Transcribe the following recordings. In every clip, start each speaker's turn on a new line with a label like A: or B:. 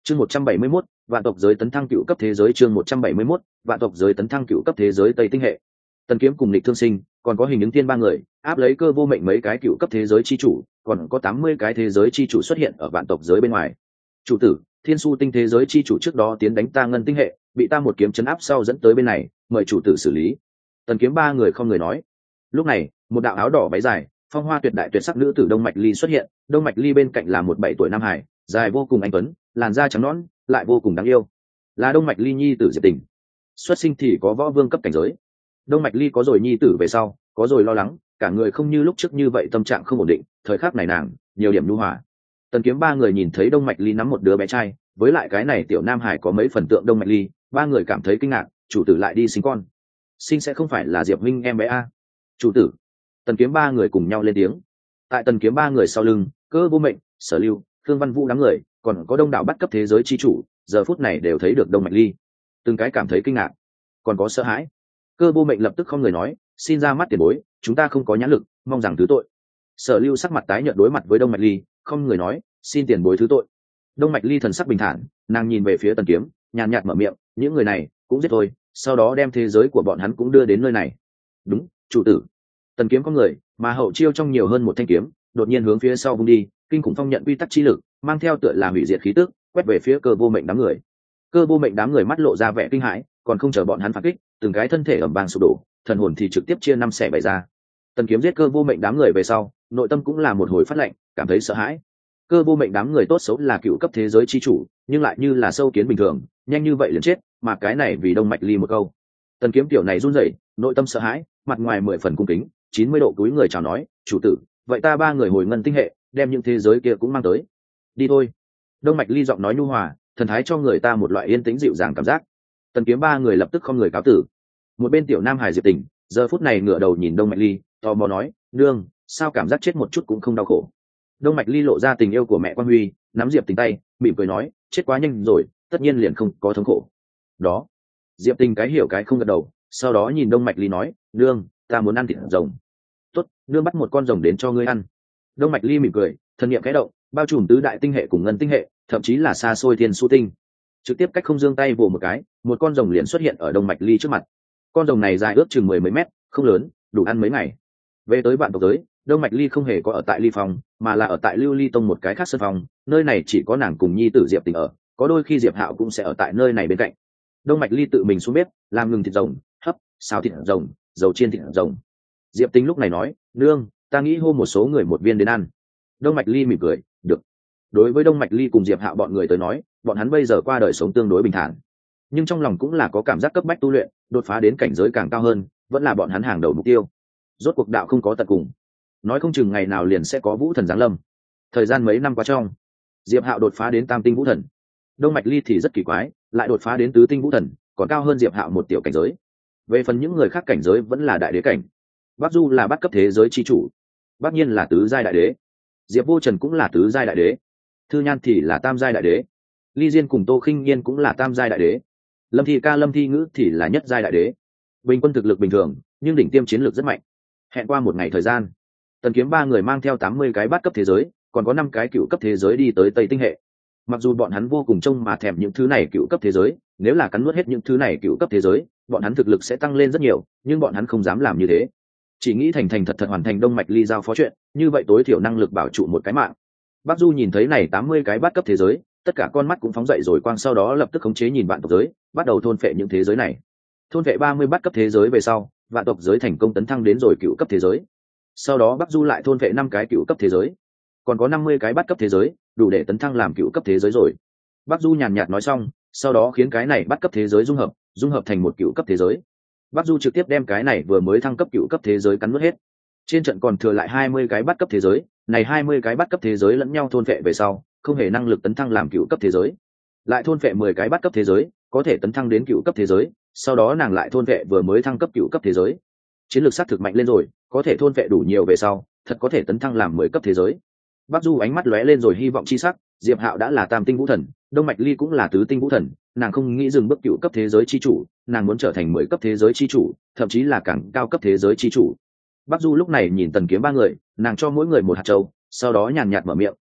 A: Chương 171, vạn tộc giới tấn thăng cựu cấp thế giới. Chương 171, vạn tộc giới tấn thăng cựu cấp thế giới Tây Tinh hệ. Tần Kiếm cùng Lịch Thương Sinh, còn có Hình Ứng Thiên ba người, áp lấy Cơ Vô Mệnh mấy cái cựu cấp thế giới chi chủ, còn có 80 cái thế giới chi chủ xuất hiện ở vạn tộc giới bên ngoài. Chủ tử, Thiên Su Tinh thế giới chi chủ trước đó tiến đánh ta Ngân Tinh hệ, bị ta một kiếm chấn áp sau dẫn tới bên này, mời chủ tử xử lý. Tần Kiếm ba người không người nói. Lúc này, một đạo áo đỏ váy dài, phong hoa tuyệt đại tuyệt sắc nữ tử Đông Mạch Ly xuất hiện, Đông Mạch Ly bên cạnh là một 7 tuổi nam hải, dài vô cùng anh tuấn, làn da trắng nõn, lại vô cùng đáng yêu. Là Đông Mạch Ly nhi tử Diệp Tình. Xuất sinh thì có võ vương cấp cảnh giới. Đông Mạch Ly có rồi nhi tử về sau, có rồi lo lắng, cả người không như lúc trước như vậy, tâm trạng không ổn định, thời khắc này nàng nhiều điểm nhu hòa. Tần Kiếm ba người nhìn thấy Đông Mạch Ly nắm một đứa bé trai, với lại cái này tiểu nam hải có mấy phần tượng Đông Mạch Ly, ba người cảm thấy kinh ngạc, chủ tử lại đi sinh con. Sinh sẽ không phải là Diệp huynh em bé a? Chủ tử. Tần Kiếm ba người cùng nhau lên tiếng. Tại Tần Kiếm ba người sau lưng, Cơ Vô Mệnh, Sở Lưu, Thương Văn Vũ đám người, còn có đông đảo bắt cấp thế giới chi chủ, giờ phút này đều thấy được Đông Mạch Ly, từng cái cảm thấy kinh ngạc, còn có sợ hãi. Cơ Vô Mệnh lập tức không người nói, xin ra mắt tiền bối, chúng ta không có nhãn lực, mong rằng thứ tội. Sở Lưu sắc mặt tái nhợt đối mặt với Đông Mạch Ly, không người nói, xin tiền bối thứ tội. Đông Mạch Ly thần sắc bình thản, nàng nhìn về phía Tần Kiếm, nhàn nhạt mở miệng, những người này cũng giết thôi, sau đó đem thế giới của bọn hắn cũng đưa đến nơi này. Đúng, chủ tử. Tần Kiếm có người, mà hậu chiêu trong nhiều hơn một thanh kiếm, đột nhiên hướng phía sau vung đi, kinh khủng phong nhận quy tắc chi lực, mang theo tựa là hủy diệt khí tức, quét về phía Cơ Vô Mệnh đám người. Cơ Vô Mệnh đám người mắt lộ ra vẻ kinh hãi, còn không chờ bọn hắn phản kích, từng cái thân thể ầm vang sụp đổ, thần hồn thì trực tiếp chia năm xẻ bảy ra. Tần Kiếm giết Cơ Vô Mệnh đám người về sau, nội tâm cũng là một hồi phát lạnh, cảm thấy sợ hãi. Cơ Vô Mệnh đám người tốt xấu là cựu cấp thế giới chi chủ, nhưng lại như là sâu kiến bình thường, nhanh như vậy liền chết, mà cái này vì Đông Mạch Ly một câu. Tần Kiếm tiểu này run rẩy, nội tâm sợ hãi, mặt ngoài 10 phần cung kính, 90 độ cúi người chào nói, chủ tử, vậy ta ba người hồi Ngân Tinh hệ, đem những thế giới kia cũng mang tới. Đi thôi. Đông Mạch Ly giọng nói nhu hòa, thần thái cho người ta một loại yên tĩnh dịu dàng cảm giác. Tần Kiếm ba người lập tức không người cáo tử. Một bên tiểu nam hải Diệp Tình, giờ phút này ngửa đầu nhìn Đông Mạch Ly, tò mò nói, nương, sao cảm giác chết một chút cũng không đau khổ. Đông Mạch Ly lộ ra tình yêu của mẹ Quan Huy, nắm Diệp Tình tay, mỉm cười nói, chết quá nhanh rồi, tất nhiên liền không có thống khổ. Đó. Diệp Tình cái hiểu cái không gật đầu, sau đó nhìn Đông Mạch Ly nói, nương, ta muốn ăn thịt rồng. Tốt, nương bắt một con rồng đến cho ngươi ăn. Đông Mạch Ly mỉm cười, thần niệm khẽ động, bao trùm tứ đại tinh hệ cùng Ngân Tinh hệ, thậm chí là xa xôi Thiên Su Tinh. Trực tiếp cách không giương tay vồ một cái, một con rồng liền xuất hiện ở Đông Mạch Ly trước mặt. Con rồng này dài ước chừng 10 mấy mét, không lớn, đủ ăn mấy ngày. Về tới vạn tộc giới, Đông Mạch Ly không hề có ở tại Ly Phong, mà là ở tại Lưu Ly Tông một cái khác sân phòng, nơi này chỉ có nàng cùng nhi tử Diệp Tình ở, có đôi khi Diệp Hạo cũng sẽ ở tại nơi này bên cạnh. Đông Mạch Ly tự mình xuống bếp, làm ngừng thịt rồng, hấp, xào thịt rồng, dầu chiên thịt rồng. Diệp Tình lúc này nói, nương, ta nghĩ hô một số người một viên đến ăn. Đông Mạch Ly mỉm cười, được. Đối với Đông Mạch Ly cùng Diệp Hạo bọn người tới nói, bọn hắn bây giờ qua đời sống tương đối bình thản, nhưng trong lòng cũng là có cảm giác cấp bách tu luyện, đột phá đến cảnh giới càng cao hơn, vẫn là bọn hắn hàng đầu mục tiêu. Rốt cuộc đạo không có tận cùng, nói không chừng ngày nào liền sẽ có vũ thần giáng lâm. Thời gian mấy năm qua trong, Diệp Hạo đột phá đến tam tinh vũ thần, Đông Mạch Ly thì rất kỳ quái, lại đột phá đến tứ tinh vũ thần, còn cao hơn Diệp Hạo một tiểu cảnh giới. Về phần những người khác cảnh giới vẫn là đại đế cảnh. Bắc Du là bắt cấp thế giới chi chủ, Bắc Nhiên là tứ giai đại đế, Diệp Vô Trần cũng là tứ giai đại đế, Thư Nhan thì là tam giai đại đế, Ly Diên cùng Tô Khinh Nhiên cũng là tam giai đại đế, Lâm Thi Ca Lâm Thi Ngữ thì là nhất giai đại đế. Bình quân thực lực bình thường, nhưng đỉnh tiêm chiến lược rất mạnh. Hẹn qua một ngày thời gian, Tần Kiếm ba người mang theo 80 cái bát cấp thế giới, còn có 5 cái cựu cấp thế giới đi tới Tây Tinh hệ. Mặc dù bọn hắn vô cùng trông mà thèm những thứ này cựu cấp thế giới, nếu là cắn nuốt hết những thứ này cựu cấp thế giới, bọn hắn thực lực sẽ tăng lên rất nhiều, nhưng bọn hắn không dám làm như thế. Chỉ nghĩ thành thành thật thật hoàn thành Đông Mạch Ly giao phó chuyện, như vậy tối thiểu năng lực bảo trụ một cái mạng. Bắc Du nhìn thấy này 80 cái bát cấp thế giới, tất cả con mắt cũng phóng dậy rồi quang, sau đó lập tức khống chế nhìn vạn tộc giới, bắt đầu thôn phệ những thế giới này. Thôn phệ 30 bát cấp thế giới về sau, vạn tộc giới thành công tấn thăng đến rồi cựu cấp thế giới. Sau đó Bắc Du lại thôn phệ 5 cái cựu cấp thế giới, còn có 50 cái bát cấp thế giới, đủ để tấn thăng làm cựu cấp thế giới rồi. Bắc Du nhàn nhạt nói xong, sau đó khiến cái này bát cấp thế giới dung hợp thành một cựu cấp thế giới. Bắc Du trực tiếp đem cái này vừa mới thăng cấp cựu cấp thế giới cắn nuốt hết. Trên trận còn thừa lại 20 cái bát cấp thế giới, này 20 cái bát cấp thế giới lẫn nhau thôn phệ về sau, không hề năng lực tấn thăng làm cựu cấp thế giới. Lại thôn phệ 10 cái bát cấp thế giới, có thể tấn thăng đến cựu cấp thế giới, sau đó nàng lại thôn phệ vừa mới thăng cấp cựu cấp thế giới. Chiến lược sát thực mạnh lên rồi, có thể thôn phệ đủ nhiều về sau, thật có thể tấn thăng làm 10 cấp thế giới. Bắc Du ánh mắt lóe lên rồi hy vọng chi sắc, Diệp Hạo đã là tam tinh vũ thần, Đông Mạch Ly cũng là tứ tinh vũ thần, nàng không nghĩ dừng bước cựu cấp thế giới chi chủ, nàng muốn trở thành 10 cấp thế giới chi chủ, thậm chí là càng cao cấp thế giới chi chủ. Bắc Du lúc này nhìn Tần Kiếm ba người, nàng cho mỗi người một hạt châu, sau đó nhàn nhạt mở miệng,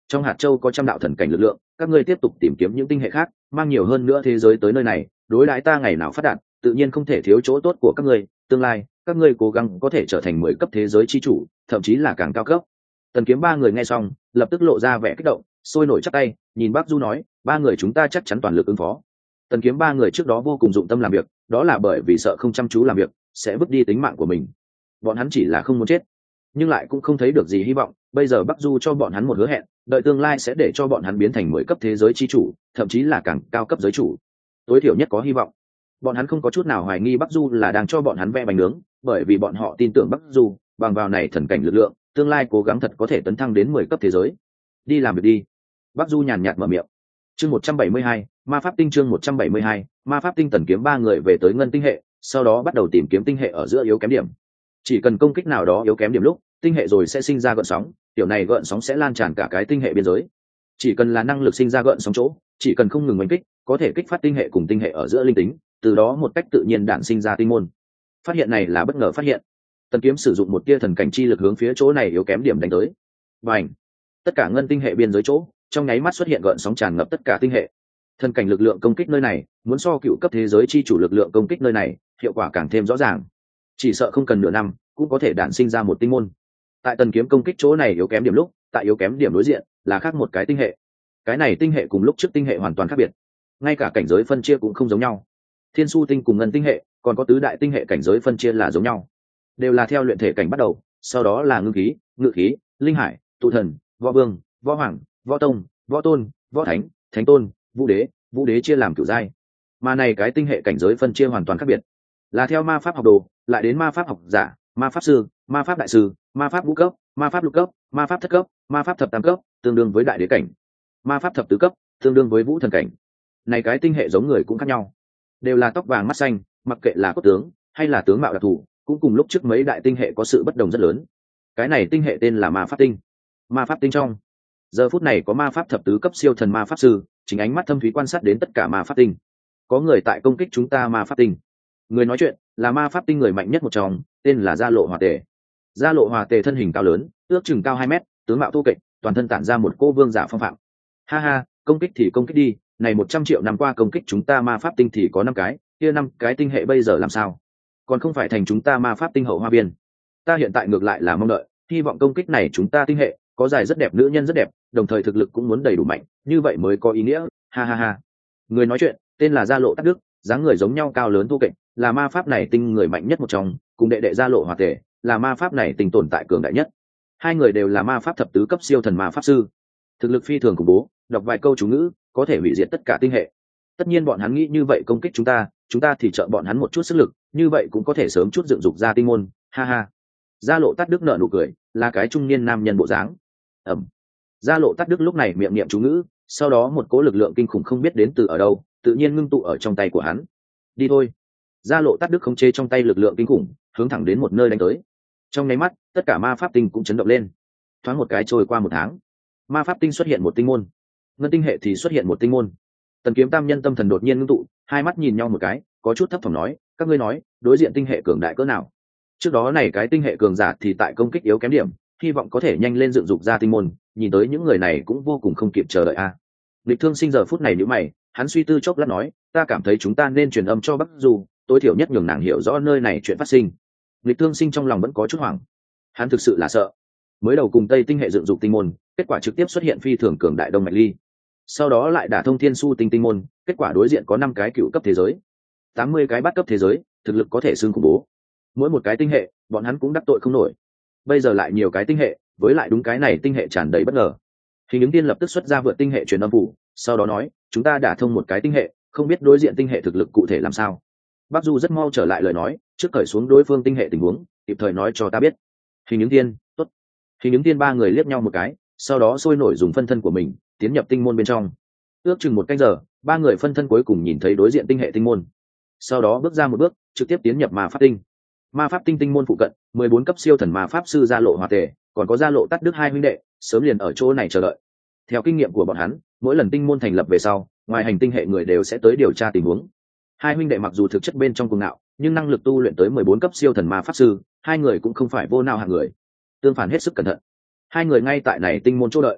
A: trong hạt châu có trăm đạo thần cảnh lực lượng, các ngươi tiếp tục tìm kiếm những tinh hệ khác, mang nhiều hơn nữa thế giới tới nơi này, đối đãi ta ngày nào phát đạt, tự nhiên không thể thiếu chỗ tốt của các ngươi, tương lai các ngươi cố gắng có thể trở thành 10 cấp thế giới chi chủ, thậm chí là càng cao cấp. Tần Kiếm ba người nghe xong, lập tức lộ ra vẻ kích động, sôi nổi chắp tay, nhìn Bắc Du nói, ba người chúng ta chắc chắn toàn lực ứng phó. Tần Kiếm ba người trước đó vô cùng dụng tâm làm việc, đó là bởi vì sợ không chăm chú làm việc sẽ vứt đi tính mạng của mình. Bọn hắn chỉ là không muốn chết, nhưng lại cũng không thấy được gì hy vọng. Bây giờ Bắc Du cho bọn hắn một hứa hẹn, đợi tương lai sẽ để cho bọn hắn biến thành 10 cấp thế giới chi chủ, thậm chí là càng cao cấp giới chủ. Tối thiểu nhất có hy vọng. Bọn hắn không có chút nào hoài nghi Bắc Du là đang cho bọn hắn vẽ bánh nướng, bởi vì bọn họ tin tưởng Bắc Du bằng vào này thần cảnh lực lượng, tương lai cố gắng thật có thể tấn thăng đến 10 cấp thế giới. Đi làm việc đi. Bắc Du nhàn nhạt mở miệng. Chương 172, Ma Pháp Tinh. Chương 172, Ma Pháp Tinh. Tần Kiếm ba người về tới ngân tinh hệ, sau đó bắt đầu tìm kiếm tinh hệ ở giữa yếu kém điểm. Chỉ cần công kích nào đó yếu kém điểm lúc, tinh hệ rồi sẽ sinh ra gợn sóng, kiểu này gợn sóng sẽ lan tràn cả cái tinh hệ biên giới. Chỉ cần là năng lực sinh ra gợn sóng chỗ, chỉ cần không ngừng oanh kích, có thể kích phát tinh hệ cùng tinh hệ ở giữa linh tính, từ đó một cách tự nhiên đản sinh ra tinh môn. Phát hiện này là bất ngờ phát hiện. Tần Kiếm sử dụng một tia thần cảnh chi lực hướng phía chỗ này yếu kém điểm đánh tới. Bành! Tất cả ngân tinh hệ biên giới chỗ, trong nháy mắt xuất hiện gợn sóng tràn ngập tất cả tinh hệ. Thần cảnh lực lượng công kích nơi này, muốn so cựu cấp thế giới chi chủ lực lượng công kích nơi này, hiệu quả càng thêm rõ ràng. Chỉ sợ không cần nửa năm, cũng có thể đản sinh ra một tinh môn. Tại Tần Kiếm công kích chỗ này yếu kém điểm lúc, tại yếu kém điểm đối diện là khác một cái tinh hệ. Cái này tinh hệ cùng lúc trước tinh hệ hoàn toàn khác biệt, ngay cả cảnh giới phân chia cũng không giống nhau. Thiên Su tinh cùng ngân tinh hệ, còn có tứ đại tinh hệ cảnh giới phân chia là giống nhau, đều là theo luyện thể cảnh bắt đầu, sau đó là ngưng khí, ngự khí, linh hải, tụ thần, võ vương, võ hoàng, võ tông, võ tôn, võ thánh, thánh tôn, vũ đế chia làm cửu giai. Mà này cái tinh hệ cảnh giới phân chia hoàn toàn khác biệt, là theo ma pháp học đồ, lại đến ma pháp học giả, ma pháp sư, ma pháp đại sư, ma pháp ngũ cấp, ma pháp lục cấp, ma pháp thất cấp, ma pháp thập tam cấp, tương đương với đại đế cảnh, ma pháp thập tứ cấp, tương đương với vũ thần cảnh. Này cái tinh hệ giống người cũng khác nhau, đều là tóc vàng mắt xanh, mặc kệ là cốt tướng hay là tướng mạo đặc thù, cũng cùng lúc trước mấy đại tinh hệ có sự bất đồng rất lớn. Cái này tinh hệ tên là ma pháp tinh. Ma pháp tinh trong giờ phút này có ma pháp thập tứ cấp siêu thần ma pháp sư chính ánh mắt thâm thúy quan sát đến tất cả ma pháp tinh. Có người tại công kích chúng ta ma pháp tinh. Người nói chuyện là ma pháp tinh người mạnh nhất một trong, tên là Gia Lộ Hòa Tề. Gia Lộ Hòa Tề thân hình cao lớn, ước chừng cao 2 mét, tướng mạo thô kệch, toàn thân tản ra một cô vương giả phong phạm. Ha ha, công kích thì công kích đi, này 100 triệu năm qua công kích chúng ta ma pháp tinh thì có 5 cái, kia 5 cái tinh hệ bây giờ làm sao? Còn không phải thành chúng ta ma pháp tinh hậu hoa viên. Ta hiện tại ngược lại là mong đợi, hy vọng công kích này chúng ta tinh hệ có dài rất đẹp, nữ nhân rất đẹp, đồng thời thực lực cũng muốn đầy đủ mạnh, như vậy mới có ý nghĩa. Ha ha ha. Người nói chuyện tên là Gia Lộ Tát Đức, dáng người giống nhau, cao lớn thô kệch, là ma pháp này tinh người mạnh nhất một trong, cùng đệ đệ Gia Lộ Hòa Tề là ma pháp này tinh tồn tại cường đại nhất. Hai người đều là ma pháp thập tứ cấp siêu thần ma pháp sư, thực lực phi thường khủng bố, đọc vài câu chú ngữ có thể hủy diệt tất cả tinh hệ. Tất nhiên bọn hắn nghĩ như vậy công kích chúng ta thì trợ bọn hắn một chút sức lực, như vậy cũng có thể sớm chút dựng dục ra tinh môn. Ha ha. Gia Lộ Tát Đức nở nụ cười, là cái trung niên nam nhân bộ dáng. Gia Lộ Tát Đức lúc này miệng niệm chú ngữ, sau đó một cỗ lực lượng kinh khủng không biết đến từ ở đâu, tự nhiên ngưng tụ ở trong tay của hắn. Đi thôi. Gia Lộ Tát Đức khống chế trong tay lực lượng kinh khủng, hướng thẳng đến một nơi đánh tới. Trong nháy mắt, tất cả ma pháp tinh cũng chấn động lên. Thoáng một cái trôi qua 1 tháng, ma pháp tinh xuất hiện một tinh môn, ngân tinh hệ thì xuất hiện một tinh môn. Tần Kiếm tam nhân tâm thần đột nhiên ngưng tụ, hai mắt nhìn nhau một cái, có chút thấp thỏm nói, các ngươi nói, đối diện tinh hệ cường đại cỡ nào? Trước đó này cái tinh hệ cường giả thì tại công kích yếu kém điểm, hy vọng có thể nhanh lên dựng dục ra tinh môn, nhìn tới những người này cũng vô cùng không kịp chờ đợi a. Lịch Thương Sinh giờ phút này nhíu mày, hắn suy tư chốc lát nói, ta cảm thấy chúng ta nên truyền âm cho Bắc Du, tối thiểu nhất nhường nàng hiểu rõ nơi này chuyện phát sinh. Lịch Thương Sinh trong lòng vẫn có chút hoảng, hắn thực sự là sợ. Mới đầu cùng Tây tinh hệ dựng dục tinh môn, kết quả trực tiếp xuất hiện phi thường cường đại đông mạch ly. Sau đó lại đả thông Thiên Su tinh tinh môn, kết quả đối diện có 5 cái cựu cấp thế giới, 80 cái bát cấp thế giới, thực lực có thể xưng khủng bố. Mỗi một cái tinh hệ, bọn hắn cũng đắc tội không nổi. Bây giờ lại nhiều cái tinh hệ, với lại đúng cái này tinh hệ tràn đầy bất ngờ. Hình ứng tiên lập tức xuất ra vượt tinh hệ truyền âm phủ, sau đó nói, chúng ta đả thông một cái tinh hệ, không biết đối diện tinh hệ thực lực cụ thể làm sao. Bắc Du rất mau trở lại lời nói, trước cởi xuống đối phương tinh hệ tình huống, kịp thời nói cho ta biết. Hình ứng tiên, tốt. Hình ứng tiên ba người liếc nhau một cái, sau đó sôi nổi dùng phân thân của mình tiến nhập tinh môn bên trong. Ước chừng 1 canh giờ, ba người phân thân cuối cùng nhìn thấy đối diện tinh hệ tinh môn, sau đó bước ra một bước, trực tiếp tiến nhập ma pháp tinh. Ma pháp tinh tinh môn phụ cận, 14 cấp siêu thần ma pháp sư Gia Lộ Hòa Tề, còn có Gia Lộ Tát Đức hai huynh đệ, sớm liền ở chỗ này chờ đợi. Theo kinh nghiệm của bọn hắn, mỗi lần tinh môn thành lập về sau, ngoài hành tinh hệ người đều sẽ tới điều tra tình huống. Hai huynh đệ mặc dù thực chất bên trong cuồng ngạo, nhưng năng lực tu luyện tới 14 cấp siêu thần ma pháp sư, hai người cũng không phải vô nào hạng người. Tương phản hết sức cẩn thận. Hai người ngay tại này tinh môn chỗ đợi.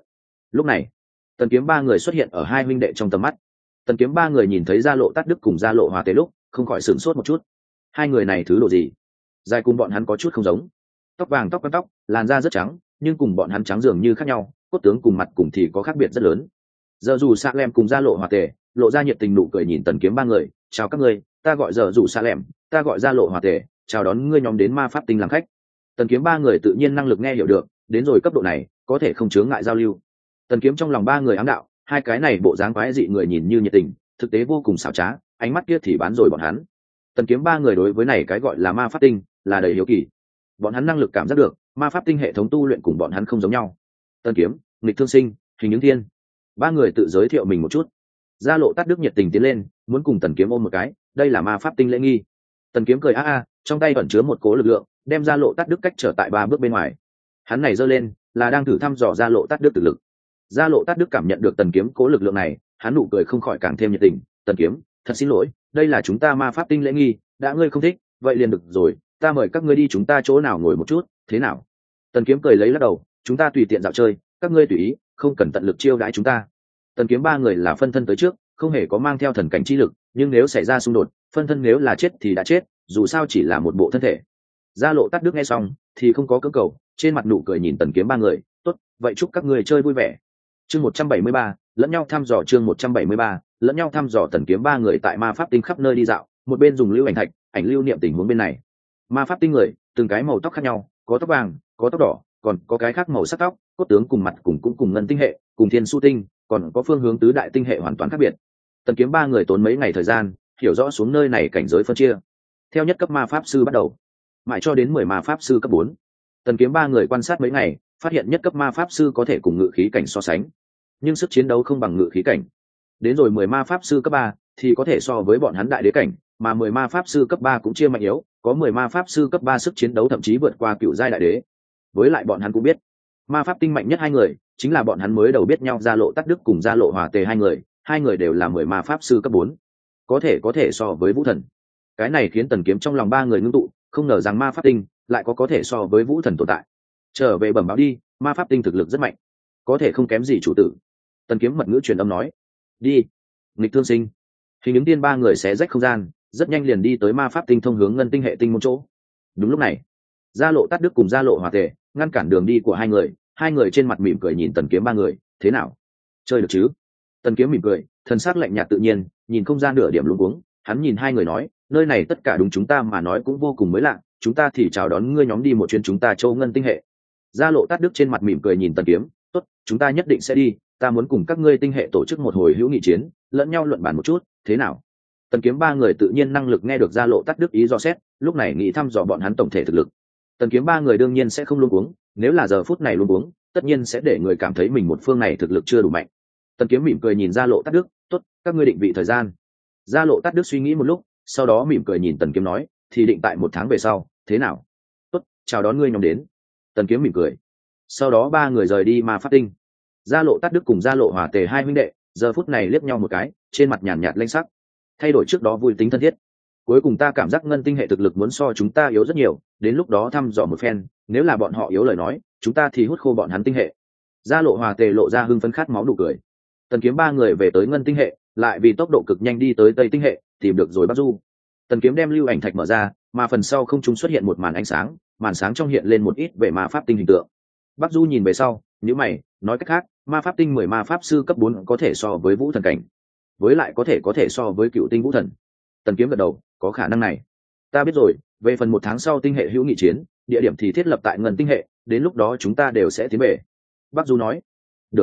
A: Lúc này tần kiếm ba người xuất hiện ở hai huynh đệ trong tầm mắt. Tần kiếm ba người nhìn thấy Gia Lộ Tát Đức cùng Gia Lộ Hòa Tề lúc không khỏi sửng sốt một chút. Hai người này thứ độ gì? Dài cùng bọn hắn có chút không giống. Tóc vàng tóc quăn tóc, làn da rất trắng, nhưng cùng bọn hắn trắng dường như khác nhau, cốt tướng cùng mặt cùng thì có khác biệt rất lớn. Giờ dù Sa Lem cùng Gia Lộ Hòa Tề lộ ra nhiệt tình nụ cười nhìn tần kiếm ba người, chào các ngươi, ta gọi giờ dù Sa Lem, ta gọi Gia Lộ Hòa Tề, chào đón ngươi nhóm đến ma pháp tinh làm khách. Tần kiếm ba người tự nhiên năng lực nghe hiểu được, đến rồi cấp độ này có thể không chướng ngại giao lưu. Tần kiếm trong lòng ba người ám đạo, hai cái này bộ dáng quái dị người nhìn như nhiệt tình, thực tế vô cùng xảo trá, ánh mắt kia thì bán rồi bọn hắn. Tần kiếm ba người đối với này cái gọi là ma pháp tinh là đầy hiếu kỳ. Bọn hắn năng lực cảm giác được ma pháp tinh hệ thống tu luyện cùng bọn hắn không giống nhau. Tần kiếm, nghịch thương sinh, hình những thiên, ba người tự giới thiệu mình một chút. Gia Lộ Tát Đức nhiệt tình tiến lên, muốn cùng tần kiếm ôm một cái, đây là ma pháp tinh lễ nghi. Tần kiếm cười a a, trong tay ẩn chứa một cố lực lượng, đem Gia Lộ Tát Đức cách trở tại 3 bước bên ngoài. Hắn này giơ lên là đang thử thăm dò Gia Lộ Tát Đức thực lực. Gia Lộ Tát Đức cảm nhận được tần kiếm cố lực lượng này, hắn nụ cười không khỏi càng thêm nhiệt tình. Tần kiếm, thật xin lỗi, đây là chúng ta ma pháp tinh lễ nghi, đã ngươi không thích vậy liền được rồi, ta mời các ngươi đi chúng ta chỗ nào ngồi một chút, thế nào? Tần kiếm cười lấy lắc đầu, chúng ta tùy tiện dạo chơi, các ngươi tùy ý, không cần tận lực chiêu đãi chúng ta. Tần kiếm ba người là phân thân tới trước, không hề có mang theo thần cảnh chi lực, nhưng nếu xảy ra xung đột, phân thân nếu là chết thì đã chết, dù sao chỉ là một bộ thân thể. Gia Lộ Tát Đức nghe xong thì không có cưỡng cầu, trên mặt nụ cười nhìn tần kiếm ba người, tốt, vậy chúc các người chơi vui vẻ. Chương 173, lẫn nhau thăm dò. Chương 173, lẫn nhau thăm dò. Tần kiếm ba người tại ma pháp tinh khắp nơi đi dạo, một bên dùng lưu ảnh thạch, ảnh lưu niệm tình huống bên này. Ma pháp tinh người, từng cái màu tóc khác nhau, có tóc vàng, có tóc đỏ, còn có cái khác màu sắc tóc, cốt tướng cùng mặt cùng cũng cùng ngân tinh hệ, cùng thiên su tinh, còn có phương hướng tứ đại tinh hệ hoàn toàn khác biệt. Tần kiếm ba người tốn mấy ngày thời gian, hiểu rõ xuống nơi này cảnh giới phân chia. Theo nhất cấp ma pháp sư bắt đầu, mãi cho đến 10 ma pháp sư cấp 4. Tần kiếm ba người quan sát mấy ngày, phát hiện nhất cấp ma pháp sư có thể cùng ngự khí cảnh so sánh, nhưng sức chiến đấu không bằng ngự khí cảnh. Đến rồi 10 ma pháp sư cấp 3 thì có thể so với bọn hắn đại đế cảnh, mà 10 ma pháp sư cấp 3 cũng chia mạnh yếu, có 10 ma pháp sư cấp 3 sức chiến đấu thậm chí vượt qua cựu giai đại đế. Với lại bọn hắn cũng biết, ma pháp tinh mạnh nhất hai người chính là bọn hắn mới đầu biết nhau Gia Lộ Tát Đức cùng Gia Lộ Hòa Tề hai người đều là 10 ma pháp sư cấp 4, có thể so với vũ thần. Cái này khiến tần kiếm trong lòng ba người ngưng tụ, không ngờ rằng ma pháp tinh lại có thể so với vũ thần tồn tại. Trở về bẩm báo đi, ma pháp tinh thực lực rất mạnh, có thể không kém gì chủ tử. Tần kiếm mật ngữ truyền âm nói. Đi. Nghịch thương sinh, hình ứng tiên ba người xé rách không gian, rất nhanh liền đi tới ma pháp tinh thông hướng ngân tinh hệ tinh môn chỗ. Đúng lúc này, Gia Lộ Tát Đức cùng Gia Lộ Hòa Tề ngăn cản đường đi của hai người trên mặt mỉm cười nhìn tần kiếm ba người, thế nào, chơi được chứ? Tần kiếm mỉm cười, thần sắc lạnh nhạt tự nhiên, nhìn không gian nửa điểm luống cuống. Hắn nhìn hai người nói, nơi này tất cả đúng chúng ta mà nói cũng vô cùng mới lạ, chúng ta thì chào đón ngươi nhóm đi một chuyến chúng ta châu ngân tinh hệ. Gia Lộ Tát Đức trên mặt mỉm cười nhìn tần kiếm, tốt, chúng ta nhất định sẽ đi, ta muốn cùng các ngươi tinh hệ tổ chức một hồi hữu nghị chiến, lẫn nhau luận bàn một chút, thế nào? Tần kiếm ba người tự nhiên năng lực nghe được Gia Lộ Tát Đức ý do xét, lúc này nghĩ thăm dò bọn hắn tổng thể thực lực. Tần kiếm ba người đương nhiên sẽ không luống cuống, nếu là giờ phút này luống cuống, tất nhiên sẽ để người cảm thấy mình một phương này thực lực chưa đủ mạnh. Tần kiếm mỉm cười nhìn Gia Lộ Tát Đức, tốt, các ngươi định vị thời gian. Gia Lộ Tát Đức suy nghĩ một lúc, sau đó mỉm cười nhìn tần kiếm nói, thì định tại 1 tháng về sau, thế nào? Tốt, chào đón ngươi nhóm đến. Tần kiếm mỉm cười. Sau đó ba người rời đi ma pháp tinh. Gia Lộ Tát Đức cùng Gia Lộ Hòa Tề hai huynh đệ giờ phút này liếc nhau một cái, trên mặt nhàn nhạt lanh sắc, thay đổi trước đó vui tính thân thiết. Cuối cùng ta cảm giác ngân tinh hệ thực lực muốn so chúng ta yếu rất nhiều, đến lúc đó thăm dò một phen, nếu là bọn họ yếu lời nói, chúng ta thì hút khô bọn hắn tinh hệ. Gia Lộ Hòa Tề lộ ra hưng phấn khát máu nụ cười. Tần kiếm ba người về tới ngân tinh hệ, lại vì tốc độ cực nhanh đi tới tây tinh hệ, tìm được rồi Bắc Du. Tần kiếm đem lưu ảnh thạch mở ra, mà phần sau không trung xuất hiện một màn ánh sáng, màn sáng trong hiện lên một ít về ma pháp tinh hình tượng. Bắc Du nhìn về sau, nhíu mày, nói cách khác, ma pháp tinh 10 ma pháp sư cấp 4 có thể so với vũ thần cảnh, với lại có thể so với cựu tinh vũ thần. Tần kiếm gật đầu, có khả năng này. Ta biết rồi, về phần 1 tháng sau tinh hệ hữu nghị chiến, địa điểm thì thiết lập tại ngân tinh hệ, đến lúc đó chúng ta đều sẽ tiến về. Bắc Du nói. Được.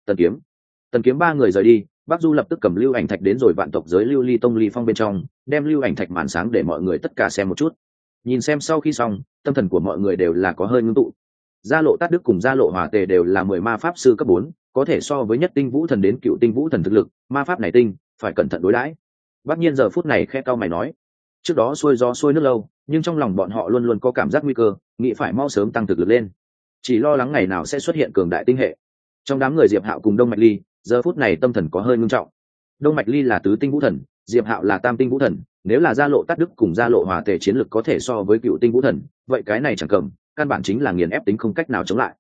A: Tần kiếm ba người rời đi. Bắc Du lập tức cầm lưu ảnh thạch đến rồi vạn tộc giới lưu ly tông ly phong bên trong, đem lưu ảnh thạch màn sáng để mọi người tất cả xem một chút. Nhìn xem sau khi xong, tâm thần của mọi người đều là có hơi ngưng tụ. Gia Lộ Tát Đức cùng Gia Lộ Hòa Tề đều là 10 ma pháp sư cấp 4, có thể so với nhất tinh vũ thần đến cựu tinh vũ thần thực lực, ma pháp này tinh, phải cẩn thận đối đãi. Bác Nhiên giờ phút này khẽ cau mày nói, trước đó xuôi gió xuôi nước lâu, nhưng trong lòng bọn họ luôn luôn có cảm giác nguy cơ, nghĩ phải mau sớm tăng thực lực lên, chỉ lo lắng ngày nào sẽ xuất hiện cường đại tinh hệ. Trong đám người Diệp Hạo cùng Đông Mạch Ly, giờ phút này tâm thần có hơi ngưng trọng. Đông Mạch Ly là tứ tinh vũ thần, Diệp Hạo là tam tinh vũ thần, nếu là Gia Lộ Tát Đức cùng Gia Lộ Hòa Tề chiến lực có thể so với cựu tinh vũ thần, vậy cái này chẳng cầm, căn bản chính là nghiền ép tính không cách nào chống lại.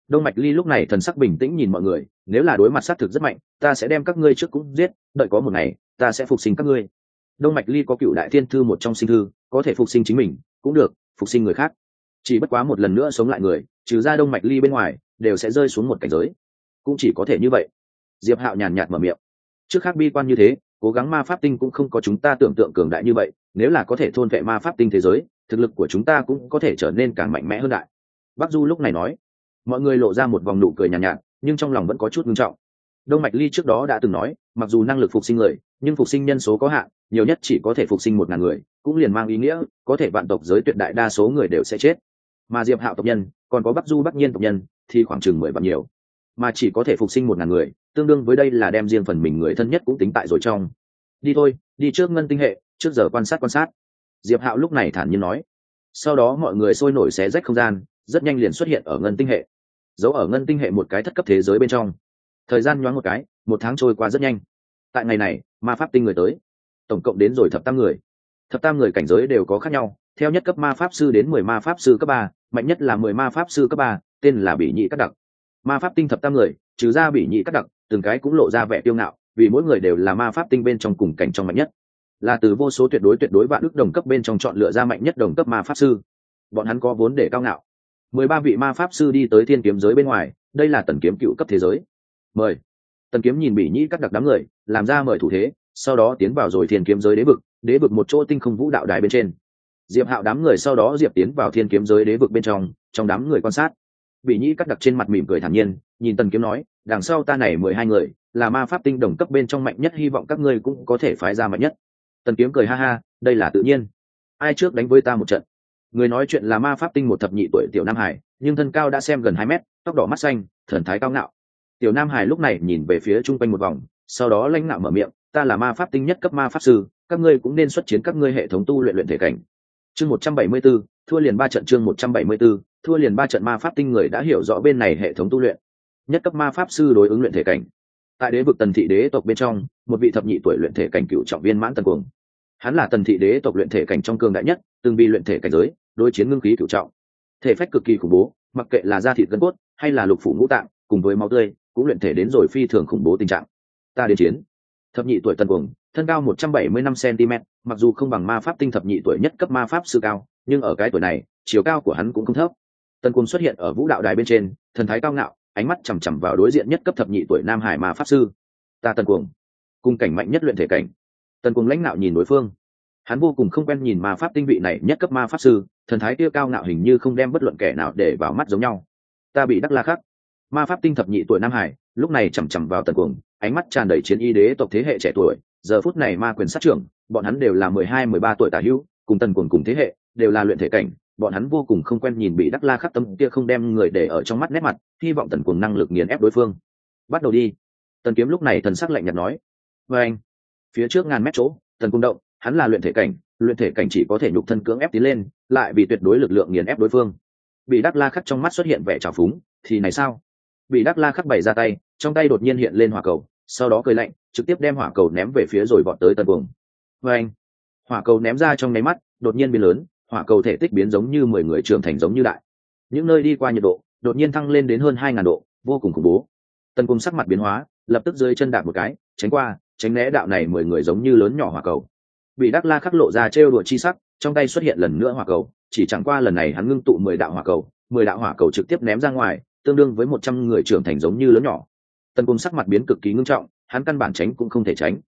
A: Đông Mạch Ly lúc này thần sắc bình tĩnh nhìn mọi người, nếu là đối mặt sát thực rất mạnh, ta sẽ đem các ngươi trước cũng giết, đợi có một ngày, ta sẽ phục sinh các ngươi. Đông Mạch Ly có Cựu Đại Thiên Thư một trong sinh thư, có thể phục sinh chính mình, cũng được, phục sinh người khác. Chỉ bất quá một lần nữa sống lại người, trừ ra Đông Mạch Ly bên ngoài, đều sẽ rơi xuống một cảnh giới. Cũng chỉ có thể như vậy. Diệp Hạo nhàn nhạt mở miệng. Trước khác bi quan như thế, cố gắng ma pháp tinh cũng không có chúng ta tưởng tượng cường đại như vậy, nếu là có thể thôn vệ ma pháp tinh thế giới, thực lực của chúng ta cũng có thể trở nên càng mạnh mẽ hơn đại. Bắc Du lúc này nói. Mọi người lộ ra một vòng nụ cười nhàn nhạt, nhưng trong lòng vẫn có chút nghiêm trọng. Đông Mạch Ly trước đó đã từng nói, mặc dù năng lực phục sinh người, nhưng phục sinh nhân số có hạn, nhiều nhất chỉ có thể phục sinh 1000 người, cũng liền mang ý nghĩa có thể vạn tộc giới tuyệt đại đa số người đều sẽ chết. Mà Diệp Hạo tộc nhân, còn có Bắc Du Bắc Nhiên tộc nhân, thì khoảng chừng 10 vạn nhiều, mà chỉ có thể phục sinh 1000 người, tương đương với đây là đem riêng phần mình người thân nhất cũng tính tại rồi trong. Đi thôi, đi trước ngân tinh hệ, trước giờ quan sát. Diệp Hạo lúc này thản nhiên nói. Sau đó mọi người sôi nổi xé rách không gian, rất nhanh liền xuất hiện ở ngân tinh hệ. Giấu ở ngân tinh hệ một cái thất cấp thế giới bên trong. Thời gian nhoáng một cái, 1 tháng trôi qua rất nhanh. Tại ngày này, ma pháp tinh người tới, tổng cộng đến rồi thập tam người. Thập tam người cảnh giới đều có khác nhau, theo nhất cấp ma pháp sư đến 10 ma pháp sư cấp 3, mạnh nhất là 10 ma pháp sư cấp 3, tên là Bỉ Nhị Cát Đặc. Ma pháp tinh thập tam người, trừ ra Bỉ Nhị Cát Đặc, từng cái cũng lộ ra vẻ kiêu ngạo, vì mỗi người đều là ma pháp tinh bên trong cùng cảnh trong mạnh nhất, là từ vô số tuyệt đối vạn ức đồng cấp bên trong chọn lựa ra mạnh nhất đồng cấp ma pháp sư. Bọn hắn có vốn để cao ngạo. 13 vị ma pháp sư đi tới thiên kiếm giới bên ngoài, đây là tần kiếm cựu cấp thế giới. Mời. Tần kiếm nhìn Bỉ Nhĩ Cát Đặc đám người, làm ra mời thủ thế, sau đó tiến vào rồi thiên kiếm giới đế vực một chỗ tinh không vũ đạo đài bên trên. Diệp Hạo đám người sau đó diệp tiến vào thiên kiếm giới đế vực bên trong đám người quan sát. Bỉ Nhĩ Cát Đặc trên mặt mỉm cười thản nhiên, nhìn Tần kiếm nói, đằng sau ta này 12 người, là ma pháp tinh đồng cấp bên trong mạnh nhất, hy vọng các ngươi cũng có thể phái ra mạnh nhất. Tần kiếm cười ha ha, đây là tự nhiên. Ai trước đánh với ta một trận? Người nói chuyện là ma pháp tinh một thập nhị tuổi tiểu Nam Hải, nhưng thân cao đã xem gần 2 mét, tóc đỏ mắt xanh, thần thái cao ngạo. Tiểu Nam Hải lúc này nhìn về phía trung quanh một vòng, sau đó lãnh ngạo mở miệng, ta là ma pháp tinh nhất cấp ma pháp sư, các ngươi cũng nên xuất chiến các ngươi hệ thống tu luyện thể cảnh. Chương 174, thua liền 3 trận. Chương 174, thua liền 3 trận. Ma pháp tinh người đã hiểu rõ bên này hệ thống tu luyện. Nhất cấp ma pháp sư đối ứng luyện thể cảnh. Tại đế vực Tần thị đế tộc bên trong, một vị thập nhị tuổi luyện thể cảnh cựu trọng viên mãn Tần Cuồng. Hắn là Tần thị đế tộc luyện thể cảnh trong cường đại nhất, từng bị luyện thể cảnh giới, đối chiến ngưng khí cửu trọng, thể phách cực kỳ khủng bố, mặc kệ là da thịt gân cốt hay là lục phủ ngũ tạng cùng với máu tươi cũng luyện thể đến rồi phi thường khủng bố tình trạng. Ta đến chiến. Thập nhị tuổi Tần Cuồng, thân cao 175 cm, mặc dù không bằng ma pháp tinh thập nhị tuổi nhất cấp ma pháp sư cao, nhưng ở cái tuổi này chiều cao của hắn cũng không thấp. Tần Cuồng xuất hiện ở vũ đạo đài bên trên, thần thái cao ngạo, ánh mắt chằm chằm vào đối diện nhất cấp thập nhị tuổi Nam Hải ma pháp sư. Ta Tần Cuồng, cùng cảnh mạnh nhất luyện thể cảnh. Tần Cuồng lãnh nạo nhìn đối phương, hắn vô cùng không quen nhìn ma pháp tinh vị này nhất cấp ma pháp sư, thần thái kia cao ngạo hình như không đem bất luận kẻ nào để vào mắt giống nhau. Ta bị đắc la khắc. Ma pháp tinh thập nhị tuổi Nam Hải lúc này chằm chằm vào Tần Cuồng, ánh mắt tràn đầy chiến y đế tộc thế hệ trẻ tuổi, giờ phút này ma quyền sát trưởng, bọn hắn đều là 12-13 tuổi tả hữu, cùng Tần Cuồng cùng thế hệ, đều là luyện thể cảnh, bọn hắn vô cùng không quen nhìn bị đắc la khắc tâm kia không đem người để ở trong mắt nét mặt, hy vọng Tần Cuồng năng lực nghiền ép đối phương. Bắt đầu đi. Tần Kiếm lúc này thần sắc lạnh nhạt nói. Và anh, phía trước ngàn mét chỗ, Tần Cuồng động, hắn là luyện thể cảnh chỉ có thể nhục thân cưỡng ép tiến lên, lại vì tuyệt đối lực lượng nghiền ép đối phương. Bị đắc la khắc trong mắt xuất hiện vẻ trào phúng, thì này sao? Bị đắc la khắc bày ra tay, trong tay đột nhiên hiện lên hỏa cầu, sau đó cười lạnh, trực tiếp đem hỏa cầu ném về phía rồi vọt tới Tần Cuồng. Và anh, hỏa cầu ném ra trong nháy mắt, đột nhiên biến lớn, hỏa cầu thể tích biến giống như 10 người trưởng thành giống như đại. Những nơi đi qua nhiệt độ đột nhiên thăng lên đến hơn 2000 độ, vô cùng khủng bố. Tần Cuồng sắc mặt biến hóa, lập tức dưới chân đạp một cái, tránh né đạo này 10 người giống như lớn nhỏ hỏa cầu. Bị đắc la khắc lộ ra trêu đùa chi sắc, trong tay xuất hiện lần nữa hỏa cầu, chỉ chẳng qua lần này hắn ngưng tụ 10 đạo hỏa cầu trực tiếp ném ra ngoài, tương đương với 100 người trưởng thành giống như lớn nhỏ. Tần Cuồng sắc mặt biến cực kỳ ngưng trọng, hắn căn bản tránh cũng không thể tránh.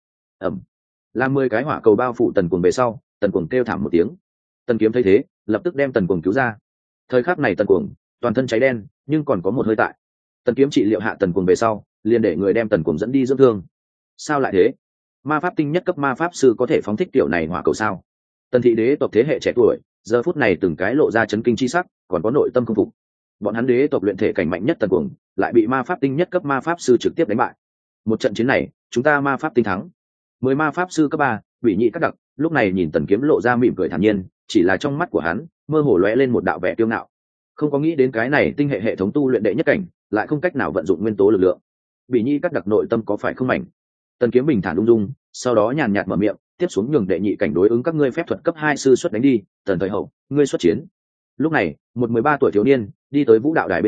A: Làm 10 cái hỏa cầu bao phủ Tần Cuồng về sau, Tần Cuồng kêu thảm một tiếng. Tần Kiếm thấy thế, lập tức đem Tần Cuồng cứu ra. Thời khắc này Tần Cuồng toàn thân cháy đen, nhưng còn có một hơi tại. Tần Kiếm trị liệu hạ Tần Cuồng về sau, liền để người đem Tần Cuồng dẫn đi dưỡng thương. Sao lại thế? Ma pháp tinh nhất cấp ma pháp sư có thể phóng thích tiểu này hỏa cầu sao? Tần thị đế tộc thế hệ trẻ tuổi, giờ phút này từng cái lộ ra chấn kinh chi sắc, còn có nội tâm không phục. Bọn hắn đế tộc luyện thể cảnh mạnh nhất Tần Cuồng, lại bị ma pháp tinh nhất cấp ma pháp sư trực tiếp đánh bại. Một trận chiến này, chúng ta ma pháp tinh thắng. 10 ma pháp sư cấp 3, Bỉ Nhị Cát Đặc, lúc này nhìn Tần Kiếm lộ ra mỉm cười thản nhiên, chỉ là trong mắt của hắn mơ hồ lóe lên một đạo vẻ kiêu ngạo. Không có nghĩ đến cái này tinh hệ hệ thống tu luyện đệ nhất cảnh, lại không cách nào vận dụng nguyên tố lực lượng. Bỉ Nhị Cát Đặc nội tâm có phải không mảnh? Tần Kiếm bình thản ung dung, sau đó nhàn nhạt mở miệng, tiếp xuống nhường đệ nhị cảnh đối ứng các ngươi phép thuật cấp 2 sư xuất đánh đi, Tần Thời Hậu, ngươi xuất chiến. Lúc này, một 13 tuổi thiếu niên đi tới vũ đạo đài bên trên,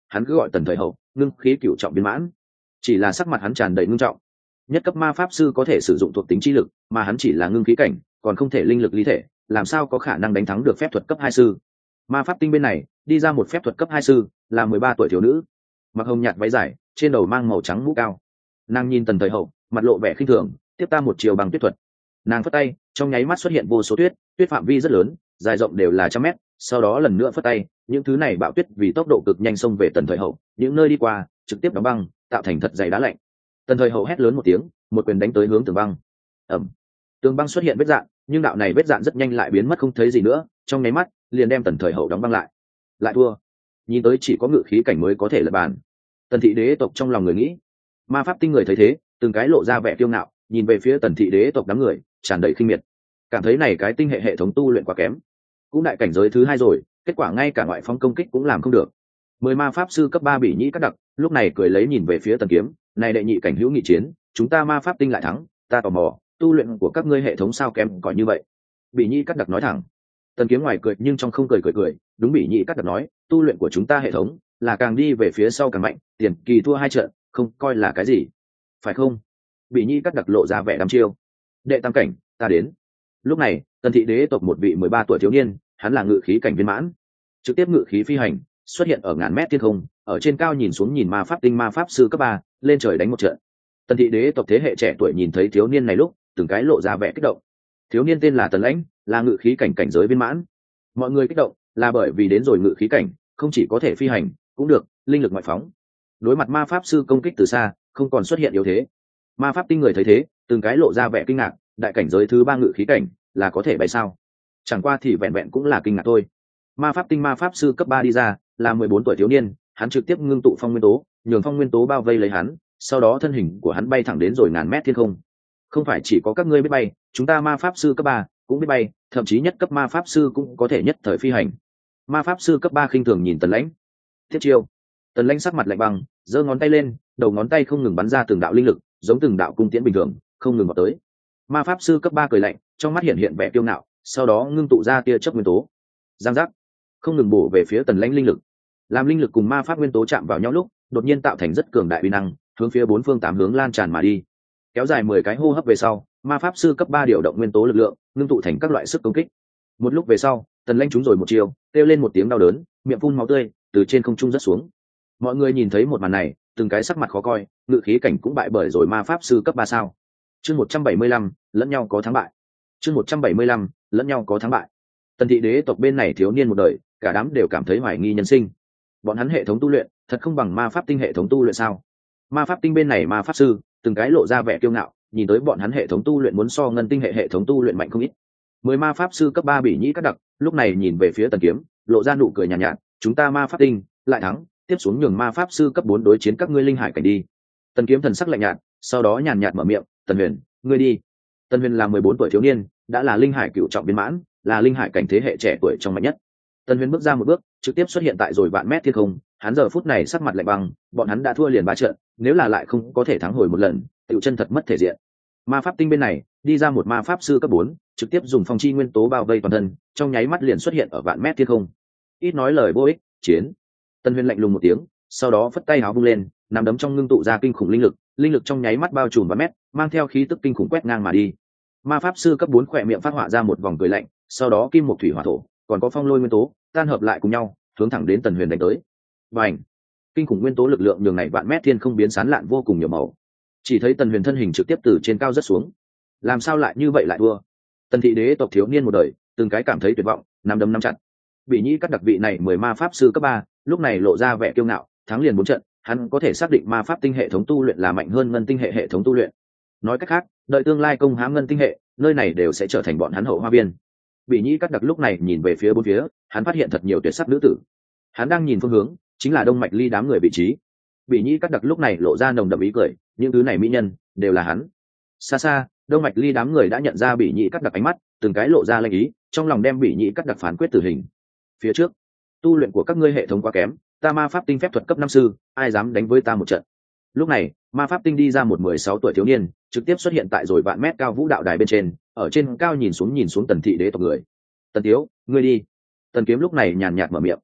A: hắn cứ gọi tần thời hậu ngưng khí cựu trọng viên mãn. Chỉ là sắc mặt hắn tràn đầy ngưng trọng. Nhất cấp ma pháp sư có thể sử dụng thuộc tính chi lực, mà hắn chỉ là ngưng khí cảnh, còn không thể linh lực lý thể, làm sao có khả năng đánh thắng được phép thuật cấp 2 sư. Ma pháp tinh bên này đi ra một phép thuật cấp 2 sư, là 13 tuổi thiếu nữ, mặc hồng nhạt váy dài, trên đầu mang màu trắng mũ cao. Nàng nhìn tần thời hậu, mặt lộ vẻ khinh thường, tiếp ta một chiều bằng tuyết thuật. Nàng phất tay, trong nháy mắt xuất hiện vô số tuyết, tuyết phạm vi rất lớn, dài rộng đều là trăm mét. Sau đó lần nữa phất tay, những thứ này bạo tuyết vì tốc độ cực nhanh xông về tần thời hậu, những nơi đi qua trực tiếp đóng băng, tạo thành thật dày đá lạnh. Tần thời hậu hét lớn một tiếng, một quyền đánh tới hướng tường băng. ầm, tường băng xuất hiện vết dạn, nhưng đạo này vết dạn rất nhanh lại biến mất không thấy gì nữa, trong nháy mắt liền đem tần thời hậu đóng băng lại. Lại thua, nhìn tới chỉ có ngự khí cảnh mới có thể lật bàn. Tần thị đế tộc trong lòng người nghĩ. Ma pháp tinh người thấy thế, từng cái lộ ra vẻ kiêu ngạo, nhìn về phía tần thị đế tộc đám người, tràn đầy khinh miệt, cảm thấy này cái tinh hệ hệ thống tu luyện quá kém, cũng đại cảnh giới thứ 2 rồi, kết quả ngay cả ngoại phong công kích cũng làm không được. 10 ma pháp sư cấp 3 bị nhĩ cắt đặc lúc này cười lấy nhìn về phía tần kiếm, này đệ nhị cảnh hữu nghị chiến, chúng ta ma pháp tinh lại thắng, ta tò mò tu luyện của các ngươi hệ thống sao kém cỏi như vậy. Bị nhĩ cắt đặc nói thẳng. Tần kiếm ngoài cười nhưng trong không cười, đúng. Bị nhĩ cắt đặc nói, tu luyện của chúng ta hệ thống là càng đi về phía sau càng mạnh, tiền kỳ thua 2 trận không coi là cái gì, phải không? Bị nhĩ cắt đặc lộ ra vẻ đăm chiêu. Đệ tam cảnh, ta đến. Lúc này tần thị đế tộc một vị 13 tuổi thiếu niên, hắn là ngự khí cảnh viên mãn, trực tiếp ngự khí phi hành xuất hiện ở ngàn mét thiên không, ở trên cao nhìn xuống nhìn ma pháp tinh ma pháp sư cấp 3 lên trời đánh một trận. Tần thị đế tộc thế hệ trẻ tuổi nhìn thấy thiếu niên này lúc từng cái lộ ra vẻ kích động. Thiếu niên tên là Tần Lãnh, là ngự khí cảnh cảnh giới viên mãn. Mọi người kích động là bởi vì đến rồi ngự khí cảnh không chỉ có thể phi hành, cũng được linh lực ngoại phóng, đối mặt ma pháp sư công kích từ xa không còn xuất hiện yếu thế. Ma pháp tinh người thấy thế, từng cái lộ ra vẻ kinh ngạc, đại cảnh giới thứ 3 ngự khí cảnh là có thể bay sao? Chẳng qua thì vẹn vẹn cũng là kinh ngạc thôi. Ma pháp tinh ma pháp sư cấp 3 đi ra, là 14 tuổi thiếu niên, hắn trực tiếp ngưng tụ phong nguyên tố, nhường phong nguyên tố bao vây lấy hắn, sau đó thân hình của hắn bay thẳng đến rồi ngàn mét thiên không. Không phải chỉ có các ngươi biết bay, chúng ta ma pháp sư cấp 3 cũng biết bay, thậm chí nhất cấp ma pháp sư cũng có thể nhất thời phi hành. Ma pháp sư cấp 3 khinh thường nhìn Tần Lãnh. Thiết chiêu. Tần Lãnh sắc mặt lạnh băng, giơ ngón tay lên, đầu ngón tay không ngừng bắn ra từng đạo linh lực, giống từng đạo cung tiễn bình thường, không ngừng vào tới. Ma pháp sư cấp 3 cười lạnh, trong mắt hiện vẻ kiêu ngạo, sau đó ngưng tụ ra tia chớp nguyên tố, giang giác, không ngừng bổ về phía Tần Lãnh linh lực. Làm linh lực cùng ma pháp nguyên tố chạm vào nhau lúc, đột nhiên tạo thành rất cường đại uy năng, hướng phía 4 phương 8 hướng lan tràn mà đi. Kéo dài 10 cái hô hấp về sau, ma pháp sư cấp 3 điều động nguyên tố lực lượng, ngưng tụ thành các loại sức công kích. Một lúc về sau, Tần Lãnh trúng rồi một chiêu, kêu lên một tiếng đau đớn, miệng phun máu tươi, từ trên không trung rớt xuống. Mọi người nhìn thấy một màn này, từng cái sắc mặt khó coi, ngự khí cảnh cũng bại bởi rồi ma pháp sư cấp 3 sao? Chương 175, lẫn nhau có thắng bại. Chương 175, lẫn nhau có thắng bại. Tần thị đế tộc bên này thiếu niên một đời, cả đám đều cảm thấy hoài nghi nhân sinh. Bọn hắn hệ thống tu luyện thật không bằng ma pháp tinh hệ thống tu luyện sao? Ma pháp tinh bên này ma pháp sư từng cái lộ ra vẻ kiêu ngạo, nhìn tới bọn hắn hệ thống tu luyện muốn so ngân tinh hệ thống tu luyện mạnh không ít. 10 ma pháp sư cấp 3 bị nhĩ cắt đặc lúc này nhìn về phía Tần Kiếm, lộ ra nụ cười nhàn nhạt, chúng ta ma pháp tinh lại thắng, tiếp xuống nhường ma pháp sư cấp 4 đối chiến các ngươi linh hải cảnh đi. Tần Kiếm thần sắc lạnh nhạt, sau đó nhàn nhạt mở miệng, Tần Huyền, ngươi đi. Tần Huyền là 14 tuổi thiếu niên, đã là linh hải cửu trọng viên mãn, là linh hải cảnh thế hệ trẻ tuổi trong mạnh nhất. Tần Huyền bước ra một bước, trực tiếp xuất hiện tại rồi vạn mét thiên không, hắn giờ phút này sắc mặt lạnh băng, bọn hắn đã thua liền 3 trận, nếu là lại không có thể thắng hồi một lần, tiểu chân thật mất thể diện. Ma pháp tinh bên này đi ra một ma pháp sư cấp 4, trực tiếp dùng phong chi nguyên tố bao vây toàn thân, trong nháy mắt liền xuất hiện ở vạn mét thiên không. Ít nói lời vô ích, chiến. Tần Huyền lạnh lùng một tiếng, sau đó phất tay áo vung lên, nắm đấm trong ngưng tụ ra kinh khủng linh lực trong nháy mắt bao trùm vạn mét, mang theo khí tức kinh khủng quét ngang mà đi. Ma pháp sư cấp 4 khỏe miệng phát họa ra một vòng cười lạnh, sau đó kim một thủy hỏa thổ, còn có phong lôi nguyên tố, tan hợp lại cùng nhau, hướng thẳng đến Tần Huyền đánh tới. Bành! Kinh khủng nguyên tố lực lượng nhường này vạn mét thiên không biến sán lạn vô cùng nhiều màu. Chỉ thấy Tần Huyền thân hình trực tiếp từ trên cao rất xuống. Làm sao lại như vậy lại thua? Tần thị đế tộc thiếu niên một đời, từng cái cảm thấy tuyệt vọng, nắm đấm nắm chặt. Bị nhĩ cắt đặc vị này 10 ma pháp sư cấp 3, lúc này lộ ra vẻ kiêu ngạo, thắng liền 4 trận, hắn có thể xác định ma pháp tinh hệ thống tu luyện là mạnh hơn ngân tinh hệ thống tu luyện. Nói cách khác, đợi tương lai công hãm ngân tinh hệ, nơi này đều sẽ trở thành bọn hắn hậu hoa viên. Bị nhĩ cắt đặc lúc này nhìn về phía bốn phía, hắn phát hiện thật nhiều tuyệt sắc nữ tử. Hắn đang nhìn phương hướng, chính là Đông Mạch Ly đám người vị trí. Bị nhĩ cắt đặc lúc này lộ ra nồng đậm ý cười, những thứ này mỹ nhân đều là hắn. Xa xa, Đông Mạch Ly đám người đã nhận ra Bị nhĩ cắt đặc ánh mắt, từng cái lộ ra lanh ý, trong lòng đem Bị nhĩ cắt đặc phán quyết tử hình. Phía trước, tu luyện của các ngươi hệ thống quá kém, ta ma pháp tinh phép thuật cấp 5 sư, ai dám đánh với ta một trận? Lúc này, ma pháp tinh đi ra một 16 tuổi thiếu niên, trực tiếp xuất hiện tại rồi vạn mét cao vũ đạo đài bên trên, ở trên cao nhìn xuống Tần thị đế tộc người. Tần Tiếu, ngươi đi. Tần Kiếm lúc này nhàn nhạt mở miệng.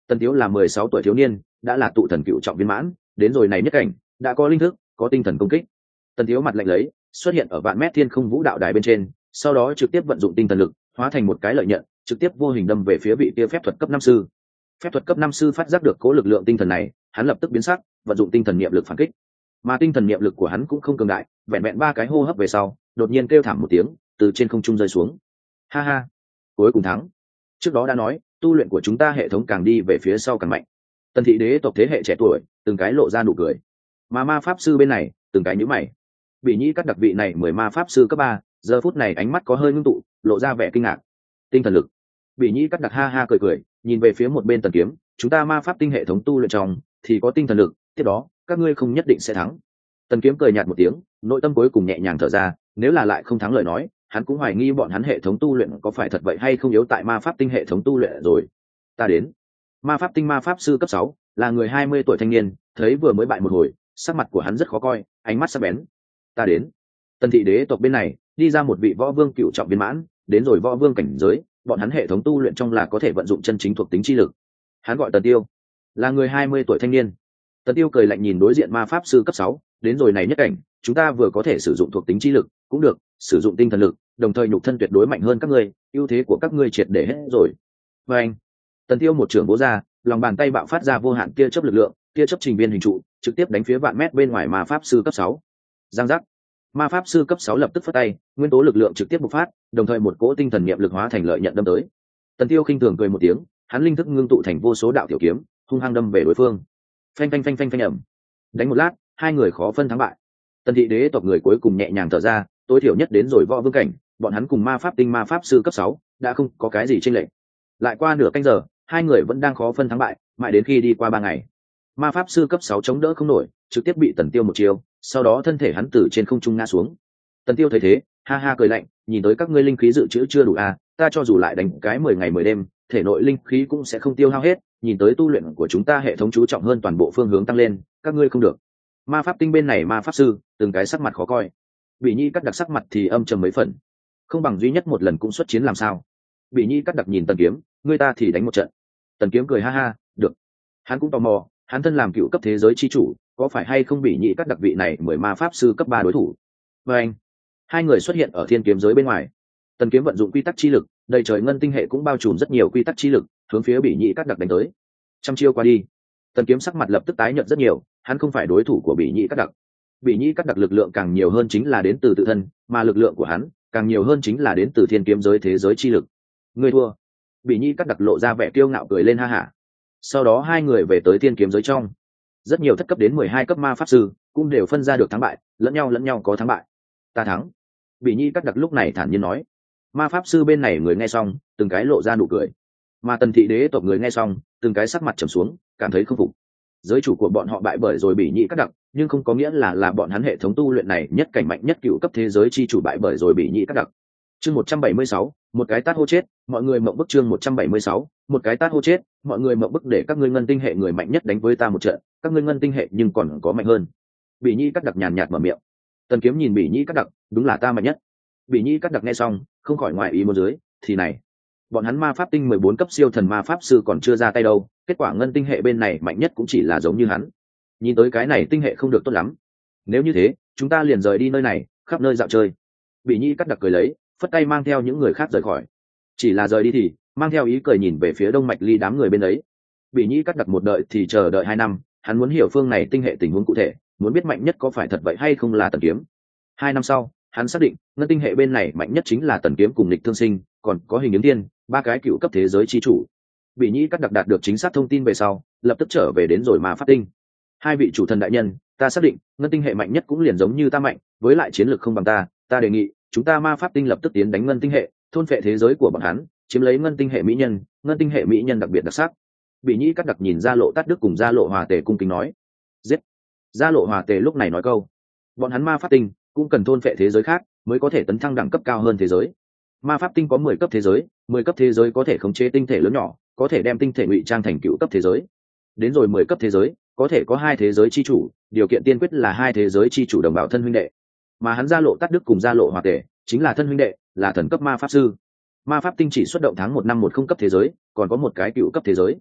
A: Tần Tiếu là 16 tuổi thiếu niên, đã là tụ thần cựu trọng viên mãn, đến rồi này nhất cảnh, đã có linh thức, có tinh thần công kích. Tần Tiếu mặt lạnh lấy, xuất hiện ở vạn mét thiên không vũ đạo đài bên trên, sau đó trực tiếp vận dụng tinh thần lực, hóa thành một cái lợi nhận, trực tiếp vô hình đâm về phía vị kia phép thuật cấp 5 sư. Phép thuật cấp 5 sư phát giác được cố lực lượng tinh thần này, hắn lập tức biến sắc, vận dụng tinh thần niệm lực phản kích. Mà tinh thần niệm lực của hắn cũng không cường đại, vẹn vẹn 3 cái hô hấp về sau, đột nhiên kêu thảm một tiếng, từ trên không trung rơi xuống. Ha ha, cuối cùng thắng. Trước đó đã nói, tu luyện của chúng ta hệ thống càng đi về phía sau càng mạnh. Tần thị đế tộc thế hệ trẻ tuổi, từng cái lộ ra nụ cười. Mà ma pháp sư bên này, từng cái nhíu mày. Bị nhĩ các đặc vị này 10 ma pháp sư cấp 3, giờ phút này ánh mắt có hơi ngưng tụ, lộ ra vẻ kinh ngạc. Tinh thần lực. Bị nhĩ các đặc ha ha cười cười, nhìn về phía một bên Tần Kiếm, chúng ta ma pháp tinh hệ thống tu luyện trong thì có tinh thần lực, tiếp đó các ngươi không nhất định sẽ thắng. Tần Kiếm cười nhạt một tiếng, nội tâm cuối cùng nhẹ nhàng thở ra, nếu là lại không thắng lời nói, hắn cũng hoài nghi bọn hắn hệ thống tu luyện có phải thật vậy hay không yếu tại ma pháp tinh hệ thống tu luyện rồi. Ta đến. Ma pháp tinh ma pháp sư cấp 6, là người 20 tuổi thanh niên, thấy vừa mới bại một hồi, sắc mặt của hắn rất khó coi, ánh mắt sắc bén. Ta đến. Tần thị đế tộc bên này, đi ra một vị võ vương cựu trọng viên mãn, đến rồi võ vương cảnh giới, bọn hắn hệ thống tu luyện trong là có thể vận dụng chân chính thuộc tính chi lực. Hắn gọi Tần Tiêu, là người 20 tuổi thanh niên. Tần Tiêu cười lạnh nhìn đối diện ma pháp sư cấp 6, đến rồi này nhất cảnh, chúng ta vừa có thể sử dụng thuộc tính chi lực, cũng được, sử dụng tinh thần lực, đồng thời nhục thân tuyệt đối mạnh hơn các ngươi, ưu thế của các ngươi triệt để hết rồi. Và anh, Tần Tiêu một trường vỗ ra, lòng bàn tay bạo phát ra vô hạn tia chớp lực lượng, tia chớp trình viên hình trụ, trực tiếp đánh phía vạn mét bên ngoài ma pháp sư cấp 6. Giang giác. Ma pháp sư cấp 6 lập tức phất tay, nguyên tố lực lượng trực tiếp bộc phát, đồng thời một cỗ tinh thần niệm lực hóa thành lợi nhận đâm tới. Tần Tiêu khinh thường cười một tiếng, hắn linh thức ngưng tụ thành vô số đạo tiểu kiếm, hung hăng đâm về đối phương. Phanh phanh phanh phanh phanh ầm. Đánh một lát, hai người khó phân thắng bại. Tần thị đế tộc người cuối cùng nhẹ nhàng thở ra, tối thiểu nhất đến rồi võ vương cảnh, bọn hắn cùng ma pháp tinh ma pháp sư cấp 6 đã không có cái gì chênh lệch. Lại qua nửa canh giờ, hai người vẫn đang khó phân thắng bại, mãi đến khi đi qua 3 ngày. Ma pháp sư cấp 6 chống đỡ không nổi, trực tiếp bị Tần Tiêu một chiêu, sau đó thân thể hắn từ trên không trung ngã xuống. Tần Tiêu thấy thế, ha ha cười lạnh, nhìn tới các ngươi linh khí dự trữ chưa đủ à, ta cho dù lại đánh cái 10 ngày 10 đêm, thể nội linh khí cũng sẽ không tiêu hao hết, nhìn tới tu luyện của chúng ta hệ thống chú trọng hơn toàn bộ phương hướng tăng lên, các ngươi không được. Ma pháp tinh bên này ma pháp sư, từng cái sắc mặt khó coi. Bị Nhi cắt đặc sắc mặt thì âm trầm mấy phần. Không bằng duy nhất một lần cũng xuất chiến làm sao? Bị Nhi cắt đặc nhìn Tần Kiếm, ngươi ta thì đánh một trận. Tần Kiếm cười ha ha, được. Hắn cũng tò mò, hắn thân làm cựu cấp thế giới chi chủ, có phải hay không bị Nhị cắt đặc vị này 10 ma pháp sư cấp 3 đối thủ. Và anh, hai người xuất hiện ở thiên kiếm giới bên ngoài. Tần Kiếm vận dụng quy tắc chi lực, đầy trời ngân tinh hệ cũng bao trùm rất nhiều quy tắc chi lực, hướng phía bị Nhị cắt đặc đánh tới. Trăm chiêu qua đi, Tần Kiếm sắc mặt lập tức tái nhợt rất nhiều, hắn không phải đối thủ của bị Nhị cắt đặc. Bị Nhị cắt đặc lực lượng càng nhiều hơn chính là đến từ tự thân, mà lực lượng của hắn càng nhiều hơn chính là đến từ thiên kiếm giới thế giới chi lực. Ngươi thua. Bị Nhị cắt đặc lộ ra vẻ kiêu ngạo cười lên ha hả. Sau đó hai người về tới thiên kiếm giới trong. Rất nhiều thất cấp đến 12 cấp ma pháp sư cũng đều phân ra được thắng bại, lẫn nhau có thắng bại. Ta thắng. Bị Nhi cắt đặc lúc này thản nhiên nói. Ma pháp sư bên này người nghe xong, từng cái lộ ra nụ cười. Mà Tần thị đế tộc người nghe xong, từng cái sắc mặt trầm xuống, cảm thấy không phục. Giới chủ của bọn họ bại bởi rồi Bị Nhi cắt đặc, nhưng không có nghĩa là bọn hắn hệ thống tu luyện này nhất cảnh mạnh nhất cựu cấp thế giới chi chủ bại bởi rồi Bị Nhi cắt đặc. Chương 176, một cái tát hô chết, mọi người mộng bức. Chương 176, một cái tát hô chết, mọi người mộng bức. Để các ngươi ngân tinh hệ người mạnh nhất đánh với ta một trận, các ngươi ngân tinh hệ nhưng còn có mạnh hơn. Bị Nhi cắt đặc nhàn nhạt mở miệng. Tần Kiếm nhìn Bị Nhi cắt đặc, đúng là ta mạnh nhất. Bị Nhi cắt đặc nghe xong, không khỏi ngoài ý muốn dưới, thì này, bọn hắn ma pháp tinh 14 cấp siêu thần ma pháp sư còn chưa ra tay đâu, kết quả ngân tinh hệ bên này mạnh nhất cũng chỉ là giống như hắn. Nhìn tới cái này tinh hệ không được tốt lắm. Nếu như thế, chúng ta liền rời đi nơi này, khắp nơi dạo chơi. Bị Nhi cắt đặc cười lấy, phất tay mang theo những người khác rời khỏi. Chỉ là rời đi thì mang theo ý cười nhìn về phía Đông Mạch Ly đám người bên đấy. Bị Nhi cắt đặc một đợi thì chờ đợi 2 năm, hắn muốn hiểu phương này tinh hệ tình huống cụ thể, muốn biết mạnh nhất có phải thật vậy hay không là Tần Kiếm. 2 năm sau, hắn xác định ngân tinh hệ bên này mạnh nhất chính là Tần Kiếm cùng Lịch Thương Sinh, còn có Hình Yến Tiên, 3 cái cựu cấp thế giới chi chủ. Bị Nhi cắt đặc đạt được chính xác thông tin về sau, lập tức trở về đến rồi ma pháp tinh. 2 vị chủ thần đại nhân, ta xác định ngân tinh hệ mạnh nhất cũng liền giống như ta mạnh, với lại chiến lược không bằng ta đề nghị chúng ta ma pháp tinh lập tức tiến đánh ngân tinh hệ, thôn phệ thế giới của bọn hắn, chiếm lấy ngân tinh hệ mỹ nhân, ngân tinh hệ mỹ nhân đặc biệt đặc sắc. Bị Nhĩ cắt đặc nhìn Gia Lộ Tát Đức cùng Gia Lộ Hòa Tề cung kính nói. Giết. Gia Lộ Hòa Tề lúc này nói câu, bọn hắn ma pháp tinh cũng cần thôn phệ thế giới khác mới có thể tấn thăng đẳng cấp cao hơn thế giới. Ma pháp tinh có 10 cấp thế giới, 10 cấp thế giới có thể khống chế tinh thể lớn nhỏ, có thể đem tinh thể ngụy trang thành cựu cấp thế giới. Đến rồi 10 cấp thế giới, có thể có 2 thế giới chi chủ, điều kiện tiên quyết là 2 thế giới chi chủ đồng bào thân huynh đệ. Mà hắn Gia Lộ Tát Đức cùng Gia Lộ Hòa Tề chính là thân huynh đệ, là thần cấp ma pháp sư. Ma pháp tinh chỉ xuất động tháng 1 năm 10 cấp thế giới, còn có một cái cựu cấp thế giới.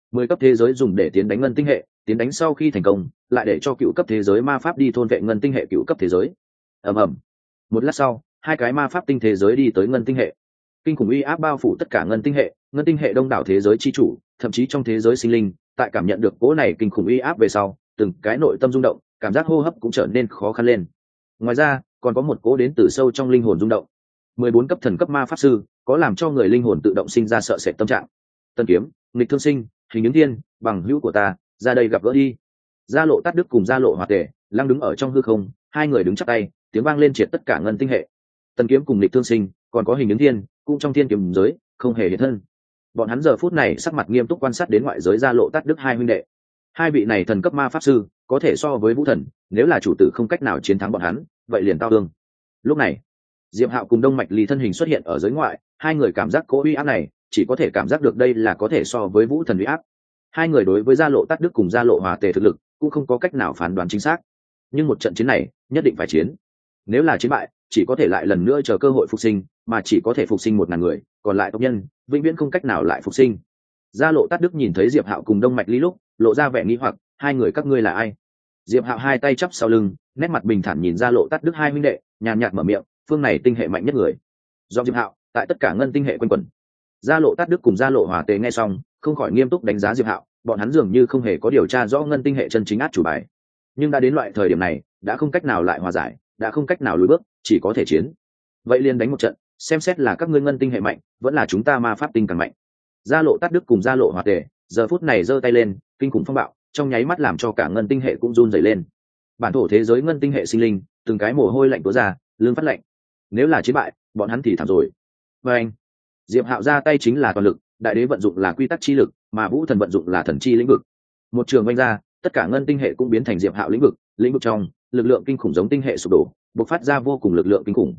A: 10 cấp thế giới dùng để tiến đánh ngân tinh hệ, tiến đánh sau khi thành công lại để cho cựu cấp thế giới ma pháp đi thôn vệ ngân tinh hệ cựu cấp thế giới. ầm ầm. Một lát sau, hai cái ma pháp tinh thế giới đi tới ngân tinh hệ. Kinh khủng uy áp bao phủ tất cả ngân tinh hệ đông đảo thế giới chi chủ, thậm chí trong thế giới sinh linh, tại cảm nhận được cỗ này kinh khủng uy áp về sau, từng cái nội tâm rung động, cảm giác hô hấp cũng trở nên khó khăn lên. Ngoài ra, còn có một cỗ đến từ sâu trong linh hồn rung động. 14 cấp thần cấp ma pháp sư, có làm cho người linh hồn tự động sinh ra sợ sệt tâm trạng. Tân kiếm, nghịch thương sinh, hình ứng thiên, bằng hữu của ta, ra đây gặp gỡ đi. Gia Lộ Tát Đức cùng Gia Lộ Hòa Tề lăng đứng ở trong hư không, hai người đứng chắp tay, tiếng vang lên triệt tất cả ngân tinh hệ. Tân kiếm cùng nghịch thương sinh, còn có hình ứng thiên, cũng trong thiên kiếm giới, không hề hiện thân. Bọn hắn giờ phút này sắc mặt nghiêm túc quan sát đến ngoại giới Gia Lộ Tát Đức hai huynh đệ. Hai vị này thần cấp ma pháp sư, có thể so với vũ thần, nếu là chủ tử không cách nào chiến thắng bọn hắn, vậy liền tao thương. Lúc này, Diệp Hạo cùng Đông Mạch Lý thân hình xuất hiện ở giới ngoại, hai người cảm giác cỗ uy áp này, chỉ có thể cảm giác được đây là có thể so với vũ thần uy áp. Hai người đối với Gia Lộ Tát Đức cùng Gia Lộ Hòa Tề thực lực cũng không có cách nào phán đoán chính xác, nhưng một trận chiến này nhất định phải chiến. Nếu là chiến bại, chỉ có thể lại lần nữa chờ cơ hội phục sinh, mà chỉ có thể phục sinh 1000 người, còn lại tộc nhân vĩnh viễn không cách nào lại phục sinh. Gia Lộ Tát Đức nhìn thấy Diệp Hạo cùng Đông Mạch Lý lúc, lộ ra vẻ nghi hoặc, hai người các ngươi là ai? Diệp Hạo hai tay chắp sau lưng, nét mặt bình thản nhìn Gia Lộ Tát Đức hai huynh đệ, nhàn nhạt mở miệng, phương này tinh hệ mạnh nhất người. Do Diệp Hạo, tại tất cả ngân tinh hệ quanh quẩn. Gia Lộ Tát Đức cùng Gia Lộ Hòa Tề nghe xong, không khỏi nghiêm túc đánh giá Diệp Hạo, bọn hắn dường như không hề có điều tra rõ ngân tinh hệ chân chính át chủ bài. Nhưng đã đến loại thời điểm này, đã không cách nào lại hòa giải, đã không cách nào lùi bước, chỉ có thể chiến. Vậy liền đánh một trận, xem xét là các ngươi ngân tinh hệ mạnh, vẫn là chúng ta ma pháp tinh càng mạnh. Gia Lộ Tát Đức cùng Gia Lộ Hòa Tề, giờ phút này giơ tay lên, kinh khủng phong bạo, trong nháy mắt làm cho cả ngân tinh hệ cũng run rẩy lên. Bản thổ thế giới ngân tinh hệ sinh linh, từng cái mồ hôi lạnh túa ra, lưng phát lạnh. Nếu là chiến bại, bọn hắn thì thảm rồi. Và anh, Diệp Hạo ra tay chính là toàn lực, đại đế vận dụng là quy tắc chi lực, mà vũ thần vận dụng là thần chi lĩnh vực. Một trường vung ra, tất cả ngân tinh hệ cũng biến thành Diệp Hạo lĩnh vực trong, lực lượng kinh khủng giống tinh hệ sụp đổ, bộc phát ra vô cùng lực lượng kinh khủng.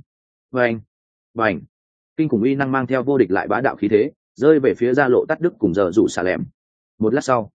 A: Và anh, kinh khủng uy năng mang theo vô địch lại bá đạo khí thế, rơi về phía Gia Lộ Tát Đức cùng giờ rủ xà lẻm. Một lát sau,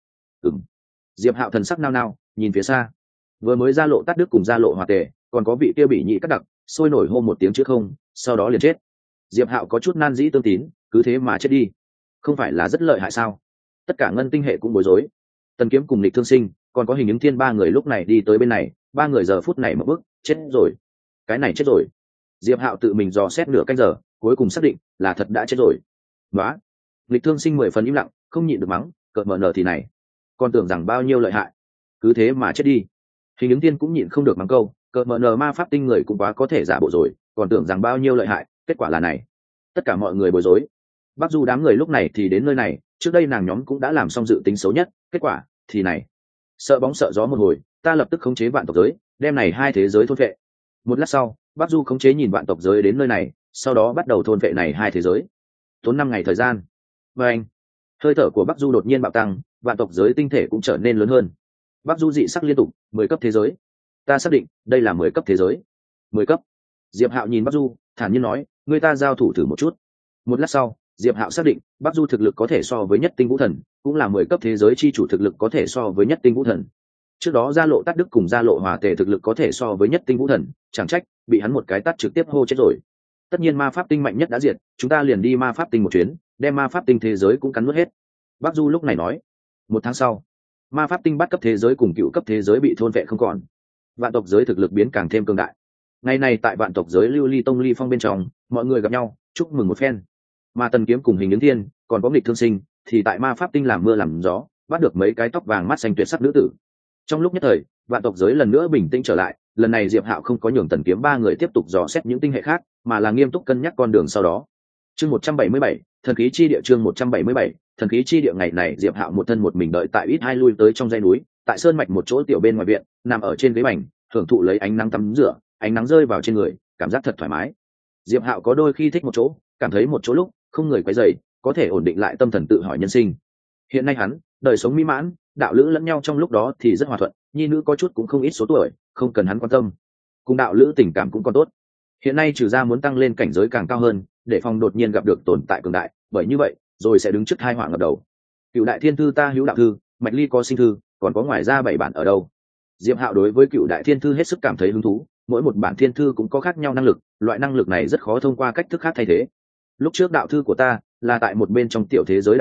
A: Diệp Hạo thần sắc nao nao, nhìn phía xa. Vừa mới Gia Lộ Tát Đức cùng Gia Lộ Hòa Tề, còn có vị kia bị nhị cắt đặc, sôi nổi hô một tiếng chứ không, sau đó liền chết. Diệp Hạo có chút nan dĩ tương tín, cứ thế mà chết đi, không phải là rất lợi hại sao? Tất cả ngân tinh hệ cũng bối rối. Tần Kiếm cùng Lịch Thương Sinh, còn có Hình Ứng Thiên ba người lúc này đi tới bên này, ba người giờ phút này một bước, chết rồi. Cái này chết rồi. Diệp Hạo tự mình dò xét nửa canh giờ, cuối cùng xác định là thật đã chết rồi. Đó. Lịch Thương Sinh 10 phần im lặng, không nhịn được mắng, cợt mở nở thì này, còn tưởng rằng bao nhiêu lợi hại, cứ thế mà chết đi. Hình Ứng Thiên cũng nhịn không được mắng câu, cợt mở nở ma pháp tinh người cũng quá có thể giả bộ rồi, còn tưởng rằng bao nhiêu lợi hại, kết quả là này. Tất cả mọi người bối rối. Bắc Du đám người lúc này thì đến nơi này, trước đây nàng nhóm cũng đã làm xong dự tính xấu nhất, kết quả thì này. Sợ bóng sợ gió một hồi, ta lập tức khống chế vạn tộc giới, đem này hai thế giới thôn vệ. Một lát sau, Bắc Du khống chế nhìn vạn tộc giới đến nơi này, sau đó bắt đầu thôn vệ này hai thế giới. Tốn 5 ngày thời gian. Và anh, hơi thở của Bắc Du đột nhiên bạo tăng, vạn tộc giới tinh thể cũng trở nên lớn hơn. Bắc Du dị sắc liên tục, 10 cấp thế giới. Ta xác định, đây là 10 cấp thế giới. 10 cấp. Diệp Hạo nhìn Bắc Du, thản nhiên nói, người ta giao thủ thử một chút. Một lát sau, Diệp Hạo xác định, Bắc Du thực lực có thể so với nhất tinh vũ thần, cũng là 10 cấp thế giới chi chủ thực lực có thể so với nhất tinh vũ thần. Trước đó Gia Lộ Tát Đức cùng Gia Lộ Hòa Tề thực lực có thể so với nhất tinh vũ thần, chẳng trách bị hắn một cái tát trực tiếp hô chết rồi. Tất nhiên ma pháp tinh mạnh nhất đã diệt, chúng ta liền đi ma pháp tinh một chuyến, đem ma pháp tinh thế giới cũng cắn nuốt hết. Bắc Du lúc này nói. Một tháng sau, ma pháp tinh bắt cấp thế giới cùng cựu cấp thế giới bị thôn vệ không còn. Vạn tộc giới thực lực biến càng thêm cường đại. Ngày này tại vạn tộc giới Lưu Ly Tông Ly Phong bên trong, mọi người gặp nhau, chúc mừng một phen. Mà Tần Kiếm cùng Hình Ứng Thiên, còn có Nghịch Thương Sinh, thì tại ma pháp tinh làm mưa làm gió, bắt được mấy cái tóc vàng mắt xanh tuyệt sắc nữ tử. Trong lúc nhất thời, vạn tộc giới lần nữa bình tĩnh trở lại, lần này Diệp Hạo không có nhường Tần Kiếm ba người tiếp tục dò xét những tinh hệ khác, mà là nghiêm túc cân nhắc con đường sau đó. Chương 177, thần khí chi địa. Chương 177, thần khí chi địa. Ngày này Diệp Hạo một thân một mình đợi tại ít hai lui tới trong dãy núi, tại sơn mạch một chỗ tiểu bên ngoài viện, nằm ở trên ghế bành, hưởng thụ lấy ánh nắng tắm rửa, ánh nắng rơi vào trên người, cảm giác thật thoải mái. Diệp Hạo có đôi khi thích một chỗ, cảm thấy một chỗ lúc không người quấy rầy, có thể ổn định lại tâm thần tự hỏi nhân sinh. Hiện nay hắn, đời sống mỹ mãn, đạo lữ lẫn nhau trong lúc đó thì rất hòa thuận, nhi nữ có chút cũng không ít số tuổi, không cần hắn quan tâm. Cùng đạo lữ tình cảm cũng còn tốt. Hiện nay trừ ra muốn tăng lên cảnh giới càng cao hơn, để phòng đột nhiên gặp được tồn tại cường đại, bởi như vậy, rồi sẽ đứng trước tai họa ngập đầu. Cựu đại thiên thư ta hữu đạo thư, Mạch Ly có sinh thư, còn có ngoài ra 7 bản ở đâu? Diệp Hạo đối với Cựu đại thiên thư hết sức cảm thấy hứng thú, mỗi một bản thiên thư cũng có khác nhau năng lực, loại năng lực này rất khó thông qua cách thức khác thay thế. Lúc trước đạo thư của ta là tại một bên trong tiểu thế giới đạt được,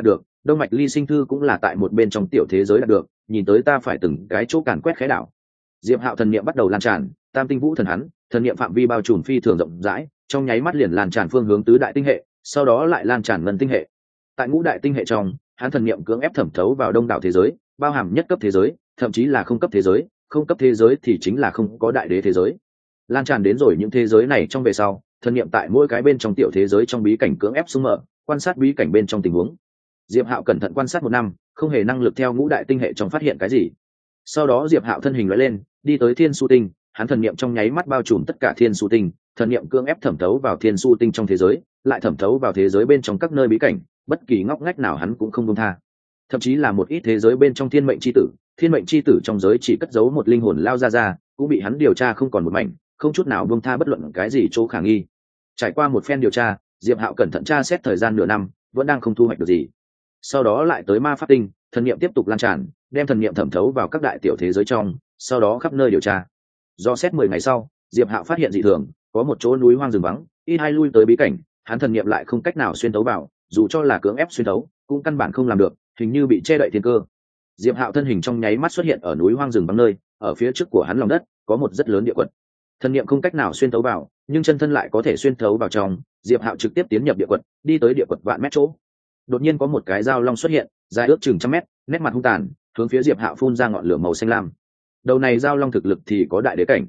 A: đông mạch ly sinh thư cũng là tại một bên trong tiểu thế giới đạt được, nhìn tới ta phải từng cái chỗ càn quét khé đảo. Diệp Hạo thần niệm bắt đầu lan tràn, tam tinh vũ thần hắn, thần niệm phạm vi bao trùm phi thường rộng rãi, trong nháy mắt liền lan tràn phương hướng tứ đại tinh hệ, sau đó lại lan tràn ngân tinh hệ. Tại ngũ đại tinh hệ trong, hắn thần niệm cưỡng ép thẩm thấu vào đông đảo thế giới, bao hàm nhất cấp thế giới, thậm chí là không cấp thế giới, không cấp thế giới thì chính là không có đại đế thế giới. Lan tràn đến rồi những thế giới này trong về sau, thần niệm tại mỗi cái bên trong tiểu thế giới trong bí cảnh cưỡng ép xung mở, quan sát bí cảnh bên trong tình huống. Diệp Hạo cẩn thận quan sát 1 năm, không hề năng lực theo ngũ đại tinh hệ trong phát hiện cái gì. Sau đó Diệp Hạo thân hình lóe lên, đi tới Thiên Su Tinh, hắn thần niệm trong nháy mắt bao trùm tất cả Thiên Su Tinh, thần niệm cưỡng ép thẩm thấu vào Thiên Su Tinh trong thế giới, lại thẩm thấu vào thế giới bên trong các nơi bí cảnh, bất kỳ ngóc ngách nào hắn cũng không buông tha. Thậm chí là một ít thế giới bên trong thiên mệnh chi tử trong giới chỉ cất giấu một linh hồn lao ra, cũng bị hắn điều tra không còn một mảnh, không chút nào buông tha bất luận cái gì chỗ khả nghi. Trải qua một phen điều tra, Diệp Hạo cẩn thận tra xét thời gian nửa năm, vẫn đang không thu hoạch được gì. Sau đó lại tới Ma Pháp Tinh, thần niệm tiếp tục lan tràn, đem thần niệm thẩm thấu vào các đại tiểu thế giới trong, sau đó khắp nơi điều tra. Do xét 10 ngày sau, Diệp Hạo phát hiện dị thường, có một chỗ núi hoang rừng vắng, ít hai lui tới bí cảnh, hắn thần niệm lại không cách nào xuyên tấu vào, dù cho là cưỡng ép xuyên tấu, cũng căn bản không làm được, hình như bị che đậy thiên cơ. Diệp Hạo thân hình trong nháy mắt xuất hiện ở núi hoang rừng vắng nơi, ở phía trước của hắn lòng đất có một rất lớn địa quật. Thần niệm không cách nào xuyên tấu vào, nhưng chân thân lại có thể xuyên thấu vào trong. Diệp Hạo trực tiếp tiến nhập địa quật, đi tới địa quật vạn mét chỗ. Đột nhiên có một cái dao long xuất hiện, dài ước chừng 100 mét, nét mặt hung tàn, hướng phía Diệp Hạo phun ra ngọn lửa màu xanh lam. Đầu này dao long thực lực thì có đại đế cảnh.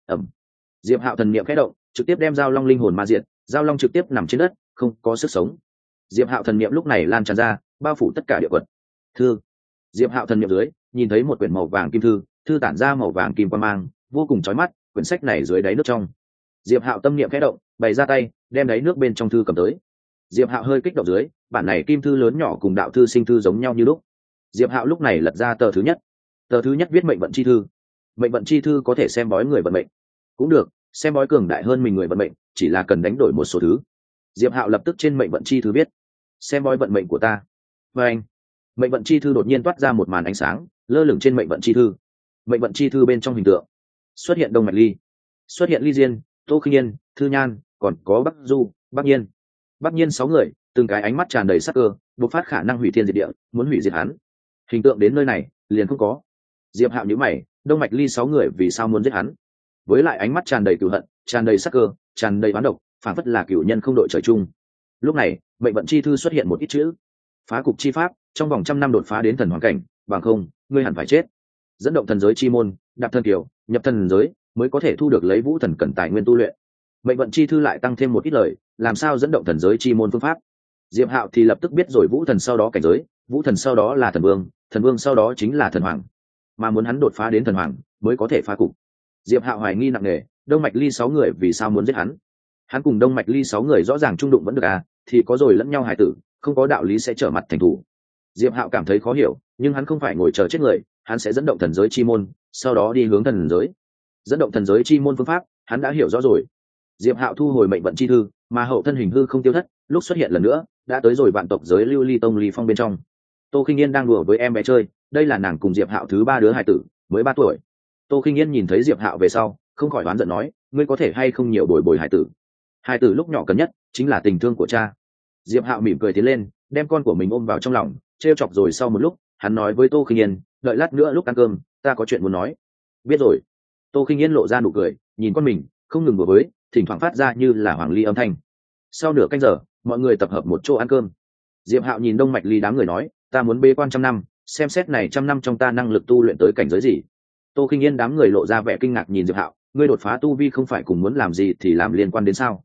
A: Diệp Hạo thần niệm khẽ động, trực tiếp đem dao long linh hồn ma diệt, dao long trực tiếp nằm trên đất, không có sức sống. Diệp Hạo thần niệm lúc này lan tràn ra, bao phủ tất cả địa quật. Thư. Diệp Hạo thần niệm dưới, nhìn thấy một quyển màu vàng kim thư, thư tản ra màu vàng kim quang mang, vô cùng chói mắt, quyển sách này dưới đáy nước trong. Diệp Hạo tâm niệm khẽ động, bày ra tay, đem đáy nước bên trong thư cầm tới. Diệp Hạo hơi kích động dưới, bản này kim thư lớn nhỏ cùng đạo thư sinh thư giống nhau như lúc. Diệp Hạo lúc này lật ra tờ thứ nhất. Tờ thứ nhất viết mệnh vận chi thư. Mệnh vận chi thư có thể xem bói người vận mệnh, cũng được xem bói cường đại hơn mình người vận mệnh, chỉ là cần đánh đổi một số thứ. Diệp Hạo lập tức trên mệnh vận chi thư viết: xem bói vận mệnh của ta. Và anh, mệnh vận chi thư đột nhiên toát ra một màn ánh sáng, lơ lửng trên mệnh vận chi thư. Mệnh vận chi thư bên trong hình tượng xuất hiện Đông Mạch Ly, xuất hiện Ly Diên, Tô Khinh Nhiên, Thư Nhan, còn có Bắc Du, Bắc Nhiên 6 người, từng cái ánh mắt tràn đầy sắc cơ, bộc phát khả năng hủy thiên diệt địa, muốn hủy diệt hắn. Hình tượng đến nơi này liền không có. Diệp Hạo nhíu mày, Đông Mạch Ly 6 người vì sao muốn giết hắn? Với lại ánh mắt tràn đầy cừu hận, tràn đầy sắc cơ, tràn đầy oán độc, phản phất là cửu nhân không đội trời chung. Lúc này, mệnh vận chi thư xuất hiện một ít chữ: phá cục chi pháp, trong vòng 100 năm đột phá đến thần hoàng cảnh, bằng không, ngươi hẳn phải chết. Dẫn động thần giới chi môn, đạp thần kiều, nhập thần giới, mới có thể thu được lấy vũ thần cần tài nguyên tu luyện. Mệnh vận chi thư lại tăng thêm một ít lời, làm sao dẫn động thần giới chi môn phương pháp. Diệp Hạo thì lập tức biết rồi vũ thần sau đó cảnh giới, vũ thần sau đó là thần vương sau đó chính là thần hoàng, mà muốn hắn đột phá đến thần hoàng mới có thể phá cục. Diệp Hạo hoài nghi nặng nề, Đông Mạch Ly 6 người vì sao muốn giết hắn? Hắn cùng Đông Mạch Ly 6 người rõ ràng trung đụng vẫn được à, thì có rồi lẫn nhau hài tử, không có đạo lý sẽ trở mặt thành thủ. Diệp Hạo cảm thấy khó hiểu, nhưng hắn không phải ngồi chờ chết người, hắn sẽ dẫn động thần giới chi môn, sau đó đi hướng thần giới. Dẫn động thần giới chi môn phương pháp, hắn đã hiểu rõ rồi. Diệp Hạo thu hồi mệnh vận chi thư, mà hậu thân hình hư không tiêu thất, lúc xuất hiện lần nữa, đã tới rồi vạn tộc giới Lưu Ly Tông Ly Phong bên trong. Tô Khinh Nhiên đang đùa với em bé chơi, đây là nàng cùng Diệp Hạo thứ 3 đứa hài tử, mới 3 tuổi. Tô Khinh Nhiên nhìn thấy Diệp Hạo về sau, không khỏi oán giận nói, ngươi có thể hay không nhiều bồi bồi hài tử. Hài tử lúc nhỏ cần nhất chính là tình thương của cha. Diệp Hạo mỉm cười tiến lên, đem con của mình ôm vào trong lòng, trêu chọc rồi sau một lúc, hắn nói với Tô Khinh Nhiên, đợi lát nữa lúc ăn cơm, ta có chuyện muốn nói. Biết rồi. Tô Khinh Nhiên lộ ra nụ cười, nhìn con mình, không ngừng đùa với, thỉnh thoảng phát ra như là hoàng ly âm thanh. Sau nửa canh giờ, mọi người tập hợp một chỗ ăn cơm. Diệp Hạo nhìn Đông Mạch Ly đám người nói, ta muốn bế quan 100 năm, xem xét này 100 năm trong ta năng lực tu luyện tới cảnh giới gì. Tô Khinh Nhiên đám người lộ ra vẻ kinh ngạc nhìn Diệp Hạo, ngươi đột phá tu vi không phải cùng muốn làm gì thì làm liên quan đến sao?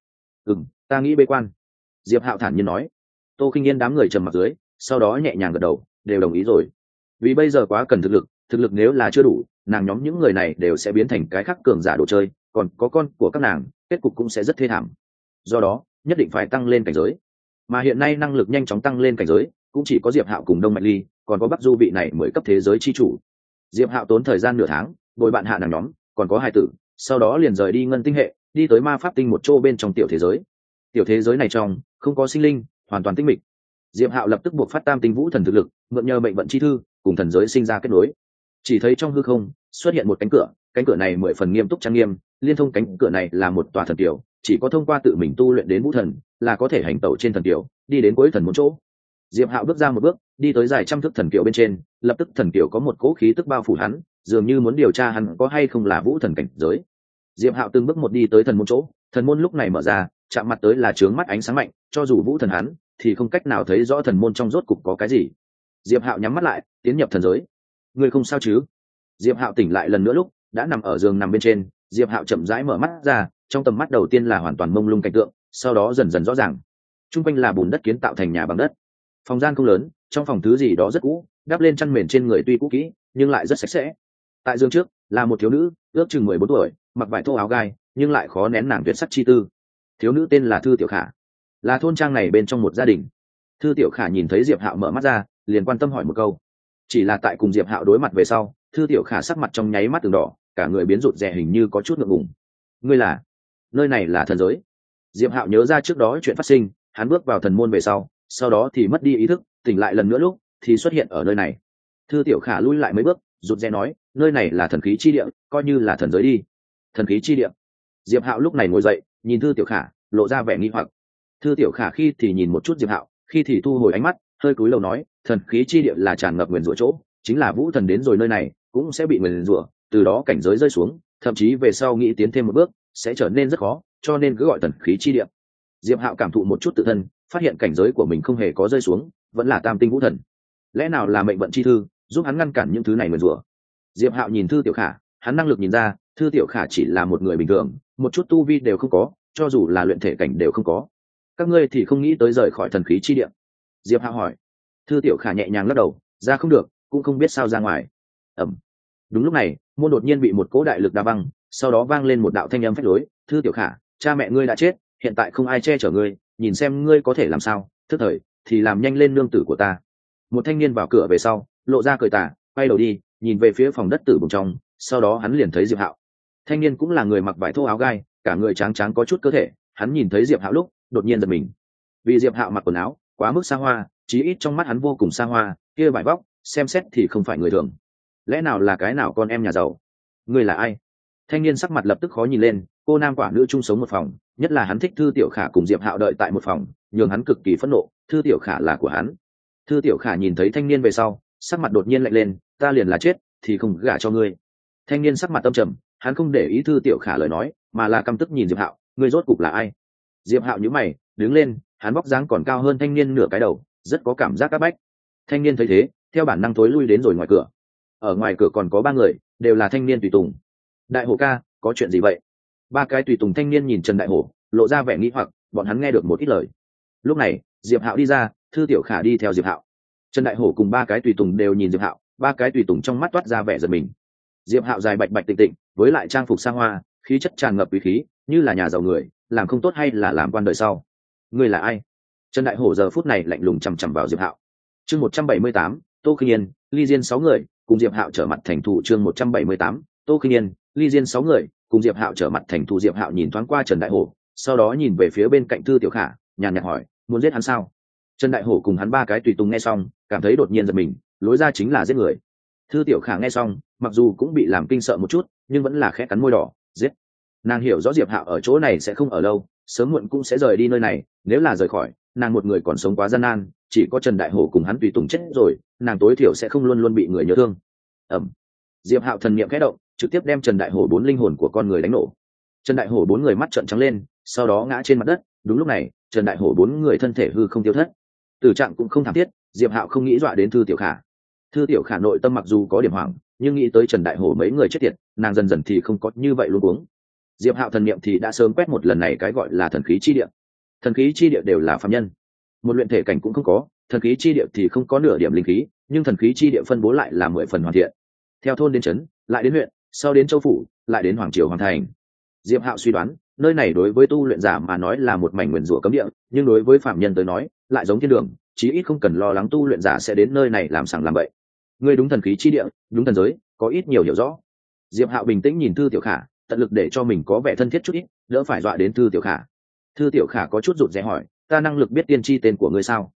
A: Ta nghĩ bế quan. Diệp Hạo thản nhiên nói. Tô Khinh Nhiên đám người trầm mặc dưới, sau đó nhẹ nhàng gật đầu, đều đồng ý rồi. Vì bây giờ quá cần thực lực nếu là chưa đủ, nàng nhóm những người này đều sẽ biến thành cái khác cường giả đồ chơi, còn có con của các nàng, kết cục cũng sẽ rất thê thảm. Do đó, nhất định phải tăng lên cảnh giới. Mà hiện nay năng lực nhanh chóng tăng lên cảnh giới, cũng chỉ có Diệp Hạo cùng Đông Mạch Ly, còn có Bắc Du vị này mới cấp thế giới chi chủ. Diệp Hạo tốn thời gian nửa tháng, bồi bạn hạ nàng nhóm, còn có 2 tử, sau đó liền rời đi ngân tinh hệ, đi tới ma pháp tinh một chỗ bên trong tiểu thế giới. Tiểu thế giới này trong không có sinh linh, hoàn toàn tĩnh mịch. Diệp Hạo lập tức buộc phát tam tinh vũ thần thực lực, mượn nhờ mệnh vận chi thư, cùng thần giới sinh ra kết nối. Chỉ thấy trong hư không xuất hiện một cánh cửa này 10 phần nghiêm túc trang nghiêm, liên thông cánh cửa này là một tòa thần tiểu, chỉ có thông qua tự mình tu luyện đến vũ thần, là có thể hành tẩu trên thần tiểu, đi đến cuối thần một chỗ. Diệp Hạo bước ra một bước, đi tới dài trăm thước thần kiều bên trên, lập tức thần kiều có một cỗ khí tức bao phủ hắn, dường như muốn điều tra hắn có hay không là vũ thần cảnh giới. Diệp Hạo từng bước một đi tới thần môn chỗ, thần môn lúc này mở ra, chạm mặt tới là chướng mắt ánh sáng mạnh, cho dù vũ thần hắn thì không cách nào thấy rõ thần môn trong rốt cục có cái gì. Diệp Hạo nhắm mắt lại, tiến nhập thần giới. Người không sao chứ? Diệp Hạo tỉnh lại lần nữa lúc đã nằm ở giường nằm bên trên. Diệp Hạo chậm rãi mở mắt ra, trong tầm mắt đầu tiên là hoàn toàn mông lung cảnh tượng, sau đó dần dần rõ ràng. Trung quanh là bùn đất kiến tạo thành nhà bằng đất. Phòng gian không lớn, trong phòng thứ gì đó rất cũ, đắp lên chăn mền trên người tuy cũ kỹ nhưng lại rất sạch sẽ. Tại giường trước là một thiếu nữ, ước chừng 14 tuổi, mặc vải thô áo gai nhưng lại khó nén nàng tuyệt sắc chi tư. Thiếu nữ tên là Thư Tiểu Khả, là thôn trang này bên trong một gia đình. Thư Tiểu Khả nhìn thấy Diệp Hạo mở mắt ra, liền quan tâm hỏi một câu. Chỉ là tại cùng Diệp Hạo đối mặt về sau, Thư Tiểu Khả sắc mặt trong nháy mắt từng đỏ, cả người biến rụt rè, hình như có chút ngượng ngùng. Ngươi là? Nơi này là thần giới. Diệp Hạo nhớ ra trước đó chuyện phát sinh, hắn bước vào thần môn về sau đó thì mất đi ý thức, tỉnh lại lần nữa lúc thì xuất hiện ở nơi này. Thư Tiểu Khả lui lại mấy bước, rụt rè nói, nơi này là thần khí chi địa, coi như là thần giới đi. Thần khí chi địa? Diệp Hạo lúc này ngồi dậy, nhìn Thư Tiểu Khả, lộ ra vẻ nghi hoặc. Thư Tiểu Khả khi thì nhìn một chút Diệp Hạo, khi thì thu hồi ánh mắt, hơi cúi đầu nói, thần khí chi địa là tràn ngập nguyền rủa chỗ, chính là vũ thần đến rồi nơi này cũng sẽ bị nguyền rủa, từ đó cảnh giới rơi xuống, thậm chí về sau nghĩ tiến thêm một bước sẽ trở nên rất khó, cho nên cứ gọi thần khí chi địa. Diệp Hạo cảm thụ một chút tự thân, phát hiện cảnh giới của mình không hề có rơi xuống, vẫn là tam tinh vũ thần. Lẽ nào là mệnh vận chi thư giúp hắn ngăn cản những thứ này nguyền rủa? Diệp Hạo nhìn Thư Tiểu Khả, hắn năng lực nhìn ra, Thư Tiểu Khả chỉ là một người bình thường, một chút tu vi đều không có, cho dù là luyện thể cảnh đều không có. Các ngươi thì không nghĩ tới rời khỏi thần khí chi địa? Diệp Hạo hỏi. Thư Tiểu Khả nhẹ nhàng lắc đầu, ra không được, cũng không biết sao ra ngoài. Ẩm. Đúng lúc này, môn đột nhiên bị một cỗ đại lực đá văng, sau đó vang lên một đạo thanh âm phách lối, Thư Tiểu Khả, cha mẹ ngươi đã chết, hiện tại không ai che chở ngươi, nhìn xem ngươi có thể làm sao, thức thời thì làm nhanh lên nương tử của ta. Một thanh niên vào cửa về sau, lộ ra cười tà, quay đầu đi, nhìn về phía phòng đất tử bùng trong, sau đó hắn liền thấy Diệp Hạo. Thanh niên cũng là người mặc vải thô áo gai, cả người trắng trắng có chút cơ thể, hắn nhìn thấy Diệp Hạo lúc đột nhiên giật mình, vì Diệp Hạo mặc quần áo quá mức xa hoa, chí ít trong mắt hắn vô cùng xa hoa, kia vải vóc xem xét thì không phải người thường. Lẽ nào là cái nào con em nhà giàu? Ngươi là ai? Thanh niên sắc mặt lập tức khó nhìn lên, cô nam quả nữ chung sống một phòng, nhất là hắn thích Thư Tiểu Khả cùng Diệp Hạo đợi tại một phòng, nhường hắn cực kỳ phẫn nộ, Thư Tiểu Khả là của hắn. Thư Tiểu Khả nhìn thấy thanh niên về sau, sắc mặt đột nhiên lạnh lên, ta liền là chết thì không gả cho ngươi. Thanh niên sắc mặt âm trầm, hắn không để ý Thư Tiểu Khả lời nói, mà là căm tức nhìn Diệp Hạo, ngươi rốt cục là ai? Diệp Hạo nhíu mày, đứng lên, hắn vóc dáng còn cao hơn thanh niên nửa cái đầu, rất có cảm giác áp bách. Thanh niên thấy thế, theo bản năng thối lui đến rồi ngoài cửa. Ở ngoài cửa còn có 3 người, đều là thanh niên tùy tùng. Đại hổ ca, có chuyện gì vậy? 3 cái tùy tùng thanh niên nhìn Trần Đại Hổ, lộ ra vẻ nghi hoặc, bọn hắn nghe được một ít lời. Lúc này, Diệp Hạo đi ra, Thư Tiểu Khả đi theo Diệp Hạo. Trần Đại Hổ cùng 3 cái tùy tùng đều nhìn Diệp Hạo, 3 cái tùy tùng trong mắt toát ra vẻ giận mình. Diệp Hạo dài bạch bạch tịnh tịnh, với lại trang phục xa hoa, khí chất tràn ngập quý khí, như là nhà giàu người, làm không tốt hay là làm quan đời sau. Ngươi là ai? Trần Đại Hổ giờ phút này lạnh lùng chằm chằm vào Diệp Hạo. Chương 178, Tô Khinh Yên, Ly Diên 6 người, cùng Diệp Hạo trở mặt thành thù. Chương 178, Tô Khinh Yên, Ly Diên 6 người, cùng Diệp Hạo trở mặt thành thù. Diệp Hạo nhìn thoáng qua Trần Đại Hổ, sau đó nhìn về phía bên cạnh Thư Tiểu Khả, nhàn nhạt hỏi, muốn giết hắn sao? Trần Đại Hổ cùng hắn 3 cái tùy tùng nghe xong, cảm thấy đột nhiên giật mình, lối ra chính là giết người. Thư Tiểu Khả nghe xong, mặc dù cũng bị làm kinh sợ một chút, nhưng vẫn là khẽ cắn môi đỏ, giết. Nàng hiểu rõ Diệp Hạo ở chỗ này sẽ không ở lâu, sớm muộn cũng sẽ rời đi nơi này, nếu là rời khỏi, nàng một người còn sống quá gian nan, chỉ có Trần Đại Hổ cùng hắn tùy tùng chết rồi, nàng tối thiểu sẽ không luôn luôn bị người nhớ thương. Diệp Hạo thần niệm khẽ động, trực tiếp đem Trần Đại Hổ 4 linh hồn của con người đánh nổ. Trần Đại Hổ 4 người mắt trợn trắng lên, sau đó ngã trên mặt đất. Đúng lúc này, Trần Đại Hổ 4 người thân thể hư không tiêu thất. Tử trạng cũng không thảm thiết, Diệp Hạo không nghĩ dọa đến Thư Tiểu Khả. Thư Tiểu Khả nội tâm mặc dù có điểm hoảng, nhưng nghĩ tới Trần Đại Hổ mấy người chết tiệt, nàng dần dần thì không có như vậy luôn uống. Diệp Hạo thần niệm thì đã sớm quét một lần này cái gọi là thần khí chi địa. Thần khí chi địa đều là phàm nhân, một luyện thể cảnh cũng không có, thần khí chi địa thì không có nửa điểm linh khí, nhưng thần khí chi địa phân bố lại là 10 phần hoàn thiện. Theo thôn đến trấn, lại đến huyện, sau đến châu phủ, lại đến hoàng triều hoàng thành. Diệp Hạo suy đoán, nơi này đối với tu luyện giả mà nói là một mảnh nguyền rủa cấm địa, nhưng đối với phạm nhân tới nói, lại giống thiên đường, chí ít không cần lo lắng tu luyện giả sẽ đến nơi này làm sằng làm bậy. Ngươi đúng thần khí chi địa, đúng thần giới, có ít nhiều hiểu rõ. Diệp Hạo bình tĩnh nhìn Thư Tiểu Khả, tận lực để cho mình có vẻ thân thiết chút ít, đỡ phải dọa đến Thư Tiểu Khả. Thư Tiểu Khả có chút rụt rè hỏi, ta năng lực biết tiên tri tên của ngươi sao?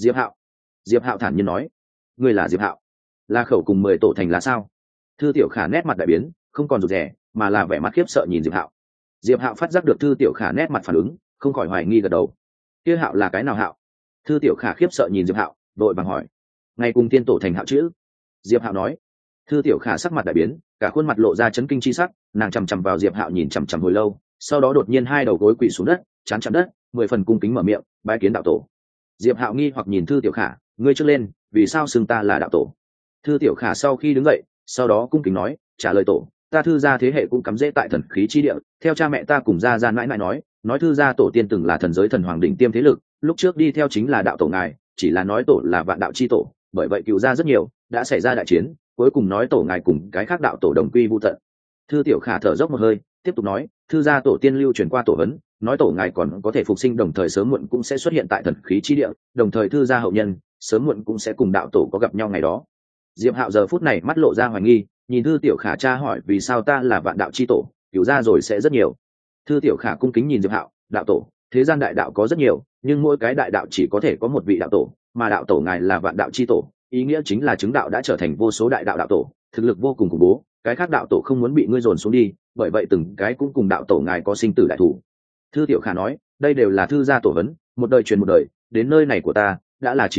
A: Diệp Hạo thản nhiên nói, ngươi là Diệp Hạo, là khẩu cùng 10 tổ thành là sao? Thư Tiểu Khả nét mặt đại biến, không còn rụt rè, mà là vẻ mặt khiếp sợ nhìn Diệp Hạo. Diệp Hạo phát giác được Thư Tiểu Khả nét mặt phản ứng, không khỏi hoài nghi gật đầu. Kia Hạo là cái nào Hạo? Thư Tiểu Khả khiếp sợ nhìn Diệp Hạo, vội vàng hỏi: ngày cùng tiên tổ thành hạo chữ? Diệp Hạo nói. Thư Tiểu Khả sắc mặt đại biến, cả khuôn mặt lộ ra chấn kinh chi sắc, nàng chằm chằm vào Diệp Hạo nhìn chằm chằm hồi lâu, sau đó đột nhiên hai đầu gối quỳ xuống đất, chán chạm đất, 10 phần cung kính mở miệng bái kiến đạo tổ. Diệp Hạo nghi hoặc nhìn Thư Tiểu Khả: ngươi trước lên, vì sao xưng ta là đạo tổ? Thư Tiểu Khả sau khi đứng dậy, sau đó cung kính nói: trả lời tổ, ta Thư gia thế hệ cũng cắm rễ tại thần khí chi địa, theo cha mẹ ta cùng gia mãi mãi nói Thư gia tổ tiên từng là thần giới thần hoàng đỉnh tiêm thế lực, lúc trước đi theo chính là đạo tổ ngài, chỉ là nói tổ là vạn đạo chi tổ, bởi vậy cựu gia rất nhiều, đã xảy ra đại chiến, cuối cùng nói tổ ngài cùng cái khác đạo tổ đồng quy vu tận. Thư Tiểu Khả thở dốc một hơi, tiếp tục nói: Thư gia tổ tiên lưu truyền qua tổ hấn, nói tổ ngài còn có thể phục sinh, đồng thời sớm muộn cũng sẽ xuất hiện tại thần khí chi địa, đồng thời Thư gia hậu nhân sớm muộn cũng sẽ cùng đạo tổ có gặp nhau ngày đó. Diệp Hạo giờ phút này mắt lộ ra hoài nghi, nhìn Thư Tiểu Khả tra hỏi: vì sao ta là vạn đạo chi tổ, cựu gia rồi sẽ rất nhiều? Thư Tiểu Khả cung kính nhìn Diệp Hạo: đạo tổ, thế gian đại đạo có rất nhiều, nhưng mỗi cái đại đạo chỉ có thể có một vị đạo tổ, mà đạo tổ ngài là vạn đạo chi tổ, ý nghĩa chính là chứng đạo đã trở thành vô số đại đạo đạo tổ, thực lực vô cùng khủng bố, cái khác đạo tổ không muốn bị ngươi dồn xuống đi, bởi vậy từng cái cũng cùng đạo tổ ngài có sinh tử đại thủ. Thư Tiểu Khả nói: đây đều là Thư gia tổ vấn, một đời truyền một đời, đến nơi này của ta đã là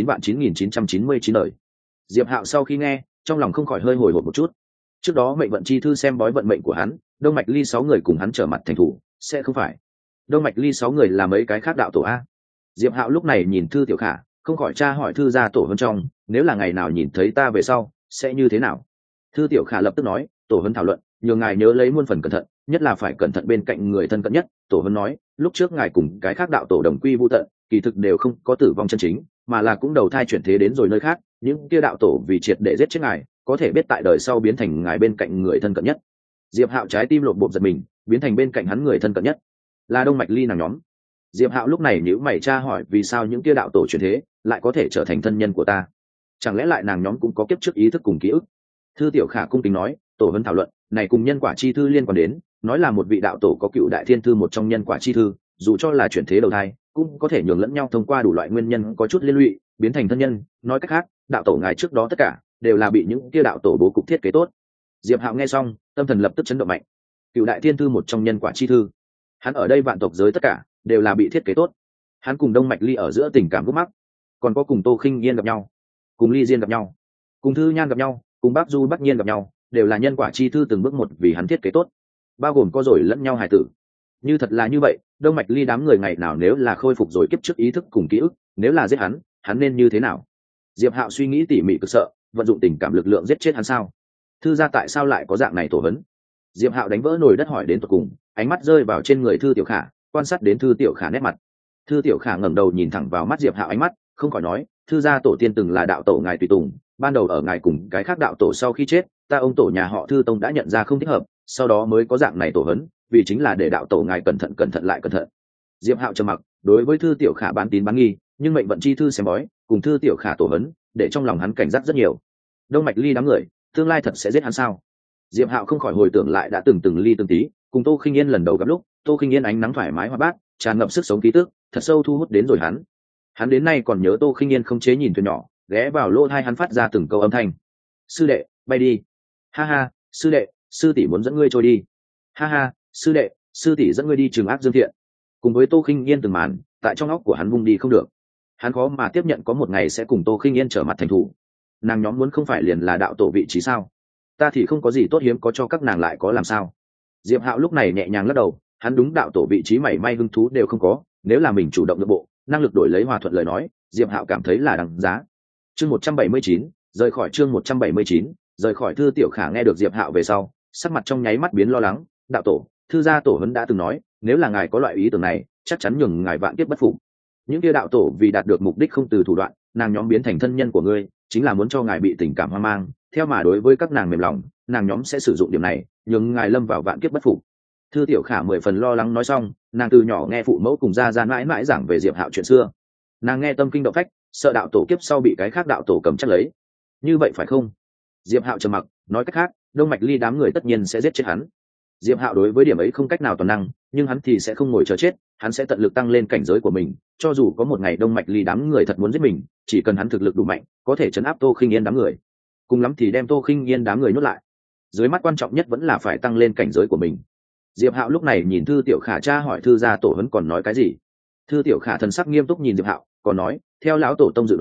A: 99999 đời. Diệp Hạo sau khi nghe, trong lòng không khỏi hơi hồi hộp một chút. Trước đó mệnh vận chi thư xem bói vận mệnh của hắn, Đông Mạch Ly 6 người cùng hắn trở mặt thành thủ, sẽ không phải Đông Mạch Ly 6 người là mấy cái khác đạo tổ a? Diệp Hạo lúc này nhìn Thư Tiểu Khả, không khỏi tra hỏi Thư gia tổ hơn trong, nếu là ngày nào nhìn thấy ta về sau, sẽ như thế nào? Thư Tiểu Khả lập tức nói: tổ huấn thảo luận, nhờ ngài nhớ lấy muôn phần cẩn thận, nhất là phải cẩn thận bên cạnh người thân cận nhất. Tổ huấn nói, lúc trước ngài cùng cái khác đạo tổ đồng quy vu tận, kỳ thực đều không có tử vong chân chính, mà là cũng đầu thai chuyển thế đến rồi nơi khác, những kia đạo tổ vì triệt để giết chết ngài, có thể biết tại đời sau biến thành ngài bên cạnh người thân cận nhất. Diệp Hạo trái tim lộn bộp giật mình, biến thành bên cạnh hắn người thân cận nhất là Đông Mạch Ly nàng nhóm. Diệp Hạo lúc này nhíu mày tra hỏi: vì sao những kia đạo tổ chuyển thế lại có thể trở thành thân nhân của ta? Chẳng lẽ lại nàng nhóm cũng có kiếp trước ý thức cùng ký ức? Thư Tiểu Khả cung kính nói: tổ vấn thảo luận này cùng nhân quả chi thư liên quan đến, nói là một vị đạo tổ có cựu đại thiên thư một trong nhân quả chi thư, dù cho là chuyển thế đầu thai cũng có thể nhường lẫn nhau thông qua đủ loại nguyên nhân có chút liên lụy biến thành thân nhân. Nói cách khác, đạo tổ ngài trước đó tất cả đều là bị những kia đạo tổ bố cục thiết kế tốt. Diệp Hạo nghe xong, tâm thần lập tức chấn động mạnh. Cựu đại thiên thư một trong nhân quả chi thư, hắn ở đây vạn tộc giới tất cả đều là bị thiết kế tốt. Hắn cùng Đông Mạch Ly ở giữa tình cảm gốc mắc, còn có cùng Tô Khinh Yên gặp nhau, cùng Ly Diên gặp nhau, cùng Thư Nhan gặp nhau, cùng Bác Du Bắc Nhiên gặp nhau, đều là nhân quả chi thư từng bước một vì hắn thiết kế tốt, bao gồm có rồi lẫn nhau hài tử. Như thật là như vậy, Đông Mạch Ly đám người ngày nào nếu là khôi phục rồi kiếp trước ý thức cùng ký ức, nếu là giết hắn nên như thế nào? Diệp Hạo suy nghĩ tỉ mỉ cực sợ, vận dụng tình cảm lực lượng giết chết hắn sao? Thư gia tại sao lại có dạng này tổ vấn? Diệp Hạo đánh vỡ nồi đất hỏi đến tận cùng, ánh mắt rơi vào trên người Thư Tiểu Khả, quan sát đến Thư Tiểu Khả nét mặt. Thư Tiểu Khả ngẩng đầu nhìn thẳng vào mắt Diệp Hạo ánh mắt, không khỏi nói: Thư gia tổ tiên từng là đạo tổ ngài tùy tùng, ban đầu ở ngài cùng cái khác đạo tổ sau khi chết, ta ông tổ nhà họ Thư tông đã nhận ra không thích hợp, sau đó mới có dạng này tổ hấn, vì chính là để đạo tổ ngài cẩn thận lại cẩn thận. Diệp Hạo trầm mặc, đối với Thư Tiểu Khả bán tín bán nghi, nhưng mệnh vận chi thư xem bói cùng Thư Tiểu Khả tổ hấn, để trong lòng hắn cảnh giác rất nhiều. Đông Mạch Ly đám người, tương lai thật sẽ giết hắn sao? Diệp Hạo không khỏi hồi tưởng lại đã từng ly từng tí cùng Tô Khinh Yên lần đầu gặp lúc, Tô Khinh Yên ánh nắng thoải mái hoạt bát, tràn ngập sức sống ký tức, thật sâu thu hút đến rồi hắn. Hắn đến nay còn nhớ Tô Khinh Yên không chế nhìn thuyền nhỏ, ghé vào lỗ tai hắn phát ra từng câu âm thanh: sư đệ, bay đi. Ha ha, sư đệ, sư tỷ muốn dẫn ngươi trôi đi. Ha ha, sư đệ, sư tỷ dẫn ngươi đi trừng ác dương thiện. Cùng với Tô Khinh Yên từng màn, tại trong óc của hắn vung đi không được. Hắn khó mà tiếp nhận có một ngày sẽ cùng Tô Khinh Yên trở mặt thành thủ. Nàng nhóm muốn không phải liền là đạo tổ vị trí sao? Ta thì không có gì tốt hiếm có cho các nàng lại có làm sao? Diệp Hạo lúc này nhẹ nhàng lắc đầu, hắn đúng đạo tổ vị trí mảy may hứng thú đều không có, nếu là mình chủ động nội bộ, năng lực đổi lấy hòa thuận lời nói, Diệp Hạo cảm thấy là đáng giá. Chương 179, rời khỏi chương 179, rời khỏi. Thư Tiểu Khả nghe được Diệp Hạo về sau, sắc mặt trong nháy mắt biến lo lắng: đạo tổ, Thư gia tổ huấn đã từng nói, nếu là ngài có loại ý tưởng này, chắc chắn nhường ngài vạn kiếp bất phục. Những kia đạo tổ vì đạt được mục đích không từ thủ đoạn, nàng nhóm biến thành thân nhân của ngươi, chính là muốn cho ngài bị tình cảm hoang mang, theo mà đối với các nàng mềm lòng, nàng nhóm sẽ sử dụng điểm này, nhường ngài lâm vào vạn kiếp bất phục. Thư Tiểu Khả 10 phần lo lắng nói xong, nàng từ nhỏ nghe phụ mẫu cùng gia mãi mãi giảng về Diệp Hạo chuyện xưa, nàng nghe tâm kinh động phách, sợ đạo tổ kiếp sau bị cái khác đạo tổ cầm chắc lấy. Như vậy phải không? Diệp Hạo trầm mặc, nói cách khác, Đông Mạch Ly đám người tất nhiên sẽ giết chết hắn. Diệp Hạo đối với điểm ấy không cách nào toàn năng, nhưng hắn thì sẽ không ngồi chờ chết, hắn sẽ tận lực tăng lên cảnh giới của mình, cho dù có một ngày Đông Mạch Ly đám người thật muốn giết mình, chỉ cần hắn thực lực đủ mạnh, có thể trấn áp Tô Khinh Yên đám người, cùng lắm thì đem Tô Khinh Yên đám người nhốt lại. Dưới mắt quan trọng nhất vẫn là phải tăng lên cảnh giới của mình. Diệp Hạo lúc này nhìn Thư Tiểu Khả tra hỏi Thư gia tổ huấn còn nói cái gì. Thư Tiểu Khả thần sắc nghiêm túc nhìn Diệp Hạo, còn nói: theo lão tổ tông dự đoán,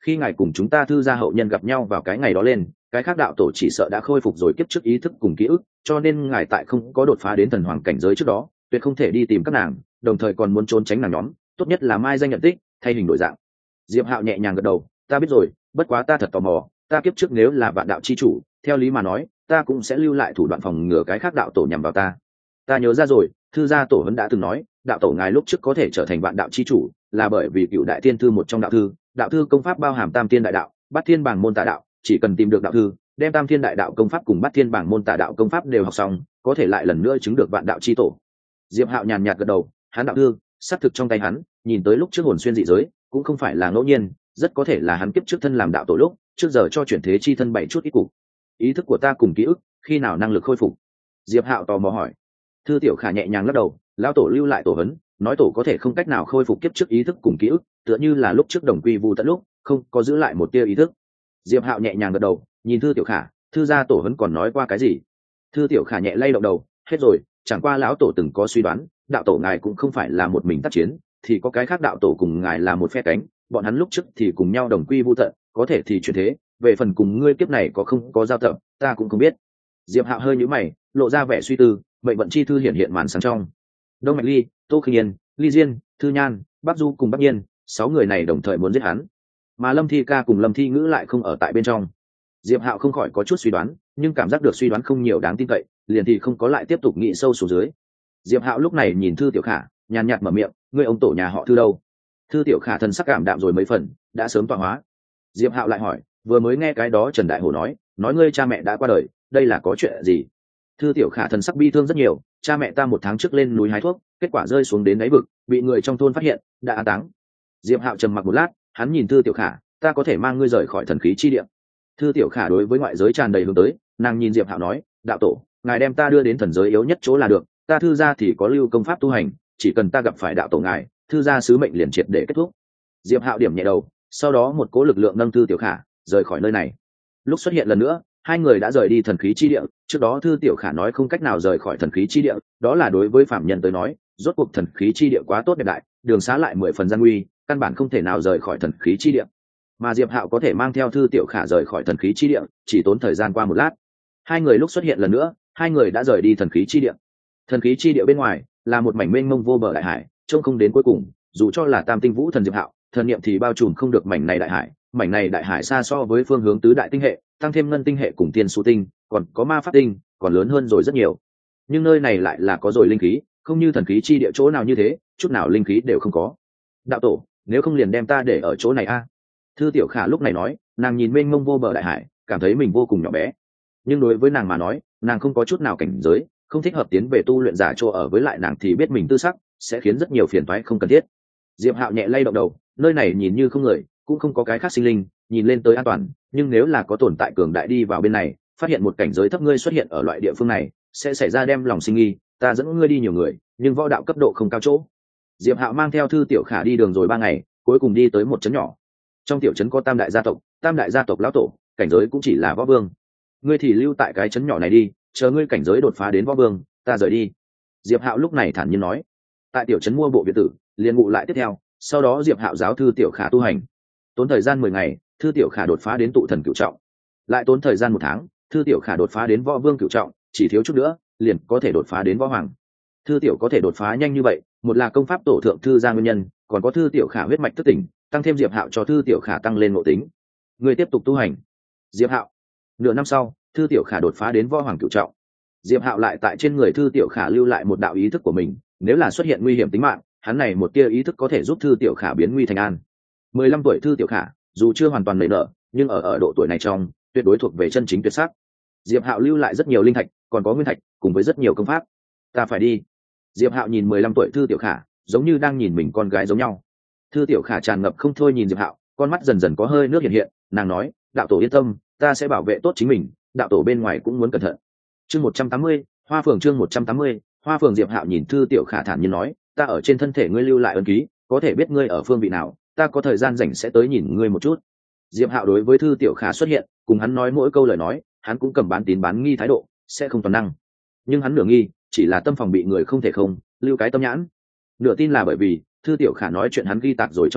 A: khi ngài cùng chúng ta thư gia hậu nhân gặp nhau vào cái ngày đó lên, cái khác đạo tổ chỉ sợ đã khôi phục rồi kiếp trước ý thức cùng ký ức, cho nên ngài tại không có đột phá đến thần hoàng cảnh giới trước đó tuyệt không thể đi tìm các nàng, đồng thời còn muốn trốn tránh nàng nhóm, tốt nhất là mai danh nhận tích, thay hình đổi dạng. Diệp Hạo nhẹ nhàng gật đầu, ta biết rồi, bất quá ta thật tò mò, ta kiếp trước nếu là vạn đạo chi chủ, theo lý mà nói ta cũng sẽ lưu lại thủ đoạn phòng ngừa cái khác đạo tổ nhằm vào ta. Ta nhớ ra rồi, thư gia tổ huấn đã từng nói, đạo tổ ngài lúc trước có thể trở thành vạn đạo chi chủ là bởi vì cựu đại thiên thư một trong đạo thư công pháp bao hàm tam thiên đại đạo, bát thiên bảng môn tà đạo, chỉ cần tìm được đạo thư, đem tam thiên đại đạo công pháp cùng bát thiên bảng môn tà đạo công pháp đều học xong, có thể lại lần nữa chứng được vạn đạo chi tổ. Diệp Hạo nhàn nhạt gật đầu, hắn đạo thư xác thực trong tay hắn, nhìn tới lúc trước hồn xuyên dị giới cũng không phải là ngẫu nhiên, rất có thể là hắn kiếp trước thân làm đạo tổ lúc trước giờ cho chuyển thế chi thân bảy chút ít cục. Ý thức của ta cùng ký ức khi nào năng lực khôi phục? Diệp Hạo tò mò hỏi. Thư Tiểu Khả nhẹ nhàng lắc đầu, lão tổ lưu lại tổ hấn, nói tổ có thể không cách nào khôi phục kiếp trước ý thức cùng ký ức, tựa như là lúc trước đồng quy vu tận lúc không có giữ lại một tia ý thức. Diệp Hạo nhẹ nhàng gật đầu, nhìn Thư Tiểu Khả, thư gia tổ hấn còn nói qua cái gì? Thư Tiểu Khả nhẹ lay động đầu, hết rồi, chẳng qua lão tổ từng có suy đoán, đạo tổ ngài cũng không phải là một mình tác chiến, thì có cái khác đạo tổ cùng ngài là một phe cánh, bọn hắn lúc trước thì cùng nhau đồng quy vu tận, có thể thì chuyển thế, về phần cùng ngươi kiếp này có không có giao tập, ta cũng không biết. Diệp Hạo hơi nhíu mày, lộ ra vẻ suy tư, mệnh vận chi thư hiện màn sáng trong. Đông Mạch Ly, Tô Khinh Yên, Ly Diên, Thư Nhan, Bắc Du cùng Bắc Nhiên, 6 người này đồng thời muốn giết hắn, mà Lâm Thi Ca cùng Lâm Thi Ngữ lại không ở tại bên trong. Diệp Hạo không khỏi có chút suy đoán, nhưng cảm giác được suy đoán không nhiều đáng tin cậy, liền thì không có lại tiếp tục nghĩ sâu xuống dưới. Diệp Hạo lúc này nhìn Thư Tiểu Khả, nhàn nhạt mở miệng, ngươi ông tổ nhà họ Thư đâu? Thư Tiểu Khả thần sắc cảm đạm rồi mấy phần, đã sớm tọa hóa. Diệp Hạo lại hỏi, vừa mới nghe cái đó Trần Đại Hổ nói ngươi cha mẹ đã qua đời, đây là có chuyện gì? Thư Tiểu Khả thần sắc bi thương rất nhiều, cha mẹ ta 1 tháng trước lên núi hái thuốc, kết quả rơi xuống đến đáy vực, bị người trong thôn phát hiện, đã an táng. Diệp Hạo trầm mặc một lát, hắn nhìn Thư Tiểu Khả, ta có thể mang ngươi rời khỏi thần khí chi địa. Thư Tiểu Khả đối với ngoại giới tràn đầy hướng tới, nàng nhìn Diệp Hạo nói, đạo tổ, ngài đem ta đưa đến thần giới yếu nhất chỗ là được, ta thư gia thì có lưu công pháp tu hành, chỉ cần ta gặp phải đạo tổ ngài, thư gia sứ mệnh liền triệt để kết thúc. Diệp Hạo điểm nhẹ đầu, sau đó một cỗ lực lượng nâng Thư Tiểu Khả rời khỏi nơi này. Lúc xuất hiện lần nữa, hai người đã rời đi thần khí chi địa, trước đó Thư Tiểu Khả nói không cách nào rời khỏi thần khí chi địa, đó là đối với phạm nhân tới nói, rốt cuộc thần khí chi địa quá tốt đẹp đại, đường xá lại 10 phần gian nguy, căn bản không thể nào rời khỏi thần khí chi địa. Mà Diệp Hạo có thể mang theo Thư Tiểu Khả rời khỏi thần khí chi địa, chỉ tốn thời gian qua một lát. Hai người lúc xuất hiện lần nữa, hai người đã rời đi thần khí chi địa. Thần khí chi địa bên ngoài là một mảnh mênh mông vô bờ đại hải, trông không đến cuối cùng, dù cho là Tam Tinh Vũ Thần Diệp Hạo, thần niệm thì bao trùm không được mảnh này đại hải xa so với phương hướng tứ đại tinh hệ, tăng thêm ngân tinh hệ cùng tiên su tinh, còn có ma pháp tinh, còn lớn hơn rồi rất nhiều. Nhưng nơi này lại là có rồi linh khí, không như thần khí chi địa chỗ nào như thế, chút nào linh khí đều không có. Đạo tổ, nếu không liền đem ta để ở chỗ này a? Thư Tiểu Khả lúc này nói, nàng nhìn mênh mông vô bờ đại hải, cảm thấy mình vô cùng nhỏ bé. Nhưng đối với nàng mà nói, nàng không có chút nào cảnh giới, không thích hợp tiến về tu luyện giả chỗ ở, với lại nàng thì biết mình tư sắc sẽ khiến rất nhiều phiền toái không cần thiết. Diệp Hạo nhẹ lay động đầu, nơi này nhìn như không người, cũng không có cái khác sinh linh, nhìn lên tới an toàn, nhưng nếu là có tồn tại cường đại đi vào bên này, phát hiện một cảnh giới thấp ngươi xuất hiện ở loại địa phương này, sẽ xảy ra đem lòng sinh nghi. Ta dẫn ngươi đi nhiều người, nhưng võ đạo cấp độ không cao chỗ. Diệp Hạo mang theo Thư Tiểu Khả đi đường rồi 3 ngày, cuối cùng đi tới một trấn nhỏ. Trong tiểu trấn có tam đại gia tộc lão tổ, cảnh giới cũng chỉ là võ vương. Ngươi thì lưu tại cái trấn nhỏ này đi, chờ ngươi cảnh giới đột phá đến võ vương, ta rời đi. Diệp Hạo lúc này thản nhiên nói. Tại tiểu trấn mua bộ biệt tử, liền ngụ lại tiếp theo, sau đó Diệp Hạo giáo Thư Tiểu Khả tu hành. Tốn thời gian 10 ngày, Thư Tiểu Khả đột phá đến tụ thần cửu trọng. Lại tốn thời gian 1 tháng, Thư Tiểu Khả đột phá đến võ vương cửu trọng, chỉ thiếu chút nữa, liền có thể đột phá đến võ hoàng. Thư Tiểu có thể đột phá nhanh như vậy, một là công pháp tổ thượng thư gia nguyên nhân, còn có Thư Tiểu Khả huyết mạch thức tỉnh, tăng thêm Diệp Hạo cho Thư Tiểu Khả tăng lên ngộ tính. Người tiếp tục tu hành. Diệp Hạo. Nửa năm sau, Thư Tiểu Khả đột phá đến võ hoàng cửu trọng. Diệp Hạo lại tại trên người Thư Tiểu Khả lưu lại một đạo ý thức của mình, nếu là xuất hiện nguy hiểm tính mạng, hắn này một tia ý thức có thể giúp Thư Tiểu Khả biến nguy thành an. 15 tuổi Thư Tiểu Khả, dù chưa hoàn toàn nảy nở, nhưng ở độ tuổi này trong, tuyệt đối thuộc về chân chính tuyệt sắc. Diệp Hạo lưu lại rất nhiều linh thạch, còn có nguyên thạch, cùng với rất nhiều công pháp. Ta phải đi. Diệp Hạo nhìn 15 tuổi Thư Tiểu Khả, giống như đang nhìn mình con gái giống nhau. Thư Tiểu Khả tràn ngập không thôi nhìn Diệp Hạo, con mắt dần dần có hơi nước hiện, nàng nói, đạo tổ yên tâm, ta sẽ bảo vệ tốt chính mình, đạo tổ bên ngoài cũng muốn cẩn thận. Chương 180, Hoa Phường chương 180, Hoa Phường. Diệp Hạo nhìn Thư Tiểu Khả thản nhiên nói, ta ở trên thân thể ngươi lưu lại ấn ký, có thể biết ngươi ở phương vị nào, ta có thời gian rảnh sẽ tới nhìn ngươi một chút. Diệp Hạo đối với Thư Tiểu Khả xuất hiện, cùng hắn nói mỗi câu lời nói, hắn cũng cầm bán tín bán nghi thái độ, sẽ không toàn năng. Nhưng hắn nửa nghi, chỉ là tâm phòng bị người không thể không lưu cái tâm nhãn. Nửa tin là bởi vì Thư Tiểu Khả nói chuyện hắn ghi tạc rồi trong lòng,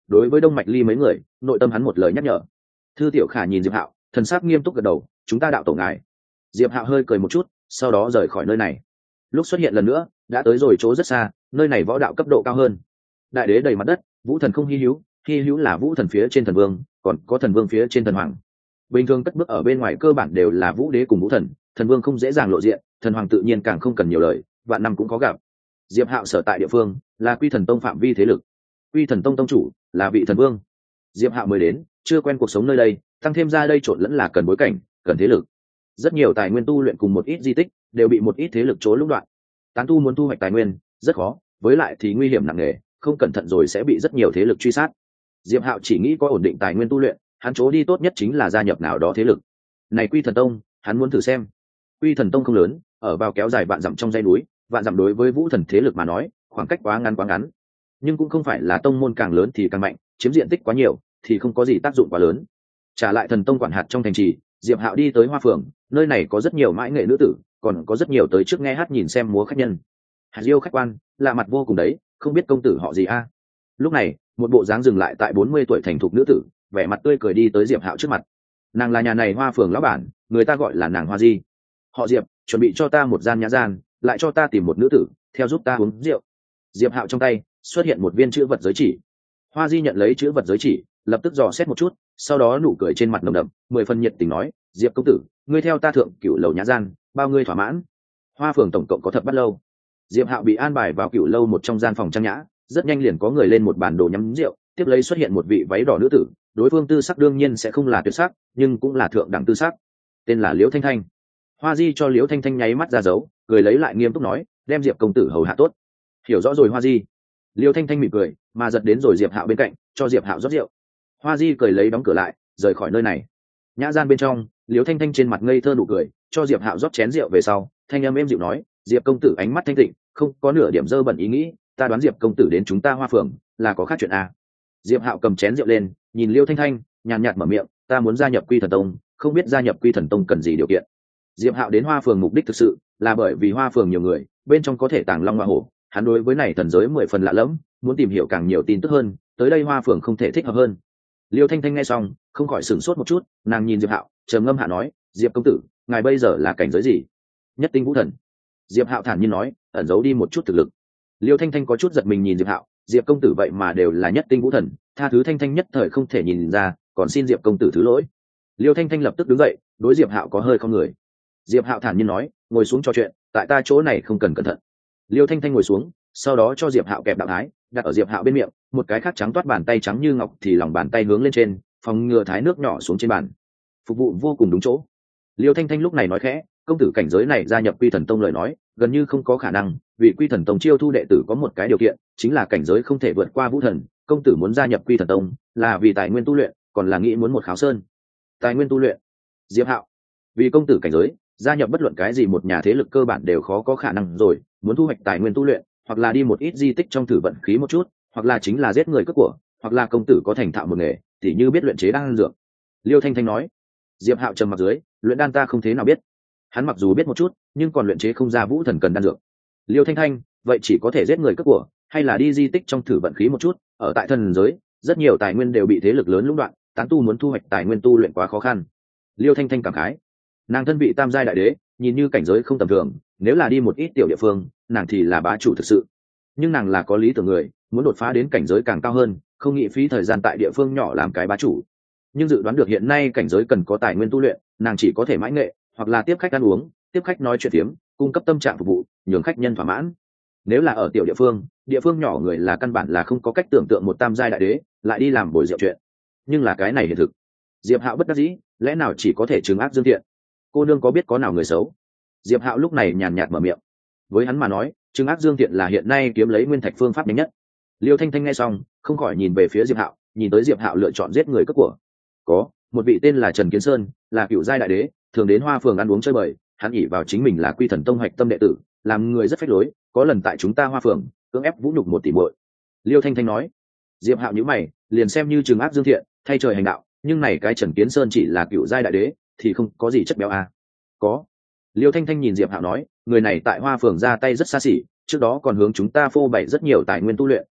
A: đối với Đông Mạch Ly mấy người nội tâm hắn một lời nhắc nhở. Thư Tiểu Khả nhìn Diệp Hạo, thần sắc nghiêm túc gật đầu, chúng ta đạo tổ ngài. Diệp Hạo hơi cười một chút, sau đó rời khỏi nơi này. Lúc xuất hiện lần nữa đã tới rồi chỗ rất xa, nơi này võ đạo cấp độ cao hơn. Đại đế đầy mặt đất, vũ thần không hy hữu là vũ thần phía trên thần vương, còn có thần vương phía trên thần hoàng. Bình thường cất bước ở bên ngoài cơ bản đều là vũ đế cùng vũ thần, thần vương không dễ dàng lộ diện, thần hoàng tự nhiên càng không cần nhiều lời, vạn năm cũng có gặp. Diệp Hạo sở tại địa phương là Quy Thần Tông phạm vi thế lực. Quy Thần Tông tông chủ là vị thần vương. Diệp Hạo mới đến, chưa quen cuộc sống nơi đây, tăng thêm ra đây trộn lẫn là cần bối cảnh, cần thế lực. Rất nhiều tài nguyên tu luyện cùng một ít di tích đều bị một ít thế lực chỗ lũng đoạn. Tán tu muốn thu hoạch tài nguyên rất khó, với lại thì nguy hiểm nặng nề, không cẩn thận rồi sẽ bị rất nhiều thế lực truy sát. Diệp Hạo chỉ nghĩ có ổn định tài nguyên tu luyện, hắn chỗ đi tốt nhất chính là gia nhập nào đó thế lực. Này Quy Thần Tông, hắn muốn thử xem. Quy Thần Tông không lớn, ở vào kéo dài vạn dặm trong dãy núi, vạn dặm đối với vũ thần thế lực mà nói, khoảng cách quá ngắn, nhưng cũng không phải là tông môn càng lớn thì càng mạnh, chiếm diện tích quá nhiều thì không có gì tác dụng quá lớn. Trả lại thần tông quản hạt trong thành trì, Diệp Hạo đi tới Hoa Phường, nơi này có rất nhiều mãi nghệ nữ tử, còn có rất nhiều tới trước nghe hát nhìn xem múa khách nhân. Hạt Diêu khách quan, lạ mặt vô cùng đấy, không biết công tử họ gì a? Lúc này, một bộ dáng dừng lại tại 40 tuổi thành thục nữ tử, vẻ mặt tươi cười đi tới Diệp Hạo trước mặt. Nàng là nhà này Hoa Phường lão bản, người ta gọi là nàng Hoa Di. Họ Diệp, chuẩn bị cho ta một gian nhã gian, lại cho ta tìm một nữ tử, theo giúp ta uống rượu. Diệp Hạo trong tay xuất hiện một viên chữ vật giới chỉ. Hoa Di nhận lấy chữ vật giới chỉ, lập tức dò xét một chút, sau đó nụ cười trên mặt nồng đậm, 10 phần nhiệt tình nói, Diệp công tử, ngươi theo ta thượng cửu lầu nhã gian, bao ngươi thỏa mãn? Hoa Phường tổng cộng có thập bát lâu. Diệp Hạo bị an bài vào cửu lâu một trong gian phòng trang nhã, rất nhanh liền có người lên một bàn đồ nhắm rượu, tiếp lấy xuất hiện một vị váy đỏ nữ tử, đối phương tư sắc đương nhiên sẽ không là tuyệt sắc, nhưng cũng là thượng đẳng tư sắc, tên là Liễu Thanh Thanh. Hoa Di cho Liễu Thanh Thanh nháy mắt ra dấu, cười lấy lại nghiêm túc nói, đem Diệp công tử hầu hạ tốt. Hiểu rõ rồi Hoa Di. Liễu Thanh Thanh mỉm cười, mà giật đến rồi Diệp Hạo bên cạnh, cho Diệp Hạo rót rượu. Hoa Di cười lấy đóng cửa lại, rời khỏi nơi này. Nhã gian bên trong, Liễu Thanh Thanh trên mặt ngây thơ nụ cười, cho Diệp Hạo rót chén rượu về sau, thanh âm êm dịu nói, Diệp công tử ánh mắt thanh tịnh, không có nửa điểm dơ bẩn ý nghĩ, ta đoán Diệp công tử đến chúng ta Hoa Phường là có khác chuyện à. Diệp Hạo cầm chén rượu lên, nhìn Liễu Thanh Thanh, nhàn nhạt mở miệng, ta muốn gia nhập Quy Thần Tông, không biết gia nhập Quy Thần Tông cần gì điều kiện. Diệp Hạo đến Hoa Phường mục đích thực sự là bởi vì Hoa Phường nhiều người, bên trong có thể tàng long hoa hổ, hắn đối với này thần giới 10 phần lạ lẫm, muốn tìm hiểu càng nhiều tin tức hơn, tới đây Hoa Phường không thể thích hợp hơn. Liêu Thanh Thanh nghe xong, không khỏi sửng sốt một chút, nàng nhìn Diệp Hạo, trầm ngâm hạ nói, Diệp công tử, ngài bây giờ là cảnh giới gì? Nhất tinh vũ thần. Diệp Hạo thản nhiên nói, ẩn giấu đi một chút thực lực. Liêu Thanh Thanh có chút giật mình nhìn Diệp Hạo, Diệp công tử vậy mà đều là nhất tinh vũ thần, tha thứ Thanh Thanh nhất thời không thể nhìn ra, còn xin Diệp công tử thứ lỗi. Liêu Thanh Thanh lập tức đứng dậy, đối Diệp Hạo có hơi không người. Diệp Hạo thản nhiên nói, ngồi xuống trò chuyện, tại ta chỗ này không cần cẩn thận. Liêu Thanh Thanh ngồi xuống, sau đó cho Diệp Hạo kẹp đạo thái, đặt ở Diệp Hạo bên miệng, một cái khác trắng toát bàn tay trắng như ngọc thì lòng bàn tay hướng lên trên, phòng ngừa thái nước nhỏ xuống trên bàn. Phục vụ vô cùng đúng chỗ. Liêu Thanh Thanh lúc này nói khẽ, công tử cảnh giới này gia nhập Quy Thần Tông lời nói, gần như không có khả năng, vì Quy Thần Tông chiêu thu đệ tử có một cái điều kiện, chính là cảnh giới không thể vượt qua vũ thần. Công tử muốn gia nhập Quy Thần Tông, là vì tài nguyên tu luyện, còn là nghĩ muốn một kháo sơn. Tài nguyên tu luyện. Diệp Hạo, vì công tử cảnh giới, gia nhập bất luận cái gì một nhà thế lực cơ bản đều khó có khả năng rồi, muốn thu hoạch tài nguyên tu luyện, hoặc là đi một ít di tích trong thử vận khí một chút, hoặc là chính là giết người cướp của, hoặc là công tử có thành thạo một nghề, tỉ như biết luyện chế đan dược. Liêu Thanh Thanh nói. Diệp Hạo trầm mặt dưới, luyện đan ta không thế nào biết. Hắn mặc dù biết một chút, nhưng còn luyện chế không ra vũ thần cần đan dược. Liêu Thanh Thanh, vậy chỉ có thể giết người cướp của, hay là đi di tích trong thử vận khí một chút, ở tại thần giới, rất nhiều tài nguyên đều bị thế lực lớn lũng đoạn, tán tu muốn thu hoạch tài nguyên tu luyện quá khó khăn. Liêu Thanh Thanh cảm khái. Nàng thân vị tam giai đại đế, nhìn như cảnh giới không tầm thường, nếu là đi một ít tiểu địa phương, nàng thì là bá chủ thực sự. Nhưng nàng là có lý tưởng người, muốn đột phá đến cảnh giới càng cao hơn, không nghĩ phí thời gian tại địa phương nhỏ làm cái bá chủ. Nhưng dự đoán được hiện nay cảnh giới cần có tài nguyên tu luyện, nàng chỉ có thể mãi nghệ, hoặc là tiếp khách ăn uống, tiếp khách nói chuyện tiếm, cung cấp tâm trạng phục vụ, nhường khách nhân thỏa mãn. Nếu là ở tiểu địa phương nhỏ người là căn bản là không có cách tưởng tượng một tam giai đại đế lại đi làm bồi rượu chuyện. Nhưng là cái này hiện thực. Diệp Hạo bất đắc dĩ, lẽ nào chỉ có thể trừng ác dương thiện? Cô nương có biết có nào người xấu? Diệp Hạo lúc này nhàn nhạt mở miệng. Với hắn mà nói, trừng ác dương thiện là hiện nay kiếm lấy nguyên thạch phương pháp nhanh nhất. Liêu Thanh Thanh nghe xong, không khỏi nhìn về phía Diệp Hạo, nhìn tới Diệp Hạo lựa chọn giết người cướp của. Có một vị tên là Trần Kiến Sơn, là cựu giai đại đế, thường đến Hoa Phường ăn uống chơi bời, hắn ỷ vào chính mình là Quy Thần Tông hạch tâm đệ tử, làm người rất phách lối, có lần tại chúng ta Hoa Phường cưỡng ép vũ nhục một tỷ muội. Liêu Thanh Thanh nói. Diệp Hạo nhíu mày, liền xem như trừng ác dương thiện, thay trời hành đạo, nhưng này cái Trần Kiến Sơn chỉ là cựu giai đại đế, thì không có gì chất béo à? Có. Liêu Thanh Thanh nhìn Diệp Hạo nói, người này tại Hoa Phường ra tay rất xa xỉ, trước đó còn hướng chúng ta phô bày rất nhiều tài nguyên tu luyện,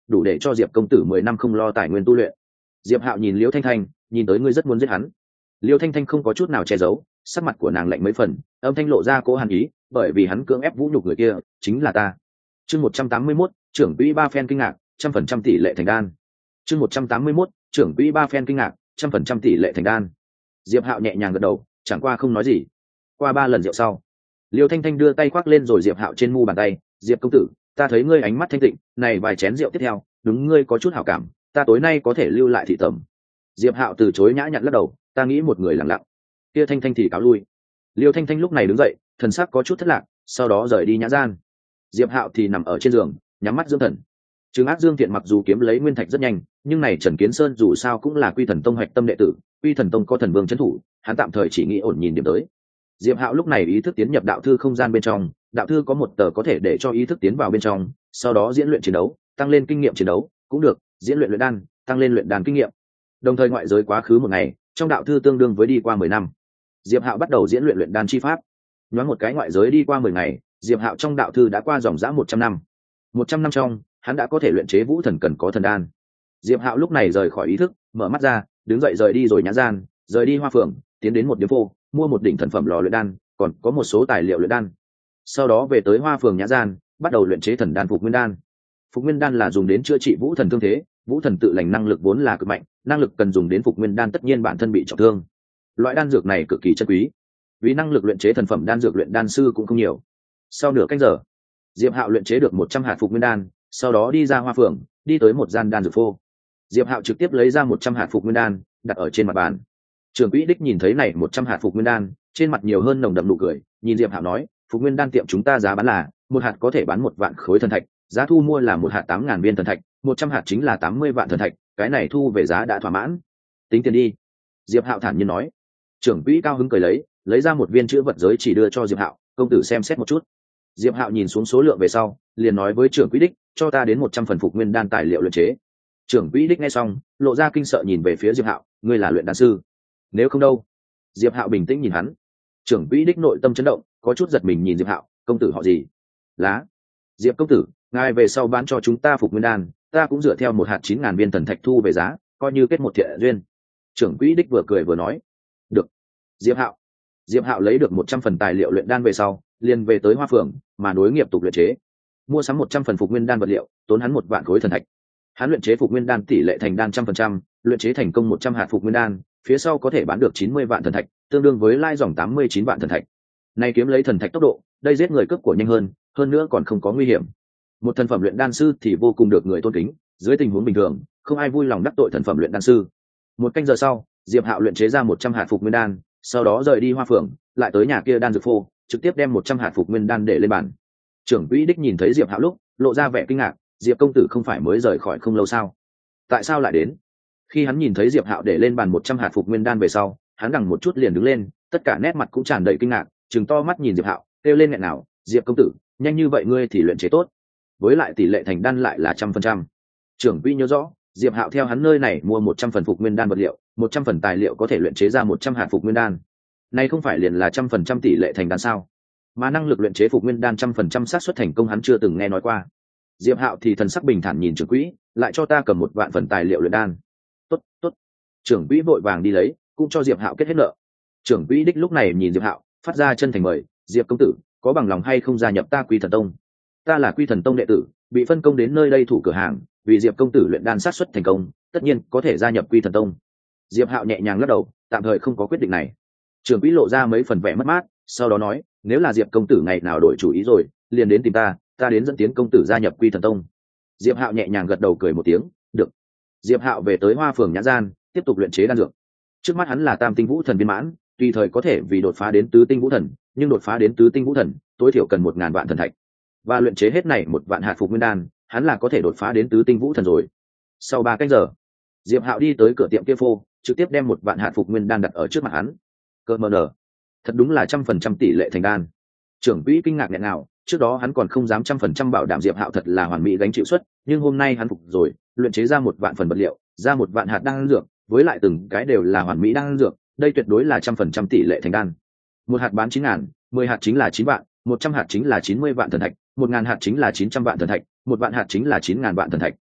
A: đủ để cho Diệp công tử 10 năm không lo tài nguyên tu luyện. Diệp Hạo nhìn Liễu Thanh Thanh, nhìn tới ngươi rất muốn giết hắn. Liễu Thanh Thanh không có chút nào che giấu, sắc mặt của nàng lạnh mấy phần, âm thanh lộ ra cố hàn ý, bởi vì hắn cưỡng ép vũ nhục người kia, chính là ta. Chương 181, trưởng quỹ ba phen kinh ngạc, 100% tỷ lệ thành đan. Chương 181, trưởng quỹ ba phen kinh ngạc, 100% tỷ lệ thành đan. Diệp Hạo nhẹ nhàng gật đầu, chẳng qua không nói gì. Qua 3 lần rượu sau, Liêu Thanh Thanh đưa tay khoác lên rồi Diệp Hạo trên mu bàn tay, "Diệp công tử, ta thấy ngươi ánh mắt thanh tịnh, này vài chén rượu tiếp theo, đúng ngươi có chút hảo cảm, ta tối nay có thể lưu lại thị tẩm." Diệp Hạo từ chối nhã nhặn lắc đầu, "Ta nghĩ một người lặng lặng." Kia Thanh Thanh thì cáo lui. Liêu Thanh Thanh lúc này đứng dậy, thần sắc có chút thất lạc, sau đó rời đi nhã gian. Diệp Hạo thì nằm ở trên giường, nhắm mắt dưỡng thần. Trương Ác Dương Thiện mặc dù kiếm lấy nguyên thạch rất nhanh, nhưng này Trần Kiến Sơn dù sao cũng là Quy Thần Tông hoạch tâm đệ tử, Quy Thần Tông có thần vương trấn thủ, hắn tạm thời chỉ nghĩ ổn nhìn điểm tới. Diệp Hạo lúc này ý thức tiến nhập đạo thư không gian bên trong, đạo thư có một tờ có thể để cho ý thức tiến vào bên trong, sau đó diễn luyện chiến đấu, tăng lên kinh nghiệm chiến đấu, cũng được, diễn luyện luyện đan, tăng lên luyện đan kinh nghiệm. Đồng thời ngoại giới quá khứ một ngày, trong đạo thư tương đương với đi qua 10 năm. Diệp Hạo bắt đầu diễn luyện luyện đan chi pháp. Nhoáng một cái ngoại giới đi qua 10 ngày, Diệp Hạo trong đạo thư đã qua dòng dã 100 năm. 100 năm trong, hắn đã có thể luyện chế vũ thần cần có thần đan. Diệp Hạo lúc này rời khỏi ý thức, mở mắt ra, đứng dậy rời đi rồi nhã gian, rời đi Hoa Phượng, tiến đến một điếm phô, mua một đỉnh thần phẩm lò luyện đan, còn có một số tài liệu luyện đan. Sau đó về tới Hoa Phượng nhã gian, bắt đầu luyện chế thần đan Phục Nguyên đan. Phục Nguyên đan là dùng đến chữa trị vũ thần thương thế, vũ thần tự lành năng lực vốn là cực mạnh, năng lực cần dùng đến Phục Nguyên đan tất nhiên bản thân bị trọng thương. Loại đan dược này cực kỳ chân quý, vì năng lực luyện chế thần phẩm đan dược luyện đan sư cũng không nhiều. Sau nửa canh giờ, Diệp Hạo luyện chế được 100 hạt Phục Nguyên đan, sau đó đi ra Hoa Phượng, đi tới một gian đan dược phô. Diệp Hạo trực tiếp lấy ra 100 hạt Phục Nguyên đan, đặt ở trên mặt bàn. Trưởng quỹ đích nhìn thấy này 100 hạt Phục Nguyên đan, trên mặt nhiều hơn nồng đậm nụ cười, nhìn Diệp Hạo nói, "Phục Nguyên đan tiệm chúng ta giá bán là, một hạt có thể bán 1 vạn khối thần thạch, giá thu mua là một hạt 8.000 viên thần thạch, 100 hạt chính là 80 vạn thần thạch, cái này thu về giá đã thỏa mãn. Tính tiền đi." Diệp Hạo thản nhiên nói. Trưởng quỹ cao hứng cười lấy ra một viên chữ vật giới chỉ đưa cho Diệp Hạo, "Công tử xem xét một chút." Diệp Hạo nhìn xuống số lượng về sau, liền nói với trưởng quỹ đích, "Cho ta đến 100 phần Phục Nguyên đan tài liệu luyện chế." Trưởng quỹ đích nghe xong, lộ ra kinh sợ nhìn về phía Diệp Hạo, "Ngươi là luyện đan sư?" "Nếu không đâu." Diệp Hạo bình tĩnh nhìn hắn. Trưởng quỹ đích nội tâm chấn động, có chút giật mình nhìn Diệp Hạo, "Công tử họ gì?" "Lá." "Diệp công tử, ngài về sau bán cho chúng ta Phục Nguyên đan, ta cũng dựa theo một hạt 9.000 viên thần thạch thu về giá, coi như kết một thiện duyên." Trưởng quỹ đích vừa cười vừa nói. "Được." Diệp Hạo lấy được 100 phần tài liệu luyện đan về sau, liền về tới Hoa Phượng, mà nối nghiệp tục luyện chế. Mua sắm 100 phần Phục Nguyên đan vật liệu, tốn hắn 1 vạn khối thần thạch. Hắn luyện chế Phục Nguyên đan tỷ lệ thành đan 100%, luyện chế thành công 100 hạt Phục Nguyên đan, phía sau có thể bán được 90 vạn thần thạch, tương đương với lai dòng 89 vạn thần thạch. Nay kiếm lấy thần thạch tốc độ, đây giết người cướp của nhanh hơn nữa còn không có nguy hiểm. Một thần phẩm luyện đan sư thì vô cùng được người tôn kính, dưới tình huống bình thường, không ai vui lòng đắc tội thần phẩm luyện đan sư. Một canh giờ sau, Diệp Hạo luyện chế ra 100 hạt Phục Nguyên đan, sau đó rời đi Hoa Phượng, lại tới nhà kia đan dược phô, trực tiếp đem 100 hạt Phục Nguyên đan để lên bàn. Trưởng quỹ đích nhìn thấy Diệp Hạo lúc, lộ ra vẻ kinh ngạc, "Diệp công tử không phải mới rời khỏi không lâu sao? Tại sao lại đến?" Khi hắn nhìn thấy Diệp Hạo để lên bàn 100 hạt Phục Nguyên đan về sau, hắn đằng một chút liền đứng lên, tất cả nét mặt cũng tràn đầy kinh ngạc, trừng to mắt nhìn Diệp Hạo, kêu lên nghẹn nào, "Diệp công tử, nhanh như vậy ngươi thì luyện chế tốt, với lại tỷ lệ thành đan lại là 100%." Trưởng quỹ nhớ rõ, Diệp Hạo theo hắn nơi này mua 100 phần Phục Nguyên đan vật liệu, 100 phần tài liệu có thể luyện chế ra 100 hạt Phục Nguyên đan. Này không phải liền là 100% tỷ lệ thành đan sao? Mà năng lực luyện chế Phục Nguyên đan 100% xác suất thành công hắn chưa từng nghe nói qua. Diệp Hạo thì thần sắc bình thản nhìn trưởng quỹ, "Lại cho ta cầm 1 vạn phần tài liệu luyện đan." Tốt. Trưởng quỹ vội vàng đi lấy, cũng cho Diệp Hạo kết hết nợ. Trưởng quỹ đích lúc này nhìn Diệp Hạo, phát ra chân thành mời, "Diệp công tử, có bằng lòng hay không gia nhập ta Quy Thần Tông? Ta là Quy Thần Tông đệ tử, bị phân công đến nơi đây thủ cửa hàng, vì Diệp công tử luyện đan sát xuất thành công, tất nhiên có thể gia nhập Quy Thần Tông." Diệp Hạo nhẹ nhàng lắc đầu, tạm thời không có quyết định này. Trưởng quỹ lộ ra mấy phần vẻ mất mát, sau đó nói, "Nếu là Diệp công tử ngày nào đổi chủ ý rồi, liền đến tìm ta đến dẫn tiến công tử gia nhập Quy Thần Tông." Diệp Hạo nhẹ nhàng gật đầu cười một tiếng, "Được." Diệp Hạo về tới Hoa Phượng nhã gian, tiếp tục luyện chế đan dược. Trước mắt hắn là Tam tinh vũ thần viên mãn, tùy thời có thể vì đột phá đến tứ tinh vũ thần, nhưng đột phá đến tứ tinh vũ thần, tối thiểu cần 1.000 vạn thần thạch. Và luyện chế hết này 1 vạn hạt Phục Nguyên đan, hắn là có thể đột phá đến tứ tinh vũ thần rồi. Sau 3 canh giờ, Diệp Hạo đi tới cửa tiệm kia phô, trực tiếp đem 1 vạn hạt Phục Nguyên đan đặt ở trước mặt hắn. Cơ mờ nở, thật đúng là 100% tỷ lệ thành đan. Trưởng quỹ kinh ngạc nghẹn nào, trước đó hắn còn không dám 100% bảo đảm Diệp Hạo thật là hoàn mỹ gánh chịu suất, nhưng hôm nay hắn phục rồi, luyện chế ra 1 vạn phần vật liệu, ra 1 vạn hạt đan dược, với lại từng cái đều là hoàn mỹ đan dược, đây tuyệt đối là 100% tỷ lệ thành đan. Một hạt bán 9.000, 10 hạt chính là 9 vạn, 100 hạt chính là 90 vạn thần thạch, 1.000 hạt chính là 900 vạn thần thạch, 1 vạn hạt chính là 9.000 vạn thần thạch.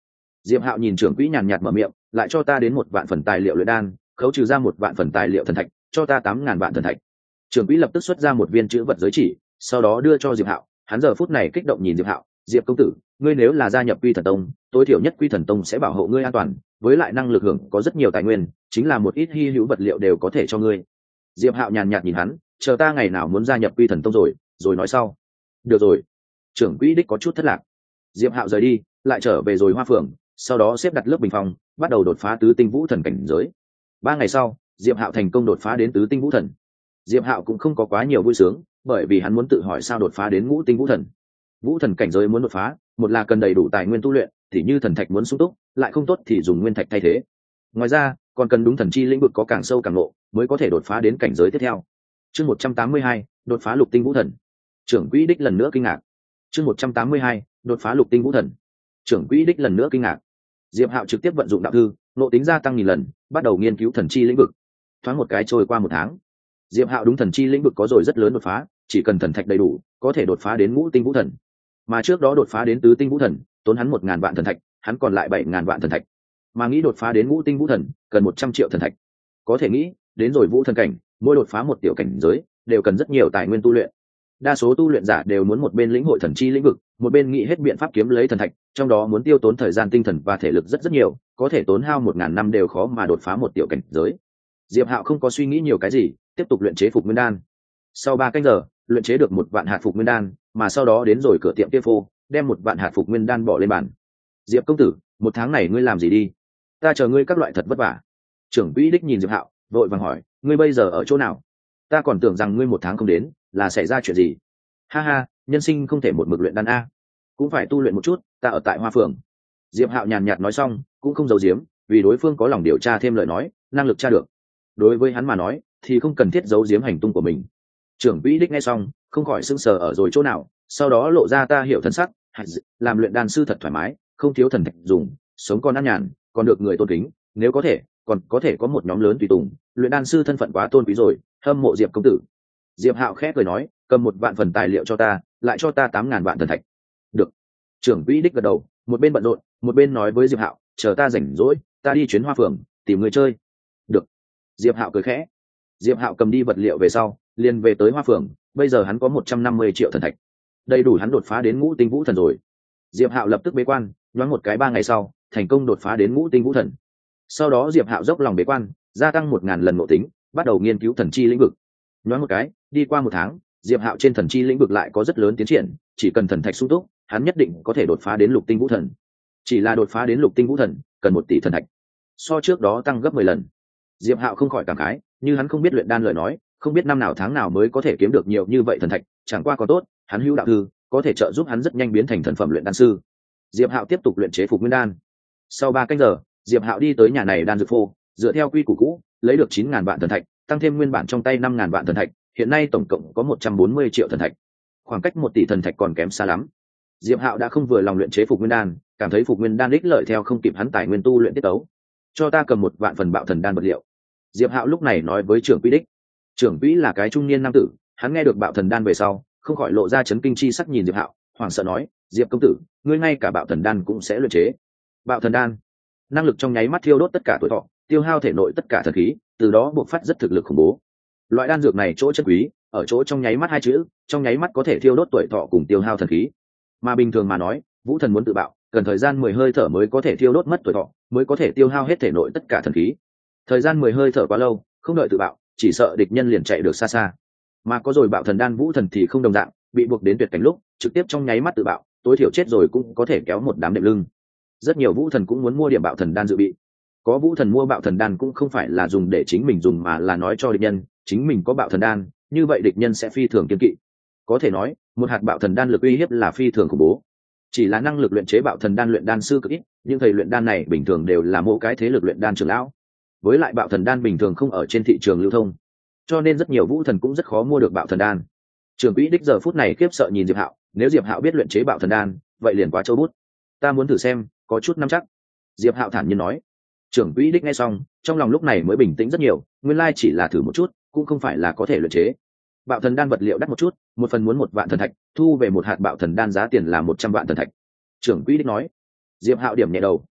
A: Diệp Hạo nhìn trưởng quỹ nhàn nhạt mở miệng, lại cho ta đến 1 vạn phần tài liệu luyện đan, khấu trừ ra 1 vạn phần tài liệu thần thạch, cho ta 8.000 vạn thần thạch. Trưởng quỹ lập tức xuất ra một viên chữ vật giới chỉ, sau đó đưa cho Diệp Hạo. Hắn giờ phút này kích động nhìn Diệp Hạo, Diệp công tử, ngươi nếu là gia nhập Quy Thần Tông, tối thiểu nhất Quy Thần Tông sẽ bảo hộ ngươi an toàn, với lại năng lực hưởng có rất nhiều tài nguyên, chính là một ít hi hữu vật liệu đều có thể cho ngươi. Diệp Hạo nhàn nhạt nhìn hắn, chờ ta ngày nào muốn gia nhập Quy Thần Tông rồi nói sau. Được rồi. Trưởng quỹ đích có chút thất lạc. Diệp Hạo rời đi, lại trở về rồi Hoa Phượng, sau đó xếp đặt lớp bình phong, bắt đầu đột phá tứ tinh vũ thần cảnh giới. 3 ngày sau, Diệp Hạo thành công đột phá đến tứ tinh vũ thần. Diệp Hạo cũng không có quá nhiều vui sướng, bởi vì hắn muốn tự hỏi sao đột phá đến ngũ tinh vũ thần. Vũ thần cảnh giới muốn đột phá, một là cần đầy đủ tài nguyên tu luyện, thì như thần thạch muốn sung túc, lại không tốt thì dùng nguyên thạch thay thế. Ngoài ra, còn cần đúng thần chi lĩnh vực có càng sâu càng lộ, mới có thể đột phá đến cảnh giới tiếp theo. Chương 182, đột phá lục tinh vũ thần. Trưởng quỹ đích lần nữa kinh ngạc. Chương 182, đột phá lục tinh vũ thần. Trưởng quỹ đích lần nữa kinh ngạc. Diệp Hạo trực tiếp vận dụng đạo thư, nộ tính gia tăng 1000 lần, bắt đầu nghiên cứu thần chi lĩnh vực. Thoáng một cái trôi qua 1 tháng, Diệp Hạo đúng thần chi lĩnh vực có rồi rất lớn đột phá, chỉ cần thần thạch đầy đủ, có thể đột phá đến ngũ tinh vũ thần. Mà trước đó đột phá đến tứ tinh vũ thần, tốn hắn 1000 vạn thần thạch, hắn còn lại 7000 vạn thần thạch. Mà nghĩ đột phá đến ngũ tinh vũ thần, cần 100 triệu thần thạch. Có thể nghĩ, đến rồi vũ thần cảnh, mỗi đột phá một tiểu cảnh giới, đều cần rất nhiều tài nguyên tu luyện. Đa số tu luyện giả đều muốn một bên lĩnh hội thần chi lĩnh vực, một bên nghĩ hết biện pháp kiếm lấy thần thạch, trong đó muốn tiêu tốn thời gian tinh thần và thể lực rất nhiều, có thể tốn hao 1000 năm đều khó mà đột phá một tiểu cảnh giới. Diệp Hạo không có suy nghĩ nhiều cái gì, tiếp tục luyện chế phục nguyên đan. Sau 3 canh giờ, luyện chế được 1 vạn hạt phục nguyên đan, mà sau đó đến rồi cửa tiệm kia phô, đem 1 vạn hạt phục nguyên đan bỏ lên bàn. Diệp công tử, 1 tháng này ngươi làm gì đi? Ta chờ ngươi các loại thật vất vả. Trưởng quỹ đích nhìn Diệp Hạo, vội vàng hỏi, ngươi bây giờ ở chỗ nào? Ta còn tưởng rằng ngươi 1 tháng không đến, là xảy ra chuyện gì? Ha ha, nhân sinh không thể một mực luyện đan a, cũng phải tu luyện một chút, ta ở tại Hoa Phượng. Diệp Hạo nhàn nhạt nói xong, cũng không giấu giếm, vì đối phương có lòng điều tra thêm lời nói, năng lực tra được. Đối với hắn mà nói, thì không cần thiết giấu giếm hành tung của mình. Trưởng quỹ đích nghe xong, không khỏi sững sờ ở rồi chỗ nào, sau đó lộ ra ta hiểu thân sắc, làm luyện đan sư thật thoải mái, không thiếu thần thạch dùng, sống còn an nhàn, còn được người tôn kính, nếu có thể, còn có thể có một nhóm lớn tùy tùng, luyện đan sư thân phận quá tôn quý rồi, hâm mộ Diệp công tử. Diệp Hạo khẽ cười nói, cầm 1 vạn phần tài liệu cho ta, lại cho ta 8000 vạn thần thạch. Được. Trưởng quỹ đích gật đầu, một bên bận rộn, một bên nói với Diệp Hạo, chờ ta rảnh rỗi, ta đi chuyến Hoa Phượng, tìm người chơi. Được. Diệp Hạo cười khẽ. Diệp Hạo cầm đi vật liệu về sau, liền về tới Hoa Phượng, bây giờ hắn có 150 triệu thần thạch, đầy đủ hắn đột phá đến ngũ tinh vũ thần rồi. Diệp Hạo lập tức bế quan, nhoáng một cái 3 ngày sau, thành công đột phá đến ngũ tinh vũ thần. Sau đó Diệp Hạo dốc lòng bế quan, gia tăng 1000 lần ngộ tính, bắt đầu nghiên cứu thần chi lĩnh vực. Nhoáng một cái, đi qua 1 tháng, Diệp Hạo trên thần chi lĩnh vực lại có rất lớn tiến triển, chỉ cần thần thạch sung túc, hắn nhất định có thể đột phá đến lục tinh vũ thần. Chỉ là đột phá đến lục tinh vũ thần, cần 1 tỷ thần thạch, so trước đó tăng gấp 10 lần. Diệp Hạo không khỏi cảm khái, như hắn không biết luyện đan lời nói, không biết năm nào tháng nào mới có thể kiếm được nhiều như vậy thần thạch, chẳng qua có tốt, hắn hữu đạo thư, có thể trợ giúp hắn rất nhanh biến thành thần phẩm luyện đan sư. Diệp Hạo tiếp tục luyện chế phục nguyên đan. Sau 3 canh giờ, Diệp Hạo đi tới nhà này đan dược phô, dựa theo quy củ cũ, lấy được 9000 vạn thần thạch, tăng thêm nguyên bản trong tay 5000 vạn thần thạch, hiện nay tổng cộng có 140 triệu thần thạch. Khoảng cách 1 tỷ thần thạch còn kém xa lắm. Diệp Hạo đã không vừa lòng luyện chế phục nguyên đan, cảm thấy phục nguyên đan ích lợi theo không kịp hắn tài nguyên tu luyện tiết tấu. Cho ta cầm 1 vạn phần bạo thần đan vật liệu. Diệp Hạo lúc này nói với trưởng quỹ đích. Trưởng quỹ là cái trung niên nam tử, hắn nghe được bạo thần đan về sau, không khỏi lộ ra chấn kinh chi sắc nhìn Diệp Hạo, hoảng sợ nói, Diệp công tử, ngươi ngay cả bạo thần đan cũng sẽ luyện chế? Bạo thần đan, năng lực trong nháy mắt thiêu đốt tất cả tuổi thọ, tiêu hao thể nội tất cả thần khí, từ đó buộc phát rất thực lực khủng bố. Loại đan dược này chỗ chất quý, ở chỗ trong nháy mắt 2 chữ, trong nháy mắt có thể thiêu đốt tuổi thọ cùng tiêu hao thần khí. Mà bình thường mà nói, vũ thần muốn tự bạo, cần thời gian 10 hơi thở mới có thể thiêu đốt mất tuổi thọ, mới có thể tiêu hao hết thể nội tất cả thần khí. Thời gian 10 hơi thở quá lâu, không đợi tự bạo, chỉ sợ địch nhân liền chạy được xa xa. Mà có rồi bạo thần đan vũ thần thì không đồng dạng, bị buộc đến tuyệt cảnh lúc, trực tiếp trong nháy mắt tự bạo, tối thiểu chết rồi cũng có thể kéo một đám đệm lưng. Rất nhiều vũ thần cũng muốn mua điểm bạo thần đan dự bị. Có vũ thần mua bạo thần đan cũng không phải là dùng để chính mình dùng mà là nói cho địch nhân, chính mình có bạo thần đan, như vậy địch nhân sẽ phi thường kiêng kỵ. Có thể nói, một hạt bạo thần đan lực uy hiếp là phi thường khủng bố. Chỉ là năng lực luyện chế bạo thần đan luyện đan sư cực ít, nhưng thầy luyện đan này bình thường đều là mỗi cái thế lực luyện đan trưởng lão. Với lại bạo thần đan bình thường không ở trên thị trường lưu thông, cho nên rất nhiều vũ thần cũng rất khó mua được bạo thần đan. Trưởng quỹ đích giờ phút này khiếp sợ nhìn Diệp Hạo, nếu Diệp Hạo biết luyện chế bạo thần đan, vậy liền quá châu bút. Ta muốn thử xem, có chút nắm chắc. Diệp Hạo thản nhiên nói. Trưởng quỹ đích nghe xong, trong lòng lúc này mới bình tĩnh rất nhiều, nguyên lai chỉ là thử một chút, cũng không phải là có thể luyện chế. Bạo thần đan vật liệu đắt một chút, 1 phần muốn 1 vạn thần thạch, thu về một hạt bạo thần đan giá tiền là 100 vạn thần thạch. Trưởng quỹ đích nói. Diệp Hạo điểm nhẹ đầu,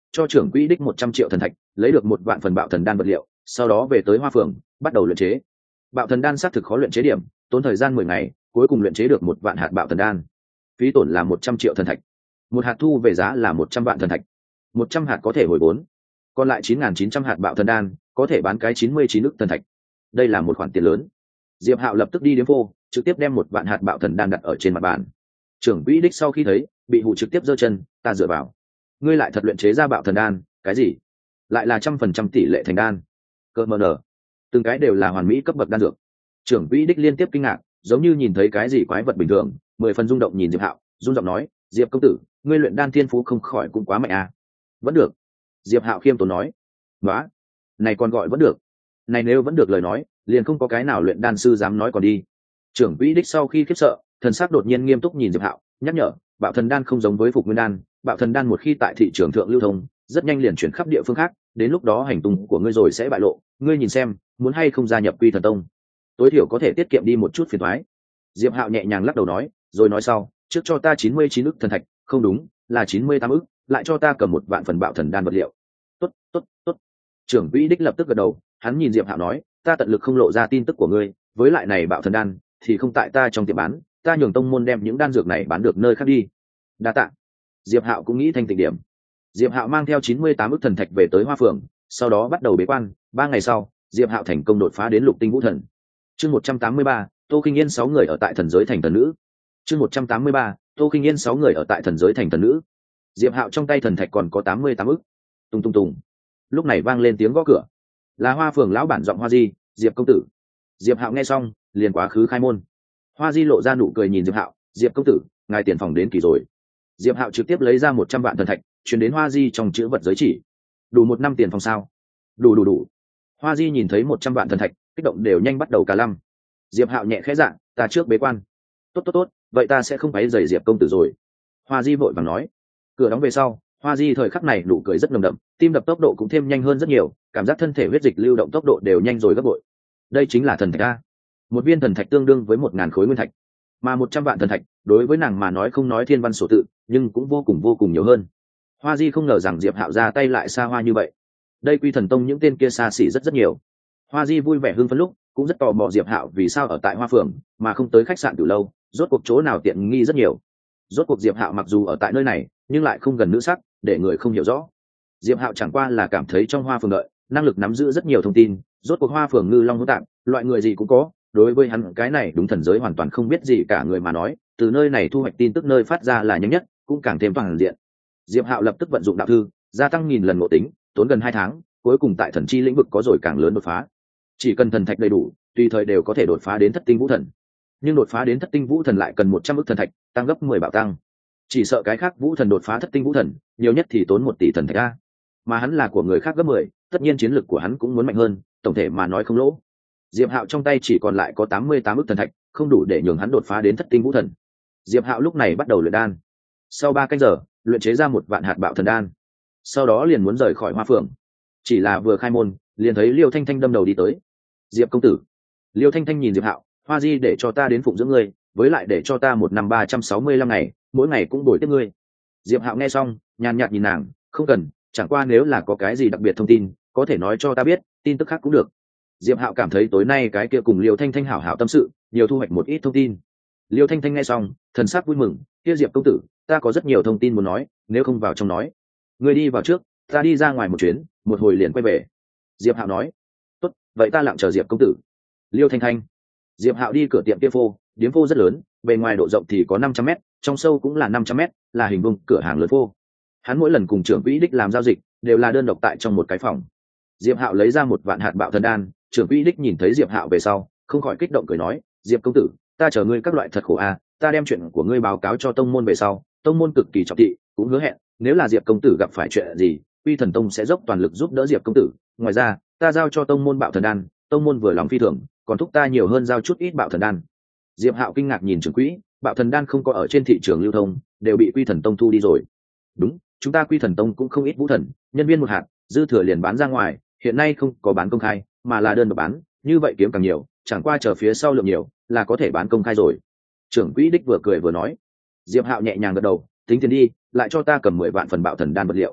A: cho trưởng quỹ đích 100 triệu thần thạch, lấy được 1 vạn phần bạo thần đan vật liệu, sau đó về tới Hoa Phường bắt đầu luyện chế. Bạo thần đan xác thực khó luyện chế điểm, tốn thời gian 10 ngày, cuối cùng luyện chế được 1 vạn hạt bạo thần đan. Phí tổn là 100 triệu thần thạch, một hạt thu về giá là 100 vạn thần thạch, 100 hạt có thể hồi vốn, còn lại 9.900 hạt bạo thần đan có thể bán cái 99 ức thần thạch. Đây là một khoản tiền lớn. Diệp Hạo lập tức đi đến phô, trực tiếp đem 1 vạn hạt bạo thần đan đặt ở trên mặt bàn. Trưởng quỹ đích sau khi thấy, bị hù trực tiếp giơ chân, ta dựa vào. Ngươi lại thật luyện chế ra bạo thần đan, cái gì? Lại là 100% tỷ lệ thành đan. Cơ mờ nở. Từng cái đều là hoàn mỹ cấp bậc đan dược. Trưởng quỹ đích liên tiếp kinh ngạc, giống như nhìn thấy cái gì quái vật bình thường, 10 phần rung động nhìn Diệp Hạo, rung giọng nói, Diệp công tử, ngươi luyện đan thiên phú không khỏi cũng quá mạnh à? Vẫn được. Diệp Hạo khiêm tốn nói. Đó, này còn gọi vẫn được. Này nếu vẫn được lời nói, liền không có cái nào luyện đan sư dám nói còn đi. Trưởng quỹ đích sau khi khiếp sợ, thần sắc đột nhiên nghiêm túc nhìn Diệp Hạo, nhắc nhở, bạo thần đan không giống với phục nguyên đan, bạo thần đan một khi tại thị trường thượng lưu thông, rất nhanh liền chuyển khắp địa phương khác, đến lúc đó hành tung của ngươi rồi sẽ bại lộ, ngươi nhìn xem, muốn hay không gia nhập Quy Thần Tông, tối thiểu có thể tiết kiệm đi một chút phiền toái. Diệp Hạo nhẹ nhàng lắc đầu nói, rồi nói sau, trước cho ta 99 ức thần thạch, không đúng, là 98 ức, lại cho ta cầm 1 vạn phần bạo thần đan vật liệu. Tốt, tốt, tốt. Trưởng quỹ đích lập tức gật đầu, hắn nhìn Diệp Hạo nói, ta tận lực không lộ ra tin tức của ngươi, với lại này bạo thần đan thì không tại ta trong tiệm bán, ta nhường tông môn đem những đan dược này bán được nơi khác đi. Đa tạ. Diệp Hạo cũng nghĩ thành tình điểm. Diệp Hạo mang theo 98 ức thần thạch về tới Hoa Phường, sau đó bắt đầu bế quan. 3 ngày sau, Diệp Hạo thành công đột phá đến lục tinh vũ thần. Chương 183, Tô Kinh Yên 6 người ở tại thần giới thành thần nữ. Chương 183, Tô Kinh Yên 6 người ở tại thần giới thành thần nữ. Diệp Hạo trong tay thần thạch còn có 88 ức. Tung tung tung. Lúc này vang lên tiếng gõ cửa. Là Hoa Phường lão bản giọng Hoa Di, Diệp công tử. Diệp Hạo nghe xong, liền quá khứ khai môn. Hoa Di lộ ra nụ cười nhìn Diệp Hạo, Diệp công tử, ngài tiền phòng đến kỳ rồi. Diệp Hạo trực tiếp lấy ra 100 vạn thần thạch, chuyển đến Hoa Di trong chữ vật giới chỉ. Đủ 1 năm tiền phòng sao? Đủ. Hoa Di nhìn thấy 100 vạn thần thạch, kích động đều nhanh bắt đầu cả lăm. Diệp Hạo nhẹ khẽ dạng, ta trước bế quan. Tốt, vậy ta sẽ không quấy rầy Diệp công tử rồi. Hoa Di vội vàng nói. Cửa đóng về sau, Hoa Di thời khắc này nụ cười rất nồng đậm, tim đập tốc độ cũng thêm nhanh hơn rất nhiều, cảm giác thân thể huyết dịch lưu động tốc độ đều nhanh rồi gấp bội. Đây chính là thần thạch a. Một viên thần thạch tương đương với 1000 khối nguyên thạch, mà 100 vạn thần thạch, đối với nàng mà nói không nói thiên văn sổ tự, nhưng cũng vô cùng nhiều hơn. Hoa Di không ngờ rằng Diệp Hạo ra tay lại xa hoa như vậy. Đây Quy Thần Tông những tên kia xa xỉ rất nhiều. Hoa Di vui vẻ hưng phấn lúc, cũng rất tò mò Diệp Hạo vì sao ở tại Hoa Phường mà không tới khách sạn Cửu Lâu, rốt cuộc chỗ nào tiện nghi rất nhiều. Rốt cuộc Diệp Hạo mặc dù ở tại nơi này, nhưng lại không gần nữ sắc, để người không hiểu rõ. Diệp Hạo chẳng qua là cảm thấy trong Hoa Phường đợi, năng lực nắm giữ rất nhiều thông tin, rốt cuộc Hoa Phường ngư long hỗn tạp, loại người gì cũng có, đối với hắn cái này đúng thần giới hoàn toàn không biết gì cả người mà nói, từ nơi này thu hoạch tin tức nơi phát ra là nhanh nhất, cũng càng thêm toàn diện. Diệp Hạo lập tức vận dụng đạo thư, gia tăng 1000 lần ngộ tính, tốn gần 2 tháng, cuối cùng tại thần chi lĩnh vực có rồi càng lớn đột phá. Chỉ cần thần thạch đầy đủ, tùy thời đều có thể đột phá đến thất tinh vũ thần. Nhưng đột phá đến thất tinh vũ thần lại cần 100 ức thần thạch, tăng gấp 10 bạo tăng. Chỉ sợ cái khác vũ thần đột phá thất tinh vũ thần, nhiều nhất thì tốn 1 tỷ thần thạch a. Mà hắn là của người khác gấp 10, tất nhiên chiến lực của hắn cũng muốn mạnh hơn, tổng thể mà nói không lỗ. Diệp Hạo trong tay chỉ còn lại có 88 ức thần thạch, không đủ để nhường hắn đột phá đến thất tinh vũ thần. Diệp Hạo lúc này bắt đầu luyện đan. Sau 3 canh giờ, luyện chế ra 1 vạn hạt bạo thần đan. Sau đó liền muốn rời khỏi Hoa Phường. Chỉ là vừa khai môn, liền thấy Liêu Thanh Thanh đâm đầu đi tới. Diệp công tử. Liêu Thanh Thanh nhìn Diệp Hạo, Hoa Di để cho ta đến phụng dưỡng ngươi, với lại để cho ta 1 năm 365 ngày, mỗi ngày cũng bồi tiếp ngươi. Diệp Hạo nghe xong, nhàn nhạt nhìn nàng, không cần, chẳng qua nếu là có cái gì đặc biệt thông tin, có thể nói cho ta biết, tin tức khác cũng được. Diệp Hạo cảm thấy tối nay cái kia cùng Liêu Thanh Thanh hảo hảo tâm sự, nhiều thu hoạch một ít thông tin. Liêu Thanh Thanh nghe xong, thần sắc vui mừng, kia Diệp công tử, ta có rất nhiều thông tin muốn nói, nếu không vào trong nói. Ngươi đi vào trước, ta đi ra ngoài một chuyến, một hồi liền quay về. Diệp Hạo nói. Tốt, vậy ta lặng chờ Diệp công tử. Liêu Thanh Thanh. Diệp Hạo đi cửa tiệm kia phô, điếm phô rất lớn, bề ngoài độ rộng thì có 500 mét, trong sâu cũng là 500 mét, là hình vuông cửa hàng lớn phô. Hắn mỗi lần cùng trưởng quỹ đích làm giao dịch, đều là đơn độc tại trong một cái phòng. Diệp Hạo lấy ra 1 vạn hạt bạo thần đan, trưởng quỹ đích nhìn thấy Diệp Hạo về sau, không khỏi kích động cười nói, Diệp công tử, ta chờ ngươi các loại thật khổ a, ta đem chuyện của ngươi báo cáo cho tông môn về sau, tông môn cực kỳ trọng thị, cũng hứa hẹn, nếu là Diệp công tử gặp phải chuyện gì, Quy Thần Tông sẽ dốc toàn lực giúp đỡ Diệp công tử. Ngoài ra, ta giao cho tông môn bạo thần đan, tông môn vừa lòng phi thường, còn thúc ta nhiều hơn giao chút ít bạo thần đan. Diệp Hạo kinh ngạc nhìn trưởng quỹ, bạo thần đan không có ở trên thị trường lưu thông, đều bị Quy Thần Tông thu đi rồi. Đúng, chúng ta Quy Thần Tông cũng không ít vũ thần, nhân viên một hạt, dư thừa liền bán ra ngoài, hiện nay không có bán công khai, mà là đơn độc bán, như vậy kiếm càng nhiều, chẳng qua chờ phía sau lượng nhiều, là có thể bán công khai rồi. Trưởng quỹ đích vừa cười vừa nói. Diệp Hạo nhẹ nhàng gật đầu, tính tiền đi, lại cho ta cầm 10 vạn phần bạo thần đan vật liệu.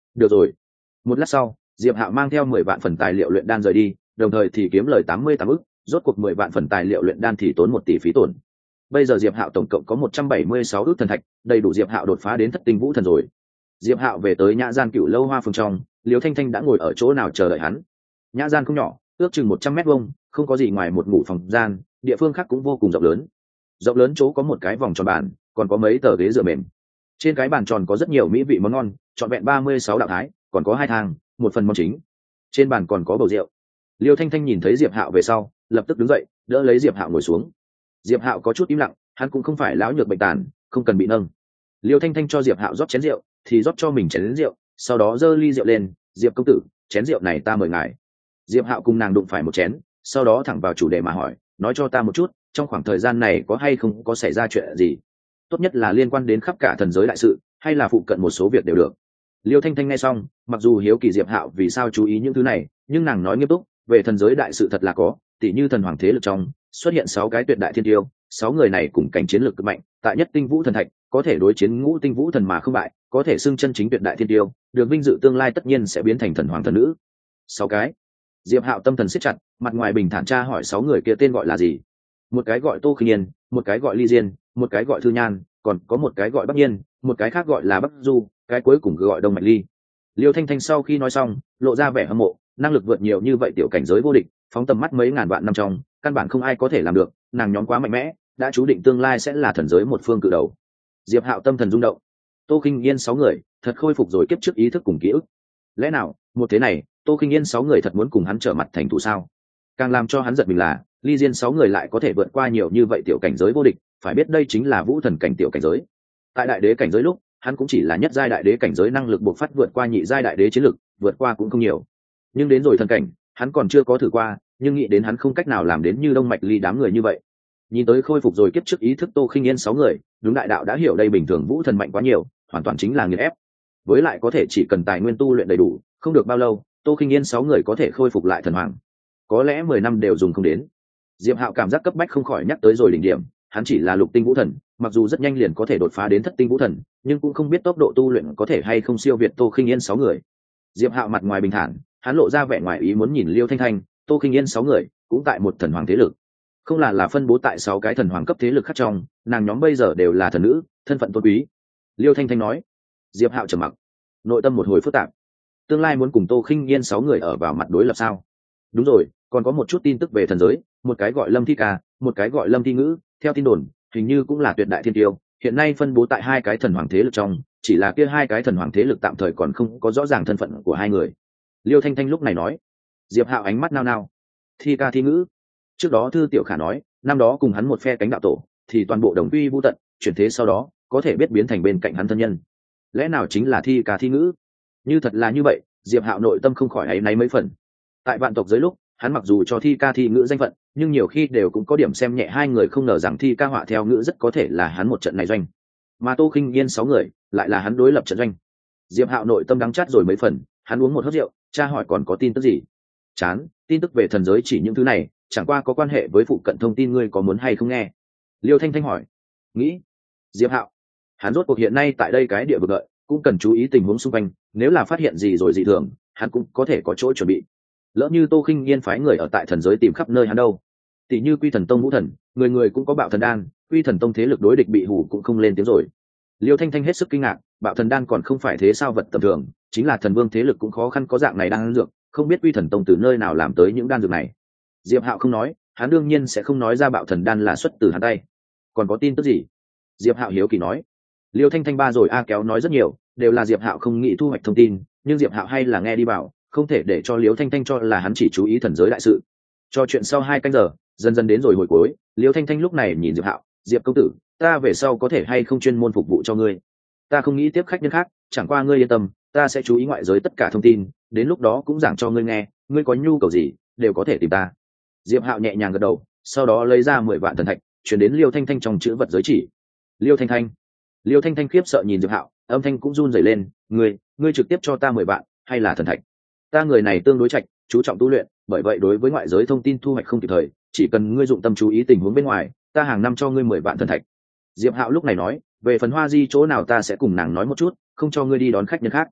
A: được rồi. Một lát sau, Diệp Hạo mang theo 10 vạn phần tài liệu luyện đan rời đi, đồng thời thì kiếm lời 88 ức, rốt cuộc 10 vạn phần tài liệu luyện đan thì tốn 1 tỷ phí tổn. Bây giờ Diệp Hạo tổng cộng có 176 ức thần thạch, đầy đủ Diệp Hạo đột phá đến thất tinh vũ thần rồi. Diệp Hạo về tới nhã gian Cựu Lâu Hoa phường trong, Liễu Thanh Thanh đã ngồi ở chỗ nào chờ đợi hắn. Nhã gian không nhỏ, ước chừng 100 mét vuông, không có gì ngoài một ngủ phòng gian, địa phương khác cũng vô cùng rộng lớn. Rộng lớn chỗ có một cái vòng tròn bàn, còn có mấy tờ ghế dựa mềm. Trên cái bàn tròn có rất nhiều mỹ vị món ngon, trọn vẹn 36 đạo thái, còn có 2 thang, một phần món chính. Trên bàn còn có bầu rượu. Liêu Thanh Thanh nhìn thấy Diệp Hạo về sau, lập tức đứng dậy, đỡ lấy Diệp Hạo ngồi xuống. Diệp Hạo có chút im lặng, hắn cũng không phải lão nhược bệnh tàn, không cần bị nâng. Liêu Thanh Thanh cho Diệp Hạo rót chén rượu, thì rót cho mình chén rượu, sau đó giơ ly rượu lên, "Diệp công tử, chén rượu này ta mời ngài." Diệp Hạo cùng nàng đụng phải một chén, sau đó thẳng vào chủ đề mà hỏi, "Nói cho ta một chút, trong khoảng thời gian này có hay không có xảy ra chuyện gì? Tốt nhất là liên quan đến khắp cả thần giới đại sự, hay là phụ cận một số việc đều được." Liêu Thanh Thanh nghe xong, mặc dù hiếu kỳ Diệp Hạo vì sao chú ý những thứ này, nhưng nàng nói nghiêm túc, về thần giới đại sự thật là có, tỉ như thần hoàng thế lực trong xuất hiện 6 cái tuyệt đại thiên tiêu, 6 người này cùng cảnh chiến lược cực mạnh, tại nhất tinh vũ thần thạch có thể đối chiến ngũ tinh vũ thần mà không bại, có thể xưng chân chính tuyệt đại thiên tiêu, được vinh dự tương lai tất nhiên sẽ biến thành thần hoàng thần nữ. 6 cái. Diệp Hạo tâm thần siết chặt, mặt ngoài bình thản tra hỏi 6 người kia tên gọi là gì. Một cái gọi Tô Khinh Yên, một cái gọi Ly Diên, một cái gọi Thư Nhan, còn có một cái gọi Bắc Nhiên, một cái khác gọi là Bắc Du, cái cuối cùng gọi Đông Mạch Ly. Liêu Thanh Thanh sau khi nói xong, lộ ra vẻ hâm mộ, năng lực vượt nhiều như vậy tiểu cảnh giới vô địch, phóng tầm mắt mấy ngàn vạn năm trong, căn bản không ai có thể làm được, nàng nhóm quá mạnh mẽ, đã chú định tương lai sẽ là thần giới một phương cự đầu. Diệp Hạo tâm thần rung động. Tô Khinh Yên 6 người, thật khôi phục rồi kiếp trước ý thức cùng ký ức. Lẽ nào, một thế này, Tô Khinh Yên 6 người thật muốn cùng hắn trở mặt thành thù sao? Càng làm cho hắn giật mình là, Ly Diên 6 người lại có thể vượt qua nhiều như vậy tiểu cảnh giới vô địch, phải biết đây chính là vũ thần cảnh tiểu cảnh giới. Tại đại đế cảnh giới lúc, hắn cũng chỉ là nhất giai đại đế cảnh giới năng lực bộc phát vượt qua nhị giai đại đế chiến lực, vượt qua cũng không nhiều. Nhưng đến rồi thần cảnh, hắn còn chưa có thử qua, nhưng nghĩ đến hắn không cách nào làm đến như Đông Mạch Ly đám người như vậy. Nhìn tới khôi phục rồi kiếp trước ý thức Tô Khinh Yên 6 người, đúng đại đạo đã hiểu đây bình thường vũ thần mạnh quá nhiều, hoàn toàn chính là nghiền ép. Với lại có thể chỉ cần tài nguyên tu luyện đầy đủ, không được bao lâu, Tô Khinh Yên 6 người có thể khôi phục lại thần hoàng. Có lẽ 10 năm đều dùng không đến. Diệp Hạo cảm giác cấp bách không khỏi nhắc tới rồi đỉnh điểm, hắn chỉ là lục tinh vũ thần, mặc dù rất nhanh liền có thể đột phá đến thất tinh vũ thần, nhưng cũng không biết tốc độ tu luyện có thể hay không siêu việt Tô Khinh Yên 6 người. Diệp Hạo mặt ngoài bình thản, hắn lộ ra vẻ ngoài ý muốn nhìn Liêu Thanh Thanh, Tô Khinh Yên 6 người cũng tại một thần hoàng thế lực. Không là phân bố tại 6 cái thần hoàng cấp thế lực khác trong, nàng nhóm bây giờ đều là thần nữ, thân phận tôn quý. Liêu Thanh Thanh nói. Diệp Hạo trầm mặc, nội tâm một hồi phức tạp. Tương lai muốn cùng Tô Khinh Yên 6 người ở vào mặt đối lập sao? Đúng rồi, còn có một chút tin tức về thần giới, một cái gọi Lâm Thi Ca, một cái gọi Lâm Thi Ngữ, theo tin đồn, hình như cũng là tuyệt đại thiên tiêu, hiện nay phân bố tại 2 cái thần hoàng thế lực trong, chỉ là kia 2 cái thần hoàng thế lực tạm thời còn không có rõ ràng thân phận của 2 người. Liêu Thanh Thanh lúc này nói. Diệp Hạo ánh mắt nao nao. Thi Ca Thi Ngữ. Trước đó Thư Tiểu Khả nói, năm đó cùng hắn một phe cánh đạo tổ, thì toàn bộ đồng quy vu tận, chuyển thế sau đó, có thể biết biến thành bên cạnh hắn thân nhân. Lẽ nào chính là Thi Ca Thi Ngữ? Như thật là như vậy, Diệp Hạo nội tâm không khỏi áy náy mấy phần. Tại vạn tộc giới lúc, hắn mặc dù cho Thi Ca Thi Ngữ danh phận, nhưng nhiều khi đều cũng có điểm xem nhẹ 2 người, không ngờ rằng Thi Ca họa theo ngữ rất có thể là hắn một trận này doanh, mà Tô Khinh Yên 6 người lại là hắn đối lập trận doanh. Diệp Hạo nội tâm đắng chát rồi mấy phần, hắn uống một hớp rượu, tra hỏi còn có tin tức gì. Chán, tin tức về thần giới chỉ những thứ này, chẳng qua có quan hệ với phụ cận thông tin, ngươi có muốn hay không nghe? Liêu Thanh Thanh hỏi. Nghĩ. Diệp Hạo, hắn rốt cuộc hiện nay tại đây cái địa vực đợi, cũng cần chú ý tình huống xung quanh, nếu là phát hiện gì rồi dị thường, hắn cũng có thể có chỗ chuẩn bị. Lỡ như Tô Khinh Yên phái người ở tại thần giới tìm khắp nơi hắn đâu, tỷ như Quy Thần Tông Vũ Thần, người người cũng có Bạo Thần Đan, Quy Thần Tông thế lực đối địch bị hủ cũng không lên tiếng rồi. Liêu Thanh Thanh hết sức kinh ngạc, Bạo Thần Đan còn không phải thế sao vật tầm thường, chính là thần vương thế lực cũng khó khăn có dạng này đan dược, không biết Quy Thần Tông từ nơi nào làm tới những đan dược này. Diệp Hạo không nói, hắn đương nhiên sẽ không nói ra Bạo Thần Đan là xuất từ hắn tay. Còn có tin tức gì? Diệp Hạo hiếu kỳ nói. Liêu Thanh Thanh ba rồi kéo nói rất nhiều, đều là Diệp Hạo không nghĩ thu hoạch thông tin, nhưng Diệp Hạo hay là nghe đi vào, không thể để cho Liêu Thanh Thanh cho là hắn chỉ chú ý thần giới đại sự. Trò chuyện sau 2 canh giờ, dần dần đến rồi hồi cuối, Liêu Thanh Thanh lúc này nhìn Diệp Hạo, "Diệp công tử, ta về sau có thể hay không chuyên môn phục vụ cho ngươi? Ta không nghĩ tiếp khách nhân khác, chẳng qua ngươi yên tâm, ta sẽ chú ý ngoại giới tất cả thông tin, đến lúc đó cũng giảng cho ngươi nghe, ngươi có nhu cầu gì đều có thể tìm ta." Diệp Hạo nhẹ nhàng gật đầu, sau đó lấy ra 10 vạn thần thạch, chuyển đến Liêu Thanh Thanh trong chữ vật giới chỉ. Liêu Thanh Thanh. Liêu Thanh Thanh khiếp sợ nhìn Diệp Hạo, âm thanh cũng run rẩy lên, ngươi trực tiếp cho ta 10 vạn, hay là thần thạch? Ta người này tương đối trạch, chú trọng tu luyện, bởi vậy đối với ngoại giới thông tin thu hoạch không kịp thời, chỉ cần ngươi dụng tâm chú ý tình huống bên ngoài, ta hàng năm cho ngươi 10 vạn thần thạch. Diệp Hạo lúc này nói, về phần Hoa Di chỗ nào ta sẽ cùng nàng nói một chút, không cho ngươi đi đón khách nhân khác.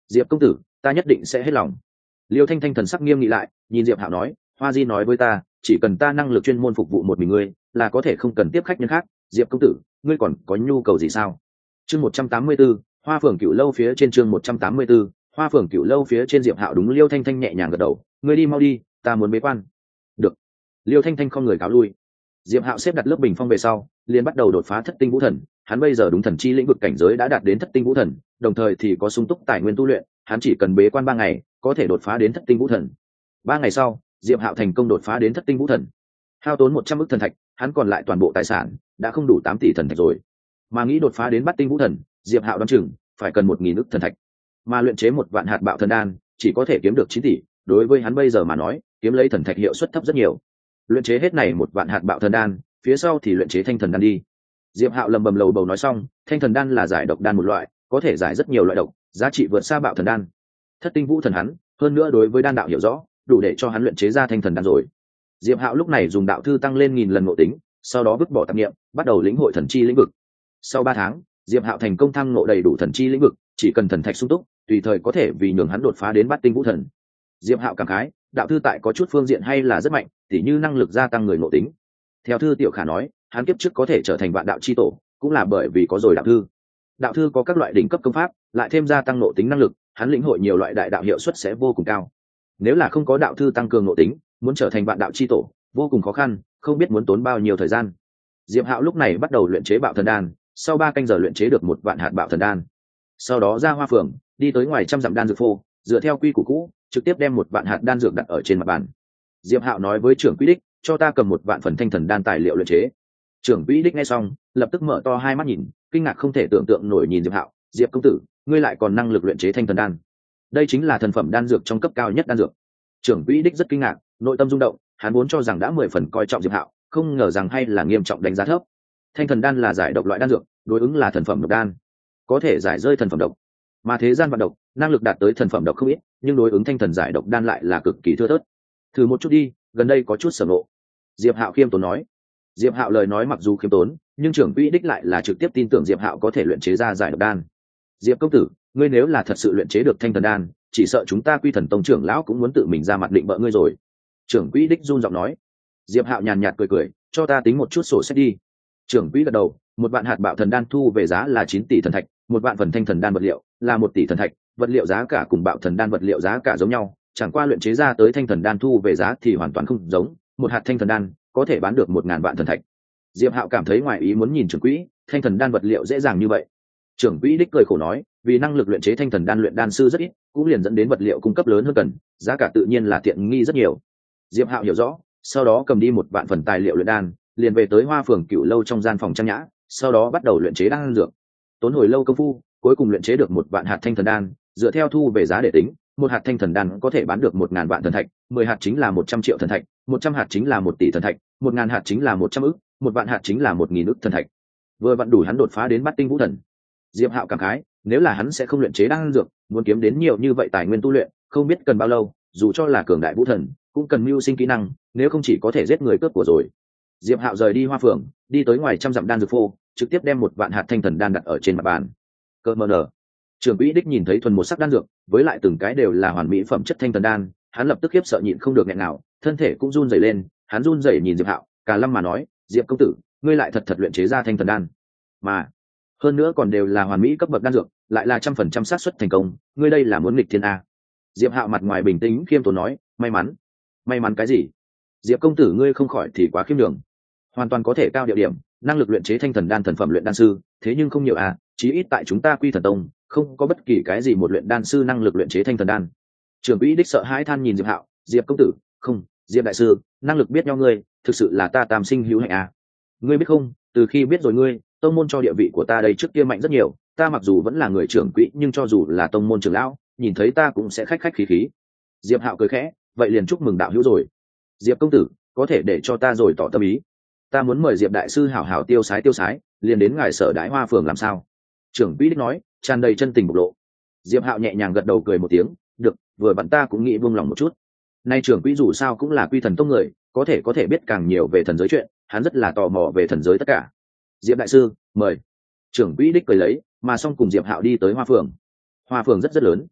A: Diệp công tử, ta nhất định sẽ hết lòng. Liêu Thanh Thanh thần sắc nghiêm nghị lại, nhìn Diệp Hạo nói, Hoa Di nói với ta, chỉ cần ta năng lực chuyên môn phục vụ một mình ngươi, là có thể không cần tiếp khách nhân khác. Diệp công tử, ngươi còn có nhu cầu gì sao? Chương 184, Hoa Phường Cửu Lâu phía trên. Chương 184, Hoa Phường Cửu Lâu phía trên. Diệp Hạo đúng Liêu Thanh Thanh nhẹ nhàng gật đầu, ngươi đi mau đi, ta muốn bế quan. Được. Liêu Thanh Thanh không người cáo lui. Diệp Hạo xếp đặt lớp bình phong về sau, liền bắt đầu đột phá thất tinh vũ thần. Hắn bây giờ đúng thần chi lĩnh vực cảnh giới đã đạt đến thất tinh vũ thần, đồng thời thì có sung túc tài nguyên tu luyện, hắn chỉ cần bế quan 3 ngày, có thể đột phá đến thất tinh vũ thần. 3 ngày sau, Diệp Hạo thành công đột phá đến thất tinh vũ thần. Hao tốn 100 ức thần thạch, hắn còn lại toàn bộ tài sản đã không đủ 8 tỷ thần thạch rồi. Mà nghĩ đột phá đến bát tinh vũ thần, Diệp Hạo đoán chừng phải cần 1000 ức thần thạch. Mà luyện chế 1 vạn hạt bạo thần đan, chỉ có thể kiếm được 9 tỷ, đối với hắn bây giờ mà nói, kiếm lấy thần thạch hiệu suất thấp rất nhiều. Luyện chế hết này 1 vạn hạt bạo thần đan, phía sau thì luyện chế thanh thần đan đi. Diệp Hạo lầm bầm lầu bầu nói xong, thanh thần đan là giải độc đan một loại, có thể giải rất nhiều loại độc, giá trị vượt xa bạo thần đan. Thất tinh vũ thần hắn, hơn nữa đối với đan đạo hiểu rõ, đủ để cho hắn luyện chế ra thanh thần đan rồi. Diệp Hạo lúc này dùng đạo thư tăng lên 1000 lần ngộ tính, sau đó vứt bỏ tạp niệm, bắt đầu lĩnh hội thần chi lĩnh vực. Sau 3 tháng, Diệp Hạo thành công thăng ngộ đầy đủ thần chi lĩnh vực, chỉ cần thần thạch sung túc, tùy thời có thể vì nhường hắn đột phá đến bát tinh vũ thần. Diệp Hạo cảm khái, đạo thư tại có chút phương diện hay là rất mạnh, tỉ như năng lực gia tăng người ngộ tính. Theo thư tiểu khả nói, hắn kiếp trước có thể trở thành vạn đạo chi tổ, cũng là bởi vì có rồi đạo thư. Đạo thư có các loại đỉnh cấp công pháp, lại thêm gia tăng ngộ tính năng lực, hắn lĩnh hội nhiều loại đại đạo hiệu suất sẽ vô cùng cao. Nếu là không có đạo thư tăng cường ngộ tính, muốn trở thành vạn đạo chi tổ, vô cùng khó khăn, không biết muốn tốn bao nhiêu thời gian. Diệp Hạo lúc này bắt đầu luyện chế bạo thần đan, sau 3 canh giờ luyện chế được 1 vạn hạt bạo thần đan. Sau đó ra Hoa Phường, đi tới ngoài trăm dặm đan dược phô, dựa theo quy củ cũ, trực tiếp đem 1 vạn hạt đan dược đặt ở trên mặt bàn. Diệp Hạo nói với trưởng quỹ đích, cho ta cầm 1 vạn phần thanh thần đan tài liệu luyện chế. Trưởng quỹ đích nghe xong, lập tức mở to hai mắt nhìn, kinh ngạc không thể tưởng tượng nổi nhìn Diệp Hạo, Diệp công tử, ngươi lại còn năng lực luyện chế thanh thần đan. Đây chính là thần phẩm đan dược trong cấp cao nhất đan dược. Trưởng quỹ đích rất kinh ngạc, nội tâm rung động, hắn vốn cho rằng đã 10 phần coi trọng Diệp Hạo, không ngờ rằng hay là nghiêm trọng đánh giá thấp. Thanh thần đan là giải độc loại đan dược, đối ứng là thần phẩm độc đan, có thể giải rơi thần phẩm độc. Mà thế gian vạn độc, năng lực đạt tới thần phẩm độc không ít, nhưng đối ứng thanh thần giải độc đan lại là cực kỳ thưa thớt. Thử một chút đi, gần đây có chút sở ngộ. Diệp Hạo khiêm tốn nói. Diệp Hạo lời nói mặc dù khiêm tốn, nhưng trưởng quỹ đích lại là trực tiếp tin tưởng Diệp Hạo có thể luyện chế ra giải độc đan. Diệp công tử, ngươi nếu là thật sự luyện chế được thanh thần đan, chỉ sợ chúng ta Quy Thần Tông trưởng lão cũng muốn tự mình ra mặt định bợ ngươi rồi. Trưởng quỹ đích run giọng nói. Diệp Hạo nhàn nhạt cười cười, cho ta tính một chút sổ sách đi. Trưởng quỹ gật đầu, 1 vạn hạt bạo thần đan thu về giá là 9 tỷ thần thạch, 1 vạn phần thanh thần đan vật liệu là 1 tỷ thần thạch, vật liệu giá cả cùng bạo thần đan vật liệu giá cả giống nhau, chẳng qua luyện chế ra tới thanh thần đan thu về giá thì hoàn toàn không giống, 1 hạt thanh thần đan có thể bán được 1000 vạn thần thạch. Diệp Hạo cảm thấy ngoài ý muốn nhìn trưởng quỹ, thanh thần đan vật liệu dễ dàng như vậy. Trưởng quỹ đích cười khổ nói, vì năng lực luyện chế thanh thần đan luyện đan sư rất ít, cũng liền dẫn đến vật liệu cung cấp lớn hơn cần, giá cả tự nhiên là tiện nghi rất nhiều. Diệp Hạo hiểu rõ, sau đó cầm đi 1 vạn phần tài liệu luyện đan, liền về tới Hoa Phường Cửu Lâu trong gian phòng trang nhã, sau đó bắt đầu luyện chế đan dược. Tốn hồi lâu công phu, cuối cùng luyện chế được 1 vạn hạt thanh thần đan, dựa theo thu về giá để tính, 1 hạt thanh thần đan có thể bán được 1000 vạn thần thạch, 10 hạt chính là 100 triệu thần thạch, 100 hạt chính là 1 tỷ thần thạch, 1000 hạt chính là 100 ức, 1 vạn hạt chính là 1000 ức thần thạch. Vừa vặn đủ hắn đột phá đến bát tinh vũ thần. Diệp Hạo cảm khái, nếu là hắn sẽ không luyện chế đan dược, muốn kiếm đến nhiều như vậy tài nguyên tu luyện, không biết cần bao lâu, dù cho là cường đại vũ thần, cũng cần mưu sinh kỹ năng, nếu không chỉ có thể giết người cướp của rồi. Diệp Hạo rời đi Hoa Phường, đi tới ngoài trăm dặm đan dược phô, trực tiếp đem 1 vạn hạt thanh thần đan đặt ở trên mặt bàn. Cơ mờ nở. Trưởng quỹ đích nhìn thấy thuần một sắc đan dược, với lại từng cái đều là hoàn mỹ phẩm chất thanh thần đan, hắn lập tức khiếp sợ nhịn không được nghẹn nào, thân thể cũng run rẩy lên, hắn run rẩy nhìn Diệp Hạo, cả lâm mà nói, Diệp công tử, ngươi lại thật luyện chế ra thanh thần đan, mà hơn nữa còn đều là hoàn mỹ cấp bậc đan dược, lại là 100% xác suất thành công, ngươi đây là muốn nghịch thiên a? Diệp Hạo mặt ngoài bình tĩnh khiêm tốn nói, may mắn cái gì? Diệp công tử ngươi không khỏi thì quá khiêm đường, hoàn toàn có thể cao địa điểm, năng lực luyện chế thanh thần đan thần phẩm luyện đan sư, thế nhưng không nhiều à, chí ít tại chúng ta Quy Thần Tông, không có bất kỳ cái gì một luyện đan sư năng lực luyện chế thanh thần đan. Trưởng quỹ đích sợ hãi than nhìn Diệp Hạo, Diệp công tử, không, Diệp đại sư, năng lực biết nhau ngươi, thực sự là ta tam sinh hữu hạnh à. Ngươi biết không, từ khi biết rồi ngươi, tông môn cho địa vị của ta đây trước kia mạnh rất nhiều, ta mặc dù vẫn là người trưởng quỹ nhưng cho dù là tông môn trưởng lão, nhìn thấy ta cũng sẽ khách khí khí. Diệp Hạo cười khẽ, vậy liền chúc mừng đạo hữu rồi. Diệp công tử, có thể để cho ta rồi tỏ tâm ý. Ta muốn mời Diệp đại sư hảo hảo tiêu sái, liền đến ngài sở đái Hoa Phường làm sao? Trưởng quỹ đích nói, tràn đầy chân tình bộc lộ. Diệp Hạo nhẹ nhàng gật đầu cười một tiếng, được, vừa vặn ta cũng nghĩ buông lòng một chút. Nay trưởng quỹ dù sao cũng là Quy Thần Tông người, có thể biết càng nhiều về thần giới chuyện, hắn rất là tò mò về thần giới tất cả. Diệp đại sư, mời. Trưởng quỹ đích cười lấy, mà xong cùng Diệp Hạo đi tới Hoa Phường. Hoa Phường rất lớn,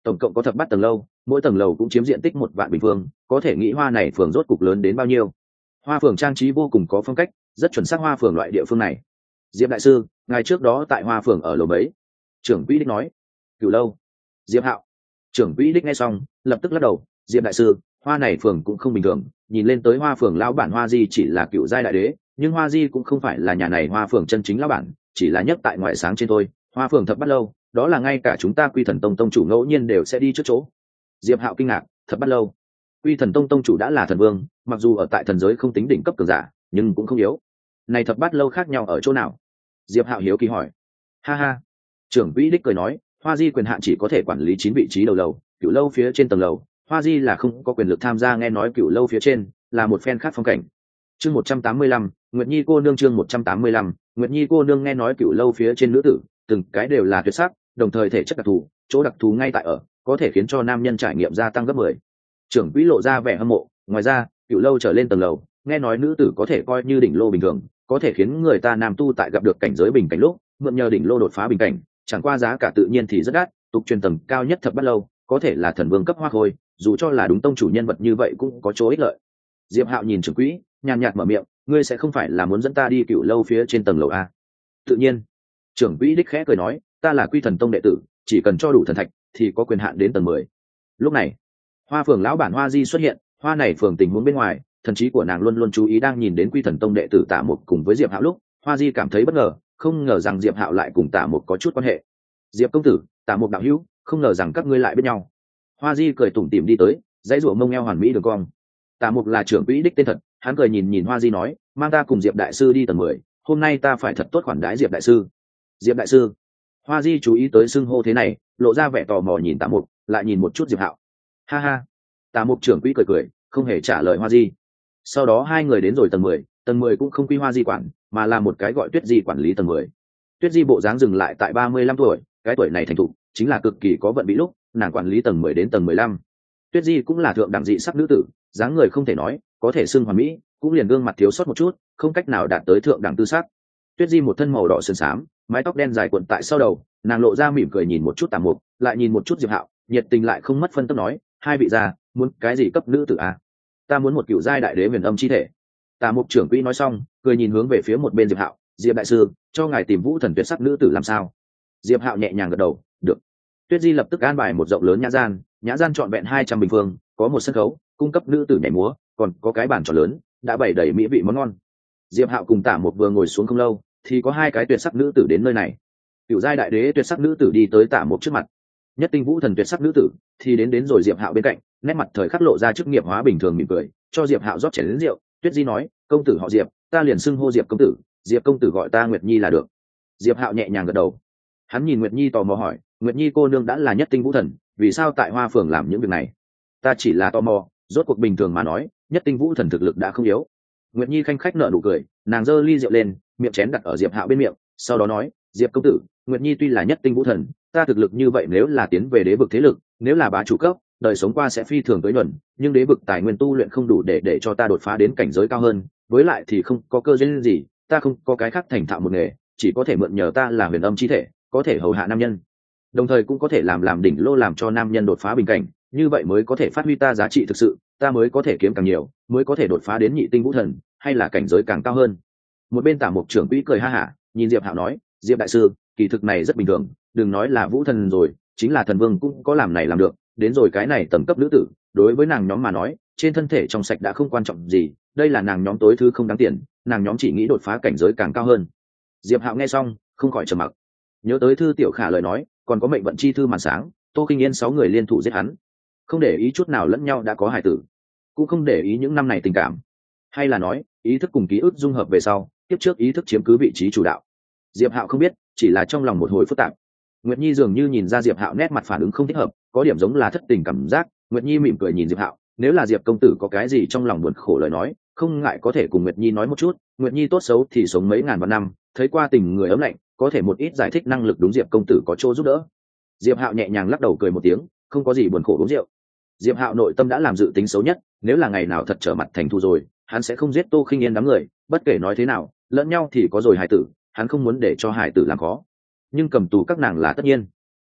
A: tổng cộng có thập bát tầng lâu, mỗi tầng lầu cũng chiếm diện tích 1 vạn bình phương, có thể nghĩ hoa này phường rốt cục lớn đến bao nhiêu. Hoa phường trang trí vô cùng có phong cách, rất chuẩn xác hoa phường loại địa phương này. Diệp đại sư, ngày trước đó tại hoa phường ở lầu mấy? Trưởng quỹ đích nói. Cửu lâu. Diệp Hạo. Trưởng quỹ đích nghe xong lập tức lắc đầu. Diệp đại sư, hoa này phường cũng không bình thường, nhìn lên tới hoa phường lão bản Hoa Di chỉ là cựu giai đại đế, nhưng Hoa Di cũng không phải là nhà này hoa phường chân chính lão bản, chỉ là nhất tại ngoại sáng trên thôi. Hoa phường thập bát lâu, đó là ngay cả chúng ta Quy Thần Tông tông chủ ngẫu nhiên đều sẽ đi trước chỗ. Diệp Hạo kinh ngạc. Thập bát lâu? Quy Thần Tông tông chủ đã là thần vương, mặc dù ở tại thần giới không tính đỉnh cấp cường giả, nhưng cũng không yếu. Này thập bát lâu khác nhau ở chỗ nào? Diệp Hạo hiếu kỳ hỏi. Ha ha. Trưởng quỹ đích cười nói, Hoa Di quyền hạn chỉ có thể quản lý 9 vị trí đầu lầu, cựu lâu phía trên tầng lầu, Hoa Di là không có quyền lực tham gia. Nghe nói cựu lâu phía trên là một phen khác phong cảnh. Chương 185, Nguyệt Nhi cô nương. Chương 185, Nguyệt Nhi cô nương. Nghe nói cựu lâu phía trên nữ tử, từng cái đều là tuyệt sắc, đồng thời thể chất đặc thù, chỗ đặc thù ngay tại ở, có thể khiến cho nam nhân trải nghiệm gia tăng gấp 10. Trưởng quỹ lộ ra vẻ hâm mộ. Ngoài ra, cựu lâu trở lên tầng lầu, nghe nói nữ tử có thể coi như đỉnh lô bình thường, có thể khiến người ta nam tu tại gặp được cảnh giới bình cảnh lúc mượn nhờ đỉnh lô đột phá bình cảnh, chẳng qua giá cả tự nhiên thì rất đắt. Tục truyền tầng cao nhất thập bát lâu có thể là thần vương cấp hoa khôi, dù cho là đúng tông chủ nhân vật như vậy cũng có chỗ ích lợi. Diệp Hạo nhìn trưởng quỹ, nhàn nhạt mở miệng, ngươi sẽ không phải là muốn dẫn ta đi cựu lâu phía trên tầng lầu a? Tự nhiên. Trưởng quỹ đích khẽ cười nói, ta là Quy Thần Tông đệ tử, chỉ cần cho đủ thần thạch thì có quyền hạn đến tầng 10. Lúc này, hoa phường lão bản Hoa Di xuất hiện. Hoa này phường tình huống bên ngoài, thần trí của nàng luôn luôn chú ý đang nhìn đến Quy Thần Tông đệ tử Tạ Mục cùng với Diệp Hạo lúc, Hoa Di cảm thấy bất ngờ, không ngờ rằng Diệp Hạo lại cùng Tạ Mục có chút quan hệ. Diệp công tử, Tạ Mục đạo hữu, không ngờ rằng các ngươi lại biết nhau. Hoa Di cười tủm tỉm đi tới, dãy rủa mông eo hoàn mỹ đường cong. Tạ Mục là trưởng quỹ đích tên thật, hắn cười nhìn nhìn Hoa Di nói, mang ta cùng Diệp đại sư đi tầng 10, hôm nay ta phải thật tốt khoản đãi Diệp đại sư. Diệp đại sư. Hoa Di chú ý tới xưng hô thế này, lộ ra vẻ tò mò nhìn Tạ Mục, lại nhìn một chút Diệp Hạo. Ha ha. Tạ Mục trưởng quỹ cười cười, không hề trả lời Hoa Di. Sau đó hai người đến rồi tầng 10 cũng không quy Hoa Di quản, mà là một cái gọi Tuyết Di quản lý tầng 10. Tuyết Di bộ dáng dừng lại tại 35 tuổi, cái tuổi này thành thục, chính là cực kỳ có vận bị lúc, nàng quản lý tầng 10 đến tầng 15. Tuyết Di cũng là thượng đẳng dị sắc nữ tử, dáng người không thể nói, có thể xưng hoàn mỹ, cũng liền gương mặt thiếu sót một chút, không cách nào đạt tới thượng đẳng tư sắc. Tuyết Di một thân màu đỏ sườn xám, mái tóc đen dài cuộn tại sau đầu, nàng lộ ra mỉm cười nhìn một chút Tạ Mục, lại nhìn một chút Diệp Hạo, nhiệt tình lại không mất phân tâm nói, hai vị gia, muốn cái gì cấp nữ tử à? Ta muốn một cựu giai đại đế huyền âm chi thể. Tạ Mục trưởng quỹ nói xong, cười nhìn hướng về phía một bên Diệp Hạo, Diệp đại sư, cho ngài tìm vũ thần tuyệt sắc nữ tử làm sao? Diệp Hạo nhẹ nhàng gật đầu, được. Tuyết Di lập tức an bài một rộng lớn nhã gian trọn vẹn 200 bình phương, có một sân khấu cung cấp nữ tử nhảy múa, còn có cái bàn tròn lớn đã bày đầy mỹ vị món ngon. Diệp Hạo cùng Tạ Mục vừa ngồi xuống không lâu, thì có hai cái tuyệt sắc nữ tử đến nơi này. Cựu giai đại đế tuyệt sắc nữ tử đi tới Tạ Mục trước mặt, nhất tinh vũ thần tuyệt sắc nữ tử thì đến rồi Diệp Hạo bên cạnh, nét mặt thời khắc lộ ra chức nghiệp hóa bình thường mỉm cười, cho Diệp Hạo rót chén lớn rượu. Tuyết Di nói, công tử họ Diệp, ta liền xưng hô Diệp công tử, Diệp công tử gọi ta Nguyệt Nhi là được. Diệp Hạo nhẹ nhàng gật đầu. Hắn nhìn Nguyệt Nhi tò mò hỏi, Nguyệt Nhi cô nương đã là nhất tinh vũ thần, vì sao tại Hoa phường làm những việc này? Ta chỉ là tò mò, rốt cuộc bình thường mà nói, nhất tinh vũ thần thực lực đã không yếu. Nguyệt Nhi khanh khách nở nụ cười, nàng giơ ly rượu lên, miệng chén đặt ở Diệp Hạo bên miệng, sau đó nói, Diệp công tử, Nguyệt Nhi tuy là nhất tinh vũ thần, ta thực lực như vậy nếu là tiến về đế vực thế lực, nếu là bá chủ cấp, đời sống qua sẽ phi thường tới nhuần, nhưng đế vực tài nguyên tu luyện không đủ để cho ta đột phá đến cảnh giới cao hơn, với lại thì không có cơ duyên gì, ta không có cái khác thành thạo một nghề, chỉ có thể mượn nhờ ta là huyền âm chi thể, có thể hầu hạ nam nhân, đồng thời cũng có thể làm đỉnh lô làm cho nam nhân đột phá bình cảnh, như vậy mới có thể phát huy ta giá trị thực sự, ta mới có thể kiếm càng nhiều, mới có thể đột phá đến nhị tinh vũ thần, hay là cảnh giới càng cao hơn. Một bên Tả Mục trưởng quỹ cười ha hả, nhìn Diệp Hạo nói, Diệp đại sư, kỳ thực này rất bình thường, đừng nói là vũ thần rồi, chính là thần vương cũng có làm này làm được, đến rồi cái này tầm cấp nữ tử, đối với nàng nhóm mà nói, trên thân thể trong sạch đã không quan trọng gì, đây là nàng nhóm tối thứ không đáng tiền, nàng nhóm chỉ nghĩ đột phá cảnh giới càng cao hơn. Diệp Hạo nghe xong, không khỏi trầm mặc. Nhớ tới Thư Tiểu Khả lời nói, còn có mệnh vận chi thư màn sáng, Tô Kinh Yên 6 người liên thủ giết hắn, không để ý chút nào lẫn nhau đã có hài tử, cũng không để ý những năm này tình cảm, hay là nói ý thức cùng ký ức dung hợp về sau, tiếp trước ý thức chiếm cứ vị trí chủ đạo. Diệp Hạo không biết, chỉ là trong lòng một hồi phức tạp. Nguyệt Nhi dường như nhìn ra Diệp Hạo nét mặt phản ứng không thích hợp, có điểm giống là thất tình cảm giác. Nguyệt Nhi mỉm cười nhìn Diệp Hạo, nếu là Diệp công tử có cái gì trong lòng buồn khổ lời nói, không ngại có thể cùng Nguyệt Nhi nói một chút. Nguyệt Nhi tốt xấu thì sống mấy ngàn vạn năm, thấy qua tình người ấm lạnh, có thể một ít giải thích năng lực đúng Diệp công tử có chỗ giúp đỡ. Diệp Hạo nhẹ nhàng lắc đầu cười một tiếng, không có gì buồn khổ uống rượu. Diệp Hạo nội tâm đã làm dự tính xấu nhất, nếu là ngày nào thật trở mặt thành thù rồi, hắn sẽ không giết Tô Khinh Yên đám người, bất kể nói thế nào, lẫn nhau thì có rồi hài tử, hắn không muốn để cho hài tử làm khó. Nhưng cầm tù các nàng là tất nhiên.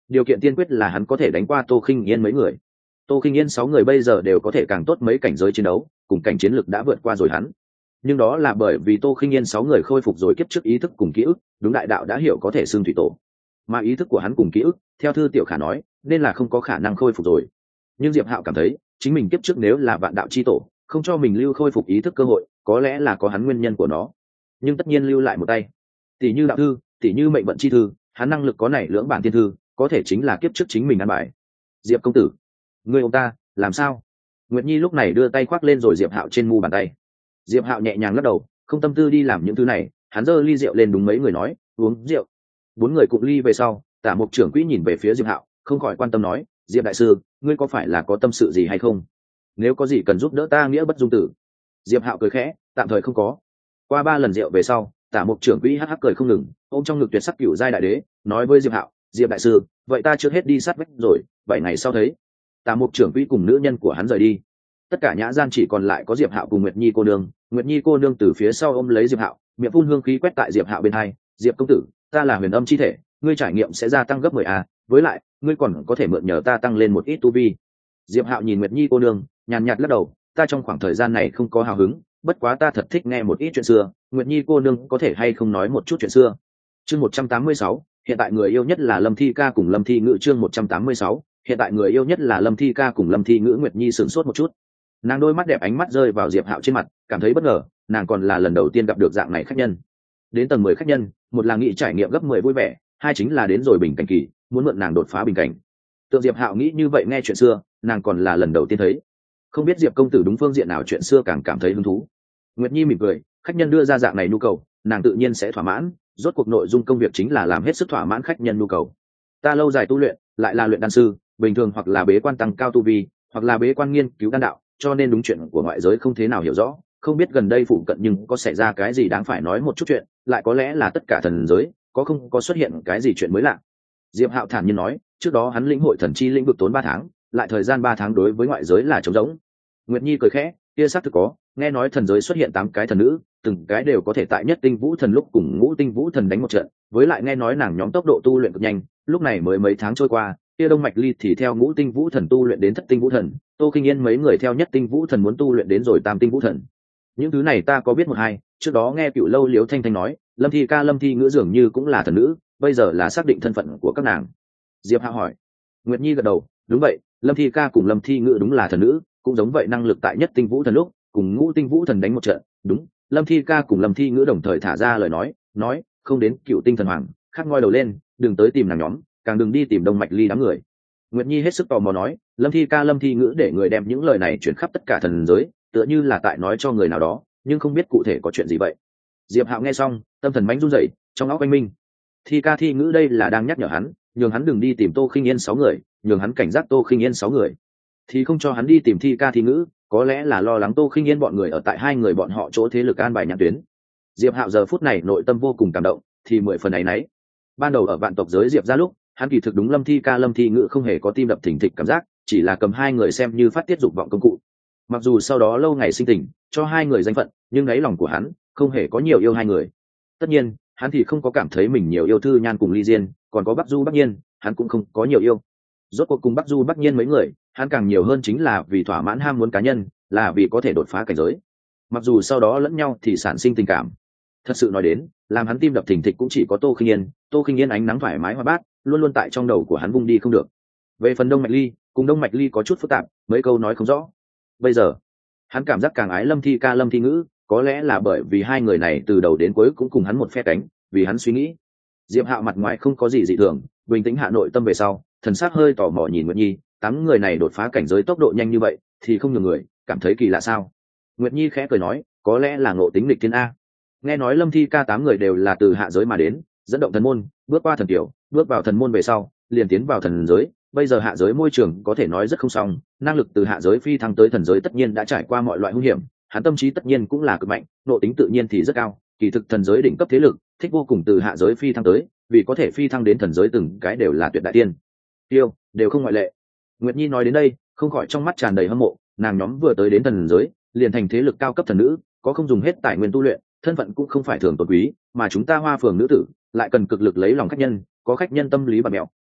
A: điều kiện tiên quyết là hắn có thể đánh qua Tô Khinh Yên mấy người. Tô Khinh Yên 6 người bây giờ đều có thể càng tốt mấy cảnh giới chiến đấu, cùng cảnh chiến lực đã vượt qua rồi hắn. Nhưng đó là bởi vì Tô Khinh Yên 6 người khôi phục rồi kiếp trước ý thức cùng ký ức, đúng đại đạo đã hiểu có thể xưng thủy tổ. Mà ý thức của hắn cùng ký ức, theo Thư Tiểu Khả nói, nên là không có khả năng khôi phục rồi. Nhưng Diệp Hạo cảm thấy, chính mình kiếp trước nếu là vạn đạo chi tổ, không cho mình lưu khôi phục ý thức cơ hội, có lẽ là có hắn nguyên nhân của nó. Nhưng tất nhiên lưu lại một tay. Tỷ như đạo thư, tỷ như mệnh vận chi thư, hắn năng lực có này lưỡng bản thiên thư, có thể chính là kiếp trước chính mình ăn bài. Diệp công tử, ngươi ông ta, làm sao? Nguyệt Nhi lúc này đưa tay khoác lên rồi Diệp Hạo trên mu bàn tay. Diệp Hạo nhẹ nhàng lắc đầu, không tâm tư đi làm những thứ này, hắn giơ ly rượu lên đúng mấy người nói, uống rượu. 4 người cụng ly về sau, Tả Mục trưởng quỹ nhìn về phía Diệp Hạo, không khỏi quan tâm nói, Diệp đại sư, ngươi có phải là có tâm sự gì hay không? Nếu có gì cần giúp đỡ ta nghĩa bất dung tử. Diệp Hạo cười khẽ, tạm thời không có. Qua 3 lần rượu về sau, Tả Mục trưởng quỹ hắc hắc cười không ngừng, ôm trong ngực tuyệt sắc cửu giai đại đế, nói với Diệp Hạo, Diệp đại sư, vậy ta trước hết đi sát vách rồi, 7 ngày sau thấy. Tả Mục trưởng quỹ cùng nữ nhân của hắn rời đi. Tất cả nhã gian chỉ còn lại có Diệp Hạo cùng Nguyệt Nhi cô nương. Nguyệt Nhi cô nương từ phía sau ôm lấy Diệp Hạo, miệng phun hương khí quét tại Diệp Hạo bên hai, Diệp công tử, ta là huyền âm chi thể, ngươi trải nghiệm sẽ gia tăng gấp 10 a, với lại ngươi còn có thể mượn nhờ ta tăng lên một ít tu vi. Diệp Hạo nhìn Nguyệt Nhi cô nương, nhàn nhạt lắc đầu, ta trong khoảng thời gian này không có hào hứng, bất quá ta thật thích nghe một ít chuyện xưa, Nguyệt Nhi cô nương có thể hay không nói một chút chuyện xưa. Chương 186, hiện tại người yêu nhất là Lâm Thi Ca cùng Lâm Thi Ngữ. Chương 186, hiện tại người yêu nhất là Lâm Thi Ca cùng Lâm Thi Ngữ. Nguyệt Nhi sửng sốt một chút, nàng đôi mắt đẹp ánh mắt rơi vào Diệp Hạo trên mặt, cảm thấy bất ngờ, nàng còn là lần đầu tiên gặp được dạng này khách nhân. Đến tầng 10 khách nhân, một là nghĩ trải nghiệm gấp 10 vui vẻ, hai chính là đến rồi bình cảnh kỳ, muốn mượn nàng đột phá bình cảnh. Tượng Diệp Hạo nghĩ như vậy nghe chuyện xưa, nàng còn là lần đầu tiên thấy. Không biết Diệp công tử đúng phương diện nào chuyện xưa càng cảm thấy hứng thú. Nguyệt Nhi mỉm cười, khách nhân đưa ra dạng này nhu cầu, nàng tự nhiên sẽ thỏa mãn, rốt cuộc nội dung công việc chính là làm hết sức thỏa mãn khách nhân nhu cầu. Ta lâu dài tu luyện, lại là luyện đan sư, bình thường hoặc là bế quan tăng cao tu vi, hoặc là bế quan nghiên cứu đan đạo, cho nên đúng chuyện của ngoại giới không thế nào hiểu rõ, không biết gần đây phụ cận nhưng có xảy ra cái gì đáng phải nói một chút chuyện, lại có lẽ là tất cả thần giới, có không có xuất hiện cái gì chuyện mới lạ. Diệp Hạo thản nhiên nói, trước đó hắn lĩnh hội thần chi lĩnh vực tốn 3 tháng, lại thời gian 3 tháng đối với ngoại giới là trống rỗng. Nguyệt Nhi cười khẽ, kia xác thực có, nghe nói thần giới xuất hiện 8 cái thần nữ, từng cái đều có thể tại nhất tinh vũ thần lúc cùng ngũ tinh vũ thần đánh một trận, với lại nghe nói nàng nhóm tốc độ tu luyện cực nhanh, lúc này mới mấy tháng trôi qua, kia Đông Mạch Ly thì theo ngũ tinh vũ thần tu luyện đến thất tinh vũ thần, Tô Khinh Yên mấy người theo nhất tinh vũ thần muốn tu luyện đến rồi tam tinh vũ thần. Những thứ này ta có biết một hai, trước đó nghe Cựu Lâu Liếu Thanh Thanh nói, Lâm Thi Ca Lâm Thi Ngữ dường như cũng là thần nữ, bây giờ là xác định thân phận của các nàng. Diệp Hạo hỏi. Nguyệt Nhi gật đầu, đúng vậy, Lâm Thi Ca cùng Lâm Thi Ngữ đúng là thần nữ, cũng giống vậy năng lực tại nhất tinh vũ thần lúc cùng ngũ tinh vũ thần đánh một trận. Đúng, Lâm Thi Ca cùng Lâm Thi Ngữ đồng thời thả ra lời nói không đến Cựu Tinh thần hoàng, khắc ngoi đầu lên, đừng tới tìm nàng nhóm, càng đừng đi tìm Đông Mạch Ly đám người. Nguyệt Nhi hết sức tò mò nói, Lâm Thi Ca Lâm Thi Ngữ để người đem những lời này chuyển khắp tất cả thần giới, tựa như là tại nói cho người nào đó, nhưng không biết cụ thể có chuyện gì vậy. Diệp Hạo nghe xong, tâm thần mãnh run rẩy, trong óc anh minh. Thi Ca Thi Ngữ đây là đang nhắc nhở hắn, nhường hắn đừng đi tìm Tô Khinh Yên 6 người, nhường hắn cảnh giác Tô Khinh Yên 6 người, thì không cho hắn đi tìm Thi Ca Thi Ngữ, có lẽ là lo lắng Tô Khinh Yên bọn người ở tại hai người bọn họ chỗ thế lực an bài nhãn tuyến. Diệp Hạo giờ phút này nội tâm vô cùng cảm động, thì 10 phần ấy nấy. Ban đầu ở vạn tộc giới Diệp ra lúc, hắn kỳ thực đúng Lâm Thi Ca Lâm Thi Ngữ không hề có tim đập thình thịch cảm giác, chỉ là cầm hai người xem như phát tiết dục vọng công cụ. Mặc dù sau đó lâu ngày sinh tình, cho hai người danh phận, nhưng đáy lòng của hắn không hề có nhiều yêu hai người. Tất nhiên, hắn thì không có cảm thấy mình nhiều yêu Thư Nhan cùng Ly Diên, còn có Bắc Du Bắc Nhiên, hắn cũng không có nhiều yêu. Rốt cuộc cùng Bắc Du Bắc Nhiên mấy người, hắn càng nhiều hơn chính là vì thỏa mãn ham muốn cá nhân, là vì có thể đột phá cảnh giới. Mặc dù sau đó lẫn nhau thì sản sinh tình cảm. Thật sự nói đến, làm hắn tim đập thình thịch cũng chỉ có Tô Khinh Yên, Tô Khinh Yên ánh nắng thoải mái hoa bát, luôn luôn tại trong đầu của hắn vung đi không được. Về phần Đông Mạch Ly, cùng Đông Mạch Ly có chút phức tạp, mấy câu nói không rõ. Bây giờ, hắn cảm giác càng ái Lâm Thi Ca Lâm Thi Ngữ, có lẽ là bởi vì hai người này từ đầu đến cuối cũng cùng hắn một phe cánh, vì hắn suy nghĩ. Diệp Hạo mặt ngoài không có gì dị thường, bình tĩnh hạ nội tâm về sau, thần sắc hơi tò mò nhìn Nguyệt Nhi, 8 người này đột phá cảnh giới tốc độ nhanh như vậy, thì không nhiều người cảm thấy kỳ lạ sao? Nguyệt Nhi khẽ cười nói, có lẽ là ngộ tính nghịch thiên a. Nghe nói Lâm Thi Ca 8 người đều là từ hạ giới mà đến, dẫn động thần môn, bước qua thần tiểu, bước vào thần môn về sau, liền tiến vào thần giới, bây giờ hạ giới môi trường có thể nói rất không xong, năng lực từ hạ giới phi thăng tới thần giới tất nhiên đã trải qua mọi loại hung hiểm, hắn tâm trí tất nhiên cũng là cực mạnh, nội tính tự nhiên thì rất cao, kỳ thực thần giới đỉnh cấp thế lực, thích vô cùng từ hạ giới phi thăng tới, vì có thể phi thăng đến thần giới từng cái đều là tuyệt đại tiên. Tiêu, đều không ngoại lệ. Nguyệt Nhi nói đến đây, không khỏi trong mắt tràn đầy hâm mộ, nàng nhóm vừa tới đến thần giới, liền thành thế lực cao cấp thần nữ, có không dùng hết tài nguyên tu luyện, thân phận cũng không phải thường tôn quý, mà chúng ta Hoa Phường nữ tử lại cần cực lực lấy lòng khách nhân, có khách nhân tâm lý bạt mẹo,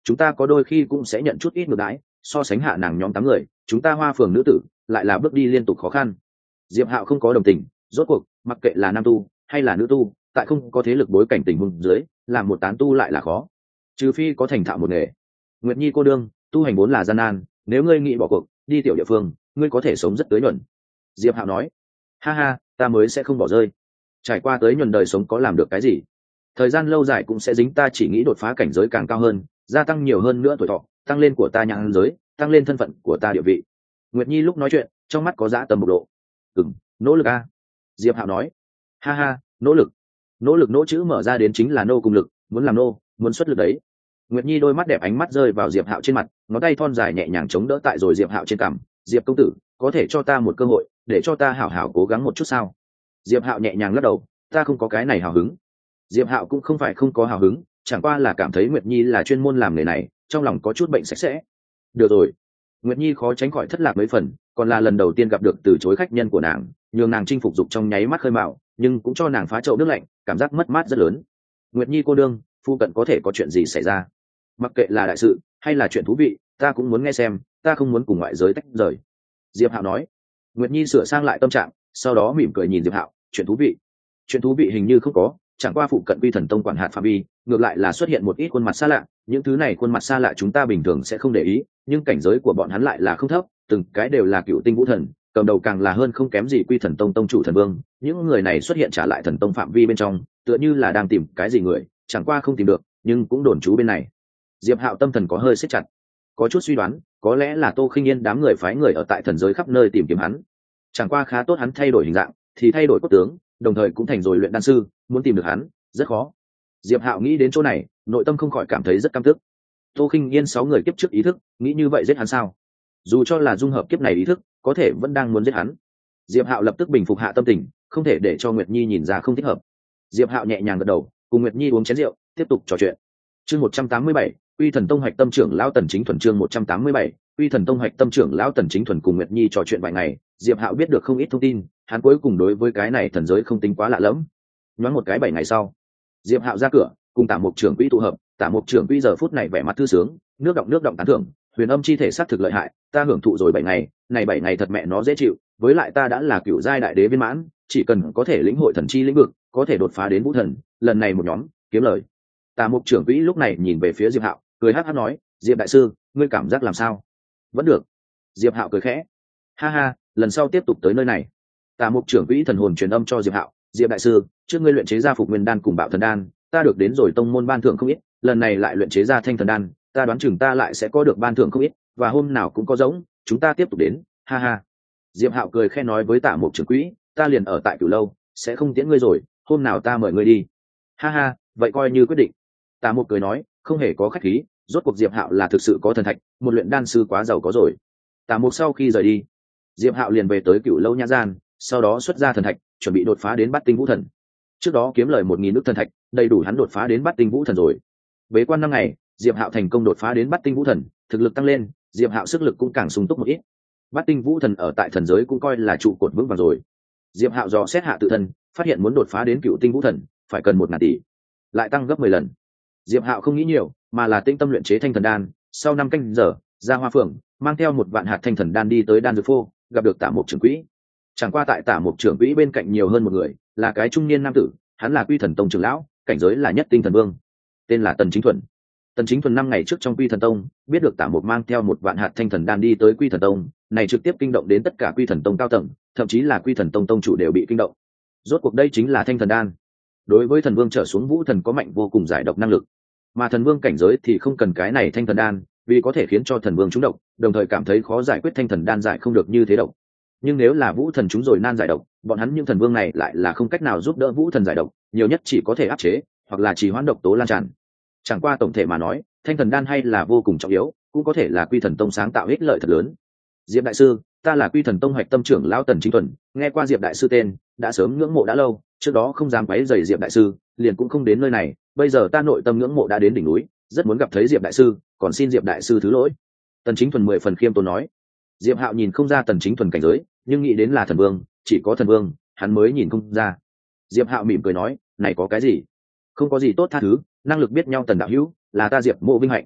A: chúng ta có đôi khi cũng sẽ nhận chút ít ngược đãi, so sánh hạ nàng nhóm 8 người, chúng ta Hoa phường nữ tử lại là bước đi liên tục khó khăn. Diệp Hạo không có đồng tình, rốt cuộc mặc kệ là nam tu hay là nữ tu, tại không có thế lực bối cảnh tình huống dưới, làm một tán tu lại là khó, trừ phi có thành thạo một nghề. Nguyệt Nhi cô đương, tu hành vốn là gian nan, nếu ngươi nghĩ bỏ cuộc đi tiểu địa phương, ngươi có thể sống rất tới nhuần. Diệp Hạo nói, ha ha, ta mới sẽ không bỏ rơi. Trải qua tới nhuần đời sống có làm được cái gì? Thời gian lâu dài cũng sẽ dính, ta chỉ nghĩ đột phá cảnh giới càng cao hơn, gia tăng nhiều hơn nữa tuổi thọ, tăng lên của ta nhãn giới, tăng lên thân phận của ta địa vị. Nguyệt Nhi lúc nói chuyện trong mắt có dã tâm bộc lộ. Nỗ lực a. Diệp Hạo nói, ha ha, nỗ lực. Nỗ lực nỗ chữ mở ra đến chính là nô cùng lực, muốn làm nô, muốn xuất lực đấy. Nguyệt Nhi đôi mắt đẹp ánh mắt rơi vào Diệp Hạo trên mặt, ngón tay thon dài nhẹ nhàng chống đỡ tại rồi Diệp Hạo trên cằm. Diệp công tử, có thể cho ta một cơ hội để cho ta hảo hảo cố gắng một chút sao? Diệp Hạo nhẹ nhàng lắc đầu, ta không có cái này hào hứng. Diệp Hạo cũng không phải không có hào hứng, chẳng qua là cảm thấy Nguyệt Nhi là chuyên môn làm nghề này, trong lòng có chút bệnh sạch sẽ. Được rồi. Nguyệt Nhi khó tránh khỏi thất lạc mấy phần, còn là lần đầu tiên gặp được từ chối khách nhân của nàng, nhường nàng chinh phục dục trong nháy mắt khơi mào, nhưng cũng cho nàng phá chậu nước lạnh, cảm giác mất mát rất lớn. Nguyệt Nhi cô đương, phu cận có thể có chuyện gì xảy ra? Mặc kệ là đại sự hay là chuyện thú vị, ta cũng muốn nghe xem, ta không muốn cùng ngoại giới tách rời. Diệp Hạo nói. Nguyệt Nhi sửa sang lại tâm trạng, sau đó mỉm cười nhìn Diệp Hạo, chuyện thú vị. Chuyện thú vị hình như không có, chẳng qua phụ cận Quy Thần Tông quản hạt phạm vi, ngược lại là xuất hiện một ít khuôn mặt xa lạ, những thứ này khuôn mặt xa lạ chúng ta bình thường sẽ không để ý, nhưng cảnh giới của bọn hắn lại là không thấp, từng cái đều là cựu tinh vũ thần, cầm đầu càng là hơn không kém gì Quy Thần Tông tông chủ thần vương, những người này xuất hiện trả lại thần tông phạm vi bên trong, tựa như là đang tìm cái gì người, chẳng qua không tìm được, nhưng cũng đồn trú bên này. Diệp Hạo tâm thần có hơi siết chặt, có chút suy đoán, có lẽ là Tô Khinh Yên đám người phái người ở tại thần giới khắp nơi tìm kiếm hắn. Chẳng qua khá tốt hắn thay đổi hình dạng, thì thay đổi cốt tướng, đồng thời cũng thành rồi luyện đan sư, muốn tìm được hắn rất khó. Diệp Hạo nghĩ đến chỗ này, nội tâm không khỏi cảm thấy rất căm tức. Tô Khinh Yên 6 người kiếp trước ý thức, nghĩ như vậy giết hắn sao? Dù cho là dung hợp kiếp này ý thức, có thể vẫn đang muốn giết hắn. Diệp Hạo lập tức bình phục hạ tâm tình, không thể để cho Nguyệt Nhi nhìn ra không thích hợp. Diệp Hạo nhẹ nhàng gật đầu, cùng Nguyệt Nhi uống chén rượu, tiếp tục trò chuyện. Chương 187, Uy Thần Tông Hoạch Tâm trưởng lão Tần Chính Thuần. Chương 187, Uy Thần Tông Hoạch Tâm trưởng lão Tần Chính Thuần cùng Nguyệt Nhi trò chuyện vài ngày, Diệp Hạo biết được không ít thông tin, hắn cuối cùng đối với cái này thần giới không tính quá lạ lẫm. Nhoáng một cái 7 ngày sau, Diệp Hạo ra cửa, cùng Tả Mục trưởng quỹ tụ hợp, Tả Mục trưởng quỹ giờ phút này vẻ mặt thư sướng, nước động tán thưởng, huyền âm chi thể sát thực lợi hại, ta hưởng thụ rồi 7 ngày, này 7 ngày thật mẹ nó dễ chịu, với lại ta đã là cựu giai đại đế viên mãn, chỉ cần có thể lĩnh hội thần chi lĩnh vực, có thể đột phá đến vũ thần, lần này một nhóm, kiếm lời. Tả Mục trưởng quỹ lúc này nhìn về phía Diệp Hạo, cười hắc hắc nói, Diệp đại sư, ngươi cảm giác làm sao? Vẫn được. Diệp Hạo cười khẽ, ha ha, lần sau tiếp tục tới nơi này. Tả Mục trưởng quỹ thần hồn truyền âm cho Diệp Hạo, Diệp đại sư, trước ngươi luyện chế ra Phục Nguyên đan cùng Bạo Thần đan, ta được đến rồi tông môn ban thưởng không ít, lần này lại luyện chế ra Thanh Thần đan, ta đoán chừng ta lại sẽ có được ban thưởng không ít, và hôm nào cũng có giống, chúng ta tiếp tục đến, ha ha. Diệp Hạo cười khẽ nói với Tả Mục trưởng quỹ, ta liền ở tại Cửu lâu, sẽ không tiễn ngươi rồi, hôm nào ta mời ngươi đi. Ha ha, vậy coi như quyết định. Tả Mục cười nói, không hề có khách khí, rốt cuộc Diệp Hạo là thực sự có thần thạch, một luyện đan sư quá giàu có rồi. Tả Mục sau khi rời đi, Diệp Hạo liền về tới Cửu lâu nhã gian, sau đó xuất ra thần thạch, chuẩn bị đột phá đến Bát Tinh Vũ Thần. Trước đó kiếm lời 1000 nước thần thạch, đầy đủ hắn đột phá đến Bát Tinh Vũ Thần rồi. Bế quan 5 ngày, Diệp Hạo thành công đột phá đến Bát Tinh Vũ Thần, thực lực tăng lên, Diệp Hạo sức lực cũng càng sung túc một ít. Bát Tinh Vũ Thần ở tại thần giới cũng coi là trụ cột vững vàng rồi. Diệp Hạo dò xét hạ tự thân, phát hiện muốn đột phá đến Cửu Tinh Vũ Thần, phải cần 1000 tỷ, lại tăng gấp 10 lần. Diệp Hạo không nghĩ nhiều, mà là tinh tâm luyện chế Thanh Thần đan, sau 5 canh giờ, ra Hoa Phượng, mang theo 1 vạn hạt Thanh Thần đan đi tới đan dược phô, gặp được Tả Mục trưởng quỹ. Chẳng qua tại Tả Mục trưởng quỹ bên cạnh nhiều hơn một người, là cái trung niên nam tử, hắn là Quy Thần Tông trưởng lão, cảnh giới là Nhất Tinh Thần Vương, tên là Tần Chính Thuần. Tần Chính Thuần 5 ngày trước trong Quy Thần Tông, biết được Tả Mục mang theo 1 vạn hạt Thanh Thần đan đi tới Quy Thần Tông, này trực tiếp kinh động đến tất cả Quy Thần Tông cao tầng, thậm chí là Quy Thần Tông tông chủ đều bị kinh động. Rốt cuộc đây chính là Thanh Thần đan. Đối với thần vương trở xuống vũ thần có mạnh vô cùng giải độc năng lực, mà thần vương cảnh giới thì không cần cái này Thanh Thần đan, vì có thể khiến cho thần vương trúng độc, đồng thời cảm thấy khó giải quyết Thanh Thần đan giải không được như thế độc. Nhưng nếu là vũ thần chúng rồi nan giải độc, bọn hắn những thần vương này lại là không cách nào giúp đỡ vũ thần giải độc, nhiều nhất chỉ có thể áp chế hoặc là trì hoãn độc tố lan tràn. Chẳng qua tổng thể mà nói, Thanh Thần đan hay là vô cùng trọng yếu, cũng có thể là Quy Thần Tông sáng tạo ích lợi thật lớn. Diệp đại sư, ta là Quy Thần Tông Hoạch Tâm trưởng lão Tần Chính Thuần, nghe qua Diệp đại sư tên, đã sớm ngưỡng mộ đã lâu, trước đó không dám quấy rầy Diệp đại sư, liền cũng không đến nơi này, bây giờ ta nội tâm ngưỡng mộ đã đến đỉnh núi, rất muốn gặp thấy Diệp đại sư, còn xin Diệp đại sư thứ lỗi. Tần Chính Thuần 10 phần khiêm tốn nói. Diệp Hạo nhìn không ra Tần Chính Thuần cảnh giới, nhưng nghĩ đến là thần vương, chỉ có thần vương hắn mới nhìn không ra. Diệp Hạo mỉm cười nói, này có cái gì? Không có gì tốt tha thứ, năng lực biết nhau Tần đạo hữu, là ta Diệp mộ vinh hạnh.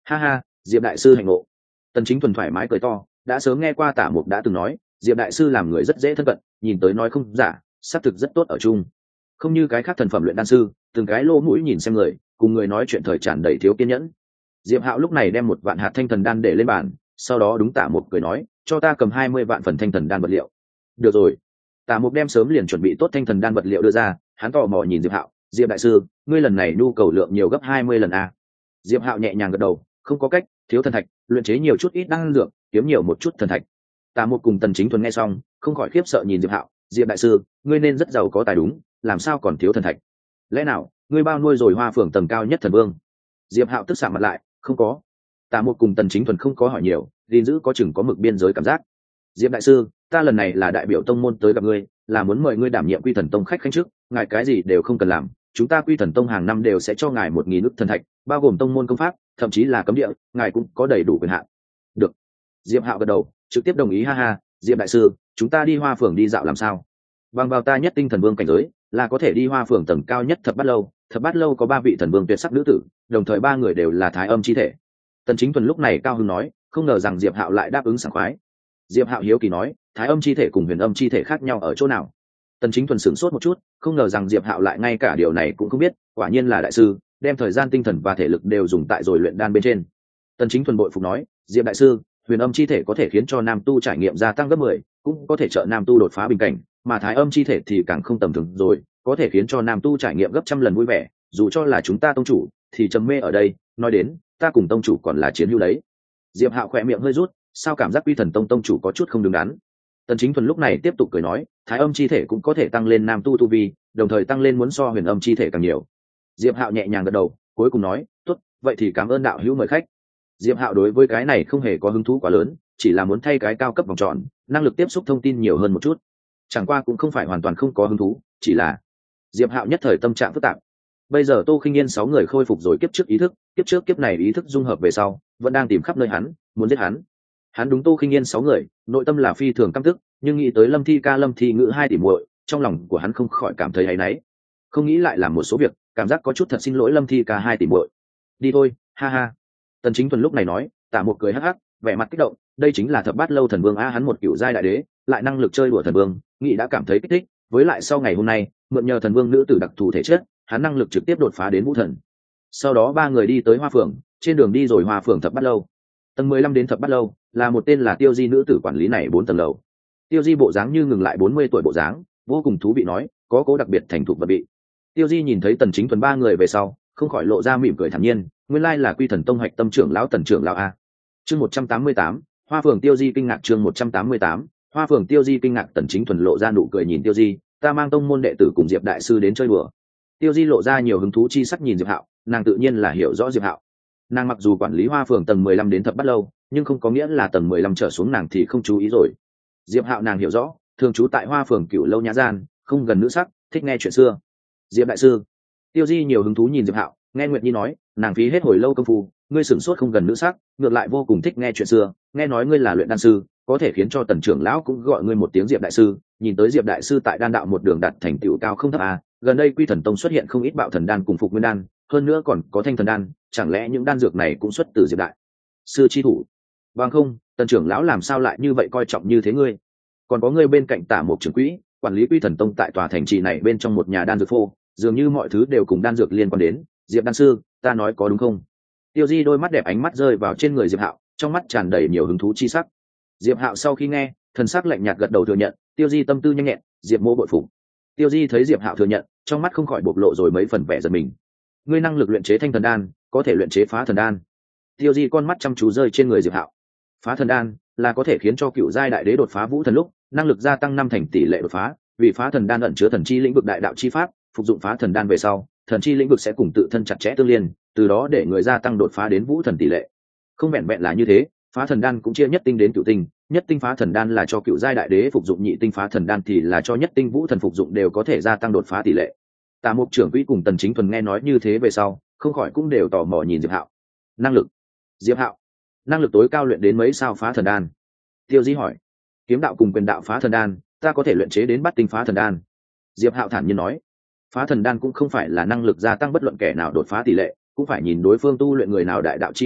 A: Ha ha, Diệp đại sư hạnh ngộ. Tần Chính Thuần thoải mái cười to, đã sớm nghe qua Tả Mục đã từng nói, Diệp đại sư làm người rất dễ thân cận, nhìn tới nói không giả, xác thực rất tốt ở chung. Không như cái khác thần phẩm luyện đan sư, từng cái lỗ mũi nhìn xem người, cùng người nói chuyện thời tràn đầy thiếu kiên nhẫn. Diệp Hạo lúc này đem một vạn hạt thanh thần đan để lên bàn, sau đó đúng Tả Mục cười nói, cho ta cầm 20 vạn phần thanh thần đan vật liệu. Được rồi. Tả Mục đem sớm liền chuẩn bị tốt thanh thần đan vật liệu đưa ra, hắn tò mò nhìn Diệp Hạo, Diệp đại sư, ngươi lần này nhu cầu lượng nhiều gấp 20 lần a. Diệp Hạo nhẹ nhàng gật đầu, không có cách, thiếu thần thạch, luyện chế nhiều chút ít đan dược, kiếm nhiều một chút thần thạch. Tả Mục cùng Tần Chính Thuần nghe xong, không khỏi khiếp sợ nhìn Diệp Hạo, Diệp đại sư, ngươi nên rất giàu có tài đúng, làm sao còn thiếu thần thạch? Lẽ nào ngươi bao nuôi rồi Hoa Phường tầng cao nhất thần vương? Diệp Hạo tức sạm mặt lại, không có. Tả Mục cùng Tần Chính Thuần không có hỏi nhiều, gìn giữ có chừng có mực biên giới cảm giác. Diệp đại sư, ta lần này là đại biểu tông môn tới gặp ngươi, là muốn mời ngươi đảm nhiệm Quy Thần Tông khách khanh trước, ngài cái gì đều không cần làm, chúng ta Quy Thần Tông hàng năm đều sẽ cho ngài 1000 ức thần thạch, bao gồm tông môn công pháp, thậm chí là cấm địa, ngài cũng có đầy đủ quyền hạn. Được. Diệp Hạo gật đầu, trực tiếp đồng ý, ha ha, Diệp đại sư, chúng ta đi Hoa Phường đi dạo làm sao? Bằng vào ta nhất tinh thần vương cảnh giới, là có thể đi Hoa Phường tầng cao nhất Thập Bát lâu có 3 vị thần vương tuyệt sắc nữ tử, đồng thời 3 người đều là thái âm chi thể. Tần Chính Thuần lúc này cao hứng nói, không ngờ rằng Diệp Hạo lại đáp ứng sảng khoái. Diệp Hạo hiếu kỳ nói, thái âm chi thể cùng huyền âm chi thể khác nhau ở chỗ nào? Tần Chính Thuần sửng sốt một chút, không ngờ rằng Diệp Hạo lại ngay cả điều này cũng không biết, quả nhiên là đại sư, đem thời gian tinh thần và thể lực đều dùng tại rồi luyện đan bên trên. Tần Chính Thuần bội phục nói, Diệp đại sư, huyền âm chi thể có thể khiến cho nam tu trải nghiệm gia tăng gấp 10, cũng có thể trợ nam tu đột phá bình cảnh, mà thái âm chi thể thì càng không tầm thường rồi, có thể khiến cho nam tu trải nghiệm gấp trăm lần vui vẻ, dù cho là chúng ta tông chủ thì trầm mê ở đây, nói đến, ta cùng tông chủ còn là chiến hữu đấy. Diệp Hạo khẽ miệng hơi rút, sao cảm giác Quy Thần Tông tông chủ có chút không đứng đắn. Tần Chính Thuần lúc này tiếp tục cười nói, thái âm chi thể cũng có thể tăng lên nam tu tu vi, đồng thời tăng lên muốn so huyền âm chi thể càng nhiều. Diệp Hạo nhẹ nhàng gật đầu, cuối cùng nói, tốt, vậy thì cảm ơn đạo hữu mời khách. Diệp Hạo đối với cái này không hề có hứng thú quá lớn, chỉ là muốn thay cái cao cấp vòng tròn, năng lực tiếp xúc thông tin nhiều hơn một chút. Chẳng qua cũng không phải hoàn toàn không có hứng thú, chỉ là Diệp Hạo nhất thời tâm trạng phức tạp. Bây giờ Tô Khinh Yên 6 người khôi phục rồi kiếp trước ý thức, kiếp trước kiếp này ý thức dung hợp về sau, vẫn đang tìm khắp nơi hắn, muốn giết hắn. Hắn đúng Tô Khinh Yên 6 người, nội tâm là phi thường căm tức, nhưng nghĩ tới Lâm Thi Ca Lâm Thi Ngữ 2 tỷ muội, trong lòng của hắn không khỏi cảm thấy áy náy. Không nghĩ lại làm một số việc, cảm giác có chút thật xin lỗi Lâm Thi Ca 2 tỷ muội. Đi thôi, ha ha. Tần Chính Thuần lúc này nói, Tả Một cười hắc hắc, vẻ mặt kích động, đây chính là Thập Bát lâu thần vương a, hắn một cựu giai đại đế, lại năng lực chơi đùa thần vương, nghĩ đã cảm thấy kích thích, với lại sau ngày hôm nay, mượn nhờ thần vương nữ tử đặc thù thể chất, hắn năng lực trực tiếp đột phá đến vũ thần. Sau đó 3 người đi tới Hoa Phường, trên đường đi rồi Hoa Phường Thập Bát lâu. Tầng 15 đến Thập Bát lâu, là một tên là Tiêu Di nữ tử quản lý này 4 tầng lầu. Tiêu Di bộ dáng như ngừng lại 40 tuổi bộ dáng, vô cùng thú vị nói, có cố đặc biệt thành thục vật bị. Tiêu Di nhìn thấy Tần Chính Thuần 3 người về sau, không khỏi lộ ra mỉm cười thản nhiên, nguyên lai là Quy Thần Tông Hạch Tâm trưởng lão Tần trưởng lão a. Chương 188, Hoa Phường Tiêu Di kinh ngạc. Chương 188, Hoa Phường Tiêu Di kinh ngạc. Tần Chính Thuần lộ ra nụ cười nhìn Tiêu Di, ta mang tông môn đệ tử cùng Diệp đại sư đến chơi đùa. Tiêu Di lộ ra nhiều hứng thú chi sắc nhìn Diệp Hạo, nàng tự nhiên là hiểu rõ Diệp Hạo. Nàng mặc dù quản lý Hoa Phường tầng 15 đến Thập Bát lâu, nhưng không có nghĩa là tầng 15 trở xuống nàng thì không chú ý rồi. Diệp Hạo nàng hiểu rõ, thường trú tại Hoa Phường Cửu lâu nhã gian, không gần nữ sắc, thích nghe chuyện xưa. Diệp đại sư. Tiêu Di nhiều hứng thú nhìn Diệp Hạo, nghe Nguyệt Nhi nói, nàng phí hết hồi lâu công phu, ngươi sửng sốt không gần nữ sắc, ngược lại vô cùng thích nghe chuyện xưa, nghe nói ngươi là luyện đan sư, có thể khiến cho Tần trưởng lão cũng gọi ngươi một tiếng Diệp đại sư, nhìn tới Diệp đại sư tại đan đạo một đường đạt thành tựu cao không thấp à, gần đây Quy Thần Tông xuất hiện không ít bạo thần đan cùng phục nguyên đan, hơn nữa còn có thanh thần đan, chẳng lẽ những đan dược này cũng xuất từ Diệp đại sư chi thủ? Bằng không, Tần trưởng lão làm sao lại như vậy coi trọng như thế ngươi? Còn có ngươi bên cạnh Tả Mục trưởng quỹ, quản lý Quy Thần Tông tại tòa thành trì này bên trong một nhà đan dược phô, dường như mọi thứ đều cùng đan dược liên quan đến, Diệp đan sư, ta nói có đúng không? Tiêu Di đôi mắt đẹp ánh mắt rơi vào trên người Diệp Hạo, trong mắt tràn đầy nhiều hứng thú chi sắc. Diệp Hạo sau khi nghe, thần sắc lạnh nhạt gật đầu thừa nhận, Tiêu Di tâm tư nhanh nhẹn, Diệp mô bội phục. Tiêu Di thấy Diệp Hạo thừa nhận, trong mắt không khỏi bộc lộ rồi mấy phần vẻ giận mình. Ngươi năng lực luyện chế thanh thần đan, có thể luyện chế phá thần đan. Tiêu Di con mắt chăm chú rơi trên người Diệp Hạo. Phá thần đan là có thể khiến cho cựu giai đại đế đột phá vũ thần lúc, năng lực gia tăng 5 thành tỷ lệ đột phá, vì phá thần đan ẩn chứa thần chi lĩnh vực đại đạo chi pháp, phục dụng phá thần đan về sau, thần chi lĩnh vực sẽ cùng tự thân chặt chẽ tương liên, từ đó để người gia tăng đột phá đến vũ thần tỷ lệ. Không vẹn vẹn là như thế, phá thần đan cũng chia nhất tinh đến cửu tinh, nhất tinh phá thần đan là cho cựu giai đại đế phục dụng, nhị tinh phá thần đan thì là cho nhất tinh vũ thần phục dụng, đều có thể gia tăng đột phá tỷ lệ. Tả Mục trưởng quỹ cùng Tần Chính Thuần nghe nói như thế về sau, không khỏi cũng đều tò mò nhìn Diệp Hạo. Năng lực? Diệp Hạo, năng lực tối cao luyện đến mấy sao phá thần đan? Tiêu Di hỏi. Kiếm đạo cùng quyền đạo phá thần đan, ta có thể luyện chế đến bát tinh phá thần đan. Diệp Hạo thản nhiên nói. Phá thần đan cũng không phải là năng lực gia tăng bất luận kẻ nào đột phá tỷ lệ, cũng phải nhìn đối phương tu luyện người nào đại đạo chi pháp,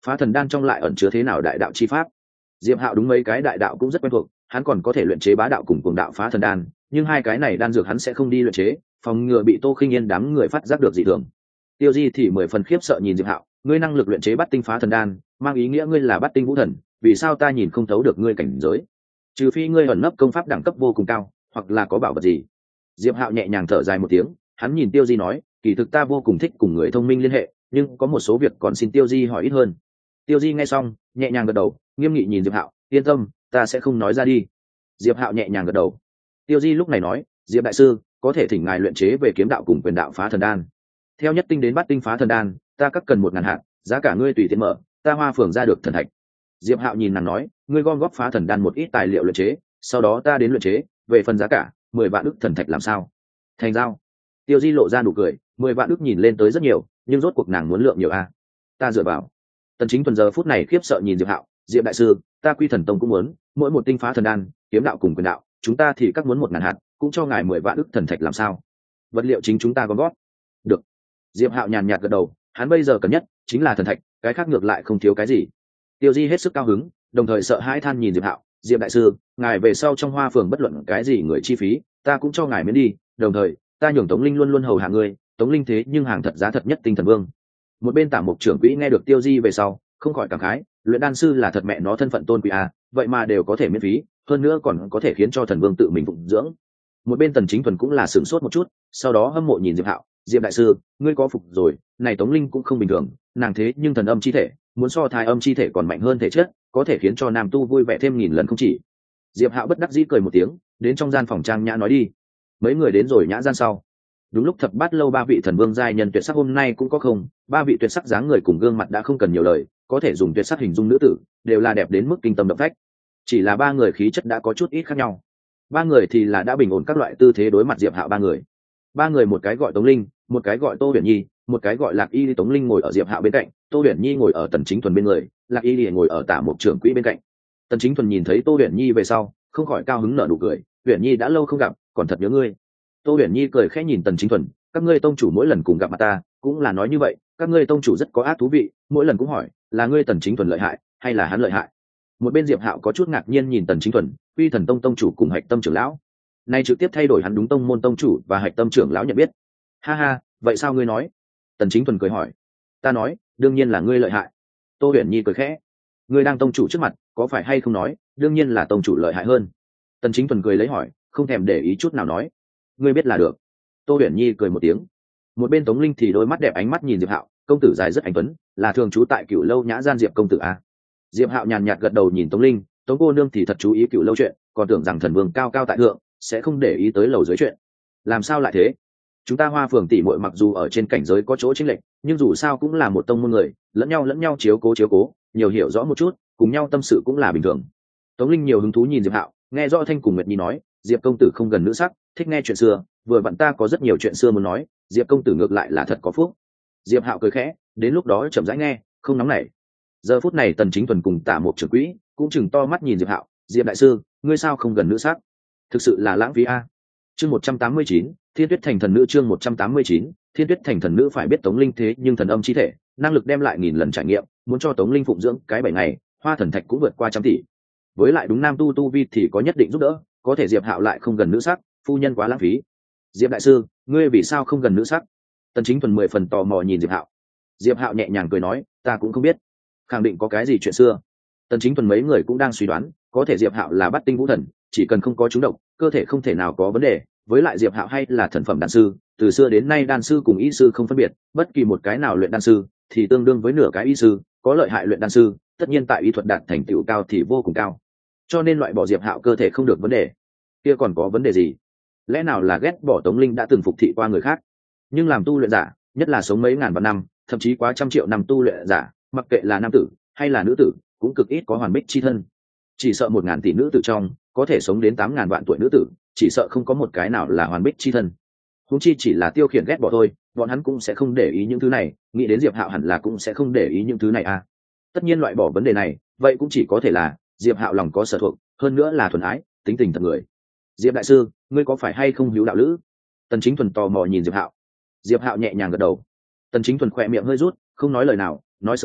A: phá thần đan trong lại ẩn chứa thế nào đại đạo chi pháp? Diệp Hạo đúng mấy cái đại đạo cũng rất quen thuộc, hắn còn có thể luyện chế bá đạo cùng cuồng đạo phá thần đan, nhưng hai cái này đan dược hắn sẽ không đi luyện chế, phòng ngừa bị Tô Khinh Yên đám người phát giác được dị thường. Tiêu Di thì 10 phần khiếp sợ nhìn Diệp Hạo, ngươi năng lực luyện chế bát tinh phá thần đan, mang ý nghĩa ngươi là bát tinh vũ thần, vì sao ta nhìn không thấu được ngươi cảnh giới? Trừ phi ngươi ẩn nấp công pháp đẳng cấp vô cùng cao, hoặc là có bảo vật gì. Diệp Hạo nhẹ nhàng thở dài một tiếng, hắn nhìn Tiêu Di nói, kỳ thực ta vô cùng thích cùng người thông minh liên hệ, nhưng có một số việc còn xin Tiêu Di hỏi ít hơn. Tiêu Di nghe xong nhẹ nhàng gật đầu, nghiêm nghị nhìn Diệp Hạo, yên tâm, ta sẽ không nói ra đi. Diệp Hạo nhẹ nhàng gật đầu. Tiêu Di lúc này nói, Diệp đại sư, có thể thỉnh ngài luyện chế về kiếm đạo cùng quyền đạo phá thần đan. Theo nhất tinh đến bát tinh phá thần đan, ta các cần 1000 hạt, giá cả ngươi tùy tiện mở, ta Hoa Phường ra được thần thạch. Diệp Hạo nhìn nàng nói, ngươi gom góp phá thần đan một ít tài liệu luyện chế, sau đó ta đến luyện chế, về phần giá cả, 10 vạn ức thần thạch làm sao? Thành giao. Tiêu Di lộ ra nụ cười, 10 vạn ức nhìn lên tới rất nhiều, nhưng rốt cuộc nàng muốn lượng nhiều a. Ta dựa vào. Tần Chính Thuần giờ phút này khiếp sợ nhìn Diệp Hạo, Diệp đại sư, ta Quy Thần Tông cũng muốn, mỗi một tinh phá thần đan, kiếm đạo cùng quyền đạo, chúng ta thì các muốn 1000 hạt, cũng cho ngài 10 vạn ức thần thạch làm sao? Vật liệu chính chúng ta gom góp. Được. Diệp Hạo nhàn nhạt gật đầu, hắn bây giờ cần nhất chính là thần thạch, cái khác ngược lại không thiếu cái gì. Tiêu Di hết sức cao hứng, đồng thời sợ hãi than nhìn Diệp Hạo, Diệp đại sư, ngài về sau trong Hoa Phường bất luận cái gì người chi phí, ta cũng cho ngài miễn đi, đồng thời, ta nhường Tống Linh luôn luôn hầu hạ ngươi, Tống Linh thế nhưng hàng thật giá thật nhất tinh thần vương. Một bên Tả Mục trưởng quỹ nghe được Tiêu Di về sau, không khỏi cảm khái, luyện đan sư là thật mẹ nó thân phận tôn quý à, vậy mà đều có thể miễn phí, hơn nữa còn có thể khiến cho thần vương tự mình phụng dưỡng. Một bên Tần Chính Thuần cũng là sửng sốt một chút, sau đó hâm mộ nhìn Diệp Hạo, Diệp đại sư, ngươi có phục rồi, này Tống Linh cũng không bình thường, nàng thế nhưng thần âm chi thể, muốn so thai âm chi thể còn mạnh hơn thể chất, có thể khiến cho nam tu vui vẻ thêm nghìn lần không chỉ. Diệp Hạo bất đắc dĩ cười một tiếng, đến trong gian phòng trang nhã nói đi. Mấy người đến rồi nhã gian sau. Đúng lúc thập bát lâu ba vị thần vương giai nhân tuyệt sắc hôm nay cũng có không, ba vị tuyệt sắc dáng người cùng gương mặt đã không cần nhiều lời, có thể dùng tuyệt sắc hình dung nữ tử, đều là đẹp đến mức kinh tâm động phách. Chỉ là ba người khí chất đã có chút ít khác nhau. Ba người thì là đã bình ổn các loại tư thế đối mặt Diệp Hạo ba người. Ba người một cái gọi Tống Linh, một cái gọi Tô Huyền Nhi, một cái gọi Lạc Y. Tống Linh ngồi ở Diệp Hạo bên cạnh, Tô Huyền Nhi ngồi ở Tần Chính Thuần bên người, Lạc Y thì ngồi ở Tả Mục trưởng quỹ bên cạnh. Tần Chính Thuần nhìn thấy Tô Huyền Nhi về sau, không khỏi cao hứng nở nụ cười, Huyền Nhi đã lâu không gặp, còn thật nhớ ngươi. Tô Huyền Nhi cười khẽ nhìn Tần Chính Thuần, các ngươi tông chủ mỗi lần cùng gặp mặt ta, cũng là nói như vậy, các ngươi tông chủ rất có ác thú vị, mỗi lần cũng hỏi, là ngươi Tần Chính Thuần lợi hại, hay là hắn lợi hại? Một bên Diệp Hạo có chút ngạc nhiên nhìn Tần Chính Thuần, Quy Thần Tông tông chủ cùng Hạch Tâm trưởng lão, nay trực tiếp thay đổi hắn đúng tông môn tông chủ và Hạch Tâm trưởng lão nhận biết. Ha ha, vậy sao ngươi nói? Tần Chính Thuần cười hỏi. Ta nói, đương nhiên là ngươi lợi hại. Tô Huyền Nhi cười khẽ. Ngươi đang tông chủ trước mặt, có phải hay không nói, đương nhiên là tông chủ lợi hại hơn. Tần Chính Thuần cười lấy hỏi, không thèm để ý chút nào nói. Ngươi biết là được. Tô Huyền Nhi cười một tiếng. Một bên Tống Linh thì đôi mắt đẹp ánh mắt nhìn Diệp Hạo, công tử dài rất anh tuấn, là thường trú tại Cửu Lâu nhã gian Diệp công tử à? Diệp Hạo nhàn nhạt gật đầu nhìn Tống Linh, Tống cô nương thì thật chú ý Cửu Lâu chuyện, còn tưởng rằng thần vương cao cao tại thượng, sẽ không để ý tới lầu dưới chuyện. Làm sao lại thế? Chúng ta Hoa Phường tỷ muội mặc dù ở trên cảnh giới có chỗ chênh lệch, nhưng dù sao cũng là một tông môn người, lẫn nhau chiếu cố, nhiều hiểu rõ một chút, cùng nhau tâm sự cũng là bình thường. Tống Linh nhiều hứng thú nhìn Diệp Hạo, nghe rõ Thanh cùng Nguyệt Nhi nói, Diệp công tử không gần nữ sắc, thích nghe chuyện xưa, vừa vặn ta có rất nhiều chuyện xưa muốn nói, Diệp công tử ngược lại là thật có phúc. Diệp Hạo cười khẽ, đến lúc đó chậm rãi nghe, không nóng nảy. Giờ phút này Tần Chính Thuần cùng Tả Mục trưởng quỹ cũng chừng to mắt nhìn Diệp Hạo, Diệp đại sư, ngươi sao không gần nữ sắc? Thực sự là lãng phí a. Chương 189, Thiên Tuyết Thành thần nữ chương 189, Thiên Tuyết Thành thần nữ phải biết Tống Linh thế nhưng thần âm chi thể, năng lực đem lại nghìn lần trải nghiệm, muốn cho Tống Linh phụng dưỡng cái 7 ngày, Hoa thần thạch cũng vượt qua trăm tỷ. Với lại đúng nam tu vi thì có nhất định giúp đỡ, có thể Diệp Hạo lại không gần nữ sắc, phu nhân quá lãng phí. Diệp đại sư, ngươi vì sao không gần nữ sắc? Tần Chính Thuần 10 phần tò mò nhìn Diệp Hạo. Diệp Hạo nhẹ nhàng cười nói, ta cũng không biết, khẳng định có cái gì chuyện xưa. Tần Chính Thuần mấy người cũng đang suy đoán, có thể Diệp Hạo là Bát tinh vũ thần, chỉ cần không có trúng độc, cơ thể không thể nào có vấn đề, với lại Diệp Hạo hay là thần phẩm đan sư, từ xưa đến nay đan sư cùng y sư không phân biệt, bất kỳ một cái nào luyện đan sư thì tương đương với nửa cái y sư, có lợi hại luyện đan sư, tất nhiên tại y thuật đạt thành tựu cao thì vô cùng cao. Cho nên loại bỏ Diệp Hạo cơ thể không được vấn đề. Kia còn có vấn đề gì? Lẽ nào là ghét bỏ Tống Linh đã từng phục thị qua người khác? Nhưng làm tu luyện giả, nhất là sống mấy ngàn vạn năm, thậm chí quá trăm triệu năm tu luyện giả, mặc kệ là nam tử hay là nữ tử, cũng cực ít có hoàn bích chi thân. Chỉ sợ 1000 tỷ nữ tử trong, có thể sống đến 8000 vạn tuổi nữ tử, chỉ sợ không có một cái nào là hoàn bích chi thân. Huống chi chỉ là Tiêu Khiển ghét bỏ thôi, bọn hắn cũng sẽ không để ý những thứ này, nghĩ đến Diệp Hạo hẳn là cũng sẽ không để ý những thứ này à. Tất nhiên loại bỏ vấn đề này, vậy cũng chỉ có thể là Diệp Hạo lòng có sở thuộc, hơn nữa là thuần ái, tính tình thật người. Diệp đại sư, ngươi có phải hay không hữu đạo lữ? Tần Chính Thuần tò mò nhìn Diệp Hạo. Diệp Hạo nhẹ nhàng gật đầu. Tần Chính Thuần khỏe miệng hơi rút, không nói lời nào, nói sớm đi,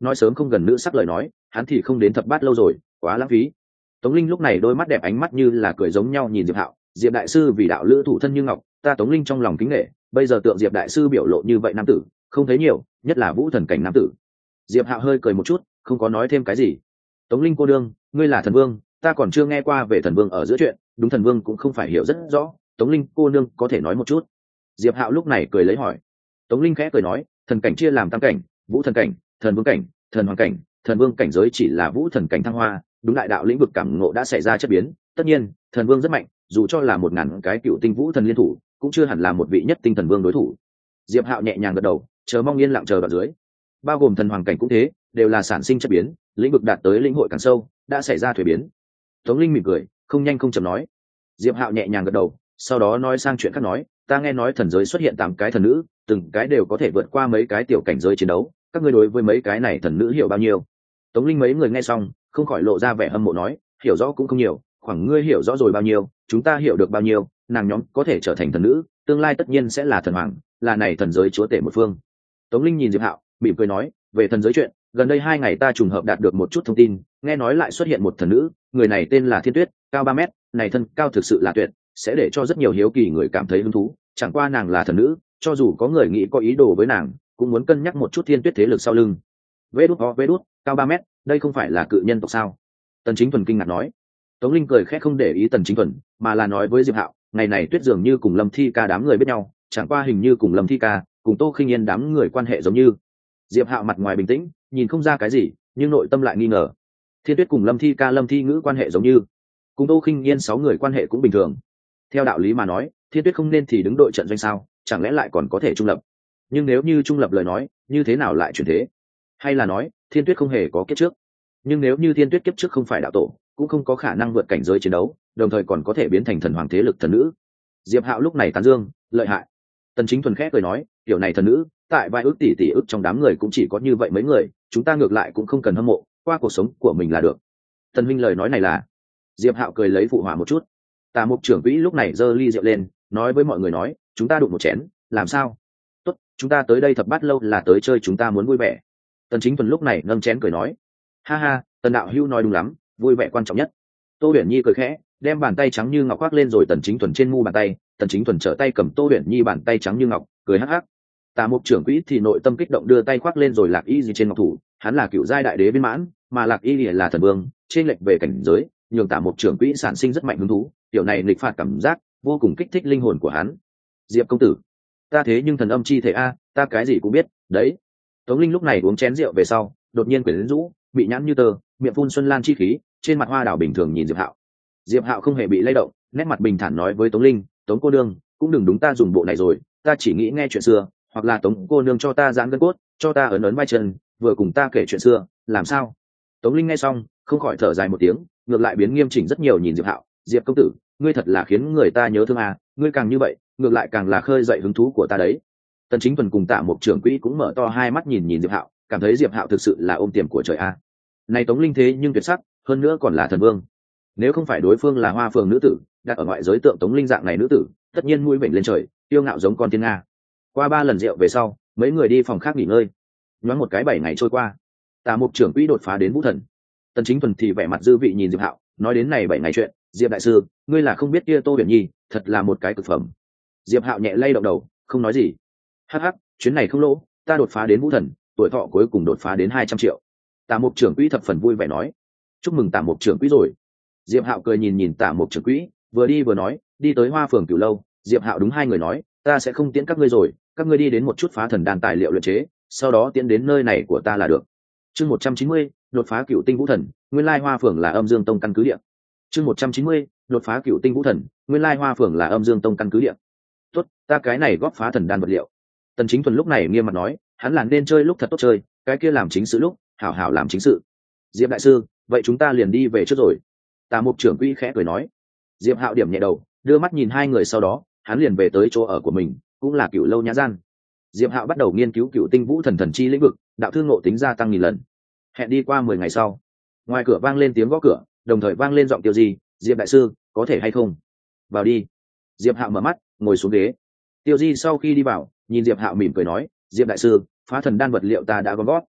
A: nói sớm không gần nữ sắc lời nói hắn thì không đến thập bát lâu rồi, quá lãng phí. Tống Linh lúc này đôi mắt đẹp ánh mắt như là cười giống nhau nhìn Diệp Hạo. Diệp đại sư vì đạo lữ thủ thân như ngọc, ta Tống Linh trong lòng kính nể, bây giờ tượng Diệp đại sư biểu lộ như vậy nam tử không thấy nhiều, nhất là vũ thần cảnh nam tử. Diệp Hạo hơi cười một chút, không có nói thêm cái gì. Tống Linh cô đương, ngươi là thần vương, ta còn chưa nghe qua về thần vương ở giữa chuyện, đúng thần vương cũng không phải hiểu rất rõ, Tống Linh cô nương có thể nói một chút. Diệp Hạo lúc này cười lấy hỏi. Tống Linh khẽ cười nói, thần cảnh chia làm tam cảnh, vũ thần cảnh, thần vương cảnh, thần hoàng cảnh. Thần vương cảnh giới chỉ là vũ thần cảnh thăng hoa, đúng đại đạo lĩnh vực cảm ngộ đã xảy ra chất biến. Tất nhiên thần vương rất mạnh, dù cho là 1000 cái cựu tinh vũ thần liên thủ cũng chưa hẳn là một vị nhất tinh thần vương đối thủ. Diệp Hạo nhẹ nhàng gật đầu, chờ mong yên lặng chờ đoạn dưới. Bao gồm thần hoàng cảnh cũng thế, đều là sản sinh chất biến, lĩnh vực đạt tới lĩnh hội càng sâu, đã xảy ra thuế biến. Tống Linh mỉm cười, không nhanh không chậm nói. Diệp Hạo nhẹ nhàng gật đầu, sau đó nói sang chuyện khác nói, ta nghe nói thần giới xuất hiện 8 cái thần nữ, từng cái đều có thể vượt qua mấy cái tiểu cảnh giới chiến đấu, các ngươi đối với mấy cái này thần nữ hiểu bao nhiêu? Tống Linh mấy người nghe xong không khỏi lộ ra vẻ hâm mộ nói, hiểu rõ cũng không nhiều, khoảng ngươi hiểu rõ rồi bao nhiêu, chúng ta hiểu được bao nhiêu, nàng nhóm có thể trở thành thần nữ, tương lai tất nhiên sẽ là thần hoàng, là này thần giới chúa tể một phương. Tống Linh nhìn Diệp Hạo mỉm cười nói, về thần giới chuyện, gần đây 2 ngày ta trùng hợp đạt được một chút thông tin, nghe nói lại xuất hiện một thần nữ, người này tên là Thiên Tuyết, cao 3 mét, này thân cao thực sự là tuyệt, sẽ để cho rất nhiều hiếu kỳ người cảm thấy hứng thú, chẳng qua nàng là thần nữ, cho dù có người nghĩ có ý đồ với nàng cũng muốn cân nhắc một chút Thiên Tuyết thế lực sau lưng. Vê đút, cao 3 mét, đây không phải là cự nhân tộc sao? Tần Chính Thuần kinh ngạc nói. Tống Linh cười khẽ không để ý Tần Chính Thuần, mà là nói với Diệp Hạo, ngày này Tuyết dường như cùng Lâm Thi Ca đám người biết nhau, chẳng qua hình như cùng Lâm Thi Ca cùng Tô Khinh Yên đám người quan hệ giống như. Diệp Hạo mặt ngoài bình tĩnh, nhìn không ra cái gì, nhưng nội tâm lại nghi ngờ. Thiên Tuyết cùng Lâm Thi Ca Lâm Thi Ngữ quan hệ giống như, cùng Tô Khinh Yên 6 người quan hệ cũng bình thường. Theo đạo lý mà nói, Thiên Tuyết không nên thì đứng đội trận doanh sao, chẳng lẽ lại còn có thể trung lập? Nhưng nếu như trung lập lời nói, như thế nào lại chuyển thế? Hay là nói, Thiên Tuyết không hề có kiếp trước? Nhưng nếu như Thiên Tuyết kiếp trước không phải đạo tổ, cũng không có khả năng vượt cảnh giới chiến đấu, đồng thời còn có thể biến thành thần hoàng thế lực thần nữ. Diệp Hạo lúc này tán dương, lợi hại. Tần Chính Thuần khẽ cười nói, tiểu này thần nữ, tại vài ước tỷ ước trong đám người cũng chỉ có như vậy mấy người, chúng ta ngược lại cũng không cần hâm mộ, qua cuộc sống của mình là được. Tần huynh lời nói này là? Diệp Hạo cười lấy phụ họa một chút. Tà Mục trưởng quỹ lúc này giơ ly rượu lên, nói với mọi người nói, chúng ta đụng một chén, làm sao? Tốt, chúng ta tới đây thập bát lâu là tới chơi, chúng ta muốn vui vẻ. Tần Chính Thuần lúc này nâng chén cười nói, ha ha, Tần đạo hữu nói đúng lắm, vui vẻ quan trọng nhất. Tô Huyền Nhi cười khẽ, đem bàn tay trắng như ngọc khoác lên rồi Tần Chính Thuần trên mu bàn tay, Tần Chính Thuần trở tay cầm Tô Huyền Nhi bàn tay trắng như ngọc, cười hắc hắc. Tà Mục trưởng quỹ thì nội tâm kích động đưa tay khoác lên rồi Lạc Y gì trên ngọc thủ, hắn là cựu giai đại đế viên mãn, mà Lạc Y là thần vương, trên lệch về cảnh giới, nhường Tà Mục trưởng quỹ sản sinh rất mạnh hứng thú, tiểu này nghịch phạt cảm giác vô cùng kích thích linh hồn của hắn. Diệp công tử, ta thế nhưng thần âm chi thể a, ta cái gì cũng biết, đấy. Tống Linh lúc này uống chén rượu về sau, đột nhiên quyến rũ, bị nhãn như tơ, miệng phun xuân lan chi khí, trên mặt hoa đảo bình thường nhìn Diệp Hạo. Diệp Hạo không hề bị lay động, nét mặt bình thản nói với Tống Linh, Tống cô nương, cũng đừng đúng ta dùng bộ này rồi, ta chỉ nghĩ nghe chuyện xưa, hoặc là Tống cô nương cho ta giãn gân cốt, cho ta ấn ấn vai chân, vừa cùng ta kể chuyện xưa, làm sao? Tống Linh nghe xong, không khỏi thở dài một tiếng, ngược lại biến nghiêm chỉnh rất nhiều nhìn Diệp Hạo, Diệp công tử, ngươi thật là khiến người ta nhớ thương à, ngươi càng như vậy, ngược lại càng là khơi dậy hứng thú của ta đấy. Tần Chính Thuần cùng Tạ Mục trưởng quỹ cũng mở to hai mắt nhìn Diệp Hạo, cảm thấy Diệp Hạo thực sự là ôm tiềm của trời a. Này Tống Linh thế nhưng tuyệt sắc, hơn nữa còn là thần vương. Nếu không phải đối phương là Hoa Phường nữ tử, đặt ở ngoại giới tượng Tống Linh dạng này nữ tử, tất nhiên mũi vểnh lên trời, tiêu ngạo giống con tiên nga. Qua 3 lần rượu về sau, mấy người đi phòng khác nghỉ ngơi. Nhoáng một cái 7 ngày trôi qua, Tạ Mục trưởng quỹ đột phá đến vũ thần. Tần Chính Thuần thì vẻ mặt dư vị nhìn Diệp Hạo, nói đến này 7 ngày chuyện, Diệp đại sư, ngươi là không biết kia Tô Huyền Nhi, thật là một cái cực phẩm. Diệp Hạo nhẹ lay động đầu, không nói gì. Hắc hắc, chuyến này không lỗ, ta đột phá đến vũ thần, tuổi thọ cuối cùng đột phá đến 200 triệu. Tạ Mục trưởng quỹ thập phần vui vẻ nói, chúc mừng Tạ Mục trưởng quỹ rồi. Diệp Hạo cười nhìn nhìn Tạ Mục trưởng quỹ, vừa đi vừa nói, đi tới Hoa Phường Cửu lâu, Diệp Hạo đúng hai người nói, ta sẽ không tiễn các ngươi rồi, các ngươi đi đến một chút phá thần đan tài liệu luyện chế, sau đó tiễn đến nơi này của ta là được. Chương 190, đột phá Cửu tinh vũ thần, nguyên lai Hoa Phường là Âm Dương Tông căn cứ địa. Chương 190, đột phá Cửu tinh vũ thần, nguyên lai Hoa Phường là Âm Dương Tông căn cứ địa. Tốt, ta cái này góp phá thần đan vật liệu. Tần Chính Thuần lúc này nghiêm mặt nói, hắn là nên chơi lúc thật tốt chơi, cái kia làm chính sự lúc, hảo hảo làm chính sự. Diệp đại sư, vậy chúng ta liền đi về trước rồi. Tạ Mục trưởng quỹ khẽ cười nói. Diệp Hạo điểm nhẹ đầu, đưa mắt nhìn hai người sau đó, hắn liền về tới chỗ ở của mình, cũng là Cửu lâu nhã gian. Diệp Hạo bắt đầu nghiên cứu Cửu tinh vũ thần thần chi lĩnh vực, đạo thương ngộ tính gia tăng 1000 lần. Hẹn đi qua 10 ngày sau, ngoài cửa vang lên tiếng gõ cửa, đồng thời vang lên giọng Tiêu Di, Diệp đại sư, có thể hay không? Vào đi. Diệp Hạo mở mắt, ngồi xuống ghế. Tiêu Di sau khi đi vào, nhìn Diệp Hạo mỉm cười nói, Diệp đại sư, phá thần đan vật liệu ta đã gom gót.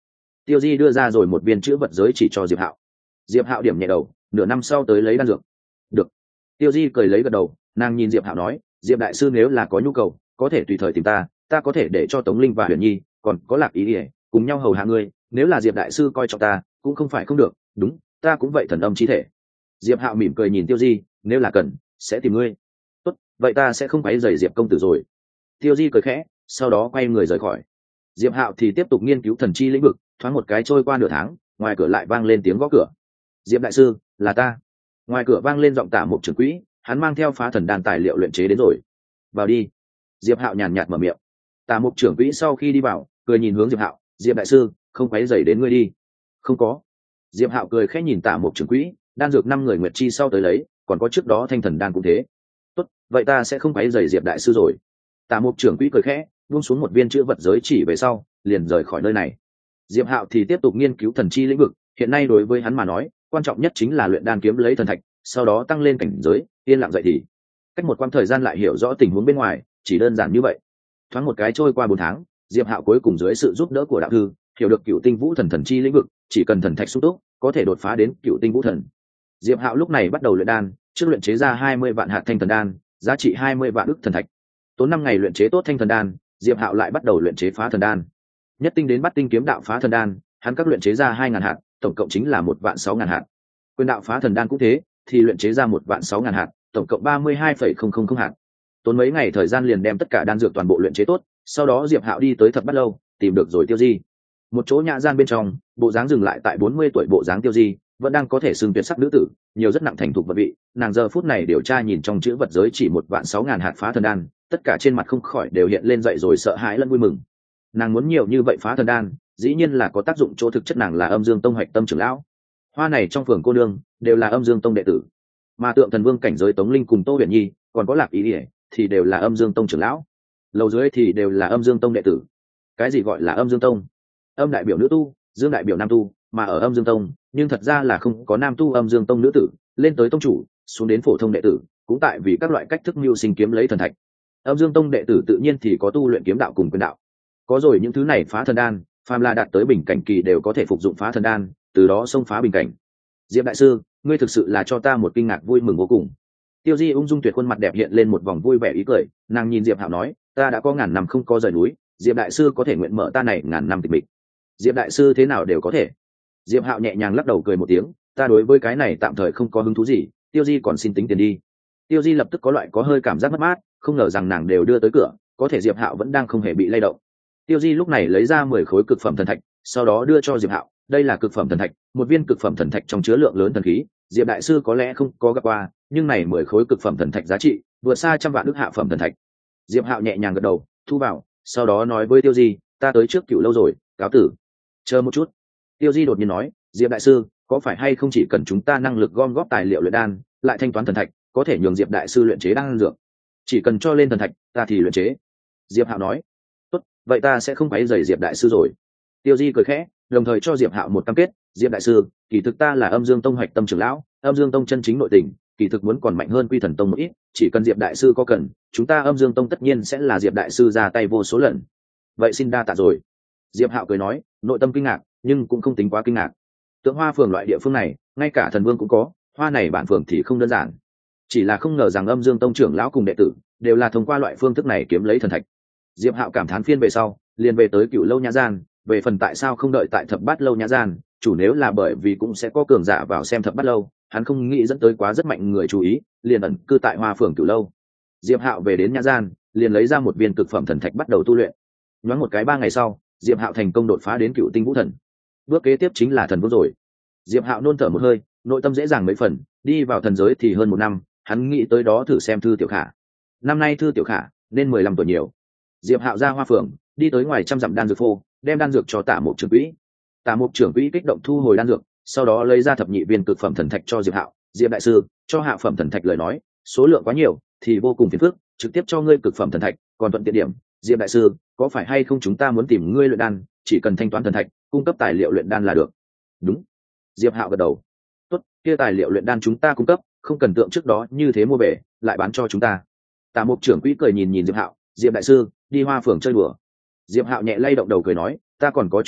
A: Tiêu Di đưa ra rồi một viên chữ vật giới chỉ cho Diệp Hạo. Diệp Hạo điểm nhẹ đầu, nửa năm sau tới lấy đan dược. Được. Tiêu Di cười lấy gật đầu, nàng nhìn Diệp Hạo nói, Diệp đại sư nếu là có nhu cầu có thể tùy thời tìm ta có thể để cho Tống Linh và Huyền Nhi còn có Lạc Ý ỉa cùng nhau hầu hạ ngươi, nếu là Diệp đại sư coi trọng ta cũng không phải không được. Đúng, ta cũng vậy thần âm chí thể. Diệp Hạo mỉm cười nhìn Tiêu Di, nếu là cần sẽ tìm ngươi. Tốt, vậy ta sẽ không quấy rầy Diệp công tử rồi. Tiêu Di cười khẽ, sau đó quay người rời khỏi. Diệp Hạo thì tiếp tục nghiên cứu thần chi lĩnh vực, thoáng một cái trôi qua nửa tháng, ngoài cửa lại vang lên tiếng gõ cửa. Diệp đại sư, là ta. Ngoài cửa vang lên giọng Tả Mục trưởng quỹ, hắn mang theo phá thần đan tài liệu luyện chế đến rồi. Vào đi. Diệp Hạo nhàn nhạt mở miệng. Tả Mục trưởng quỹ sau khi đi vào, cười nhìn hướng Diệp Hạo, Diệp đại sư, không quấy rầy đến ngươi đi. Không có. Diệp Hạo cười khẽ nhìn Tả Mục trưởng quỹ, đan dược 5 người nguyệt chi sau tới lấy, còn có trước đó thanh thần đan cũng thế. Tốt, vậy ta sẽ không quấy rầy Diệp đại sư rồi. Tả Mục trưởng quỹ cười khẽ, buông xuống một viên chữ vật giới chỉ về sau, liền rời khỏi nơi này. Diệp Hạo thì tiếp tục nghiên cứu thần chi lĩnh vực, hiện nay đối với hắn mà nói, quan trọng nhất chính là luyện đan kiếm lấy thần thạch, sau đó tăng lên cảnh giới, yên lặng dậy thì. Cách một quãng thời gian lại hiểu rõ tình huống bên ngoài, chỉ đơn giản như vậy. Thoáng một cái trôi qua 4 tháng, Diệp Hạo cuối cùng dưới sự giúp đỡ của đạo thư, hiểu được Cựu Tinh Vũ Thần thần chi lĩnh vực, chỉ cần thần thạch sung túc, có thể đột phá đến Cựu Tinh Vũ Thần. Diệp Hạo lúc này bắt đầu luyện đan, trước luyện chế ra 20 vạn hạt thanh thần đan, giá trị 20 vạn ức thần thạch. Tốn 5 ngày luyện chế tốt thanh thần đan, Diệp Hạo lại bắt đầu luyện chế phá thần đan. Nhất tinh đến bắt tinh kiếm đạo phá thần đan, hắn các luyện chế ra 2.000 hạt, tổng cộng chính là 1.600.000 hạt. Quyền đạo phá thần đan cũng thế, thì luyện chế ra 1.600.000 hạt, tổng cộng 32,000 hạt. Tốn mấy ngày thời gian liền đem tất cả đan dược toàn bộ luyện chế tốt, sau đó Diệp Hạo đi tới Thập Bát Lâu, tìm được rồi Tiêu Di. Một chỗ nhã gian bên trong, bộ dáng dừng lại tại 40 tuổi bộ dáng Tiêu Di, vẫn đang có thể xưng tuyệt sắc nữ tử, nhiều rất nặng thành thục vật vị, nàng giờ phút này điều tra nhìn trong chữ vật giới chỉ 1.600.000 hạt phá thần đan, tất cả trên mặt không khỏi đều hiện lên dậy rồi sợ hãi lẫn vui mừng. Nàng muốn nhiều như vậy phá thần đan, dĩ nhiên là có tác dụng, chỗ thực chất nàng là Âm Dương Tông Hoạch Tâm trưởng lão. Hoa này trong phường cô nương đều là Âm Dương Tông đệ tử, mà Tượng Thần Vương cảnh giới Tống Linh cùng Tô Huyền Nhi, còn có Lạc Ý ỉa thì đều là Âm Dương Tông trưởng lão. Lầu dưới thì đều là Âm Dương Tông đệ tử. Cái gì gọi là Âm Dương Tông? Âm đại biểu nữ tu, Dương đại biểu nam tu, mà ở Âm Dương Tông, nhưng thật ra là không có nam tu Âm Dương Tông nữ tử, lên tới tông chủ, xuống đến phổ thông đệ tử, cũng tại vì các loại cách thức mưu sinh kiếm lấy thần thạch. Âm Dương Tông đệ tử tự nhiên thì có tu luyện kiếm đạo cùng quyền đạo. Có rồi những thứ này phá thần đan, phàm là đạt tới bình cảnh kỳ đều có thể phục dụng phá thần đan, từ đó xông phá bình cảnh. Diệp đại sư, ngươi thực sự là cho ta một kinh ngạc vui mừng vô cùng. Tiêu Di ung dung tuyệt khuôn mặt đẹp hiện lên một vòng vui vẻ ý cười, nàng nhìn Diệp Hạo nói, ta đã có ngàn năm không có rời núi, Diệp đại sư có thể nguyện mở ta này ngàn năm tịch mịch. Diệp đại sư thế nào đều có thể. Diệp Hạo nhẹ nhàng lắc đầu cười một tiếng, ta đối với cái này tạm thời không có hứng thú gì, Tiêu Di còn xin tính tiền đi. Tiêu Di lập tức có loại có hơi cảm giác mất mát, không ngờ rằng nàng đều đưa tới cửa, có thể Diệp Hạo vẫn đang không hề bị lay động. Tiêu Di lúc này lấy ra 10 khối cực phẩm thần thạch, sau đó đưa cho Diệp Hạo, đây là cực phẩm thần thạch, một viên cực phẩm thần thạch trong chứa lượng lớn thần khí, Diệp đại sư có lẽ không có gặp qua, nhưng này 10 khối cực phẩm thần thạch giá trị vượt xa trăm vạn ức hạ phẩm thần thạch. Diệp Hạo nhẹ nhàng gật đầu, thu vào, sau đó nói với Tiêu Di, ta tới trước Cựu lâu rồi, cáo tử. Chờ một chút. Tiêu Di đột nhiên nói, Diệp đại sư, có phải hay không chỉ cần chúng ta năng lực gom góp tài liệu luyện đan, lại thanh toán thần thạch, có thể nhường Diệp đại sư luyện chế đan dược? Chỉ cần cho lên thần thạch, ta thì luyện chế. Diệp Hạo nói, tốt, vậy ta sẽ không quấy rầy Diệp đại sư rồi. Tiêu Di cười khẽ, đồng thời cho Diệp Hạo một cam kết, Diệp đại sư, kỳ thực ta là Âm Dương Tông Hoạch Tâm trưởng lão, Âm Dương Tông chân chính nội tình, kỳ thực muốn còn mạnh hơn Quy Thần Tông một ít, chỉ cần Diệp đại sư có cần, chúng ta Âm Dương Tông tất nhiên sẽ là Diệp đại sư ra tay vô số lần. Vậy xin đa tạ rồi. Diệp Hạo cười nói, nội tâm kinh ngạc, nhưng cũng không tính quá kinh ngạc. Tượng Hoa phường loại địa phương này, ngay cả thần vương cũng có, hoa này bản phường thì không đơn giản. Chỉ là không ngờ rằng Âm Dương Tông trưởng lão cùng đệ tử đều là thông qua loại phương thức này kiếm lấy thần thạch. Diệp Hạo cảm thán phiên về sau, liền về tới Cựu lâu nhã gian, về phần tại sao không đợi tại Thập Bát lâu nhã gian, chủ nếu là bởi vì cũng sẽ có cường giả vào xem Thập Bát lâu, hắn không nghĩ dẫn tới quá rất mạnh người chú ý, liền ẩn cư tại Hoa phường Cựu lâu. Diệp Hạo về đến nhã gian, liền lấy ra một viên cực phẩm thần thạch bắt đầu tu luyện. Nhoáng một cái 3 ngày sau, Diệp Hạo thành công đột phá đến Cựu Tinh Vũ Thần. Bước kế tiếp chính là thần vương rồi. Diệp Hạo nôn thở một hơi, nội tâm dễ dàng mấy phần, đi vào thần giới thì hơn 1 năm, hắn nghĩ tới đó thử xem Thư Tiểu Khả. Năm nay Thư Tiểu Khả nên 15 tuổi nhiều. Diệp Hạo ra Hoa phường, đi tới ngoài trăm dặm đan dược phô, đem đan dược cho Tả Mục trưởng quỹ. Tả Mục trưởng quỹ kích động thu hồi đan dược, sau đó lấy ra thập nhị viên cực phẩm thần thạch cho Diệp Hạo. Diệp đại sư, cho hạ phẩm thần thạch lời nói, số lượng quá nhiều thì vô cùng phiền phức, trực tiếp cho ngươi cực phẩm thần thạch, còn thuận tiện điểm. Diệp đại sư, có phải hay không chúng ta muốn tìm ngươi luyện đan, chỉ cần thanh toán thần thạch, cung cấp tài liệu luyện đan là được. Đúng. Diệp Hạo gật đầu. Tốt, kia tài liệu luyện đan chúng ta cung cấp, không cần tượng trước đó như thế mua về, lại bán cho chúng ta. Tả Mục trưởng quỹ cười nhìn nhìn Diệp Hạo, Diệp đại sư, đi Hoa phường chơi đùa. Diệp Hạo nhẹ lay động đầu cười nói, ta còn có chuyện khác,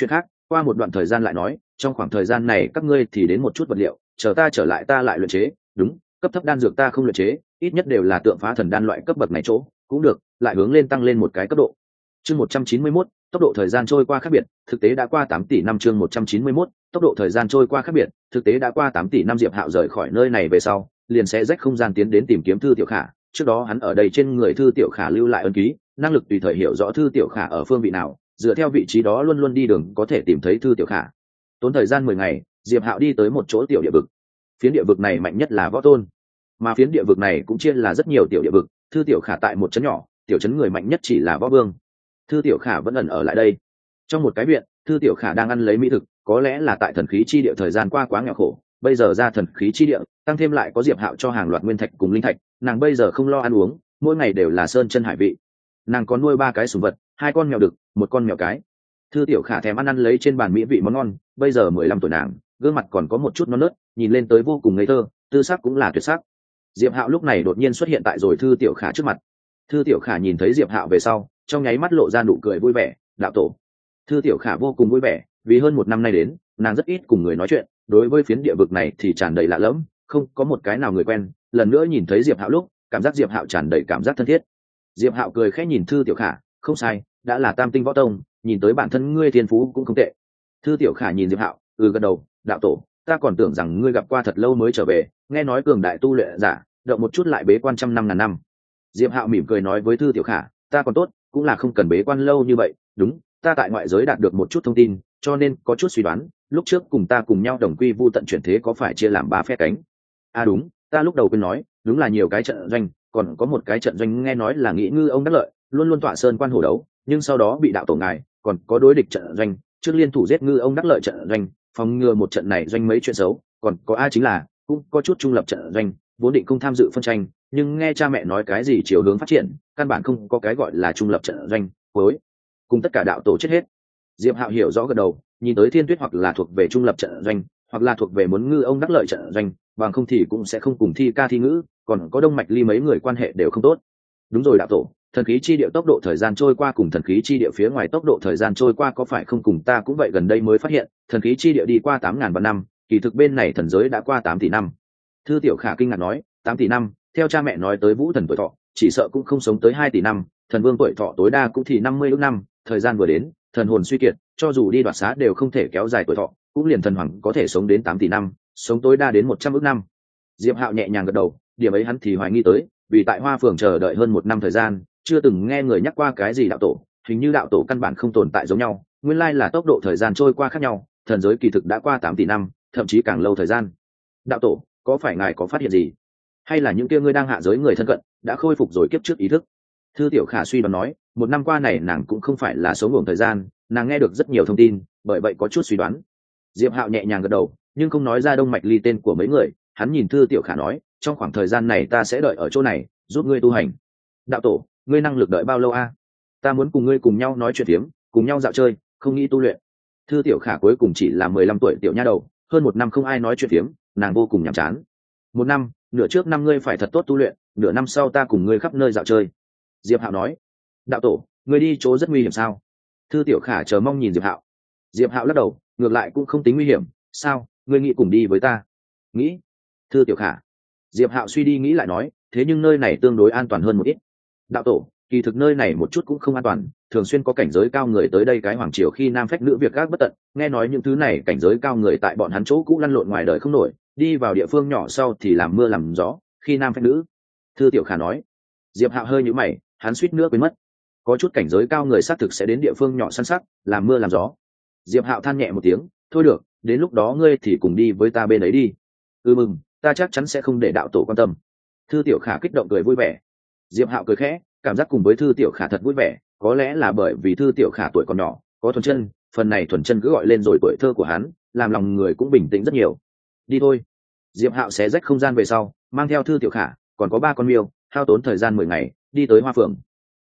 A: qua một đoạn thời gian lại nói, trong khoảng thời gian này các ngươi thì đến một chút vật liệu, chờ ta trở lại ta lại luyện chế. Đúng, cấp thấp đan dược ta không luyện chế, ít nhất đều là tượng phá thần đan loại cấp bậc này chỗ cũng được, lại hướng lên tăng lên một cái cấp độ. Chương 191, tốc độ thời gian trôi qua khác biệt, thực tế đã qua 8 tỷ năm. Chương 191, tốc độ thời gian trôi qua khác biệt, thực tế đã qua 8 tỷ năm. Diệp Hạo rời khỏi nơi này về sau, liền sẽ rách không gian tiến đến tìm kiếm Thư Tiểu Khả. Trước đó hắn ở đây trên người Thư Tiểu Khả lưu lại ấn ký, năng lực tùy thời hiểu rõ Thư Tiểu Khả ở phương vị nào, dựa theo vị trí đó luôn luôn đi đường có thể tìm thấy Thư Tiểu Khả. Tốn thời gian 10 ngày, Diệp Hạo đi tới một chỗ tiểu địa vực. Phiến địa vực này mạnh nhất là Võ Tôn, mà phiến địa vực này cũng chia là rất nhiều tiểu địa vực. Thư Tiểu Khả tại một trấn nhỏ, tiểu trấn người mạnh nhất chỉ là Võ Vương. Thư Tiểu Khả vẫn ẩn ở lại đây. Trong một cái viện, Thư Tiểu Khả đang ăn lấy mỹ thực, có lẽ là tại thần khí chi địa thời gian qua quá nghèo khổ, bây giờ ra thần khí chi địa, tăng thêm lại có Diệp Hạo cho hàng loạt nguyên thạch cùng linh thạch, nàng bây giờ không lo ăn uống, mỗi ngày đều là sơn chân hải vị. Nàng có nuôi 3 cái sủng vật, 2 con mèo đực, 1 con mèo cái. Thư Tiểu Khả thèm ăn lấy trên bàn mỹ vị món ngon, bây giờ 15 tuổi nàng, gương mặt còn có một chút non nớt, nhìn lên tới vô cùng ngây thơ, tư sắc cũng là tuyệt sắc. Diệp Hạo lúc này đột nhiên xuất hiện tại rồi Thư Tiểu Khả trước mặt. Thư Tiểu Khả nhìn thấy Diệp Hạo về sau, trong nháy mắt lộ ra nụ cười vui vẻ. Đạo tổ. Thư Tiểu Khả vô cùng vui vẻ, vì hơn 1 năm nay đến, nàng rất ít cùng người nói chuyện, đối với phiến địa vực này thì tràn đầy lạ lẫm, không có một cái nào người quen. Lần nữa nhìn thấy Diệp Hạo lúc, cảm giác Diệp Hạo tràn đầy cảm giác thân thiết. Diệp Hạo cười khẽ nhìn Thư Tiểu Khả, không sai, đã là Tam tinh võ tông, nhìn tới bản thân ngươi thiên phú cũng không tệ. Thư Tiểu Khả nhìn Diệp Hạo, gật đầu. Đạo tổ, ta còn tưởng rằng ngươi gặp qua thật lâu mới trở về, nghe nói cường đại tu luyện giả, động một chút lại bế quan 100 năm. Diệp Hạo mỉm cười nói với Thư Tiểu Khả, ta còn tốt, cũng là không cần bế quan lâu như vậy. Đúng, ta tại ngoại giới đạt được một chút thông tin, cho nên có chút suy đoán, lúc trước cùng ta cùng nhau đồng quy vu tận chuyển thế có phải chia làm 3 phe cánh. Đúng, ta lúc đầu quên nói, đúng là nhiều cái trận doanh, còn có một cái trận doanh nghe nói là Nghĩ Ngư ông đắc lợi, luôn luôn tọa sơn quan hổ đấu, nhưng sau đó bị đạo tổ ngài, còn có đối địch trận doanh, trước liên thủ giết Ngư ông đắc lợi trận doanh, phòng ngừa một trận này doanh mấy chuyện xấu, còn có ai chính là cũng có chút trung lập trận doanh, vốn định không tham dự phân tranh, nhưng nghe cha mẹ nói cái gì chiều hướng phát triển, căn bản không có cái gọi là trung lập trận doanh, cuối cùng tất cả đạo tổ chết hết. Diệp Hạo hiểu rõ gật đầu, nhìn tới Thiên Tuyết hoặc là thuộc về trung lập trận doanh, hoặc là thuộc về muốn Ngư ông đắc lợi trận doanh, bằng không thì cũng sẽ không cùng Thi Ca Thi Ngữ, còn có Đông Mạch Ly mấy người quan hệ đều không tốt. Đúng rồi đạo tổ, thần khí chi địa tốc độ thời gian trôi qua cùng thần khí chi địa phía ngoài tốc độ thời gian trôi qua có phải không cùng ta cũng vậy, gần đây mới phát hiện, thần khí chi địa đi qua 8.000 vạn năm, kỳ thực bên này thần giới đã qua 8 tỷ năm. Thư Tiểu Khả kinh ngạc nói, 8 tỷ năm, theo cha mẹ nói tới Vũ Thần tuổi thọ, chỉ sợ cũng không sống tới 2 tỷ năm, thần vương tuổi thọ tối đa cũng thì 50 ức năm, thời gian vừa đến, thần hồn suy kiệt, cho dù đi đoạt xá đều không thể kéo dài tuổi thọ, cũng liền thần hoàng có thể sống đến 8 tỷ năm, sống tối đa đến 100 ức năm. Diệp Hạo nhẹ nhàng gật đầu, điểm ấy hắn thì hoài nghi tới, vì tại Hoa Phường chờ đợi hơn 1 năm thời gian, chưa từng nghe người nhắc qua cái gì đạo tổ, hình như đạo tổ căn bản không tồn tại giống nhau, nguyên lai là tốc độ thời gian trôi qua khác nhau, thần giới kỳ thực đã qua 8 tỷ năm, thậm chí càng lâu thời gian. Đạo tổ, có phải ngài có phát hiện gì, hay là những kia ngươi đang hạ giới người thân cận đã khôi phục rồi kiếp trước ý thức? Thư Tiểu Khả suy đoán nói, 1 năm qua này nàng cũng không phải là sống ngủ thời gian, nàng nghe được rất nhiều thông tin, bởi vậy có chút suy đoán. Diệp Hạo nhẹ nhàng gật đầu, nhưng không nói ra Đông Mạch Ly tên của mấy người, hắn nhìn Thư Tiểu Khả nói, trong khoảng thời gian này ta sẽ đợi ở chỗ này, giúp ngươi tu hành. Đạo tổ, ngươi năng lực đợi bao lâu a? Ta muốn cùng ngươi cùng nhau nói chuyện tiếm, cùng nhau dạo chơi, không nghĩ tu luyện. Thư Tiểu Khả cuối cùng chỉ là 15 tuổi tiểu nha đầu, hơn 1 năm không ai nói chuyện tiếm, nàng vô cùng nhàm chán. 1 năm, nửa trước năm ngươi phải thật tốt tu luyện, nửa năm sau ta cùng ngươi khắp nơi dạo chơi. Diệp Hạo nói. Đạo tổ, ngươi đi chỗ rất nguy hiểm sao? Thư Tiểu Khả chờ mong nhìn Diệp Hạo. Diệp Hạo lắc đầu, ngược lại cũng không tính nguy hiểm. Sao, ngươi nghĩ cùng đi với ta? Nghĩ. Thư Tiểu Khả. Diệp Hạo suy đi nghĩ lại nói, thế nhưng nơi này tương đối an toàn hơn một ít. Đạo tổ, kỳ thực nơi này một chút cũng không an toàn, thường xuyên có cảnh giới cao người tới đây cái hoàng triều khi nam phách nữ việc gác bất tận, nghe nói những thứ này cảnh giới cao người tại bọn hắn chỗ cũ lăn lộn ngoài đời không nổi, đi vào địa phương nhỏ sau thì làm mưa làm gió, khi nam phách nữ. Thư Tiểu Khả nói. Diệp Hạo hơi nhíu mày, hắn suýt nữa quên mất, có chút cảnh giới cao người xác thực sẽ đến địa phương nhỏ săn sắc, làm mưa làm gió. Diệp Hạo than nhẹ một tiếng, thôi được, đến lúc đó ngươi thì cùng đi với ta bên ấy đi. Mừng, ta chắc chắn sẽ không để đạo tổ quan tâm. Thư Tiểu Khả kích động cười vui vẻ. Diệp Hạo cười khẽ, cảm giác cùng với Thư Tiểu Khả thật vui vẻ, có lẽ là bởi vì Thư Tiểu Khả tuổi còn nhỏ, có thuần chân, phần này thuần chân cứ gọi lên rồi tuổi thơ của hắn, làm lòng người cũng bình tĩnh rất nhiều. Đi thôi. Diệp Hạo xé rách không gian về sau, mang theo Thư Tiểu Khả, còn có 3 con miêu, hao tốn thời gian 10 ngày, đi tới Hoa Phượng.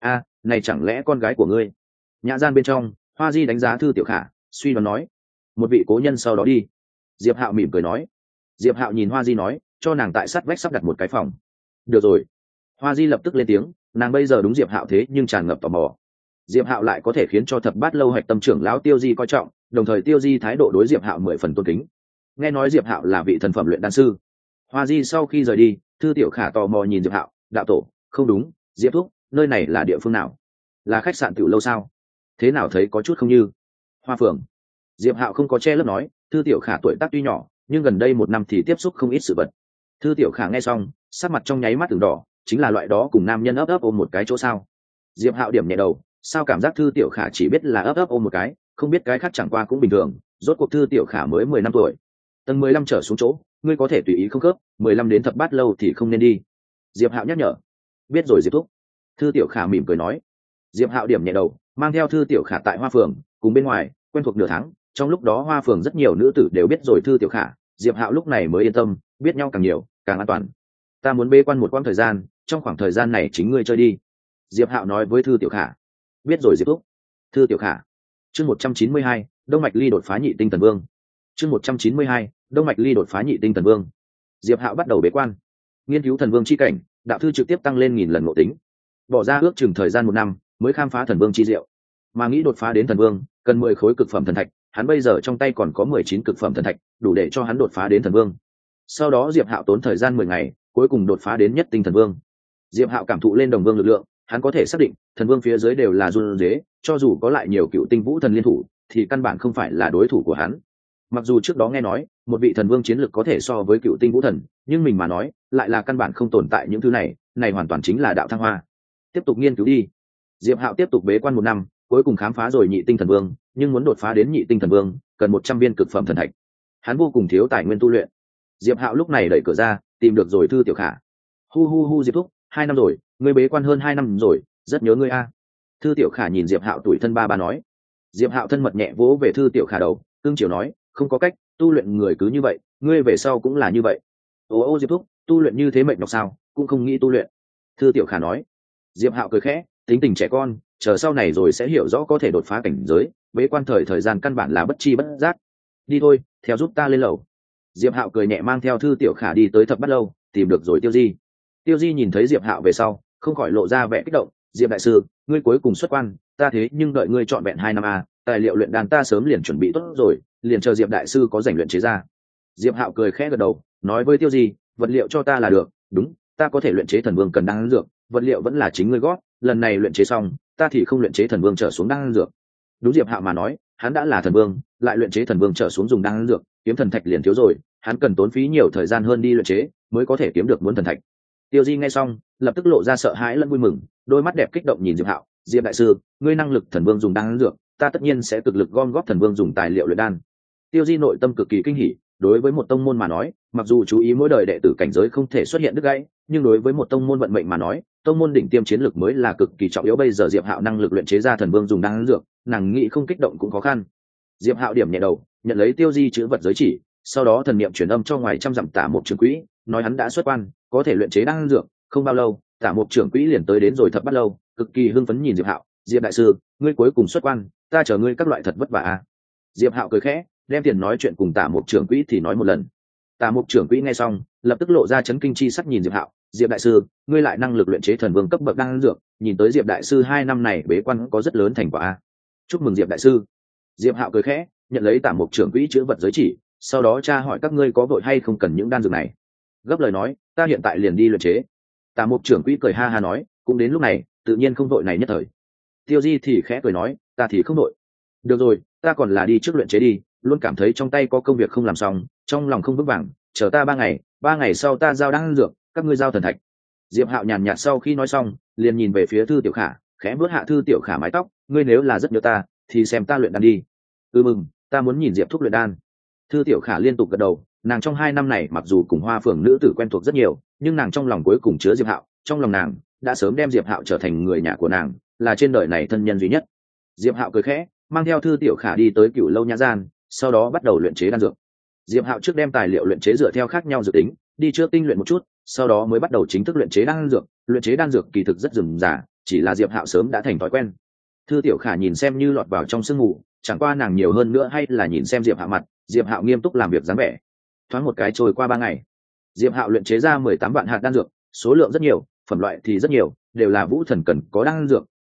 A: Này chẳng lẽ con gái của ngươi? Nhã gian bên trong, Hoa Di đánh giá Thư Tiểu Khả, suy đoán nói, một vị cố nhân sau đó đi. Diệp Hạo mỉm cười nói. Diệp Hạo nhìn Hoa Di nói, cho nàng tại sát vách sắp đặt một cái phòng. Được rồi. Hoa Di lập tức lên tiếng, nàng bây giờ đúng Diệp Hạo thế nhưng tràn ngập tò mò. Diệp Hạo lại có thể khiến cho thập bát lâu hạch tâm trưởng lão Tiêu Di coi trọng, đồng thời Tiêu Di thái độ đối Diệp Hạo 10 phần tôn kính. Nghe nói Diệp Hạo là vị thần phẩm luyện đan sư. Hoa Di sau khi rời đi, Thư Tiểu Khả tò mò nhìn Diệp Hạo, đạo tổ, không đúng, Diệp thúc, nơi này là địa phương nào? Là khách sạn tiểu lâu sao? Thế nào thấy có chút không như? Hoa Phường. Diệp Hạo không có che lấp nói, Thư Tiểu Khả tuổi tác tuy nhỏ, nhưng gần đây 1 năm thì tiếp xúc không ít sự vật. Thư Tiểu Khả nghe xong, sắc mặt trong nháy mắt từng đỏ, chính là loại đó cùng nam nhân ấp ấp ôm một cái chỗ sao? Diệp Hạo điểm nhẹ đầu, sao cảm giác Thư Tiểu Khả chỉ biết là ấp ấp ôm một cái, không biết cái khác chẳng qua cũng bình thường, rốt cuộc Thư Tiểu Khả mới 10 năm tuổi. Tầng 15 trở xuống chỗ, ngươi có thể tùy ý không khớp, 15 đến thập bát lâu thì không nên đi. Diệp Hạo nhắc nhở. Biết rồi Diệp thúc. Thư Tiểu Khả mỉm cười nói. Diệp Hạo điểm nhẹ đầu, mang theo Thư Tiểu Khả tại Hoa Phường, cùng bên ngoài quen thuộc nửa tháng, trong lúc đó Hoa Phường rất nhiều nữ tử đều biết rồi Thư Tiểu Khả, Diệp Hạo lúc này mới yên tâm, biết nhau càng nhiều càng an toàn. Ta muốn bế quan một quãng thời gian, trong khoảng thời gian này chính ngươi chơi đi. Diệp Hạo nói với Thư Tiểu Khả. Biết rồi Diệp thúc. Thư Tiểu Khả. Chương 192, Đông Mạch Ly đột phá nhị tinh thần vương. Chương 192, Đông Mạch Ly đột phá nhị tinh thần vương. Diệp Hạo bắt đầu bế quan, nghiên cứu thần vương chi cảnh, đạo thư trực tiếp tăng lên 1000 lần ngộ tính. Bỏ ra ước chừng thời gian 1 năm mới khám phá thần vương chi diệu. Mà nghĩ đột phá đến thần vương, cần 10 khối cực phẩm thần thạch, hắn bây giờ trong tay còn có 19 cực phẩm thần thạch, đủ để cho hắn đột phá đến thần vương. Sau đó Diệp Hạo tốn thời gian 10 ngày, cuối cùng đột phá đến nhất tinh thần vương. Diệp Hạo cảm thụ lên đồng vương lực lượng, hắn có thể xác định, thần vương phía dưới đều là run rế, cho dù có lại nhiều cựu tinh vũ thần liên thủ, thì căn bản không phải là đối thủ của hắn. Mặc dù trước đó nghe nói, một vị thần vương chiến lực có thể so với cựu tinh vũ thần, nhưng mình mà nói, lại là căn bản không tồn tại những thứ này, này hoàn toàn chính là đạo thăng hoa. Tiếp tục nghiên cứu đi. Diệp Hạo tiếp tục bế quan 1 năm, cuối cùng khám phá rồi nhị tinh thần vương, nhưng muốn đột phá đến nhị tinh thần vương, cần 100 viên cực phẩm thần thạch. Hắn vô cùng thiếu tài nguyên tu luyện. Diệp Hạo lúc này đẩy cửa ra, tìm được rồi Thư Tiểu Khả. Hu Diệp thúc, 2 năm rồi, ngươi bế quan hơn 2 năm rồi, rất nhớ ngươi a. Thư Tiểu Khả nhìn Diệp Hạo tuổi thân ba nói. Diệp Hạo thân mật nhẹ vỗ về Thư Tiểu Khả đầu, cương chiều nói, không có cách, tu luyện người cứ như vậy, ngươi về sau cũng là như vậy. Ô Diệp thúc, tu luyện như thế mệt nhọc sao, cũng không nghĩ tu luyện. Thư Tiểu Khả nói. Diệp Hạo cười khẽ, tính tình trẻ con, chờ sau này rồi sẽ hiểu rõ có thể đột phá cảnh giới, bế quan thời gian căn bản là bất chi bất giác. Đi thôi, theo giúp ta lên lầu. Diệp Hạo cười nhẹ mang theo Thư Tiểu Khả đi tới thập bát lâu, tìm được rồi Tiêu Di. Tiêu Di nhìn thấy Diệp Hạo về sau, không khỏi lộ ra vẻ kích động. Diệp đại sư, ngươi cuối cùng xuất quan, ta thế nhưng đợi ngươi trọn vẹn 2 năm a, tài liệu luyện đan ta sớm liền chuẩn bị tốt rồi, liền chờ Diệp đại sư có rảnh luyện chế ra. Diệp Hạo cười khẽ gật đầu, nói với Tiêu Di, vật liệu cho ta là được, đúng, ta có thể luyện chế thần vương cần đan dược, vật liệu vẫn là chính ngươi gót, lần này luyện chế xong, ta thì không luyện chế thần vương trở xuống đan dược. Đúng Diệp Hạo mà nói, hắn đã là thần vương, lại luyện chế thần vương trở xuống dùng đan dược, kiếm thần thạch liền thiếu rồi, hắn cần tốn phí nhiều thời gian hơn đi luyện chế, mới có thể kiếm được muốn thần thạch. Tiêu Di nghe xong, lập tức lộ ra sợ hãi lẫn vui mừng, đôi mắt đẹp kích động nhìn Diệp Hạo, Diệp đại sư, ngươi năng lực thần vương dùng đan dược, ta tất nhiên sẽ cực lực gom góp thần vương dùng tài liệu luyện đan. Tiêu Di nội tâm cực kỳ kinh hỉ, đối với một tông môn mà nói, mặc dù chú ý mỗi đời đệ tử cảnh giới không thể xuất hiện đứt gãy, nhưng đối với một tông môn vận mệnh mà nói, tông môn đỉnh tiêm chiến lực mới là cực kỳ trọng yếu. Bây giờ Diệp Hạo năng lực luyện chế ra thần vương dùng đan dược, nàng nghĩ không kích động cũng khó khăn. Diệp Hạo điểm nhẹ đầu, nhận lấy Tiêu Di chữ vật giới chỉ, sau đó thần niệm truyền âm cho ngoài trăm dặm Tả Mục trưởng quỹ, nói hắn đã xuất quan, có thể luyện chế đan dược. Không bao lâu, Tả Mục trưởng quỹ liền tới đến rồi thập bát lâu, cực kỳ hưng phấn nhìn Diệp Hạo, Diệp đại sư, ngươi cuối cùng xuất quan, ta chờ ngươi các loại thật vất vả a. Diệp Hạo cười khẽ, đem tiền nói chuyện cùng Tả Mục trưởng quỹ thì nói một lần. Tả Mục trưởng quỹ nghe xong, lập tức lộ ra chấn kinh chi sắc nhìn Diệp Hạo, Diệp đại sư, ngươi lại năng lực luyện chế thần vương cấp bậc đan dược, nhìn tới Diệp đại sư 2 năm này bế quan có rất lớn thành quả a. Chúc mừng Diệp đại sư. Diệp Hạo cười khẽ, nhận lấy Tả Mục trưởng quỹ chữ vật giới chỉ, sau đó tra hỏi các ngươi có vội hay không cần những đan dược này. Gấp lời nói, ta hiện tại liền đi luyện chế. Tả Mục trưởng quỹ cười ha ha nói, cũng đến lúc này, tự nhiên không vội này nhất thời. Tiêu Di thì khẽ cười nói, ta thì không vội. Được rồi, ta còn là đi trước luyện chế đi, luôn cảm thấy trong tay có công việc không làm xong, trong lòng không vững vàng, chờ ta 3 ngày sau ta giao đan dược, các ngươi giao thần thạch. Diệp Hạo nhàn nhạt sau khi nói xong, liền nhìn về phía Thư Tiểu Khả, khẽ vuốt hạ Thư Tiểu Khả mái tóc, ngươi nếu là rất nhớ ta, thì xem ta luyện đan đi. Mừng, ta muốn nhìn Diệp thúc luyện đan. Thư Tiểu Khả liên tục gật đầu, nàng trong 2 năm này mặc dù cùng Hoa Phường nữ tử quen thuộc rất nhiều, nhưng nàng trong lòng cuối cùng chứa Diệp Hạo, trong lòng nàng đã sớm đem Diệp Hạo trở thành người nhà của nàng, là trên đời này thân nhân duy nhất. Diệp Hạo cười khẽ, mang theo Thư Tiểu Khả đi tới Cửu Lâu Nhã Gian, sau đó bắt đầu luyện chế đan dược. Diệp Hạo trước đem tài liệu luyện chế dựa theo khác nhau dự tính, đi trước tinh luyện một chút, sau đó mới bắt đầu chính thức luyện chế đan dược. Luyện chế đan dược kỳ thực rất rườm rà, chỉ là Diệp Hạo sớm đã thành thói quen. Thư Tiểu Khả nhìn xem như lọt vào trong sương mù, chẳng qua nàng nhiều hơn nữa hay là nhìn xem Diệp Hạo mặt, Diệp Hạo nghiêm túc làm việc dáng vẻ. Thoáng một cái trôi qua 3 ngày, Diệp Hạo luyện chế ra 18 vạn hạt đan dược, số lượng rất nhiều, phẩm loại thì rất nhiều, đều là vũ thần cần có đan dược,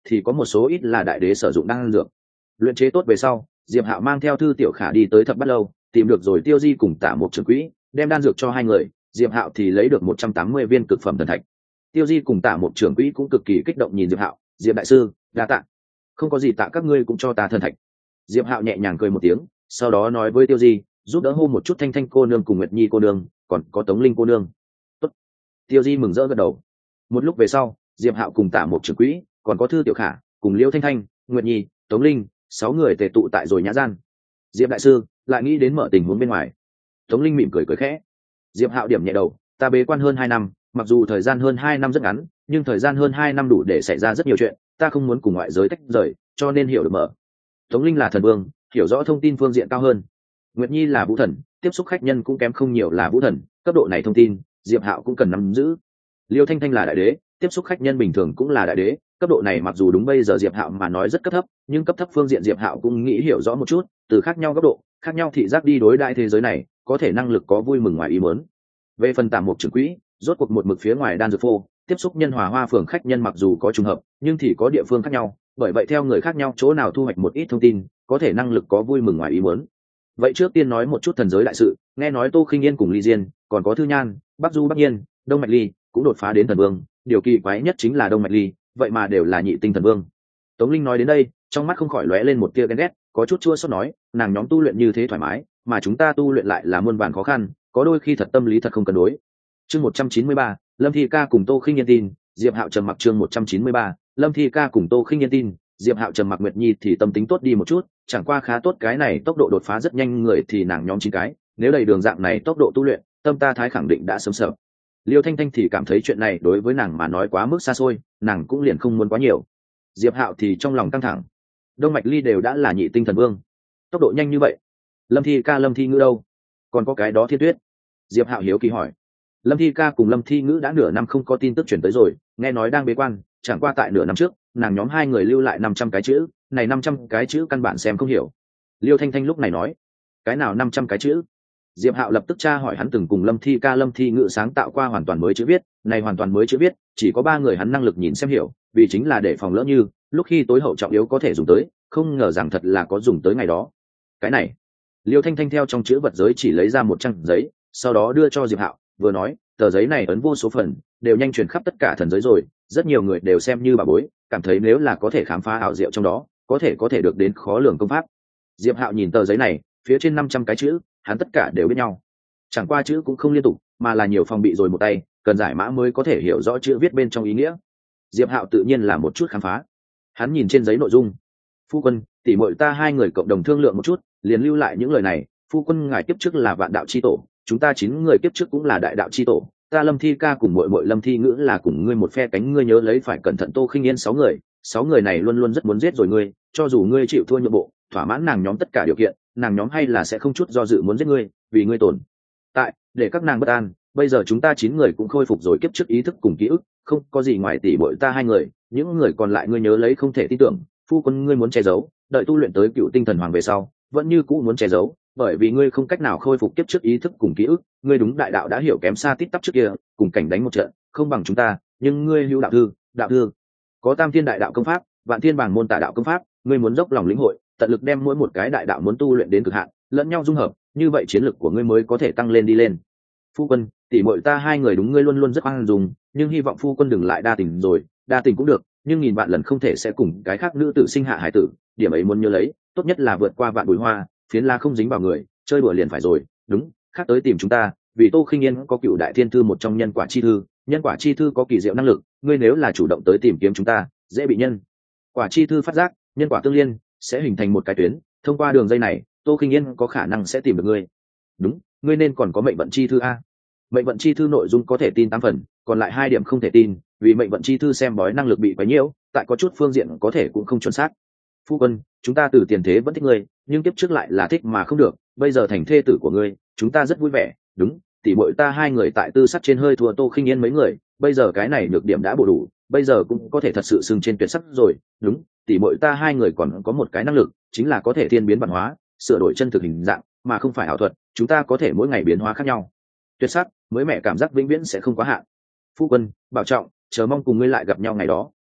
A: thì có một số ít là đại đế sử dụng đan dược. Luyện chế tốt về sau, Diệp Hạo mang theo Thư Tiểu Khả đi tới Thập Bát Lâu, tìm được rồi Tiêu Di cùng Tả Mục trưởng quỹ, đem đan dược cho hai người, Diệp Hạo thì lấy được 180 viên cực phẩm thần thạch. Tiêu Di cùng Tả Mục trưởng quỹ cũng cực kỳ kích động nhìn Diệp Hạo, "Diệp đại sư, đa tạ." "Không có gì tạ, các ngươi cũng cho ta thần thạch." Diệp Hạo nhẹ nhàng cười một tiếng, sau đó nói với Tiêu Di, "Giúp đỡ hô một chút Thanh Thanh cô nương cùng Nguyệt Nhi cô nương, còn có Tống Linh cô nương." "Tốt." Tiêu Di mừng rỡ gật đầu. Một lúc về sau, Diệp Hạo cùng Tả Mục trưởng quỹ, còn có Thư Tiểu Khả, cùng Liễu Thanh Thanh, Nguyệt Nhi, Tống Linh, 6 người tề tụ tại rồi nhã gian. "Diệp đại sư, lại nghĩ đến mở tình huống bên ngoài." Tống Linh mỉm cười cười khẽ. Diệp Hạo điểm nhẹ đầu, "Ta bế quan hơn 2 năm, mặc dù thời gian hơn 2 năm rất ngắn, nhưng thời gian hơn 2 năm đủ để xảy ra rất nhiều chuyện, ta không muốn cùng ngoại giới tách rời, cho nên hiểu được mở." Tống Linh là thần vương, hiểu rõ thông tin phương diện cao hơn. Nguyệt Nhi là vũ thần, tiếp xúc khách nhân cũng kém không nhiều là vũ thần, cấp độ này thông tin, Diệp Hạo cũng cần nắm giữ. Liêu Thanh Thanh là đại đế, tiếp xúc khách nhân bình thường cũng là đại đế, cấp độ này mặc dù đúng bây giờ Diệp Hạo mà nói rất cấp thấp, nhưng cấp thấp phương diện Diệp Hạo cũng nghĩ hiểu rõ một chút, từ khác nhau góc độ, khác nhau thị giác đi đối đại thế giới này, có thể năng lực có vui mừng ngoài ý muốn. Về phần Tả Mục trưởng quỹ, rốt cuộc một mực phía ngoài đan dược phô, tiếp xúc nhân hòa hoa phường khách nhân mặc dù có trùng hợp, nhưng thì có địa phương khác nhau, bởi vậy theo người khác nhau chỗ nào thu hoạch một ít thông tin, có thể năng lực có vui mừng ngoài ý muốn. Vậy trước tiên nói một chút thần giới đại sự, nghe nói Tô Khinh Yên cùng Ly Diên, còn có Thư Nhan, Bắc Du Bắc Nhiên, Đông Mạch Ly cũng đột phá đến thần vương, điều kỳ quái nhất chính là Đông Mạch Ly, vậy mà đều là nhị tinh thần vương. Tống Linh nói đến đây, trong mắt không khỏi lóe lên một tia ghen ghét, có chút chua xót nói, nàng nhóm tu luyện như thế thoải mái, mà chúng ta tu luyện lại là muôn vàn khó khăn, có đôi khi thật tâm lý thật không cân đối. Chương 193, Lâm Thi Ca cùng Tô Khinh Yên tin, Diệp Hạo trầm mặc. Chương 193, Lâm Thi Ca cùng Tô Khinh Yên tin, Diệp Hạo trầm mặc. Nguyệt Nhi thì tâm tính tốt đi một chút, chẳng qua khá tốt, cái này tốc độ đột phá rất nhanh, người thì nàng nhóm 9 cái, nếu đầy đường dạng này tốc độ tu luyện, tâm ta thái khẳng định đã sớm sợ. Liêu Thanh Thanh thì cảm thấy chuyện này đối với nàng mà nói quá mức xa xôi, nàng cũng liền không muốn quá nhiều. Diệp Hạo thì trong lòng căng thẳng. Đông Mạch Ly đều đã là nhị tinh thần vương, tốc độ nhanh như vậy. Lâm Thi Ca, Lâm Thi Ngữ đâu? Còn có cái đó Thiên Tuyết. Diệp Hạo hiếu kỳ hỏi. Lâm Thi Ca cùng Lâm Thi Ngữ đã nửa năm không có tin tức chuyển tới rồi, nghe nói đang bế quan, chẳng qua tại nửa năm trước, nàng nhóm hai người lưu lại 500 cái chữ, này 500 cái chữ căn bản xem không hiểu. Liêu Thanh Thanh lúc này nói, cái nào 500 cái chữ? Diệp Hạo lập tức tra hỏi hắn từng cùng Lâm Thi Ca, Lâm Thi Ngữ sáng tạo qua hoàn toàn mới chữ viết, này hoàn toàn mới chữ viết, chỉ có 3 người hắn năng lực nhìn xem hiểu, vì chính là để phòng lỡ như, lúc khi tối hậu trọng yếu có thể dùng tới, không ngờ rằng thật là có dùng tới ngày đó. Cái này, Liêu Thanh Thanh theo trong chữ vật giới chỉ lấy ra một trang giấy, sau đó đưa cho Diệp Hạo, vừa nói, tờ giấy này ấn vô số phần, đều nhanh truyền khắp tất cả thần giới rồi, rất nhiều người đều xem như bà bối, cảm thấy nếu là có thể khám phá ảo diệu trong đó, có thể được đến khó lường công pháp. Diệp Hạo nhìn tờ giấy này, phía trên 500 cái chữ, hắn tất cả đều biết nhau. Chẳng qua chữ cũng không liên tục, mà là nhiều phòng bị rồi một tay, cần giải mã mới có thể hiểu rõ chữ viết bên trong ý nghĩa. Diệp Hạo tự nhiên là một chút khám phá. Hắn nhìn trên giấy nội dung, phu quân, tỷ muội ta hai người cộng đồng thương lượng một chút, liền lưu lại những lời này, phu quân ngài kiếp trước là vạn đạo chi tổ, chúng ta 9 người kiếp trước cũng là đại đạo chi tổ, ta Lâm Thi Ca cùng muội muội Lâm Thi Ngữ là cùng ngươi một phe cánh, ngươi nhớ lấy phải cẩn thận. Tô Khinh Yên 6 người này luôn luôn rất muốn giết rồi ngươi, cho dù ngươi chịu thua nhượng bộ, thỏa mãn nàng nhóm tất cả điều kiện, nàng nhóm hay là sẽ không chút do dự muốn giết ngươi, vì ngươi tồn tại, để các nàng bất an. Bây giờ chúng ta 9 người cũng khôi phục rồi kiếp trước ý thức cùng ký ức, không có gì ngoài tỷ muội ta hai người, những người còn lại ngươi nhớ lấy không thể tin tưởng, phu quân ngươi muốn che giấu, đợi tu luyện tới cựu tinh thần hoàng về sau, vẫn như cũ muốn che giấu, bởi vì ngươi không cách nào khôi phục kiếp trước ý thức cùng ký ức, ngươi đúng đại đạo đã hiểu kém xa tít tắp trước kia, cùng cảnh đánh một trận, không bằng chúng ta, nhưng ngươi hữu đạo thư, có tam thiên đại đạo công pháp, vạn thiên bảng môn tả đạo công pháp, ngươi muốn dốc lòng lĩnh hội, tận lực đem mỗi một cái đại đạo muốn tu luyện đến cực hạn, lẫn nhau dung hợp, như vậy chiến lực của ngươi mới có thể tăng lên đi lên. Phu quân, tỷ muội ta hai người đúng ngươi luôn luôn rất oan dùng, nhưng hy vọng phu quân đừng lại đa tình rồi, đa tình cũng được, nhưng nghìn vạn lần không thể sẽ cùng cái khác nữ tử sinh hạ hải tử, điểm ấy muốn nhớ lấy, tốt nhất là vượt qua vạn bụi hoa, phiến la không dính vào người, chơi đùa liền phải rồi. Đúng, khác tới tìm chúng ta, vì Tô Khinh Yên có cựu đại thiên thư một trong nhân quả chi thư có kỳ diệu năng lực, ngươi nếu là chủ động tới tìm kiếm chúng ta, dễ bị nhân quả chi thư phát giác, nhân quả tương liên, sẽ hình thành một cái tuyến, thông qua đường dây này, Tô Khinh Yên có khả năng sẽ tìm được ngươi. Đúng, ngươi nên còn có mệnh vận chi thư a. Mệnh vận chi thư nội dung có thể tin 8 phần, còn lại 2 điểm không thể tin, vì mệnh vận chi thư xem bói năng lực bị quấy nhiễu, tại có chút phương diện có thể cũng không chuẩn xác. Phu quân, chúng ta từ tiền thế vẫn thích ngươi, nhưng kiếp trước lại là thích mà không được, bây giờ thành thê tử của ngươi, chúng ta rất vui vẻ. Đúng, tỷ muội ta hai người tại tư sắc trên hơi thua Tô Khinh Yên mấy người, bây giờ cái này nhược điểm đã bổ đủ, bây giờ cũng có thể thật sự xưng trên tuyệt sắc rồi. Đúng, tỷ muội ta hai người còn có một cái năng lực, chính là có thể thiên biến vạn hóa, sửa đổi chân thực hình dạng, mà không phải ảo thuật, chúng ta có thể mỗi ngày biến hóa khác nhau. Tuyệt sắc, mới mẹ cảm giác vĩnh viễn sẽ không quá hạn. Phu quân, bảo trọng, chờ mong cùng ngươi lại gặp nhau ngày đó.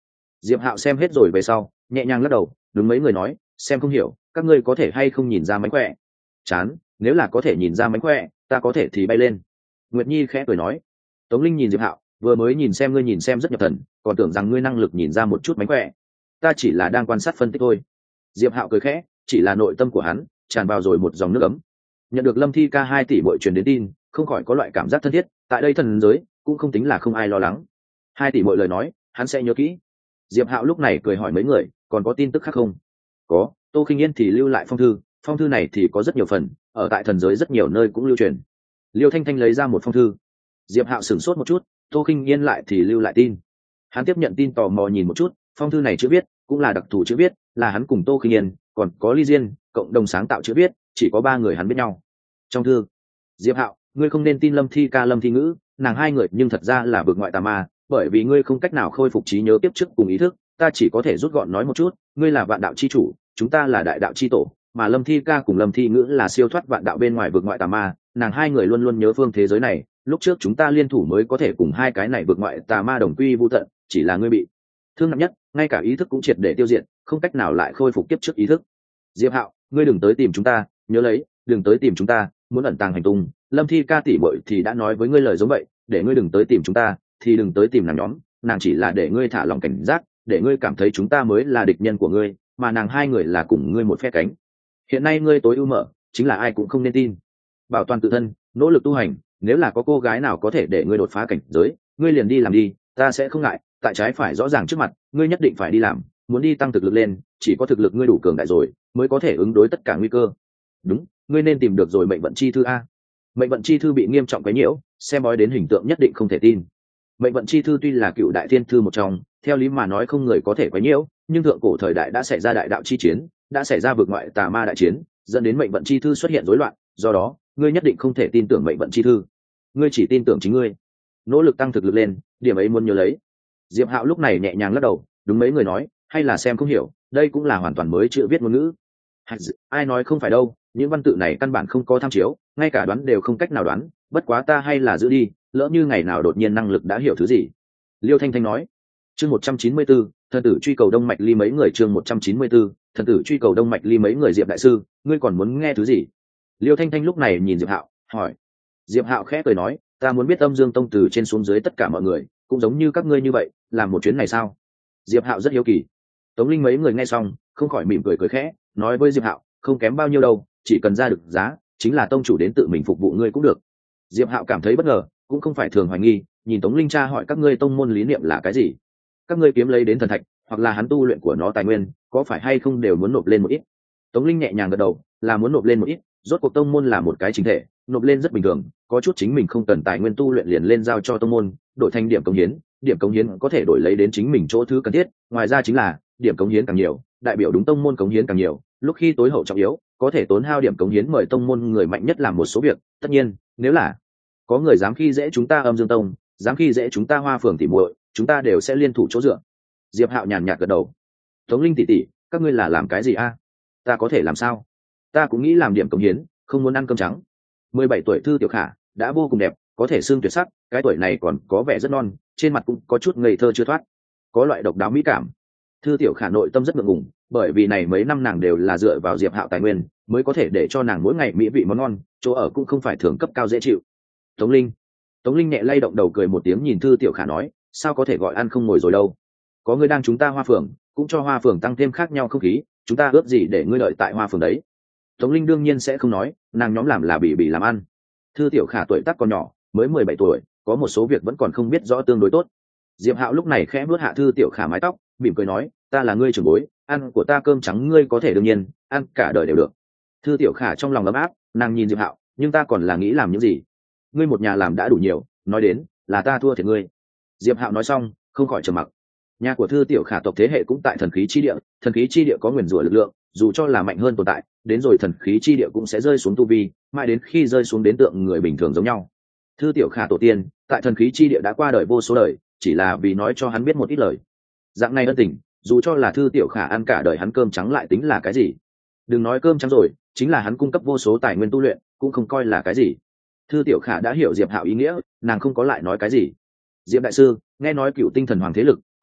A: Diệp Hạo xem hết rồi về sau nhẹ nhàng lắc đầu, đúng mấy người nói, xem không hiểu, các ngươi có thể hay không nhìn ra mánh khỏe. Chán, nếu là có thể nhìn ra mánh khỏe, ta có thể thì bay lên. Nguyệt Nhi khẽ cười nói. Tống Linh nhìn Diệp Hạo, vừa mới nhìn xem ngươi nhìn xem rất nhập thần, còn tưởng rằng ngươi năng lực nhìn ra một chút mánh khỏe. Ta chỉ là đang quan sát phân tích thôi. Diệp Hạo cười khẽ, chỉ là nội tâm của hắn tràn vào rồi một dòng nước ấm. Nhận được Lâm Thi ca 2 tỷ bội truyền đến tin, không khỏi có loại cảm giác thân thiết, tại đây thần giới cũng không tính là không ai lo lắng. 2 tỷ bội lời nói, hắn sẽ nhớ kỹ. Diệp Hạo lúc này cười hỏi mấy người, còn có tin tức khác không? Có, Tô Khinh Yên thì lưu lại phong thư này thì có rất nhiều phần, ở tại thần giới rất nhiều nơi cũng lưu truyền. Liêu Thanh Thanh lấy ra một phong thư. Diệp Hạo sửng sốt một chút, Tô Khinh Yên lại thì lưu lại tin. Hắn tiếp nhận tin tò mò nhìn một chút, phong thư này chữ viết cũng là đặc thù chữ viết, là hắn cùng Tô Khinh Yên, còn có Ly Diên cộng đồng sáng tạo chữ viết, chỉ có 3 người hắn biết nhau. Trong thư, Diệp Hạo, ngươi không nên tin Lâm Thi ca Lâm Thi ngữ, nàng 2 người nhưng thật ra là vượt ngoại tà ma, bởi vì ngươi không cách nào khôi phục trí nhớ tiếp trước cùng ý thức, ta chỉ có thể rút gọn nói một chút, ngươi là vạn đạo chi chủ, chúng ta là đại đạo chi tổ, mà Lâm Thi ca cùng Lâm Thi ngữ là siêu thoát vạn đạo bên ngoài vượt ngoại tà ma, nàng 2 người luôn luôn nhớ phương thế giới này, lúc trước chúng ta liên thủ mới có thể cùng 2 cái này vượt ngoại tà ma đồng quy vu tận, chỉ là ngươi bị thương nặng nhất, ngay cả ý thức cũng triệt để tiêu diệt, không cách nào lại khôi phục tiếp trước ý thức. Diệp Hạo, ngươi đừng tới tìm chúng ta, nhớ lấy, đừng tới tìm chúng ta, muốn ẩn tàng hành tung, Lâm Thi ca tỷ muội thì đã nói với ngươi lời giống vậy, để ngươi đừng tới tìm chúng ta, thì đừng tới tìm nàng nhóm, nàng chỉ là để ngươi thả lòng cảnh giác, để ngươi cảm thấy chúng ta mới là địch nhân của ngươi, mà nàng 2 người là cùng ngươi một phe cánh. Hiện nay ngươi tối ưu mở, chính là ai cũng không nên tin. Bảo toàn tự thân, nỗ lực tu hành, nếu là có cô gái nào có thể để ngươi đột phá cảnh giới, ngươi liền đi làm đi, ta sẽ không ngại, tại trái phải rõ ràng trước mặt, ngươi nhất định phải đi làm, muốn đi tăng thực lực lên, chỉ có thực lực ngươi đủ cường đại rồi, mới có thể ứng đối tất cả nguy cơ. Đúng, ngươi nên tìm được rồi mệnh vận chi thư a. Mệnh vận chi thư bị nghiêm trọng quấy nhiễu, xem bói đến hình tượng nhất định không thể tin. Mệnh vận chi thư tuy là cựu đại thiên thư một trong, theo lý mà nói không người có thể quấy nhiễu, nhưng thượng cổ thời đại đã xảy ra đại đạo chi chiến, đã xảy ra vượt ngoại tà ma đại chiến, dẫn đến mệnh vận chi thư xuất hiện rối loạn, do đó, ngươi nhất định không thể tin tưởng mệnh vận chi thư. Ngươi chỉ tin tưởng chính ngươi. Nỗ lực tăng thực lực lên, điểm ấy muốn nhớ lấy. Diệp Hạo lúc này nhẹ nhàng lắc đầu, đúng mấy người nói, hay là xem không hiểu, đây cũng là hoàn toàn mới chữ viết ngôn ngữ. Ai nói không phải đâu, những văn tự này căn bản không có tham chiếu, ngay cả đoán đều không cách nào đoán, bất quá ta hay là giữ đi, lỡ như ngày nào đột nhiên năng lực đã hiểu thứ gì. Liêu Thanh Thanh nói. Chương 194, thần tử truy cầu Đông Mạch Ly mấy người. Chương 194, thần tử truy cầu Đông Mạch Ly mấy người. Diệp đại sư, ngươi còn muốn nghe thứ gì? Liêu Thanh Thanh lúc này nhìn Diệp Hạo, hỏi. Diệp Hạo khẽ cười nói, ta muốn biết Âm Dương Tông từ trên xuống dưới tất cả mọi người, cũng giống như các ngươi như vậy, làm một chuyến này sao? Diệp Hạo rất hiếu kỳ. Tống Linh mấy người nghe xong, không khỏi mỉm cười khẽ, nói với Diệp Hạo, không kém bao nhiêu đâu, chỉ cần ra được giá, chính là tông chủ đến tự mình phục vụ ngươi cũng được. Diệp Hạo cảm thấy bất ngờ, cũng không phải thường hoài nghi, nhìn Tống Linh tra hỏi các ngươi tông môn lý niệm là cái gì? Các ngươi kiếm lấy đến thần thạch, hoặc là hắn tu luyện của nó tài nguyên, có phải hay không đều muốn nộp lên một ít? Tống Linh nhẹ nhàng gật đầu, là muốn nộp lên một ít, rốt cuộc tông môn là một cái chính thể, nộp lên rất bình thường, có chút chính mình không cần tài nguyên tu luyện liền lên giao cho tông môn, đổi thành điểm cống hiến, điểm cống hiến có thể đổi lấy đến chính mình chỗ thứ cần thiết, ngoài ra chính là điểm cống hiến càng nhiều, đại biểu đúng tông môn cống hiến càng nhiều, lúc khi tối hậu trọng yếu, có thể tốn hao điểm cống hiến mời tông môn người mạnh nhất làm một số việc, tất nhiên, nếu là có người dám khi dễ chúng ta Âm Dương Tông, dám khi dễ chúng ta Hoa Phường tỉ muội, chúng ta đều sẽ liên thủ chỗ dựa. Diệp Hạo nhàn nhạt gật đầu. Tống Linh tỷ tỷ, các ngươi là làm cái gì a? Ta có thể làm sao? Ta cũng nghĩ làm điểm cống hiến, không muốn ăn cơm trắng. 17 tuổi Thư Tiểu Khả đã vô cùng đẹp, có thể xương tuyệt sắc, cái tuổi này còn có vẻ rất non, trên mặt cũng có chút ngây thơ chưa thoát, có loại độc đáo mỹ cảm. Thư Tiểu Khả nội tâm rất ngượng ngùng, bởi vì này mấy năm nàng đều là dựa vào Diệp Hạo tài nguyên, mới có thể để cho nàng mỗi ngày mỹ vị món ngon, chỗ ở cũng không phải thưởng cấp cao dễ chịu. Tống Linh nhẹ lay động đầu cười một tiếng nhìn Thư Tiểu Khả nói, sao có thể gọi ăn không ngồi rồi đâu? Có người đang chúng ta Hoa Phường, cũng cho Hoa Phường tăng thêm khác nhau không khí, chúng ta ước gì để ngươi đợi tại Hoa Phường đấy? Tống Linh đương nhiên sẽ không nói, nàng nhóm làm là bị làm ăn. Thư Tiểu Khả tuổi tác còn nhỏ, mới 17 tuổi, có một số việc vẫn còn không biết rõ tương đối tốt. Diệp Hạo lúc này khẽ vuốt hạ Thư Tiểu Khả mái tóc, mỉm cười nói, ta là ngươi trưởng bối, ăn của ta cơm trắng ngươi có thể đương nhiên, ăn cả đời đều được. Thư Tiểu Khả trong lòng ấm áp, nàng nhìn Diệp Hạo, nhưng ta còn là nghĩ làm những gì? Ngươi một nhà làm đã đủ nhiều, nói đến là ta thua thiệt ngươi. Diệp Hạo nói xong, không khỏi trầm mặc. Nhà của Thư Tiểu Khả tộc thế hệ cũng tại thần khí chi địa, thần khí chi địa có nguyền rủa lực lượng, dù cho là mạnh hơn tồn tại, đến rồi thần khí chi địa cũng sẽ rơi xuống tu vi, mãi đến khi rơi xuống đến tượng người bình thường giống nhau. Thư Tiểu Khả tổ tiên tại thần khí chi địa đã qua đời vô số đời, chỉ là vì nói cho hắn biết một ít lời. Dạng này ân tình, dù cho là Thư Tiểu Khả ăn cả đời hắn cơm trắng lại tính là cái gì? Đừng nói cơm trắng rồi, chính là hắn cung cấp vô số tài nguyên tu luyện, cũng không coi là cái gì. Thư Tiểu Khả đã hiểu Diệp Hạo ý nghĩa, nàng không có lại nói cái gì. Diệp đại sư, nghe nói Cựu Tinh Thần Hoàng thế lực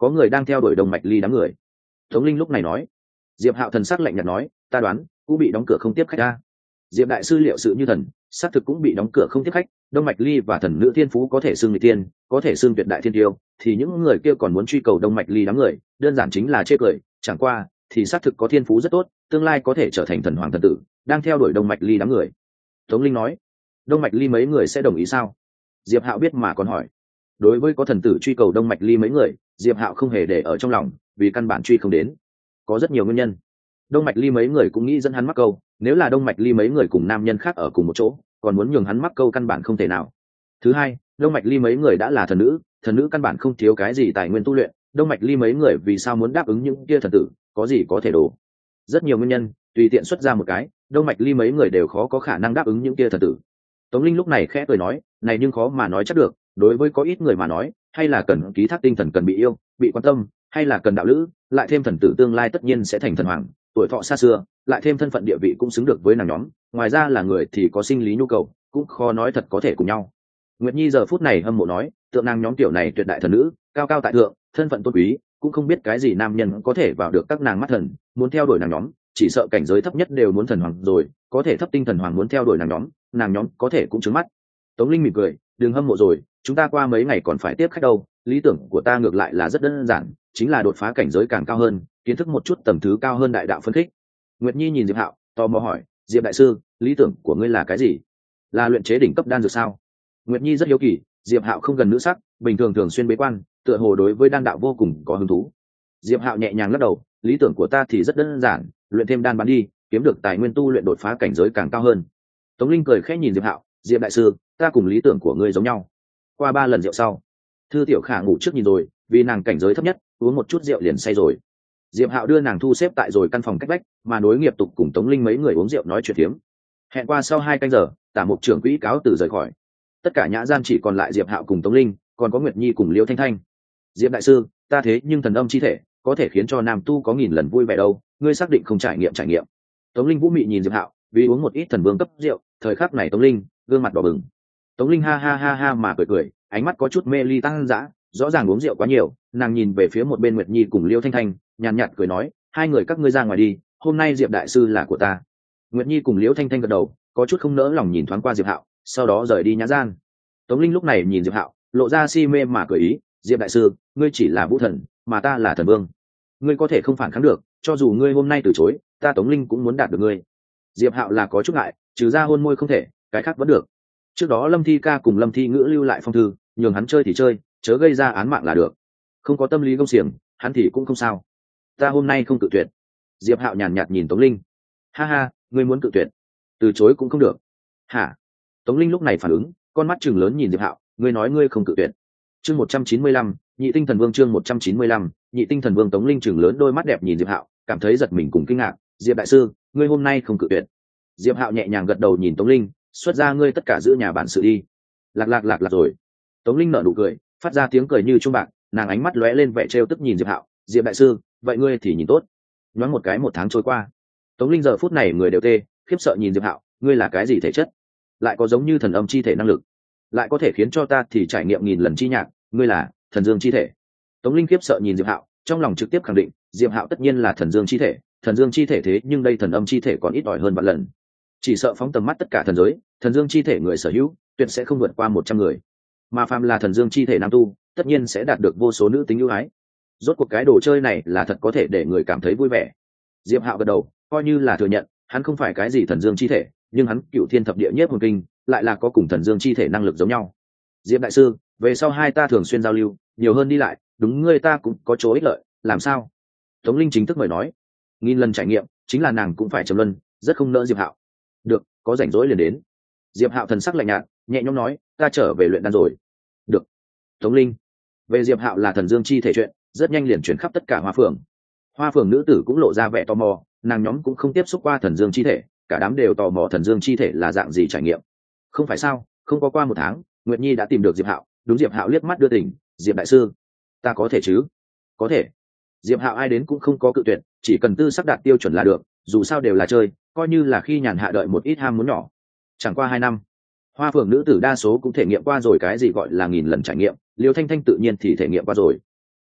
A: có người đang theo đuổi Đông Mạch Ly đám người. Tống Linh lúc này nói. Diệp Hạo thần sắc lạnh nhạt nói, ta đoán cũng bị đóng cửa không tiếp khách ta. Diệp đại sư liệu sự như thần, xác thực cũng bị đóng cửa không tiếp khách. Đông Mạch Ly và thần nữ thiên phú có thể xưng người tiên, có thể xưng tuyệt đại thiên tiêu, thì những người kia còn muốn truy cầu Đông Mạch Ly đám người, đơn giản chính là chê cười. Chẳng qua thì xác thực có thiên phú rất tốt, tương lai có thể trở thành thần hoàng thần tử, đang theo đuổi Đông Mạch Ly đám người. Tống Linh nói. Đông Mạch Ly mấy người sẽ đồng ý sao? Diệp Hạo biết mà còn hỏi. Đối với có thần tử truy cầu Đông Mạch Ly mấy người, Diệp Hạo không hề để ở trong lòng, vì căn bản truy không đến. Có rất nhiều nguyên nhân. Đông Mạch Ly mấy người cũng nghĩ dẫn hắn mắc câu, nếu là Đông Mạch Ly mấy người cùng nam nhân khác ở cùng một chỗ, còn muốn nhường hắn mắc câu căn bản không thể nào. Thứ hai, Đông Mạch Ly mấy người đã là thần nữ căn bản không thiếu cái gì tài nguyên tu luyện, Đông Mạch Ly mấy người vì sao muốn đáp ứng những kia thần tử, có gì có thể đổ. Rất nhiều nguyên nhân, tùy tiện xuất ra một cái, Đông Mạch Ly mấy người đều khó có khả năng đáp ứng những kia thần tử. Tống Linh lúc này khẽ cười nói, này nhưng khó mà nói chắc được, đối với có ít người mà nói, hay là cần ký thác tinh thần cần bị yêu, bị quan tâm, hay là cần đạo lữ, lại thêm thần tử tương lai tất nhiên sẽ thành thần hoàng, tuổi thọ xa xưa, lại thêm thân phận địa vị cũng xứng được với nàng nhóm, ngoài ra là người thì có sinh lý nhu cầu, cũng khó nói thật có thể cùng nhau. Nguyệt Nhi giờ phút này hâm mộ nói, tượng nàng nhóm tiểu này tuyệt đại thần nữ, cao cao tại thượng, thân phận tôn quý, cũng không biết cái gì nam nhân có thể vào được các nàng mắt thần, muốn theo đuổi nàng nhóm, chỉ sợ cảnh giới thấp nhất đều muốn thần hoàng rồi, có thể thấp tinh thần hoàng muốn theo đuổi nàng nhóm có thể cũng trứng mắt. Tống Linh mỉm cười, đừng hâm mộ rồi, chúng ta qua mấy ngày còn phải tiếp khách đâu, lý tưởng của ta ngược lại là rất đơn giản, chính là đột phá cảnh giới càng cao hơn, kiến thức một chút tầm thứ cao hơn đại đạo phân khích. Nguyệt Nhi nhìn Diệp Hạo, tò mò hỏi, Diệp đại sư, lý tưởng của ngươi là cái gì? Là luyện chế đỉnh cấp đan dược sao? Nguyệt Nhi rất hiếu kỳ, Diệp Hạo không gần nữ sắc, bình thường thường xuyên bế quan, tựa hồ đối với đan đạo vô cùng có hứng thú. Diệp Hạo nhẹ nhàng lắc đầu, lý tưởng của ta thì rất đơn giản, luyện thêm đan bán đi, kiếm được tài nguyên tu luyện đột phá cảnh giới càng cao hơn. Tống Linh cười khẽ nhìn Diệp Hạo, Diệp đại sư, ta cùng lý tưởng của ngươi giống nhau. Qua 3 lần rượu sau, Thư Tiểu Khả ngủ trước nhìn rồi, vì nàng cảnh giới thấp nhất, uống một chút rượu liền say rồi. Diệp Hạo đưa nàng thu xếp tại rồi căn phòng cách vách, mà đối nghiệp tục cùng Tống Linh mấy người uống rượu nói chuyện phiếm. Hẹn qua sau 2 canh giờ, Tả Mục trưởng quỹ cáo từ rời khỏi. Tất cả nhã gian chỉ còn lại Diệp Hạo cùng Tống Linh, còn có Nguyệt Nhi cùng Liễu Thanh Thanh. Diệp đại sư, ta thế nhưng thần âm chi thể, có thể khiến cho nam tu có 1000 lần vui vẻ đâu, ngươi xác định không trải nghiệm. Tống Linh vũ mị nhìn Diệp Hạo, vì uống một ít thần vương cấp rượu, thời khắc này Tống Linh gương mặt đỏ bừng. Tống Linh ha ha ha ha mà cười, ánh mắt có chút mê ly tăng dã, rõ ràng uống rượu quá nhiều, nàng nhìn về phía một bên Nguyệt Nhi cùng Liễu Thanh Thanh, nhàn nhạt cười nói, hai người các ngươi ra ngoài đi, hôm nay Diệp đại sư là của ta. Nguyệt Nhi cùng Liễu Thanh Thanh gật đầu, có chút không nỡ lòng nhìn thoáng qua Diệp Hạo, sau đó rời đi nhã gian. Tống Linh lúc này nhìn Diệp Hạo, lộ ra si mê mà cười ý, Diệp đại sư, ngươi chỉ là vũ thần, mà ta là thần vương, ngươi có thể không phản kháng được, cho dù ngươi hôm nay từ chối, ta Tống Linh cũng muốn đạt được ngươi. Diệp Hạo là có chút ngại, trừ ra hôn môi không thể, cái khác vẫn được. Trước đó Lâm Thi Ca cùng Lâm Thi Ngữ lưu lại phong thư, nhường hắn chơi thì chơi, chớ gây ra án mạng là được. Không có tâm lý công xiềng, hắn thì cũng không sao. Ta hôm nay không tự tuyệt. Diệp Hạo nhàn nhạt nhìn Tống Linh. Ha ha, ngươi muốn tự tuyệt, từ chối cũng không được. Hả? Tống Linh lúc này phản ứng, con mắt trừng lớn nhìn Diệp Hạo, ngươi nói ngươi không tự tuyệt. Chương 195, Nhị Tinh Thần Vương chương 195, Nhị Tinh Thần Vương. Tống Linh trừng lớn đôi mắt đẹp nhìn Diệp Hạo, cảm thấy giật mình cùng kinh ngạc, Diệp đại sư, ngươi hôm nay không cự tuyệt. Diệp Hạo nhẹ nhàng gật đầu nhìn Tống Linh, xuất ra ngươi tất cả giữ nhà bản sự đi. Lạc rồi. Tống Linh nở nụ cười, phát ra tiếng cười như chuông bạc, nàng ánh mắt lóe lên vẻ trêu tức nhìn Diệp Hạo, Diệp đại sư, vậy ngươi thì nhìn tốt. Nhoáng một cái 1 tháng trôi qua, Tống Linh giờ phút này người đều tê, khiếp sợ nhìn Diệp Hạo, ngươi là cái gì thể chất, lại có giống như thần âm chi thể năng lực, lại có thể khiến cho ta thì trải nghiệm 1000 lần chi nhạc, ngươi là thần dương chi thể. Tống Linh khiếp sợ nhìn Diệp Hạo, trong lòng trực tiếp khẳng định, Diệp Hạo tất nhiên là thần dương chi thể, thần dương chi thể thế nhưng đây thần âm chi thể còn ít ỏi hơn vạn lần. Chỉ sợ phóng tầm mắt tất cả thần giới, thần dương chi thể người sở hữu, tuyệt sẽ không vượt qua 100 người. Mà phàm là thần dương chi thể nam tu, tất nhiên sẽ đạt được vô số nữ tính ưu ái. Rốt cuộc cái đồ chơi này là thật có thể để người cảm thấy vui vẻ. Diệp Hạo gật đầu, coi như là thừa nhận, hắn không phải cái gì thần dương chi thể, nhưng hắn Cửu Thiên Thập Địa Nhiếp Hồn Kinh lại là có cùng thần dương chi thể năng lực giống nhau. Diệp đại sư, về sau hai ta thường xuyên giao lưu, nhiều hơn đi lại, đúng ngươi ta cũng có chỗ ích lợi, làm sao? Tống Linh chính thức mời nói, 1000 lần trải nghiệm, chính là nàng cũng phải trầm luân, rất không nỡ Diệp Hạo. Được, có rảnh rỗi liền đến. Diệp Hạo thần sắc lạnh nhạt, nhẹ nhõm nói, ta trở về luyện đan rồi. Được. Tống Linh, về Diệp Hạo là thần dương chi thể chuyện, rất nhanh liền chuyển khắp tất cả Hoa Phường. Hoa Phường nữ tử cũng lộ ra vẻ tò mò, nàng nhóm cũng không tiếp xúc qua thần dương chi thể, cả đám đều tò mò thần dương chi thể là dạng gì trải nghiệm. Không phải sao, không có qua 1 tháng, Nguyệt Nhi đã tìm được Diệp Hạo, đúng Diệp Hạo liếc mắt đưa tỉnh, Diệp đại sư, ta có thể chứ? Có thể. Diệp Hạo ai đến cũng không có cự tuyệt, chỉ cần tư sắc đạt tiêu chuẩn là được, dù sao đều là chơi, coi như là khi nhàn hạ đợi một ít ham muốn nhỏ. Chẳng qua 2 năm, Hoa Phường nữ tử đa số cũng thể nghiệm qua rồi cái gì gọi là 1000 lần trải nghiệm, Liêu Thanh Thanh tự nhiên thì thể nghiệm qua rồi.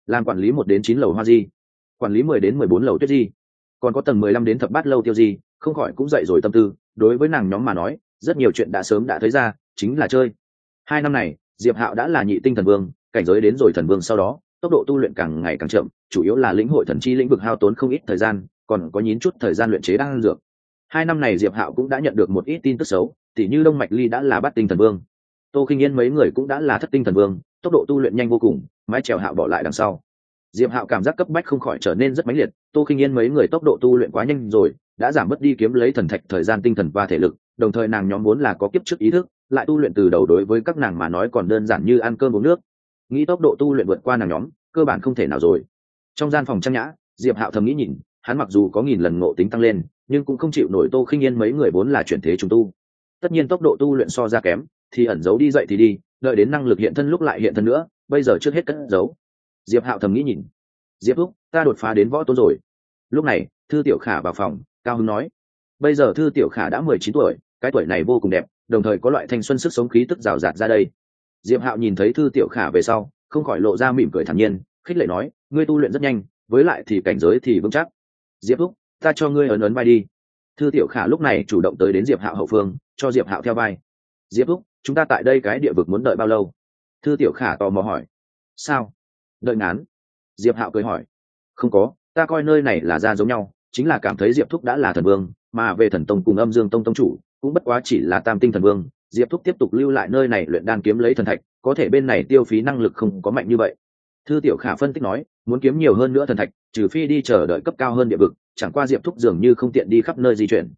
A: làm quản lý 1 đến 9 lầu hoa di, quản lý 10 đến 14 lầu tuyết di, còn có tầng 15 đến thập bát lâu tiêu di, không khỏi cũng dậy rồi tâm tư. Đối với nàng nhóm mà nói, rất nhiều chuyện đã sớm đã thấy ra, chính là chơi. 2 năm này Diệp Hạo đã là nhị tinh thần vương, cảnh giới đến rồi thần vương sau đó tốc độ tu luyện càng ngày càng chậm, chủ yếu là lĩnh hội thần chi lĩnh vực hao tốn không ít thời gian, còn có nhín chút thời gian luyện chế đan dược. 2 năm này Diệp Hạo cũng đã nhận được một ít tin tức xấu, tỉ như Đông Mạch Ly đã là bát tinh thần vương, Tô Khinh Yên mấy người cũng đã là thất tinh thần vương, tốc độ tu luyện nhanh vô cùng, mái chèo Hạo bỏ lại đằng sau. Diệp Hạo cảm giác cấp bách không khỏi trở nên rất mãnh liệt, Tô Khinh Yên mấy người tốc độ tu luyện quá nhanh rồi, đã giảm mất đi kiếm lấy thần thạch thời gian tinh thần và thể lực, đồng thời nàng nhóm vốn là có kiếp trước ý thức, lại tu luyện từ đầu đối với các nàng mà nói còn đơn giản như ăn cơm uống nước. Nghĩ tốc độ tu luyện vượt qua nàng nhóm, cơ bản không thể nào rồi. Trong gian phòng trang nhã, Diệp Hạo thầm nghĩ nhìn, hắn mặc dù có nghìn lần ngộ tính tăng lên, nhưng cũng không chịu nổi Tô Khinh Yên mấy người vốn là chuyển thế trùng tu. Tất nhiên tốc độ tu luyện so ra kém, thì ẩn giấu đi dậy thì đi, đợi đến năng lực hiện thân lúc lại hiện thân nữa, bây giờ trước hết cất giấu. Diệp Hạo thầm nghĩ nhìn. Diệp thúc, ta đột phá đến võ tôn rồi. Lúc này Thư Tiểu Khả vào phòng, cao hứng nói. Bây giờ Thư Tiểu Khả đã 19 tuổi, cái tuổi này vô cùng đẹp, đồng thời có loại thanh xuân sức sống khí tức rào rạt ra đây. Diệp Hạo nhìn thấy Thư Tiểu Khả về sau, không khỏi lộ ra mỉm cười thản nhiên, khích lệ nói, ngươi tu luyện rất nhanh, với lại thì cảnh giới thì vững chắc. Diệp thúc, ta cho ngươi ấn ấn vai đi. Thư Tiểu Khả lúc này chủ động tới đến Diệp Hạo hậu phương, cho Diệp Hạo theo vai. Diệp thúc, chúng ta tại đây cái địa vực muốn đợi bao lâu? Thư Tiểu Khả tò mò hỏi. Sao? Đợi ngắn. Diệp Hạo cười hỏi. Không có, ta coi nơi này là ra giống nhau, chính là cảm thấy Diệp thúc đã là thần vương, mà về thần tông cùng Âm Dương tông tông chủ cũng bất quá chỉ là tam tinh thần vương. Diệp thúc tiếp tục lưu lại nơi này luyện đan kiếm lấy thần thạch, có thể bên này tiêu phí năng lực không có mạnh như vậy. Thư Tiểu Khả phân tích nói, muốn kiếm nhiều hơn nữa thần thạch, trừ phi đi chờ đợi cấp cao hơn địa vực, chẳng qua Diệp thúc dường như không tiện đi khắp nơi di chuyển.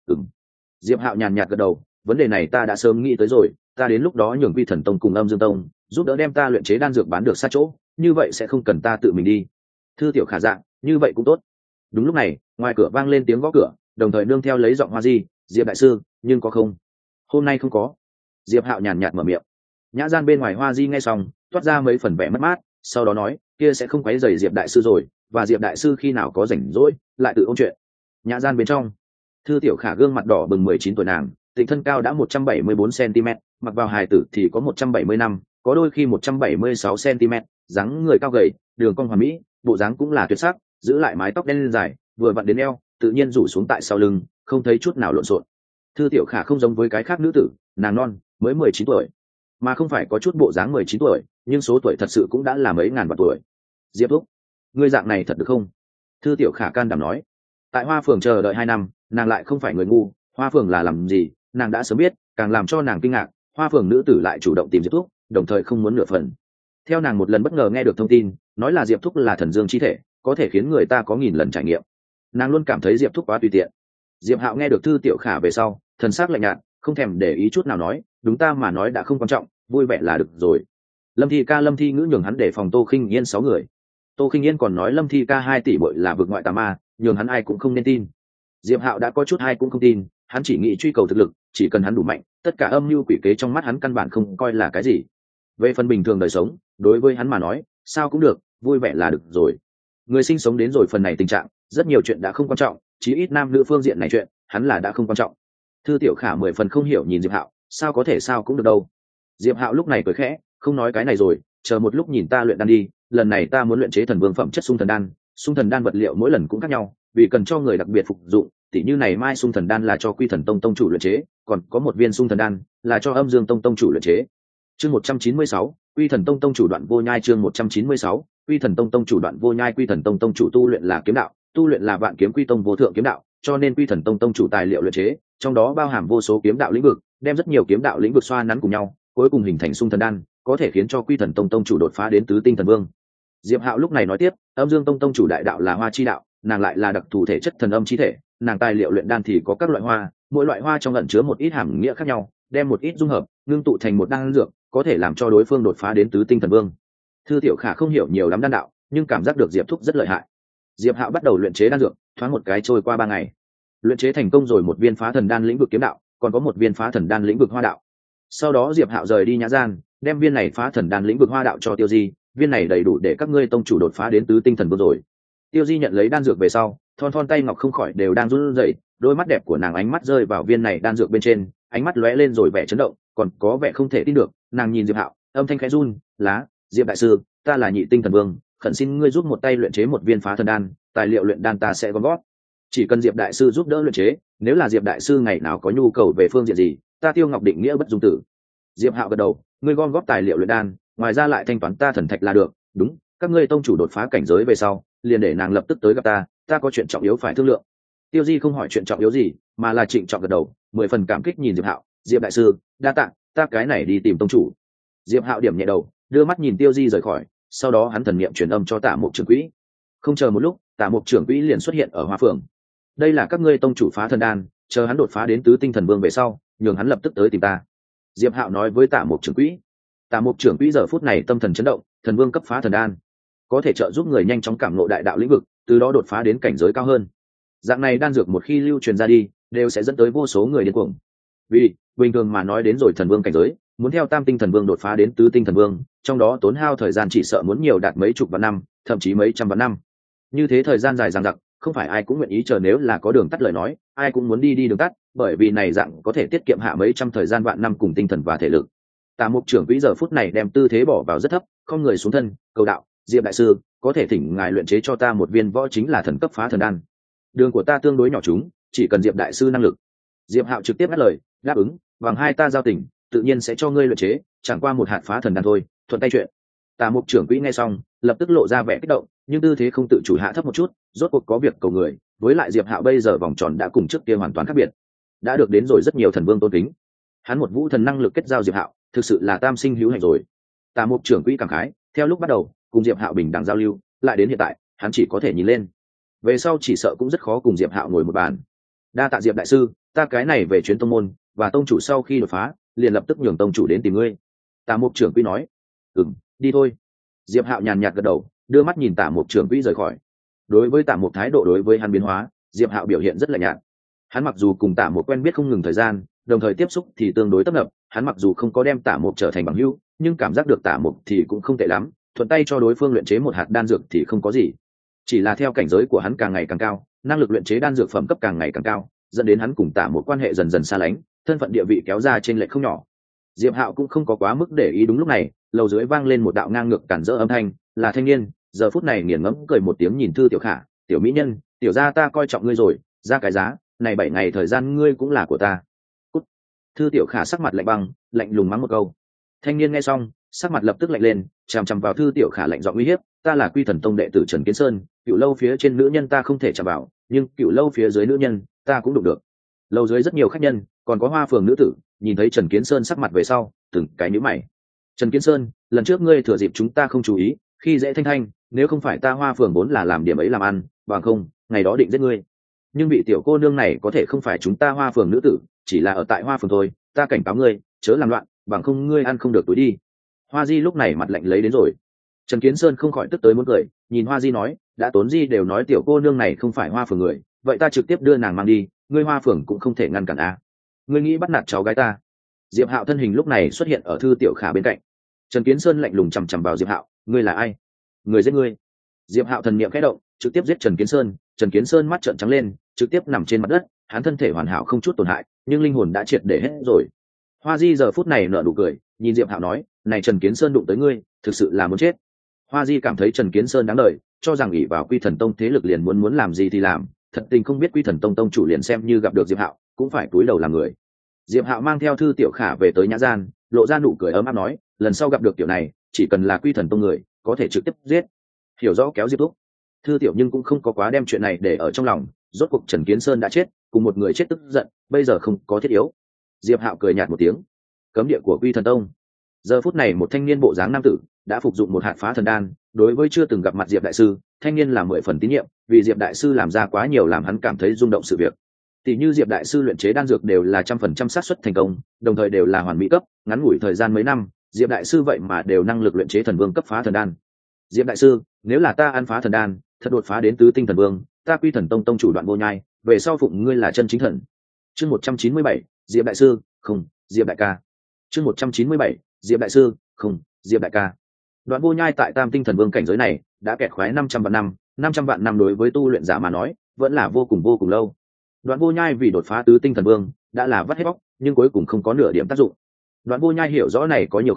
A: Diệp Hạo nhàn nhạt gật đầu, vấn đề này ta đã sớm nghĩ tới rồi, ta đến lúc đó nhường Quy Thần tông cùng Âm Dương tông giúp đỡ đem ta luyện chế đan dược bán được xa chỗ, như vậy sẽ không cần ta tự mình đi. Thư Tiểu Khả dạng, như vậy cũng tốt. Đúng lúc này, ngoài cửa vang lên tiếng gõ cửa, đồng thời nương theo lấy giọng Hoa Di, Diệp đại sư, nhưng có không? Hôm nay không có. Diệp Hạo nhàn nhạt mở miệng. Nhã gian bên ngoài Hoa Di nghe xong, toát ra mấy phần vẻ mất mát, sau đó nói, kia sẽ không quấy rầy Diệp đại sư rồi, và Diệp đại sư khi nào có rảnh rỗi, lại tự ôn chuyện. Nhã gian bên trong, Thư Tiểu Khả gương mặt đỏ bừng 19 tuổi nàng, tịnh thân cao đã 174 cm, mặc vào hài tử thì có 175, có đôi khi 176 cm, dáng người cao gầy, đường cong hoàn mỹ, bộ dáng cũng là tuyệt sắc, giữ lại mái tóc đen dài, vừa vặn đến eo, tự nhiên rủ xuống tại sau lưng, không thấy chút nào lộn xộn. Thư Tiểu Khả không giống với cái khác nữ tử, nàng non, mới 19 tuổi, mà không phải có chút bộ dáng 19 tuổi, nhưng số tuổi thật sự cũng đã là mấy ngàn vạn tuổi. Diệp thúc, ngươi dạng này thật được không? Thư Tiểu Khả can đảm nói. Tại Hoa Phường chờ đợi 2 năm, nàng lại không phải người ngu, Hoa Phường là làm gì, nàng đã sớm biết, càng làm cho nàng kinh ngạc, Hoa Phường nữ tử lại chủ động tìm Diệp thúc, đồng thời không muốn nửa phần. Theo nàng một lần bất ngờ nghe được thông tin, nói là Diệp thúc là thần dương chi thể, có thể khiến người ta có nghìn lần trải nghiệm. Nàng luôn cảm thấy Diệp thúc quá tùy tiện. Diệp Hạo nghe được Thư Tiểu Khả về sau, thần sắc lạnh nhạt, không thèm để ý chút nào nói, đúng ta mà nói đã không quan trọng, vui vẻ là được rồi. Lâm Thi Ca Lâm Thi Ngữ nhường hắn để phòng Tô Khinh Yên 6 người. Tô Khinh Yên còn nói Lâm Thi Ca 2 tỷ bội là vực ngoại tà ma, nhường hắn ai cũng không nên tin. Diệp Hạo đã có chút ai cũng không tin, hắn chỉ nghĩ truy cầu thực lực, chỉ cần hắn đủ mạnh, tất cả âm mưu quỷ kế trong mắt hắn căn bản không coi là cái gì. Về phần bình thường đời sống, đối với hắn mà nói, sao cũng được, vui vẻ là được rồi. Người sinh sống đến rồi phần này tình trạng, rất nhiều chuyện đã không quan trọng, chí ít nam nữ phương diện này chuyện, hắn là đã không quan trọng. Thư Tiểu Khả 10 phần không hiểu nhìn Diệp Hạo, sao có thể sao cũng được đâu. Diệp Hạo lúc này cười khẽ, không nói cái này rồi, chờ một lúc nhìn ta luyện đan đi, lần này ta muốn luyện chế thần vương phẩm chất xung thần đan vật liệu mỗi lần cũng khác nhau, vì cần cho người đặc biệt phục dụng, tỉ như này mai xung thần đan là cho Quy Thần tông tông chủ luyện chế, còn có một viên xung thần đan là cho Âm Dương tông tông chủ luyện chế. Chương 196, Quy Thần tông tông chủ Đoạn Vô Nhai. Chương 196, Quy Thần tông tông chủ Đoạn Vô Nhai. Quy Thần tông tông chủ tu luyện là kiếm đạo, tu luyện là Vạn Kiếm Quy tông vô thượng kiếm đạo, cho nên Quy Thần tông tông chủ tài liệu luyện chế, trong đó bao hàm vô số kiếm đạo lĩnh vực, đem rất nhiều kiếm đạo lĩnh vực xoa nắn cùng nhau, cuối cùng hình thành xung thần đan, có thể khiến cho Quy Thần tông tông chủ đột phá đến tứ tinh thần vương. Diệp Hạo lúc này nói tiếp, Âm Dương tông tông chủ đại đạo là hoa chi đạo, nàng lại là đặc thù thể chất thần âm chi thể, nàng tài liệu luyện đan thì có các loại hoa, mỗi loại hoa trong ẩn chứa một ít hàm nghĩa khác nhau, đem một ít dung hợp, ngưng tụ thành một đan dược, có thể làm cho đối phương đột phá đến tứ tinh thần vương. Thư Tiểu Khả không hiểu nhiều lắm đan đạo, nhưng cảm giác được Diệp thúc rất lợi hại. Diệp Hạo bắt đầu luyện chế đan dược, thoáng một cái trôi qua 3 ngày. Luyện chế thành công rồi một viên phá thần đan lĩnh vực kiếm đạo, còn có một viên phá thần đan lĩnh vực hoa đạo. Sau đó Diệp Hạo rời đi nhã gian, đem viên này phá thần đan lĩnh vực hoa đạo cho Tiêu Di, viên này đầy đủ để các ngươi tông chủ đột phá đến tứ tinh thần vương rồi. Tiêu Di nhận lấy đan dược về sau, thon thon tay ngọc không khỏi đều đang run rẩy, đôi mắt đẹp của nàng ánh mắt rơi vào viên này đan dược bên trên, ánh mắt lóe lên rồi vẻ chấn động, còn có vẻ không thể tin được, nàng nhìn Diệp Hạo, âm thanh khẽ run, "Lá, Diệp đại sư, ta là nhị tinh thần vương, khẩn xin ngươi giúp một tay luyện chế một viên phá thần đan, tài liệu luyện đan ta sẽ gom góp. Chỉ cần Diệp đại sư giúp đỡ luyện chế, nếu là Diệp đại sư ngày nào có nhu cầu về phương diện gì, ta Tiêu Ngọc định nghĩa bất dung tử. Diệp Hạo gật đầu, ngươi gom góp tài liệu luyện đan, ngoài ra lại thanh toán ta thần thạch là được. Đúng, các ngươi tông chủ đột phá cảnh giới về sau, liền để nàng lập tức tới gặp ta có chuyện trọng yếu phải thương lượng. Tiêu Di không hỏi chuyện trọng yếu gì, mà là trịnh trọng gật đầu, 10 phần cảm kích nhìn Diệp Hạo, Diệp đại sư, đa tạ, ta cái này đi tìm tông chủ. Diệp Hạo điểm nhẹ đầu, đưa mắt nhìn Tiêu Di rời khỏi, sau đó hắn thần niệm truyền âm cho Tạ Mục trưởng quỹ. Không chờ một lúc, Tạ Mục trưởng quỹ liền xuất hiện ở Hoa Phường. Đây là các ngươi tông chủ phá thần đan, chờ hắn đột phá đến tứ tinh thần vương về sau, nhường hắn lập tức tới tìm ta. Diệp Hạo nói với Tạ Mục trưởng quỹ. Tạ Mục trưởng quỹ giờ phút này tâm thần chấn động, thần vương cấp phá thần đan, có thể trợ giúp người nhanh chóng cảm ngộ đại đạo lĩnh vực, từ đó đột phá đến cảnh giới cao hơn. Dạng này đan dược một khi lưu truyền ra đi, đều sẽ dẫn tới vô số người điên cuồng. Vì bình thường mà nói đến rồi thần vương cảnh giới, muốn theo tam tinh thần vương đột phá đến tứ tinh thần vương, trong đó tốn hao thời gian chỉ sợ muốn nhiều đạt mấy chục vạn năm, thậm chí mấy trăm vạn năm. Như thế thời gian dài dằng dặc, không phải ai cũng nguyện ý chờ, nếu là có đường tắt lời nói, ai cũng muốn đi đường tắt, bởi vì này dạng có thể tiết kiệm hạ mấy trăm thời gian vạn năm cùng tinh thần và thể lực. Tạ Mục trưởng quỹ giờ phút này đem tư thế bỏ vào rất thấp, không người xuống thân, cầu đạo, Diệp đại sư, có thể thỉnh ngài luyện chế cho ta một viên võ chính là thần cấp phá thần đan. Đường của ta tương đối nhỏ chúng, chỉ cần Diệp đại sư năng lực. Diệp Hạo trực tiếp ngắt lời, đáp ứng, bằng hai ta giao tình, tự nhiên sẽ cho ngươi luyện chế, chẳng qua một hạt phá thần đan thôi, thuận tay chuyện. Tạ Mục trưởng quỹ nghe xong, lập tức lộ ra vẻ kích động, nhưng tư thế không tự chủ hạ thấp một chút, rốt cuộc có việc cầu người, với lại Diệp Hạo bây giờ vòng tròn đã cùng trước kia hoàn toàn khác biệt, đã được đến rồi rất nhiều thần vương tôn kính. Hắn một vũ thần năng lực kết giao Diệp Hạo, thực sự là tam sinh hữu hạnh rồi. Tạ Mục trưởng quỹ cảm khái, theo lúc bắt đầu cùng Diệp Hạo bình đẳng giao lưu, lại đến hiện tại, hắn chỉ có thể nhìn lên. Về sau chỉ sợ cũng rất khó cùng Diệp Hạo ngồi một bàn. Đa tạ Diệp đại sư, ta cái này về chuyến tông môn, và tông chủ sau khi đột phá, liền lập tức nhường tông chủ đến tìm ngươi. Tạ Mục trưởng quỹ nói. Đi thôi. Diệp Hạo nhàn nhạt gật đầu, đưa mắt nhìn Tạ Mục trưởng quỹ rời khỏi. Đối với Tạ Mục thái độ đối với hắn biến hóa, Diệp Hạo biểu hiện rất lạnh nhạt. Hắn mặc dù cùng Tạ Mục quen biết không ngừng thời gian, đồng thời tiếp xúc thì tương đối tấp nập, hắn mặc dù không có đem Tạ Mục trở thành bằng hữu, nhưng cảm giác được Tạ Mục thì cũng không tệ lắm, thuận tay cho đối phương luyện chế một hạt đan dược thì không có gì. Chỉ là theo cảnh giới của hắn càng ngày càng cao, năng lực luyện chế đan dược phẩm cấp càng ngày càng cao, dẫn đến hắn cùng Tạ Mục quan hệ dần dần xa lánh, thân phận địa vị kéo ra trên lệch không nhỏ. Diệp Hạo cũng không có quá mức để ý. Đúng lúc này, lầu dưới vang lên một đạo ngang ngược cản rỡ âm thanh, là thanh niên, giờ phút này nghiền ngẫm cười một tiếng nhìn Thư Tiểu Khả, "Tiểu mỹ nhân, tiểu gia ta coi trọng ngươi rồi, ra cái giá, này 7 ngày thời gian ngươi cũng là của ta." Cút. Thư Tiểu Khả sắc mặt lạnh băng, lạnh lùng mắng một câu. Thanh niên nghe xong, sắc mặt lập tức lạnh lên, chằm chằm vào Thư Tiểu Khả lạnh giọng uy hiếp, "Ta là Quy Thần Tông đệ tử Trần Kiến Sơn, Cựu lâu phía trên nữ nhân ta không thể chạm vào, nhưng Cựu lâu phía dưới nữ nhân, ta cũng đụng được." Lâu dưới rất nhiều khách nhân, còn có Hoa Phường nữ tử, nhìn thấy Trần Kiến Sơn sắc mặt về sau, từng cái nhíu mày. "Trần Kiến Sơn, lần trước ngươi thừa dịp chúng ta không chú ý, khi dễ Thanh Thanh, nếu không phải ta Hoa Phường vốn là làm điểm ấy làm ăn, bằng không, ngày đó định giết ngươi. Nhưng vị tiểu cô nương này có thể không phải chúng ta Hoa Phường nữ tử, chỉ là ở tại Hoa Phường thôi, ta cảnh cáo ngươi, chớ làm loạn, bằng không ngươi ăn không được túi đi." Hoa Di lúc này mặt lạnh lấy đến rồi. Trần Kiến Sơn không khỏi tức tới muốn cười, nhìn Hoa Di nói, "Đã Tốn Di đều nói tiểu cô nương này không phải Hoa Phường người, vậy ta trực tiếp đưa nàng mang đi, ngươi Hoa Phường cũng không thể ngăn cản à? Ngươi nghĩ bắt nạt cháu gái ta?" Diệp Hạo thân hình lúc này xuất hiện ở Thư Tiểu Khả bên cạnh. Trần Kiến Sơn lạnh lùng chằm chằm vào Diệp Hạo, "Ngươi là ai? Người giết ngươi." Diệp Hạo thần niệm khẽ động, trực tiếp giết Trần Kiến Sơn. Trần Kiến Sơn mắt trợn trắng lên, trực tiếp nằm trên mặt đất, hắn thân thể hoàn hảo không chút tổn hại, nhưng linh hồn đã triệt để hết rồi. Hoa Di giờ phút này nở nụ cười, nhìn Diệp Hạo nói, "Này Trần Kiến Sơn đụng tới ngươi, thực sự là muốn chết." Hoa Di cảm thấy Trần Kiến Sơn đáng đời, cho rằng ỷ vào Quy Thần Tông thế lực liền muốn làm gì thì làm, thật tình không biết Quy Thần Tông tông chủ liền xem như gặp được Diệp Hạo, cũng phải cúi đầu làm người. Diệp Hạo mang theo Thư Tiểu Khả về tới nhã gian, lộ ra nụ cười ấm áp nói, "Lần sau gặp được tiểu này, chỉ cần là Quy Thần Tông người, có thể trực tiếp giết." Hiểu rõ kéo Diệp Thúc. Thư Tiểu nhưng cũng không có quá đem chuyện này để ở trong lòng, rốt cuộc Trần Kiến Sơn đã chết, cùng một người chết tức giận, bây giờ không có thiết yếu. Diệp Hạo cười nhạt một tiếng. Cấm địa của Quy Thần Tông. Giờ phút này một thanh niên bộ dáng nam tử đã phục dụng một hạt phá thần đan, đối với chưa từng gặp mặt Diệp đại sư, thanh niên là 10 phần tín nhiệm, vì Diệp đại sư làm ra quá nhiều làm hắn cảm thấy rung động sự việc. Tỷ như Diệp đại sư luyện chế đan dược đều là 100% xác suất thành công, đồng thời đều là hoàn mỹ cấp, ngắn ngủi thời gian mấy năm, Diệp đại sư vậy mà đều năng lực luyện chế thần vương cấp phá thần đan. Diệp đại sư, nếu là ta ăn phá thần đan, thật đột phá đến tứ tinh thần vương, ta Quy Thần Tông tông chủ Đoạn Vô Nhai, về sau phụng ngươi là chân chính thần. Chương 197, Diệp đại sư, không, Diệp đại ca. Chương 197, Diệp đại sư, không, Diệp đại ca. Đoạn Vô Nhai tại Tam Tinh Thần Vương cảnh giới này đã kẹt khoái 500 vạn năm, 500 vạn năm đối với tu luyện giả mà nói, vẫn là vô cùng lâu. Đoạn Vô Nhai vì đột phá tứ tinh thần vương, đã là vắt hết bóc, nhưng cuối cùng không có nửa điểm tác dụng. Đoạn Vô Nhai hiểu rõ này có nhiều khó,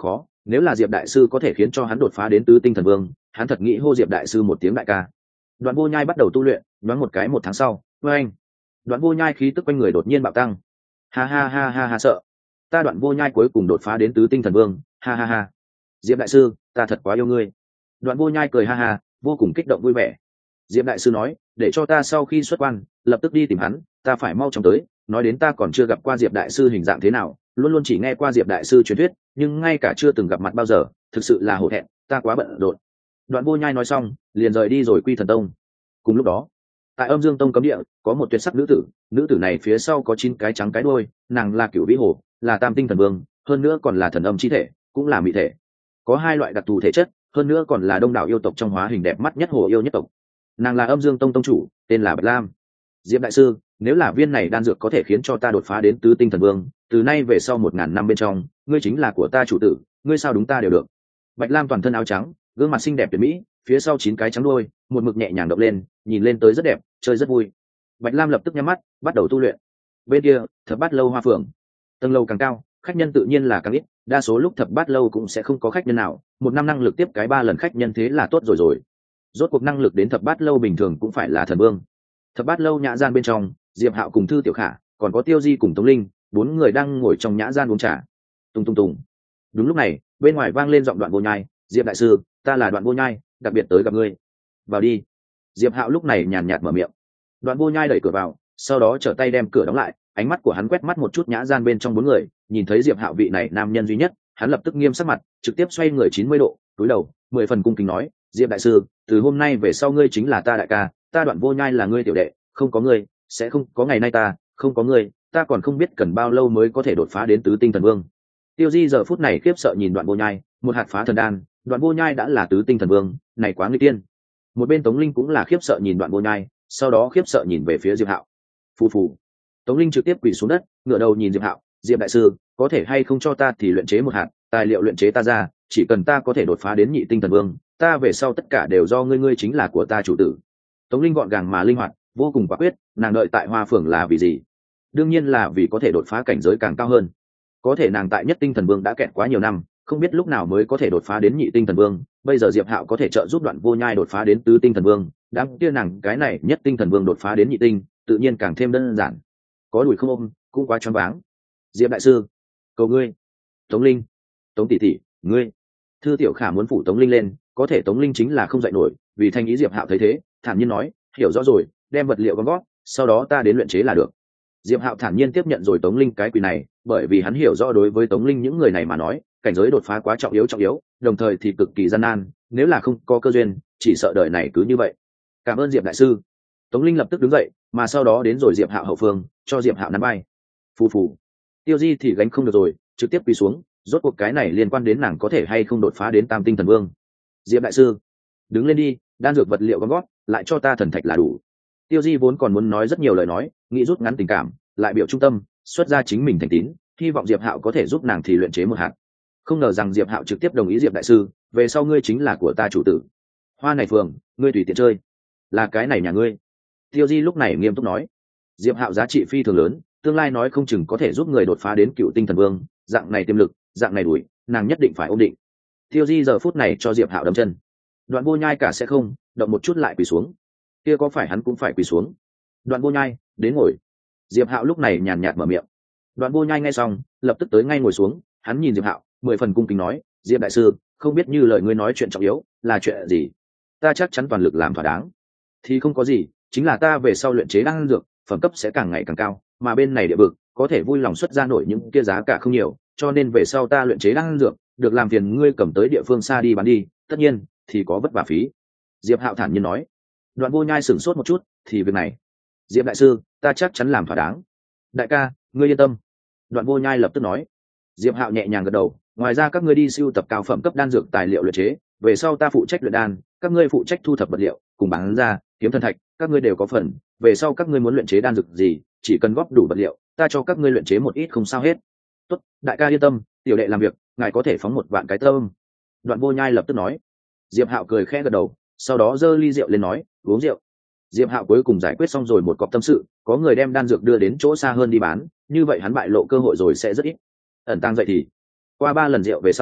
A: nếu là Diệp đại sư có thể khiến cho hắn đột phá đến tứ tinh thần vương, hắn thật nghĩ hô Diệp đại sư một tiếng đại ca. Đoạn Vô Nhai bắt đầu tu luyện, nhoáng một cái 1 tháng sau, với anh, Đoạn Vô Nhai khí tức quanh người đột nhiên bạo tăng. Ha ha ha ha ha, sợ, ta Đoạn Vô Nhai cuối cùng đột phá đến tứ tinh thần vương, ha ha ha. Diệp đại sư, ta thật quá yêu ngươi. Đoạn Vô Nhai cười ha ha, vô cùng kích động vui vẻ. Diệp đại sư nói, để cho ta sau khi xuất quan lập tức đi tìm hắn, ta phải mau chóng tới. Nói đến ta còn chưa gặp qua Diệp đại sư hình dạng thế nào, luôn luôn chỉ nghe qua Diệp đại sư truyền thuyết, nhưng ngay cả chưa từng gặp mặt bao giờ, thực sự là hổ thẹn, ta quá bận rộn. Đoạn Vô Nhai nói xong liền rời đi rồi Quy Thần Tông. Cùng lúc đó, tại Âm Dương Tông cấm địa có một tuyệt sắc nữ tử này phía sau có 9 cái trắng cái đuôi, nàng là Cửu Vĩ Hồ, là Tam Tinh Thần Vương, hơn nữa còn là thần âm chi thể, cũng là mỹ thể, có 2 loại đặc thù thể chất, hơn nữa còn là đông đảo yêu tộc trong hóa hình đẹp mắt nhất hồ yêu nhất tộc. Nàng là Âm Dương Tông tông chủ, tên là Bạch Lam. Diệp đại sư, nếu là viên này đan dược có thể khiến cho ta đột phá đến tứ tinh thần vương, từ nay về sau 1000 năm bên trong, ngươi chính là của ta chủ tử, ngươi sao đúng ta đều được. Bạch Lam toàn thân áo trắng, gương mặt xinh đẹp tuyệt mỹ, phía sau 9 cái trắng đuôi, một mực nhẹ nhàng động lên, nhìn lên tới rất đẹp, chơi rất vui. Bạch Lam lập tức nhắm mắt, bắt đầu tu luyện. Bên kia, Thập Bát Lâu Hoa Phượng, tầng lâu càng cao, khách nhân tự nhiên là càng ít, đa số lúc Thập Bát Lâu cũng sẽ không có khách nhân nào, 1 năm năng lực tiếp cái 3 lần khách nhân thế là tốt rồi. Rốt cuộc năng lực đến Thập Bát Lâu bình thường cũng phải là thần vương. Thập Bát Lâu nhã gian bên trong, Diệp Hạo cùng Thư Tiểu Khả, còn có Tiêu Di cùng Tống Linh, 4 người đang ngồi trong nhã gian uống trà. Tung tung tung. Đúng lúc này, bên ngoài vang lên giọng Đoạn Vô Nhai, "Diệp đại sư, ta là Đoạn Vô Nhai, đặc biệt tới gặp ngươi." "Vào đi." Diệp Hạo lúc này nhàn nhạt mở miệng. Đoạn Vô Nhai đẩy cửa vào, sau đó trở tay đem cửa đóng lại, ánh mắt của hắn quét mắt một chút nhã gian bên trong 4 người, nhìn thấy Diệp Hạo vị này nam nhân duy nhất, hắn lập tức nghiêm sắc mặt, trực tiếp xoay người 90 độ, cúi đầu, 10 phần cung kính nói, "Diệp đại sư, từ hôm nay về sau ngươi chính là ta đại ca, ta Đoạn Vô Nhai là ngươi tiểu đệ, không có ngươi, sẽ không có ngày nay ta, không có ngươi, ta còn không biết cần bao lâu mới có thể đột phá đến tứ tinh thần vương." Tiêu Di giờ phút này khiếp sợ nhìn Đoạn Vô Nhai, một hạt phá thần đan, Đoạn Vô Nhai đã là tứ tinh thần vương, này quá nguy tiên. Một bên Tống Linh cũng là khiếp sợ nhìn Đoạn Vô Nhai, sau đó khiếp sợ nhìn về phía Diệp Hạo. Phù phù. Tống Linh trực tiếp quỳ xuống đất, ngửa đầu nhìn Diệp Hạo, "Diệp đại sư, có thể hay không cho ta thì luyện chế một hạt, tài liệu luyện chế ta ra, chỉ cần ta có thể đột phá đến nhị tinh thần vương, ta về sau tất cả đều do ngươi, ngươi chính là của ta chủ tử." Tống Linh gọn gàng mà linh hoạt, vô cùng quả quyết, nàng đợi tại Hoa Phường là vì gì? Đương nhiên là vì có thể đột phá cảnh giới càng cao hơn. Có thể nàng tại nhất tinh thần vương đã kẹt quá nhiều năm, không biết lúc nào mới có thể đột phá đến nhị tinh thần vương, bây giờ Diệp Hạo có thể trợ giúp Đoạn Vô Nhai đột phá đến tứ tinh thần vương, đáng kia nàng cái này nhất tinh thần vương đột phá đến nhị tinh, tự nhiên càng thêm đơn giản. Có đuổi không ôm, cũng quá choáng váng. "Diệp đại sư, cầu ngươi." "Tống Linh, Tống tỷ tỷ, ngươi." Thư Tiểu Khả muốn phủ Tống Linh lên, có thể Tống Linh chính là không dậy nổi, vì thanh ý Diệp Hạo thấy thế, thản nhiên nói, "Hiểu rõ rồi, đem vật liệu gom gót, sau đó ta đến luyện chế là được." Diệp Hạo thản nhiên tiếp nhận rồi Tống Linh cái quỷ này, bởi vì hắn hiểu rõ đối với Tống Linh những người này mà nói, cảnh giới đột phá quá trọng yếu, đồng thời thì cực kỳ gian nan, nếu là không có cơ duyên, chỉ sợ đời này cứ như vậy. "Cảm ơn Diệp đại sư." Tống Linh lập tức đứng dậy, mà sau đó đến rồi Diệp Hạo hậu phương, cho Diệp Hạo nắm vai. Phù phù. Tiêu Di thì gánh không được rồi, trực tiếp quỳ xuống, rốt cuộc cái này liên quan đến nàng có thể hay không đột phá đến tam tinh thần vương. "Diệp đại sư, đứng lên đi, đan dược vật liệu gom gót, lại cho ta thần thạch là đủ." Tiêu Di vốn còn muốn nói rất nhiều lời nói, nghĩ rút ngắn tình cảm, lại biểu trung tâm, xuất ra chính mình thành tín, hy vọng Diệp Hạo có thể giúp nàng thì luyện chế một hạt. Không ngờ rằng Diệp Hạo trực tiếp đồng ý, "Diệp đại sư, về sau ngươi chính là của ta chủ tử. Hoa này phường, ngươi tùy tiện chơi, là cái này nhà ngươi." Tiêu Di lúc này nghiêm túc nói. Diệp Hạo giá trị phi thường lớn, tương lai nói không chừng có thể giúp người đột phá đến cựu tinh thần vương, dạng này tiềm lực, dạng này đuổi, nàng nhất định phải ổn định. Tiêu Di giờ phút này cho Diệp Hạo đấm chân. Đoạn Vô Nhai cả sẽ không, động một chút lại quỳ xuống. Kia có phải hắn cũng phải quỳ xuống? "Đoạn Vô Nhai, đến ngồi." Diệp Hạo lúc này nhàn nhạt mở miệng. Đoạn Vô Nhai nghe xong, lập tức tới ngay ngồi xuống, hắn nhìn Diệp Hạo, 10 phần cung kính nói, "Diệp đại sư, không biết như lời ngươi nói chuyện trọng yếu, là chuyện gì? Ta chắc chắn toàn lực làm thỏa đáng." "Thì không có gì, chính là ta về sau luyện chế đan dược, phẩm cấp sẽ càng ngày càng cao, mà bên này địa vực có thể vui lòng xuất ra nổi những kia giá cả không nhiều, cho nên về sau ta luyện chế đan dược, được làm phiền ngươi cầm tới địa phương xa đi bán đi, tất nhiên thì có vất vả phí." Diệp Hạo thản nhiên nói. Đoạn Vô Nhai sửng sốt một chút, "Thì việc này, Diệp đại sư, ta chắc chắn làm thỏa đáng." "Đại ca, ngươi yên tâm." Đoạn Vô Nhai lập tức nói. Diệp Hạo nhẹ nhàng gật đầu, "Ngoài ra các ngươi đi sưu tập cao phẩm cấp đan dược tài liệu luyện chế, về sau ta phụ trách luyện đan, các ngươi phụ trách thu thập vật liệu, cùng bán ra, kiếm thần thạch, các ngươi đều có phần, về sau các ngươi muốn luyện chế đan dược gì, chỉ cần góp đủ vật liệu, ta cho các ngươi luyện chế một ít không sao hết." "Tốt, đại ca yên tâm, tiểu đệ làm việc, ngài có thể phóng một vạn cái tâm." Đoạn Vô Nhai lập tức nói. Diệp Hạo cười khẽ gật đầu, sau đó giơ ly rượu lên nói, "Uống rượu." Diệp Hạo cuối cùng giải quyết xong rồi một cọc tâm sự, có người đem đan dược đưa đến chỗ xa hơn đi bán, như vậy hắn bại lộ cơ hội rồi sẽ rất ít. Ẩn tàng dậy thì qua 3 lần rượu về sau,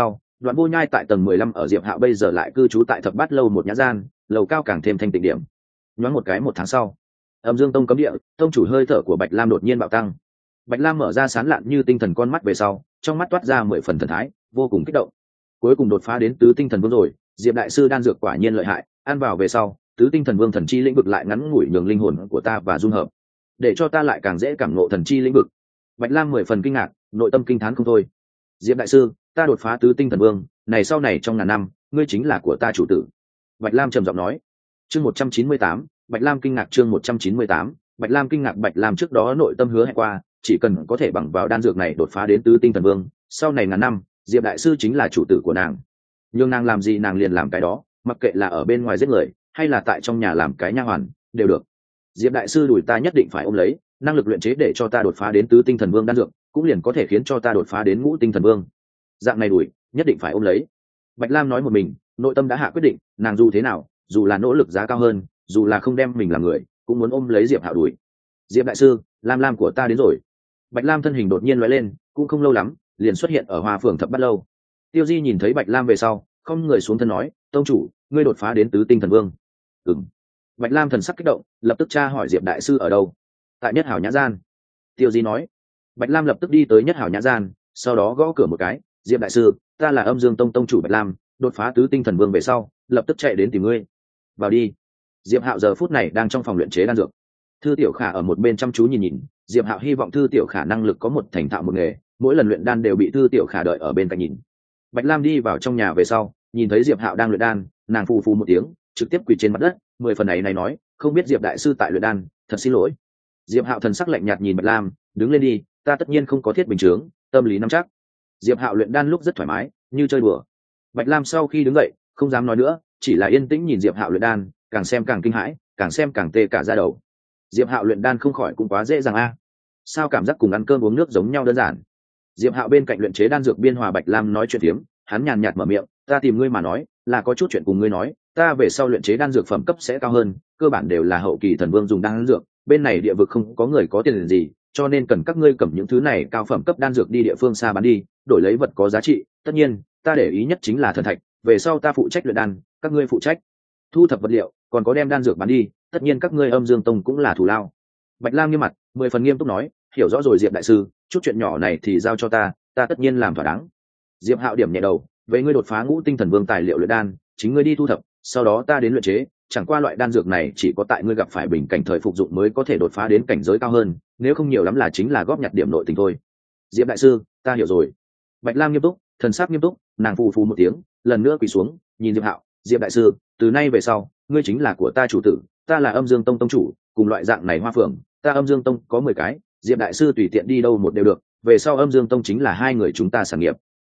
A: Đoạn Vô Nhai tại tầng 15 ở Diệp Hạo bây giờ lại cư trú tại Thập Bát lâu một nhã gian, lầu cao càng thêm thanh tịnh điểm. Nhoáng một cái một tháng sau, Âm Dương Tông cấm địa, tông chủ hơi thở của Bạch Lam đột nhiên bạo tăng. Bạch Lam mở ra sáng lạn như tinh thần con mắt về sau, trong mắt toát ra 10 phần thần thái, vô cùng kích động. Cuối cùng đột phá đến tứ tinh thần vương rồi, Diệp đại sư đan dược quả nhiên lợi hại, ăn vào về sau, tứ tinh thần vương thần chi lĩnh vực lại ngắn ngủi nhường linh hồn của ta và dung hợp, để cho ta lại càng dễ cảm ngộ thần chi lĩnh vực. Bạch Lam 10 phần kinh ngạc, nội tâm kinh thán không thôi. Diệp đại sư, ta đột phá tứ tinh thần vương, này sau này trong ngàn năm, ngươi chính là của ta chủ tử. Bạch Lam trầm giọng nói. Chương 198, Bạch Lam kinh ngạc. Chương 198, Bạch Lam kinh ngạc. Bạch Lam trước đó nội tâm hứa hẹn qua, chỉ cần có thể bằng vào đan dược này đột phá đến tứ tinh thần vương, sau này ngàn năm, Diệp đại sư chính là chủ tử của nàng. Nhưng nàng làm gì nàng liền làm cái đó, mặc kệ là ở bên ngoài giết người, hay là tại trong nhà làm cái nha hoàn, đều được. Diệp đại sư đuổi ta nhất định phải ôm lấy, năng lực luyện chế để cho ta đột phá đến tứ tinh thần vương đan dược, cũng liền có thể khiến cho ta đột phá đến ngũ tinh thần vương. Dạng này đuổi, nhất định phải ôm lấy. Bạch Lam nói một mình, nội tâm đã hạ quyết định, nàng dù thế nào, dù là nỗ lực giá cao hơn, dù là không đem mình làm người, cũng muốn ôm lấy Diệp Hạo đuổi. Diệp đại sư, Lam của ta đến rồi. Bạch Lam thân hình đột nhiên lóe lên, cũng không lâu lắm, liền xuất hiện ở Hoa Phường Thập Bát lâu. Tiêu Di nhìn thấy Bạch Lam về sau, không người xuống thân nói, tông chủ, ngươi đột phá đến tứ tinh thần vương. Ừm. Bạch Lam thần sắc kích động, lập tức tra hỏi Diệp đại sư ở đâu. Tại Nhất Hảo nhã gian. Tiêu Di nói. Bạch Lam lập tức đi tới Nhất Hảo nhã gian, sau đó gõ cửa một cái, Diệp đại sư, ta là Âm Dương Tông tông chủ Bạch Lam, đột phá tứ tinh thần vương về sau, lập tức chạy đến tìm ngươi. Vào đi. Diệp Hạo giờ phút này đang trong phòng luyện chế đan dược. Thư Tiểu Khả ở một bên chăm chú nhìn, Diệp Hạo hy vọng Thư Tiểu Khả năng lực có một thành thạo một nghề, mỗi lần luyện đan đều bị Thư Tiểu Khả đợi ở bên cạnh nhìn. Bạch Lam đi vào trong nhà về sau, nhìn thấy Diệp Hạo đang luyện đan, nàng phù phù một tiếng, trực tiếp quỳ trên mặt đất, 10 phần này nói, không biết Diệp đại sư tại luyện đan, thật xin lỗi. Diệp Hạo thần sắc lạnh nhạt nhìn Bạch Lam, đứng lên đi, ta tất nhiên không có thiết bình chướng, tâm lý nắm chắc. Diệp Hạo luyện đan lúc rất thoải mái, như chơi đùa. Bạch Lam sau khi đứng dậy, không dám nói nữa, chỉ là yên tĩnh nhìn Diệp Hạo luyện đan, càng xem càng kinh hãi, càng xem càng tê cả da đầu. Diệp Hạo luyện đan không khỏi cũng quá dễ dàng a. Sao cảm giác cùng ăn cơm uống nước giống nhau đơn giản. Diệp Hạo bên cạnh luyện chế đan dược biên hòa Bạch Lam nói chuyện tiếm, hắn nhàn nhạt mở miệng, ta tìm ngươi mà nói, là có chút chuyện cùng ngươi nói, ta về sau luyện chế đan dược phẩm cấp sẽ cao hơn, cơ bản đều là hậu kỳ thần vương dùng đan dược, bên này địa vực không có người có tiền gì, cho nên cần các ngươi cầm những thứ này cao phẩm cấp đan dược đi địa phương xa bán đi, đổi lấy vật có giá trị, tất nhiên, ta để ý nhất chính là thần thạch, về sau ta phụ trách luyện đan, các ngươi phụ trách thu thập vật liệu, còn có đem đan dược bán đi, tất nhiên các ngươi Âm Dương Tông cũng là thù lao. Bạch Lam nghiêm mặt, 10 phần nghiêm túc nói, hiểu rõ rồi Diệp đại sư, chút chuyện nhỏ này thì giao cho ta tất nhiên làm thỏa đáng. Diệp Hạo điểm nhẹ đầu, về ngươi đột phá ngũ tinh thần vương tài liệu luyện đan, chính ngươi đi thu thập, sau đó ta đến luyện chế, chẳng qua loại đan dược này chỉ có tại ngươi gặp phải bình cảnh thời phục dụng mới có thể đột phá đến cảnh giới cao hơn, nếu không nhiều lắm là chính là góp nhặt điểm nội tình thôi. Diệp đại sư, ta hiểu rồi. Bạch Lam nghiêm túc, thần sắc nghiêm túc, nàng phù phù một tiếng, lần nữa quỳ xuống, nhìn Diệp Hạo, Diệp đại sư, từ nay về sau, ngươi chính là của ta chủ tử, ta là Âm Dương Tông tông chủ, cùng loại dạng này Hoa Phượng, ta Âm Dương Tông có 10 cái, Diệp đại sư tùy tiện đi đâu một đều được, về sau Âm Dương Tông chính là hai người chúng ta sản nghiệp.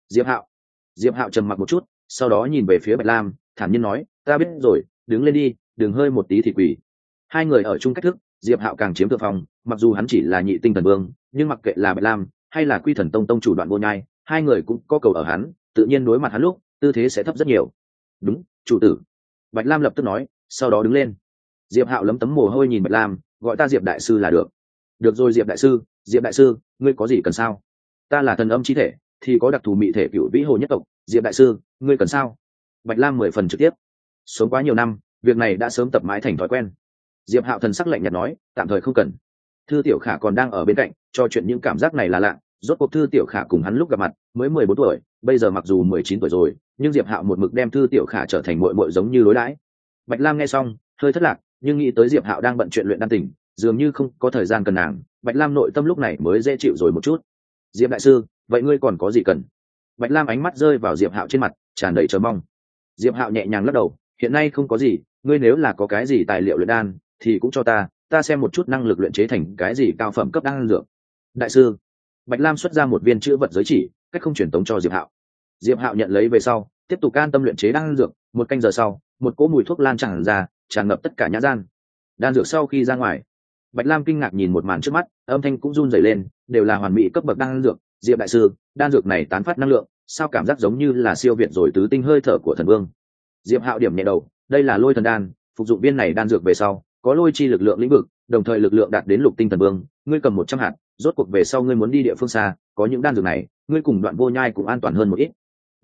A: Diệp Hạo trầm mặc một chút, sau đó nhìn về phía Bạch Lam, thản nhiên nói, ta biết rồi, đứng lên đi, đừng hơi một tí thì quỳ. Hai người ở chung cách thức, Diệp Hạo càng chiếm thượng phong, mặc dù hắn chỉ là nhị tinh thần vương, nhưng mặc kệ là Bạch Lam hay là Quy Thần Tông tông chủ Đoạn Vô Nhai, hai người cũng có cầu ở hắn, tự nhiên đối mặt hắn lúc, tư thế sẽ thấp rất nhiều. Đúng, chủ tử. Bạch Lam lập tức nói, sau đó đứng lên. Diệp Hạo lấm tấm mồ hôi nhìn Bạch Lam, gọi ta Diệp đại sư là được. Được rồi Diệp đại sư, ngươi có gì cần sao? Ta là thần âm chi thể, thì có đặc thù mị thể cửu vĩ hồ nhất tộc, Diệp đại sư, ngươi cần sao? Bạch Lam 10 phần trực tiếp. Sống quá nhiều năm, việc này đã sớm tập mãi thành thói quen. Diệp Hạo thần sắc lạnh nhạt nói, tạm thời không cần. Thư Tiểu Khả còn đang ở bên cạnh, trò chuyện những cảm giác này là lạ. Rốt cuộc Thư Tiểu Khả cùng hắn lúc gặp mặt mới 14 tuổi, bây giờ mặc dù 19 tuổi rồi, nhưng Diệp Hạo một mực đem Thư Tiểu Khả trở thành muội muội giống như đối đãi. Bạch Lam nghe xong, hơi thất lạc, nhưng nghĩ tới Diệp Hạo đang bận chuyện luyện đan tỉnh, dường như không có thời gian cần nàng, Bạch Lam nội tâm lúc này mới dễ chịu rồi một chút. Diệp đại sư, vậy ngươi còn có gì cần? Bạch Lam ánh mắt rơi vào Diệp Hạo trên mặt, tràn đầy chờ mong. Diệp Hạo nhẹ nhàng lắc đầu, hiện nay không có gì, ngươi nếu là có cái gì tài liệu luyện đan thì cũng cho ta xem một chút năng lực luyện chế thành cái gì cao phẩm cấp đan dược. Đại sư. Bạch Lam xuất ra một viên chữ vật giới chỉ, cách không truyền tống cho Diệp Hạo. Diệp Hạo nhận lấy về sau, tiếp tục an tâm luyện chế đan dược, một canh giờ sau, một cỗ mùi thuốc lan tràn ra, tràn ngập tất cả nhã gian. Đan dược sau khi ra ngoài, Bạch Lam kinh ngạc nhìn một màn trước mắt, âm thanh cũng run rẩy lên, đều là hoàn mỹ cấp bậc đan dược, Diệp đại sư, đan dược này tán phát năng lượng, sao cảm giác giống như là siêu việt rồi tứ tinh hơi thở của thần vương. Diệp Hạo điểm nhẹ đầu, đây là Lôi Thần đan, phục dụng viên này đan dược về sau, có lôi chi lực lượng lĩnh vực, đồng thời lực lượng đạt đến lục tinh thần vương, ngươi cầm 100 hạt, rốt cuộc về sau ngươi muốn đi địa phương xa, có những đan dược này, ngươi cùng Đoạn Vô Nhai cũng an toàn hơn một ít.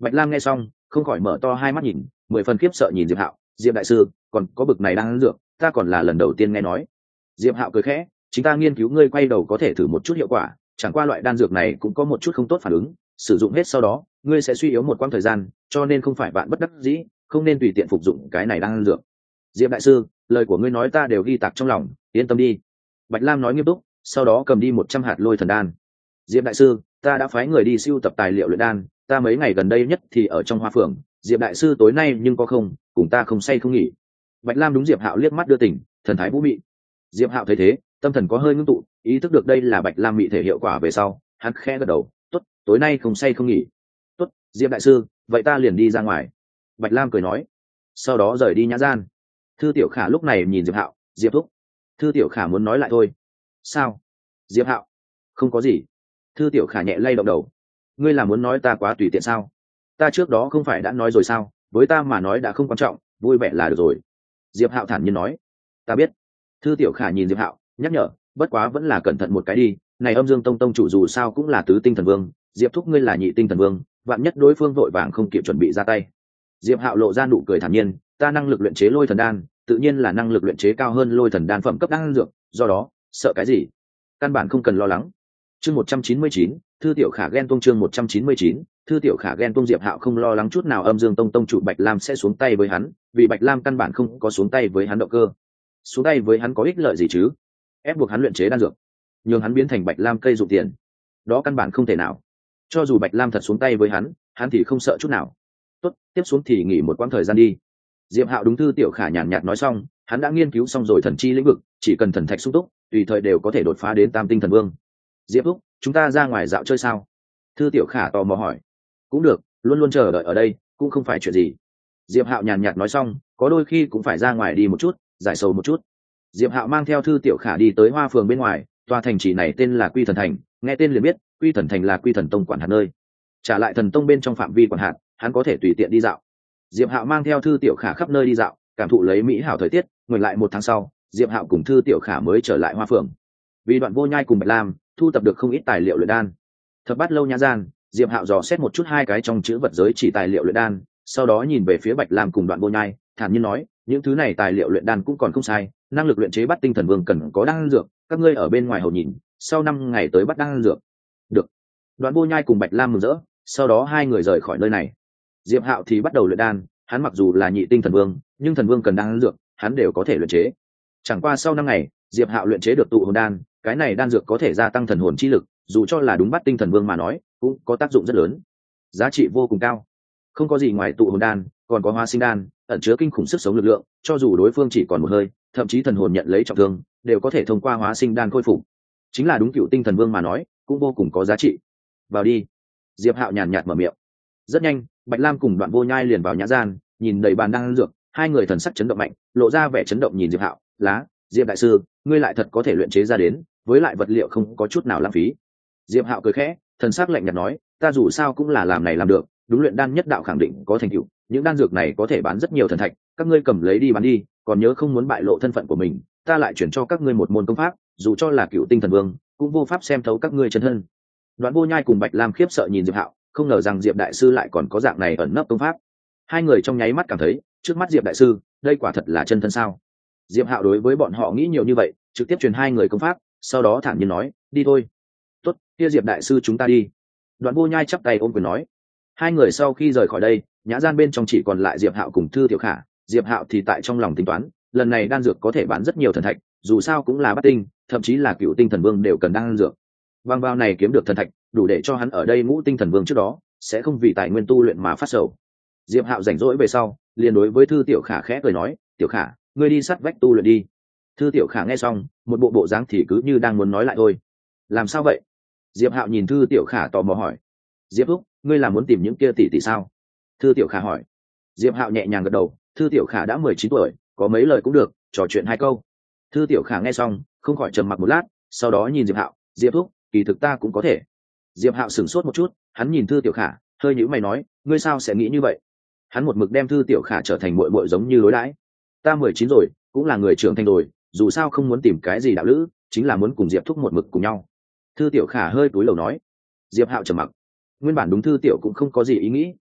A: Bạch Lam nghe xong không khỏi mở to hai mắt nhìn, 10 phần khiếp sợ nhìn Diệp Hạo. Diệp đại sư, còn có bực này đang ăn dược, ta còn là lần đầu tiên nghe nói. Diệp Hạo cười khẽ, chính ta nghiên cứu ngươi quay đầu có thể thử một chút hiệu quả, chẳng qua loại đan dược này cũng có một chút không tốt phản ứng, sử dụng hết sau đó ngươi sẽ suy yếu một quãng thời gian, cho nên không phải bạn bất đắc dĩ, không nên tùy tiện phục dụng cái này đan dược. Diệp đại sư, lời của ngươi nói ta đều ghi tạc trong lòng, yên tâm đi. Bạch Lam nói nghiêm túc, sau đó cầm đi 100 hạt lôi thần đan. Diệp đại sư, ta đã phái người đi sưu tập tài liệu luyện đan, ta mấy ngày gần đây nhất thì ở trong Hoa Phượng. Diệp đại sư tối nay nhưng có không, cùng ta không say không nghỉ. Bạch Lam đúng Diệp Hạo liếc mắt đưa tình, thần thái vũ mị. Diệp Hạo thấy thế, tâm thần có hơi ngưng tụ, ý thức được đây là Bạch Lam mị thể hiệu quả về sau, hắn khẽ gật đầu, tốt, tối nay không say không nghỉ. Tốt, Diệp đại sư, vậy ta liền đi ra ngoài. Bạch Lam cười nói, sau đó rời đi nhã gian. Thư Tiểu Khả lúc này nhìn Diệp Hạo, Diệp thúc. Thư Tiểu Khả muốn nói lại thôi. Sao? Diệp Hạo, không có gì. Thư Tiểu Khả nhẹ lay động đầu. Ngươi là muốn nói ta quá tùy tiện sao? Ta trước đó không phải đã nói rồi sao, với ta mà nói đã không quan trọng, vui vẻ là được rồi. Diệp Hạo thản nhiên nói. Ta biết. Thư Tiểu Khả nhìn Diệp Hạo, nhắc nhở, bất quá vẫn là cẩn thận một cái đi, này Âm Dương Tông tông chủ dù sao cũng là tứ tinh thần vương, Diệp thúc ngươi là nhị tinh thần vương, vạn nhất đối phương vội vàng không kịp chuẩn bị ra tay. Diệp Hạo lộ ra nụ cười thản nhiên, ta năng lực luyện chế lôi thần đan, tự nhiên là năng lực luyện chế cao hơn lôi thần đan phẩm cấp đan dược, do đó, sợ cái gì? Căn bản không cần lo lắng. Chương 199, Thư Tiểu Khả ghen tuông. Chương 199, Thư Tiểu Khả ghen tuông. Diệp Hạo không lo lắng chút nào Âm Dương Tông tông chủ Bạch Lam sẽ xuống tay với hắn, vì Bạch Lam căn bản không có xuống tay với hắn động cơ. Xuống tay với hắn có ích lợi gì chứ? Ép buộc hắn luyện chế đan dược, nhường hắn biến thành Bạch Lam cây dụng tiền, đó căn bản không thể nào. Cho dù Bạch Lam thật xuống tay với hắn thì không sợ chút nào. Tốt, tiếp xuống thì nghỉ một quãng thời gian đi. Diệp Hạo đúng Thư Tiểu Khả nhàn nhạt nói xong, hắn đã nghiên cứu xong rồi thần chi lĩnh vực, chỉ cần thần thạch sung túc, tùy thời đều có thể đột phá đến tam tinh thần vương. Diệp thúc, chúng ta ra ngoài dạo chơi sao? Thư Tiểu Khả tò mò hỏi. Cũng được, luôn luôn chờ đợi ở đây cũng không phải chuyện gì. Diệp Hạo nhàn nhạt nói xong, có đôi khi cũng phải ra ngoài đi một chút, giải sầu một chút. Diệp Hạo mang theo Thư Tiểu Khả đi tới Hoa Phường bên ngoài, tòa thành trì này tên là Quy Thần Thành, nghe tên liền biết, Quy Thần Thành là Quy Thần Tông quản hạt nơi. Trả lại thần tông bên trong phạm vi quản hạt, hắn có thể tùy tiện đi dạo. Diệp Hạo mang theo Thư Tiểu Khả khắp nơi đi dạo, cảm thụ lấy mỹ hảo thời tiết. Ngồi lại 1 tháng sau, Diệp Hạo cùng Thư Tiểu Khả mới trở lại Hoa Phường. Vì Đoạn Vô Nhai cùng Bạch Lam thu tập được không ít tài liệu luyện đan. Thập Bát Lâu nhã gian, Diệp Hạo dò xét một chút 2 cái trong chữ vật giới chỉ tài liệu luyện đan, sau đó nhìn về phía Bạch Lam cùng Đoạn Vô Nhai, thản nhiên nói, những thứ này tài liệu luyện đan cũng còn không sai, năng lực luyện chế Bát tinh thần vương cần có đan dược, các ngươi ở bên ngoài hầu nhìn, sau 5 ngày tới bắt đan dược. Được. Đoạn Vô Nhai cùng Bạch Lam mừng rỡ, sau đó 2 người rời khỏi nơi này. Diệp Hạo thì bắt đầu luyện đan, hắn mặc dù là nhị tinh thần vương, nhưng thần vương cần đan dược, hắn đều có thể luyện chế. Chẳng qua sau 5 ngày, Diệp Hạo luyện chế được tụ hồn đan, cái này đan dược có thể gia tăng thần hồn chi lực, dù cho là đúng Bát tinh thần vương mà nói, cũng có tác dụng rất lớn, giá trị vô cùng cao. Không có gì ngoài tụ hồn đan, còn có hóa sinh đan, ẩn chứa kinh khủng sức sống lực lượng, cho dù đối phương chỉ còn một hơi, thậm chí thần hồn nhận lấy trọng thương, đều có thể thông qua hóa sinh đan khôi phục. Chính là đúng cựu tinh thần vương mà nói, cũng vô cùng có giá trị. Vào đi. Diệp Hạo nhàn nhạt mở miệng. Rất nhanh, Bạch Lam cùng Đoạn Vô Nhai liền vào nhã gian, nhìn đầy bàn đan dược, 2 người thần sắc chấn động mạnh, lộ ra vẻ chấn động nhìn Diệp Hạo, lá, Diệp đại sư, ngươi lại thật có thể luyện chế ra đến, với lại vật liệu không có chút nào lãng phí. Diệp Hạo cười khẽ, thần sắc lạnh nhạt nói, ta dù sao cũng là làm này làm được, đúng luyện đan nhất đạo khẳng định có thành tựu, những đan dược này có thể bán rất nhiều thần thạch, các ngươi cầm lấy đi bán đi, còn nhớ không muốn bại lộ thân phận của mình, ta lại chuyển cho các ngươi một môn công pháp, dù cho là cựu tinh thần vương, cũng vô pháp xem thấu các ngươi chân thân. Đoạn Vô Nhai cùng Bạch Lam khiếp sợ nhìn Diệp Hạo, không ngờ rằng Diệp đại sư lại còn có dạng này ẩn nấp công pháp. 2 người trong nháy mắt cảm thấy, trước mắt Diệp đại sư, đây quả thật là chân thân sao? Diệp Hạo đối với bọn họ nghĩ nhiều như vậy, trực tiếp truyền 2 người công pháp, sau đó thản nhiên nói, đi thôi. Tốt, kia Diệp đại sư chúng ta đi. Đoạn Vô Nhai chắp tay ôm quyền nói. 2 người sau khi rời khỏi đây, nhã gian bên trong chỉ còn lại Diệp Hạo cùng Thư Tiểu Khả. Diệp Hạo thì tại trong lòng tính toán, lần này đan dược có thể bán rất nhiều thần thạch, dù sao cũng là Bát tinh, thậm chí là cựu tinh thần vương đều cần đan dược. Bằng vào này kiếm được thần thạch, đủ để cho hắn ở đây ngũ tinh thần vương trước đó sẽ không vì tài nguyên tu luyện mà phát sầu. Diệp Hạo rảnh rỗi về sau, liền đối với Thư Tiểu Khả khẽ cười nói, Tiểu Khả, ngươi đi sát vách tu luyện đi. Thư Tiểu Khả nghe xong, một bộ dáng thì cứ như đang muốn nói lại thôi. Làm sao vậy? Diệp Hạo nhìn Thư Tiểu Khả tò mò hỏi. Diệp thúc, ngươi là muốn tìm những kia tỷ tỷ sao? Thư Tiểu Khả hỏi. Diệp Hạo nhẹ nhàng gật đầu, Thư Tiểu Khả đã 19 tuổi, có mấy lời cũng được, trò chuyện 2 câu. Thư Tiểu Khả nghe xong, không khỏi trầm mặc một lát, sau đó nhìn Diệp Hạo, Diệp thúc, kỳ thực ta cũng có thể. Diệp Hạo sửng sốt một chút, hắn nhìn Thư Tiểu Khả, hơi nhíu mày nói, ngươi sao sẽ nghĩ như vậy? Hắn một mực đem Thư Tiểu Khả trở thành muội muội giống như đối đãi. Ta 19 rồi, cũng là người trưởng thành rồi, dù sao không muốn tìm cái gì đạo lữ, chính là muốn cùng Diệp thúc một mực cùng nhau. Thư Tiểu Khả hơi cúi đầu nói. Diệp Hạo trầm mặc. Nguyên bản đúng Thư Tiểu cũng không có gì ý nghĩ,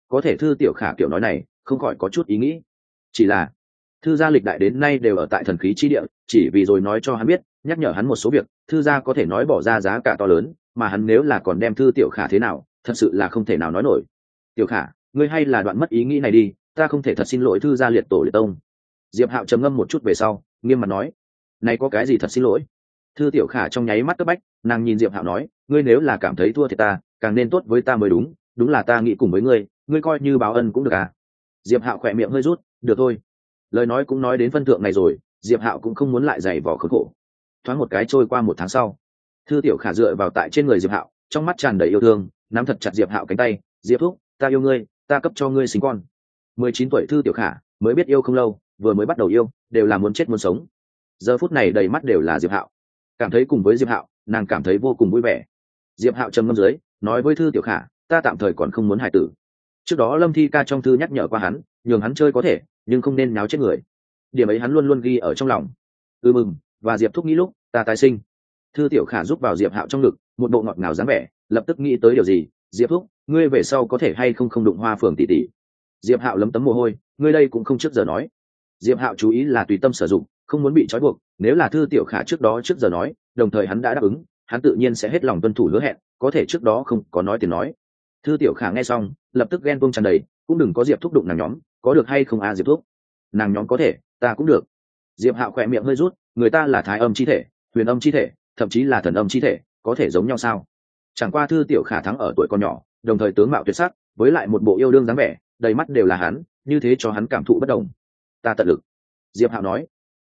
A: có thể thư tiểu khả kiểu nói này không khỏi có chút ý nghĩ. Chỉ là thư gia lịch đại đến nay đều ở tại thần khí chi địa, chỉ vì rồi nói cho hắn biết, nhắc nhở hắn một số việc, thư gia có thể nói bỏ ra giá cả to lớn, mà hắn nếu là còn đem thư tiểu khả thế nào, thật sự là không thể nào nói nổi. Tiểu khả, ngươi hay là đoạn mất ý nghĩ này đi, ta không thể thật xin lỗi thư gia liệt tổ liệt tông. Diệp Hạo trầm ngâm một chút về sau, nghiêm mặt nói, này có cái gì thật xin lỗi? Thư tiểu khả trong nháy mắt cấp bách, nàng nhìn Diệp Hạo nói, ngươi nếu là cảm thấy thua thì ta, càng nên tốt với ta mới đúng, đúng là ta nghĩ cùng với ngươi, ngươi coi như báo ân cũng được à? Diệp Hạo khỏe miệng hơi rút, được thôi. Lời nói cũng nói đến phân thượng này rồi, Diệp Hạo cũng không muốn lại dày vò khốn khổ. Thoáng một cái trôi qua một tháng sau, thư tiểu khả dựa vào tại trên người Diệp Hạo, trong mắt tràn đầy yêu thương, nắm thật chặt Diệp Hạo cánh tay, Diệp thúc, ta yêu ngươi, ta cấp cho ngươi sinh con. 19 tuổi thư tiểu khả mới biết yêu không lâu, vừa mới bắt đầu yêu, đều là muốn chết muốn sống. Giờ phút này đầy mắt đều là Diệp Hạo, cảm thấy cùng với Diệp Hạo, nàng cảm thấy vô cùng vui vẻ. Diệp Hạo trầm ngâm dưới, nói với thư tiểu khả, ta tạm thời còn không muốn hài tử. Trước đó Lâm Thi ca trong thư nhắc nhở qua hắn, nhường hắn chơi có thể, nhưng không nên nháo chết người. Điểm ấy hắn luôn luôn ghi ở trong lòng. Mừng, và Diệp thúc nghĩ lúc ta tái sinh. Thư tiểu khả giúp vào Diệp Hạo trong ngực, một bộ ngọt ngào dáng vẻ, lập tức nghĩ tới điều gì, Diệp thúc, ngươi về sau có thể hay không đụng Hoa Phượng tỷ tỷ. Diệp Hạo lấm tấm mồ hôi, ngươi đây cũng không trước giờ nói. Diệp Hạo chú ý là tùy tâm sử dụng, không muốn bị trói buộc, nếu là thư tiểu khả trước đó trước giờ nói, đồng thời hắn đã đáp ứng, hắn tự nhiên sẽ hết lòng tuân thủ hứa hẹn, có thể trước đó không có nói tiền nói. Thư tiểu khả nghe xong, lập tức ghen tuông tràn đầy, cũng đừng có Diệp thúc đụng nàng nhóm, có được hay không à Diệp thúc? Nàng nhóm có thể, ta cũng được. Diệp Hạo khỏe miệng hơi rút, người ta là thái âm chi thể, huyền âm chi thể, thậm chí là thần âm chi thể, có thể giống nhau sao? Chẳng qua thư tiểu khả thắng ở tuổi còn nhỏ, đồng thời tướng mạo tuyệt sắc, với lại một bộ yêu đương dáng vẻ, đầy mắt đều là hắn, như thế cho hắn cảm thụ bất đồng. Ta tận lực. Diệp Hạo nói.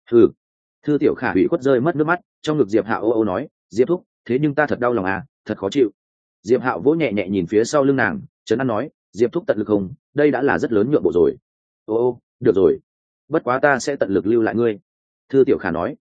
A: Thư tiểu khả bị khuất rơi mất nước mắt, trong ngực Diệp Hạo ô ô nói, Diệp thúc, thế nhưng ta thật đau lòng à, thật khó chịu. Diệp Hạo vỗ nhẹ nhẹ nhìn phía sau lưng nàng, trấn an nói, Diệp thúc tận lực không, đây đã là rất lớn nhượng bộ rồi. Ô, được rồi, bất quá ta sẽ tận lực lưu lại ngươi. Thư tiểu khả nói,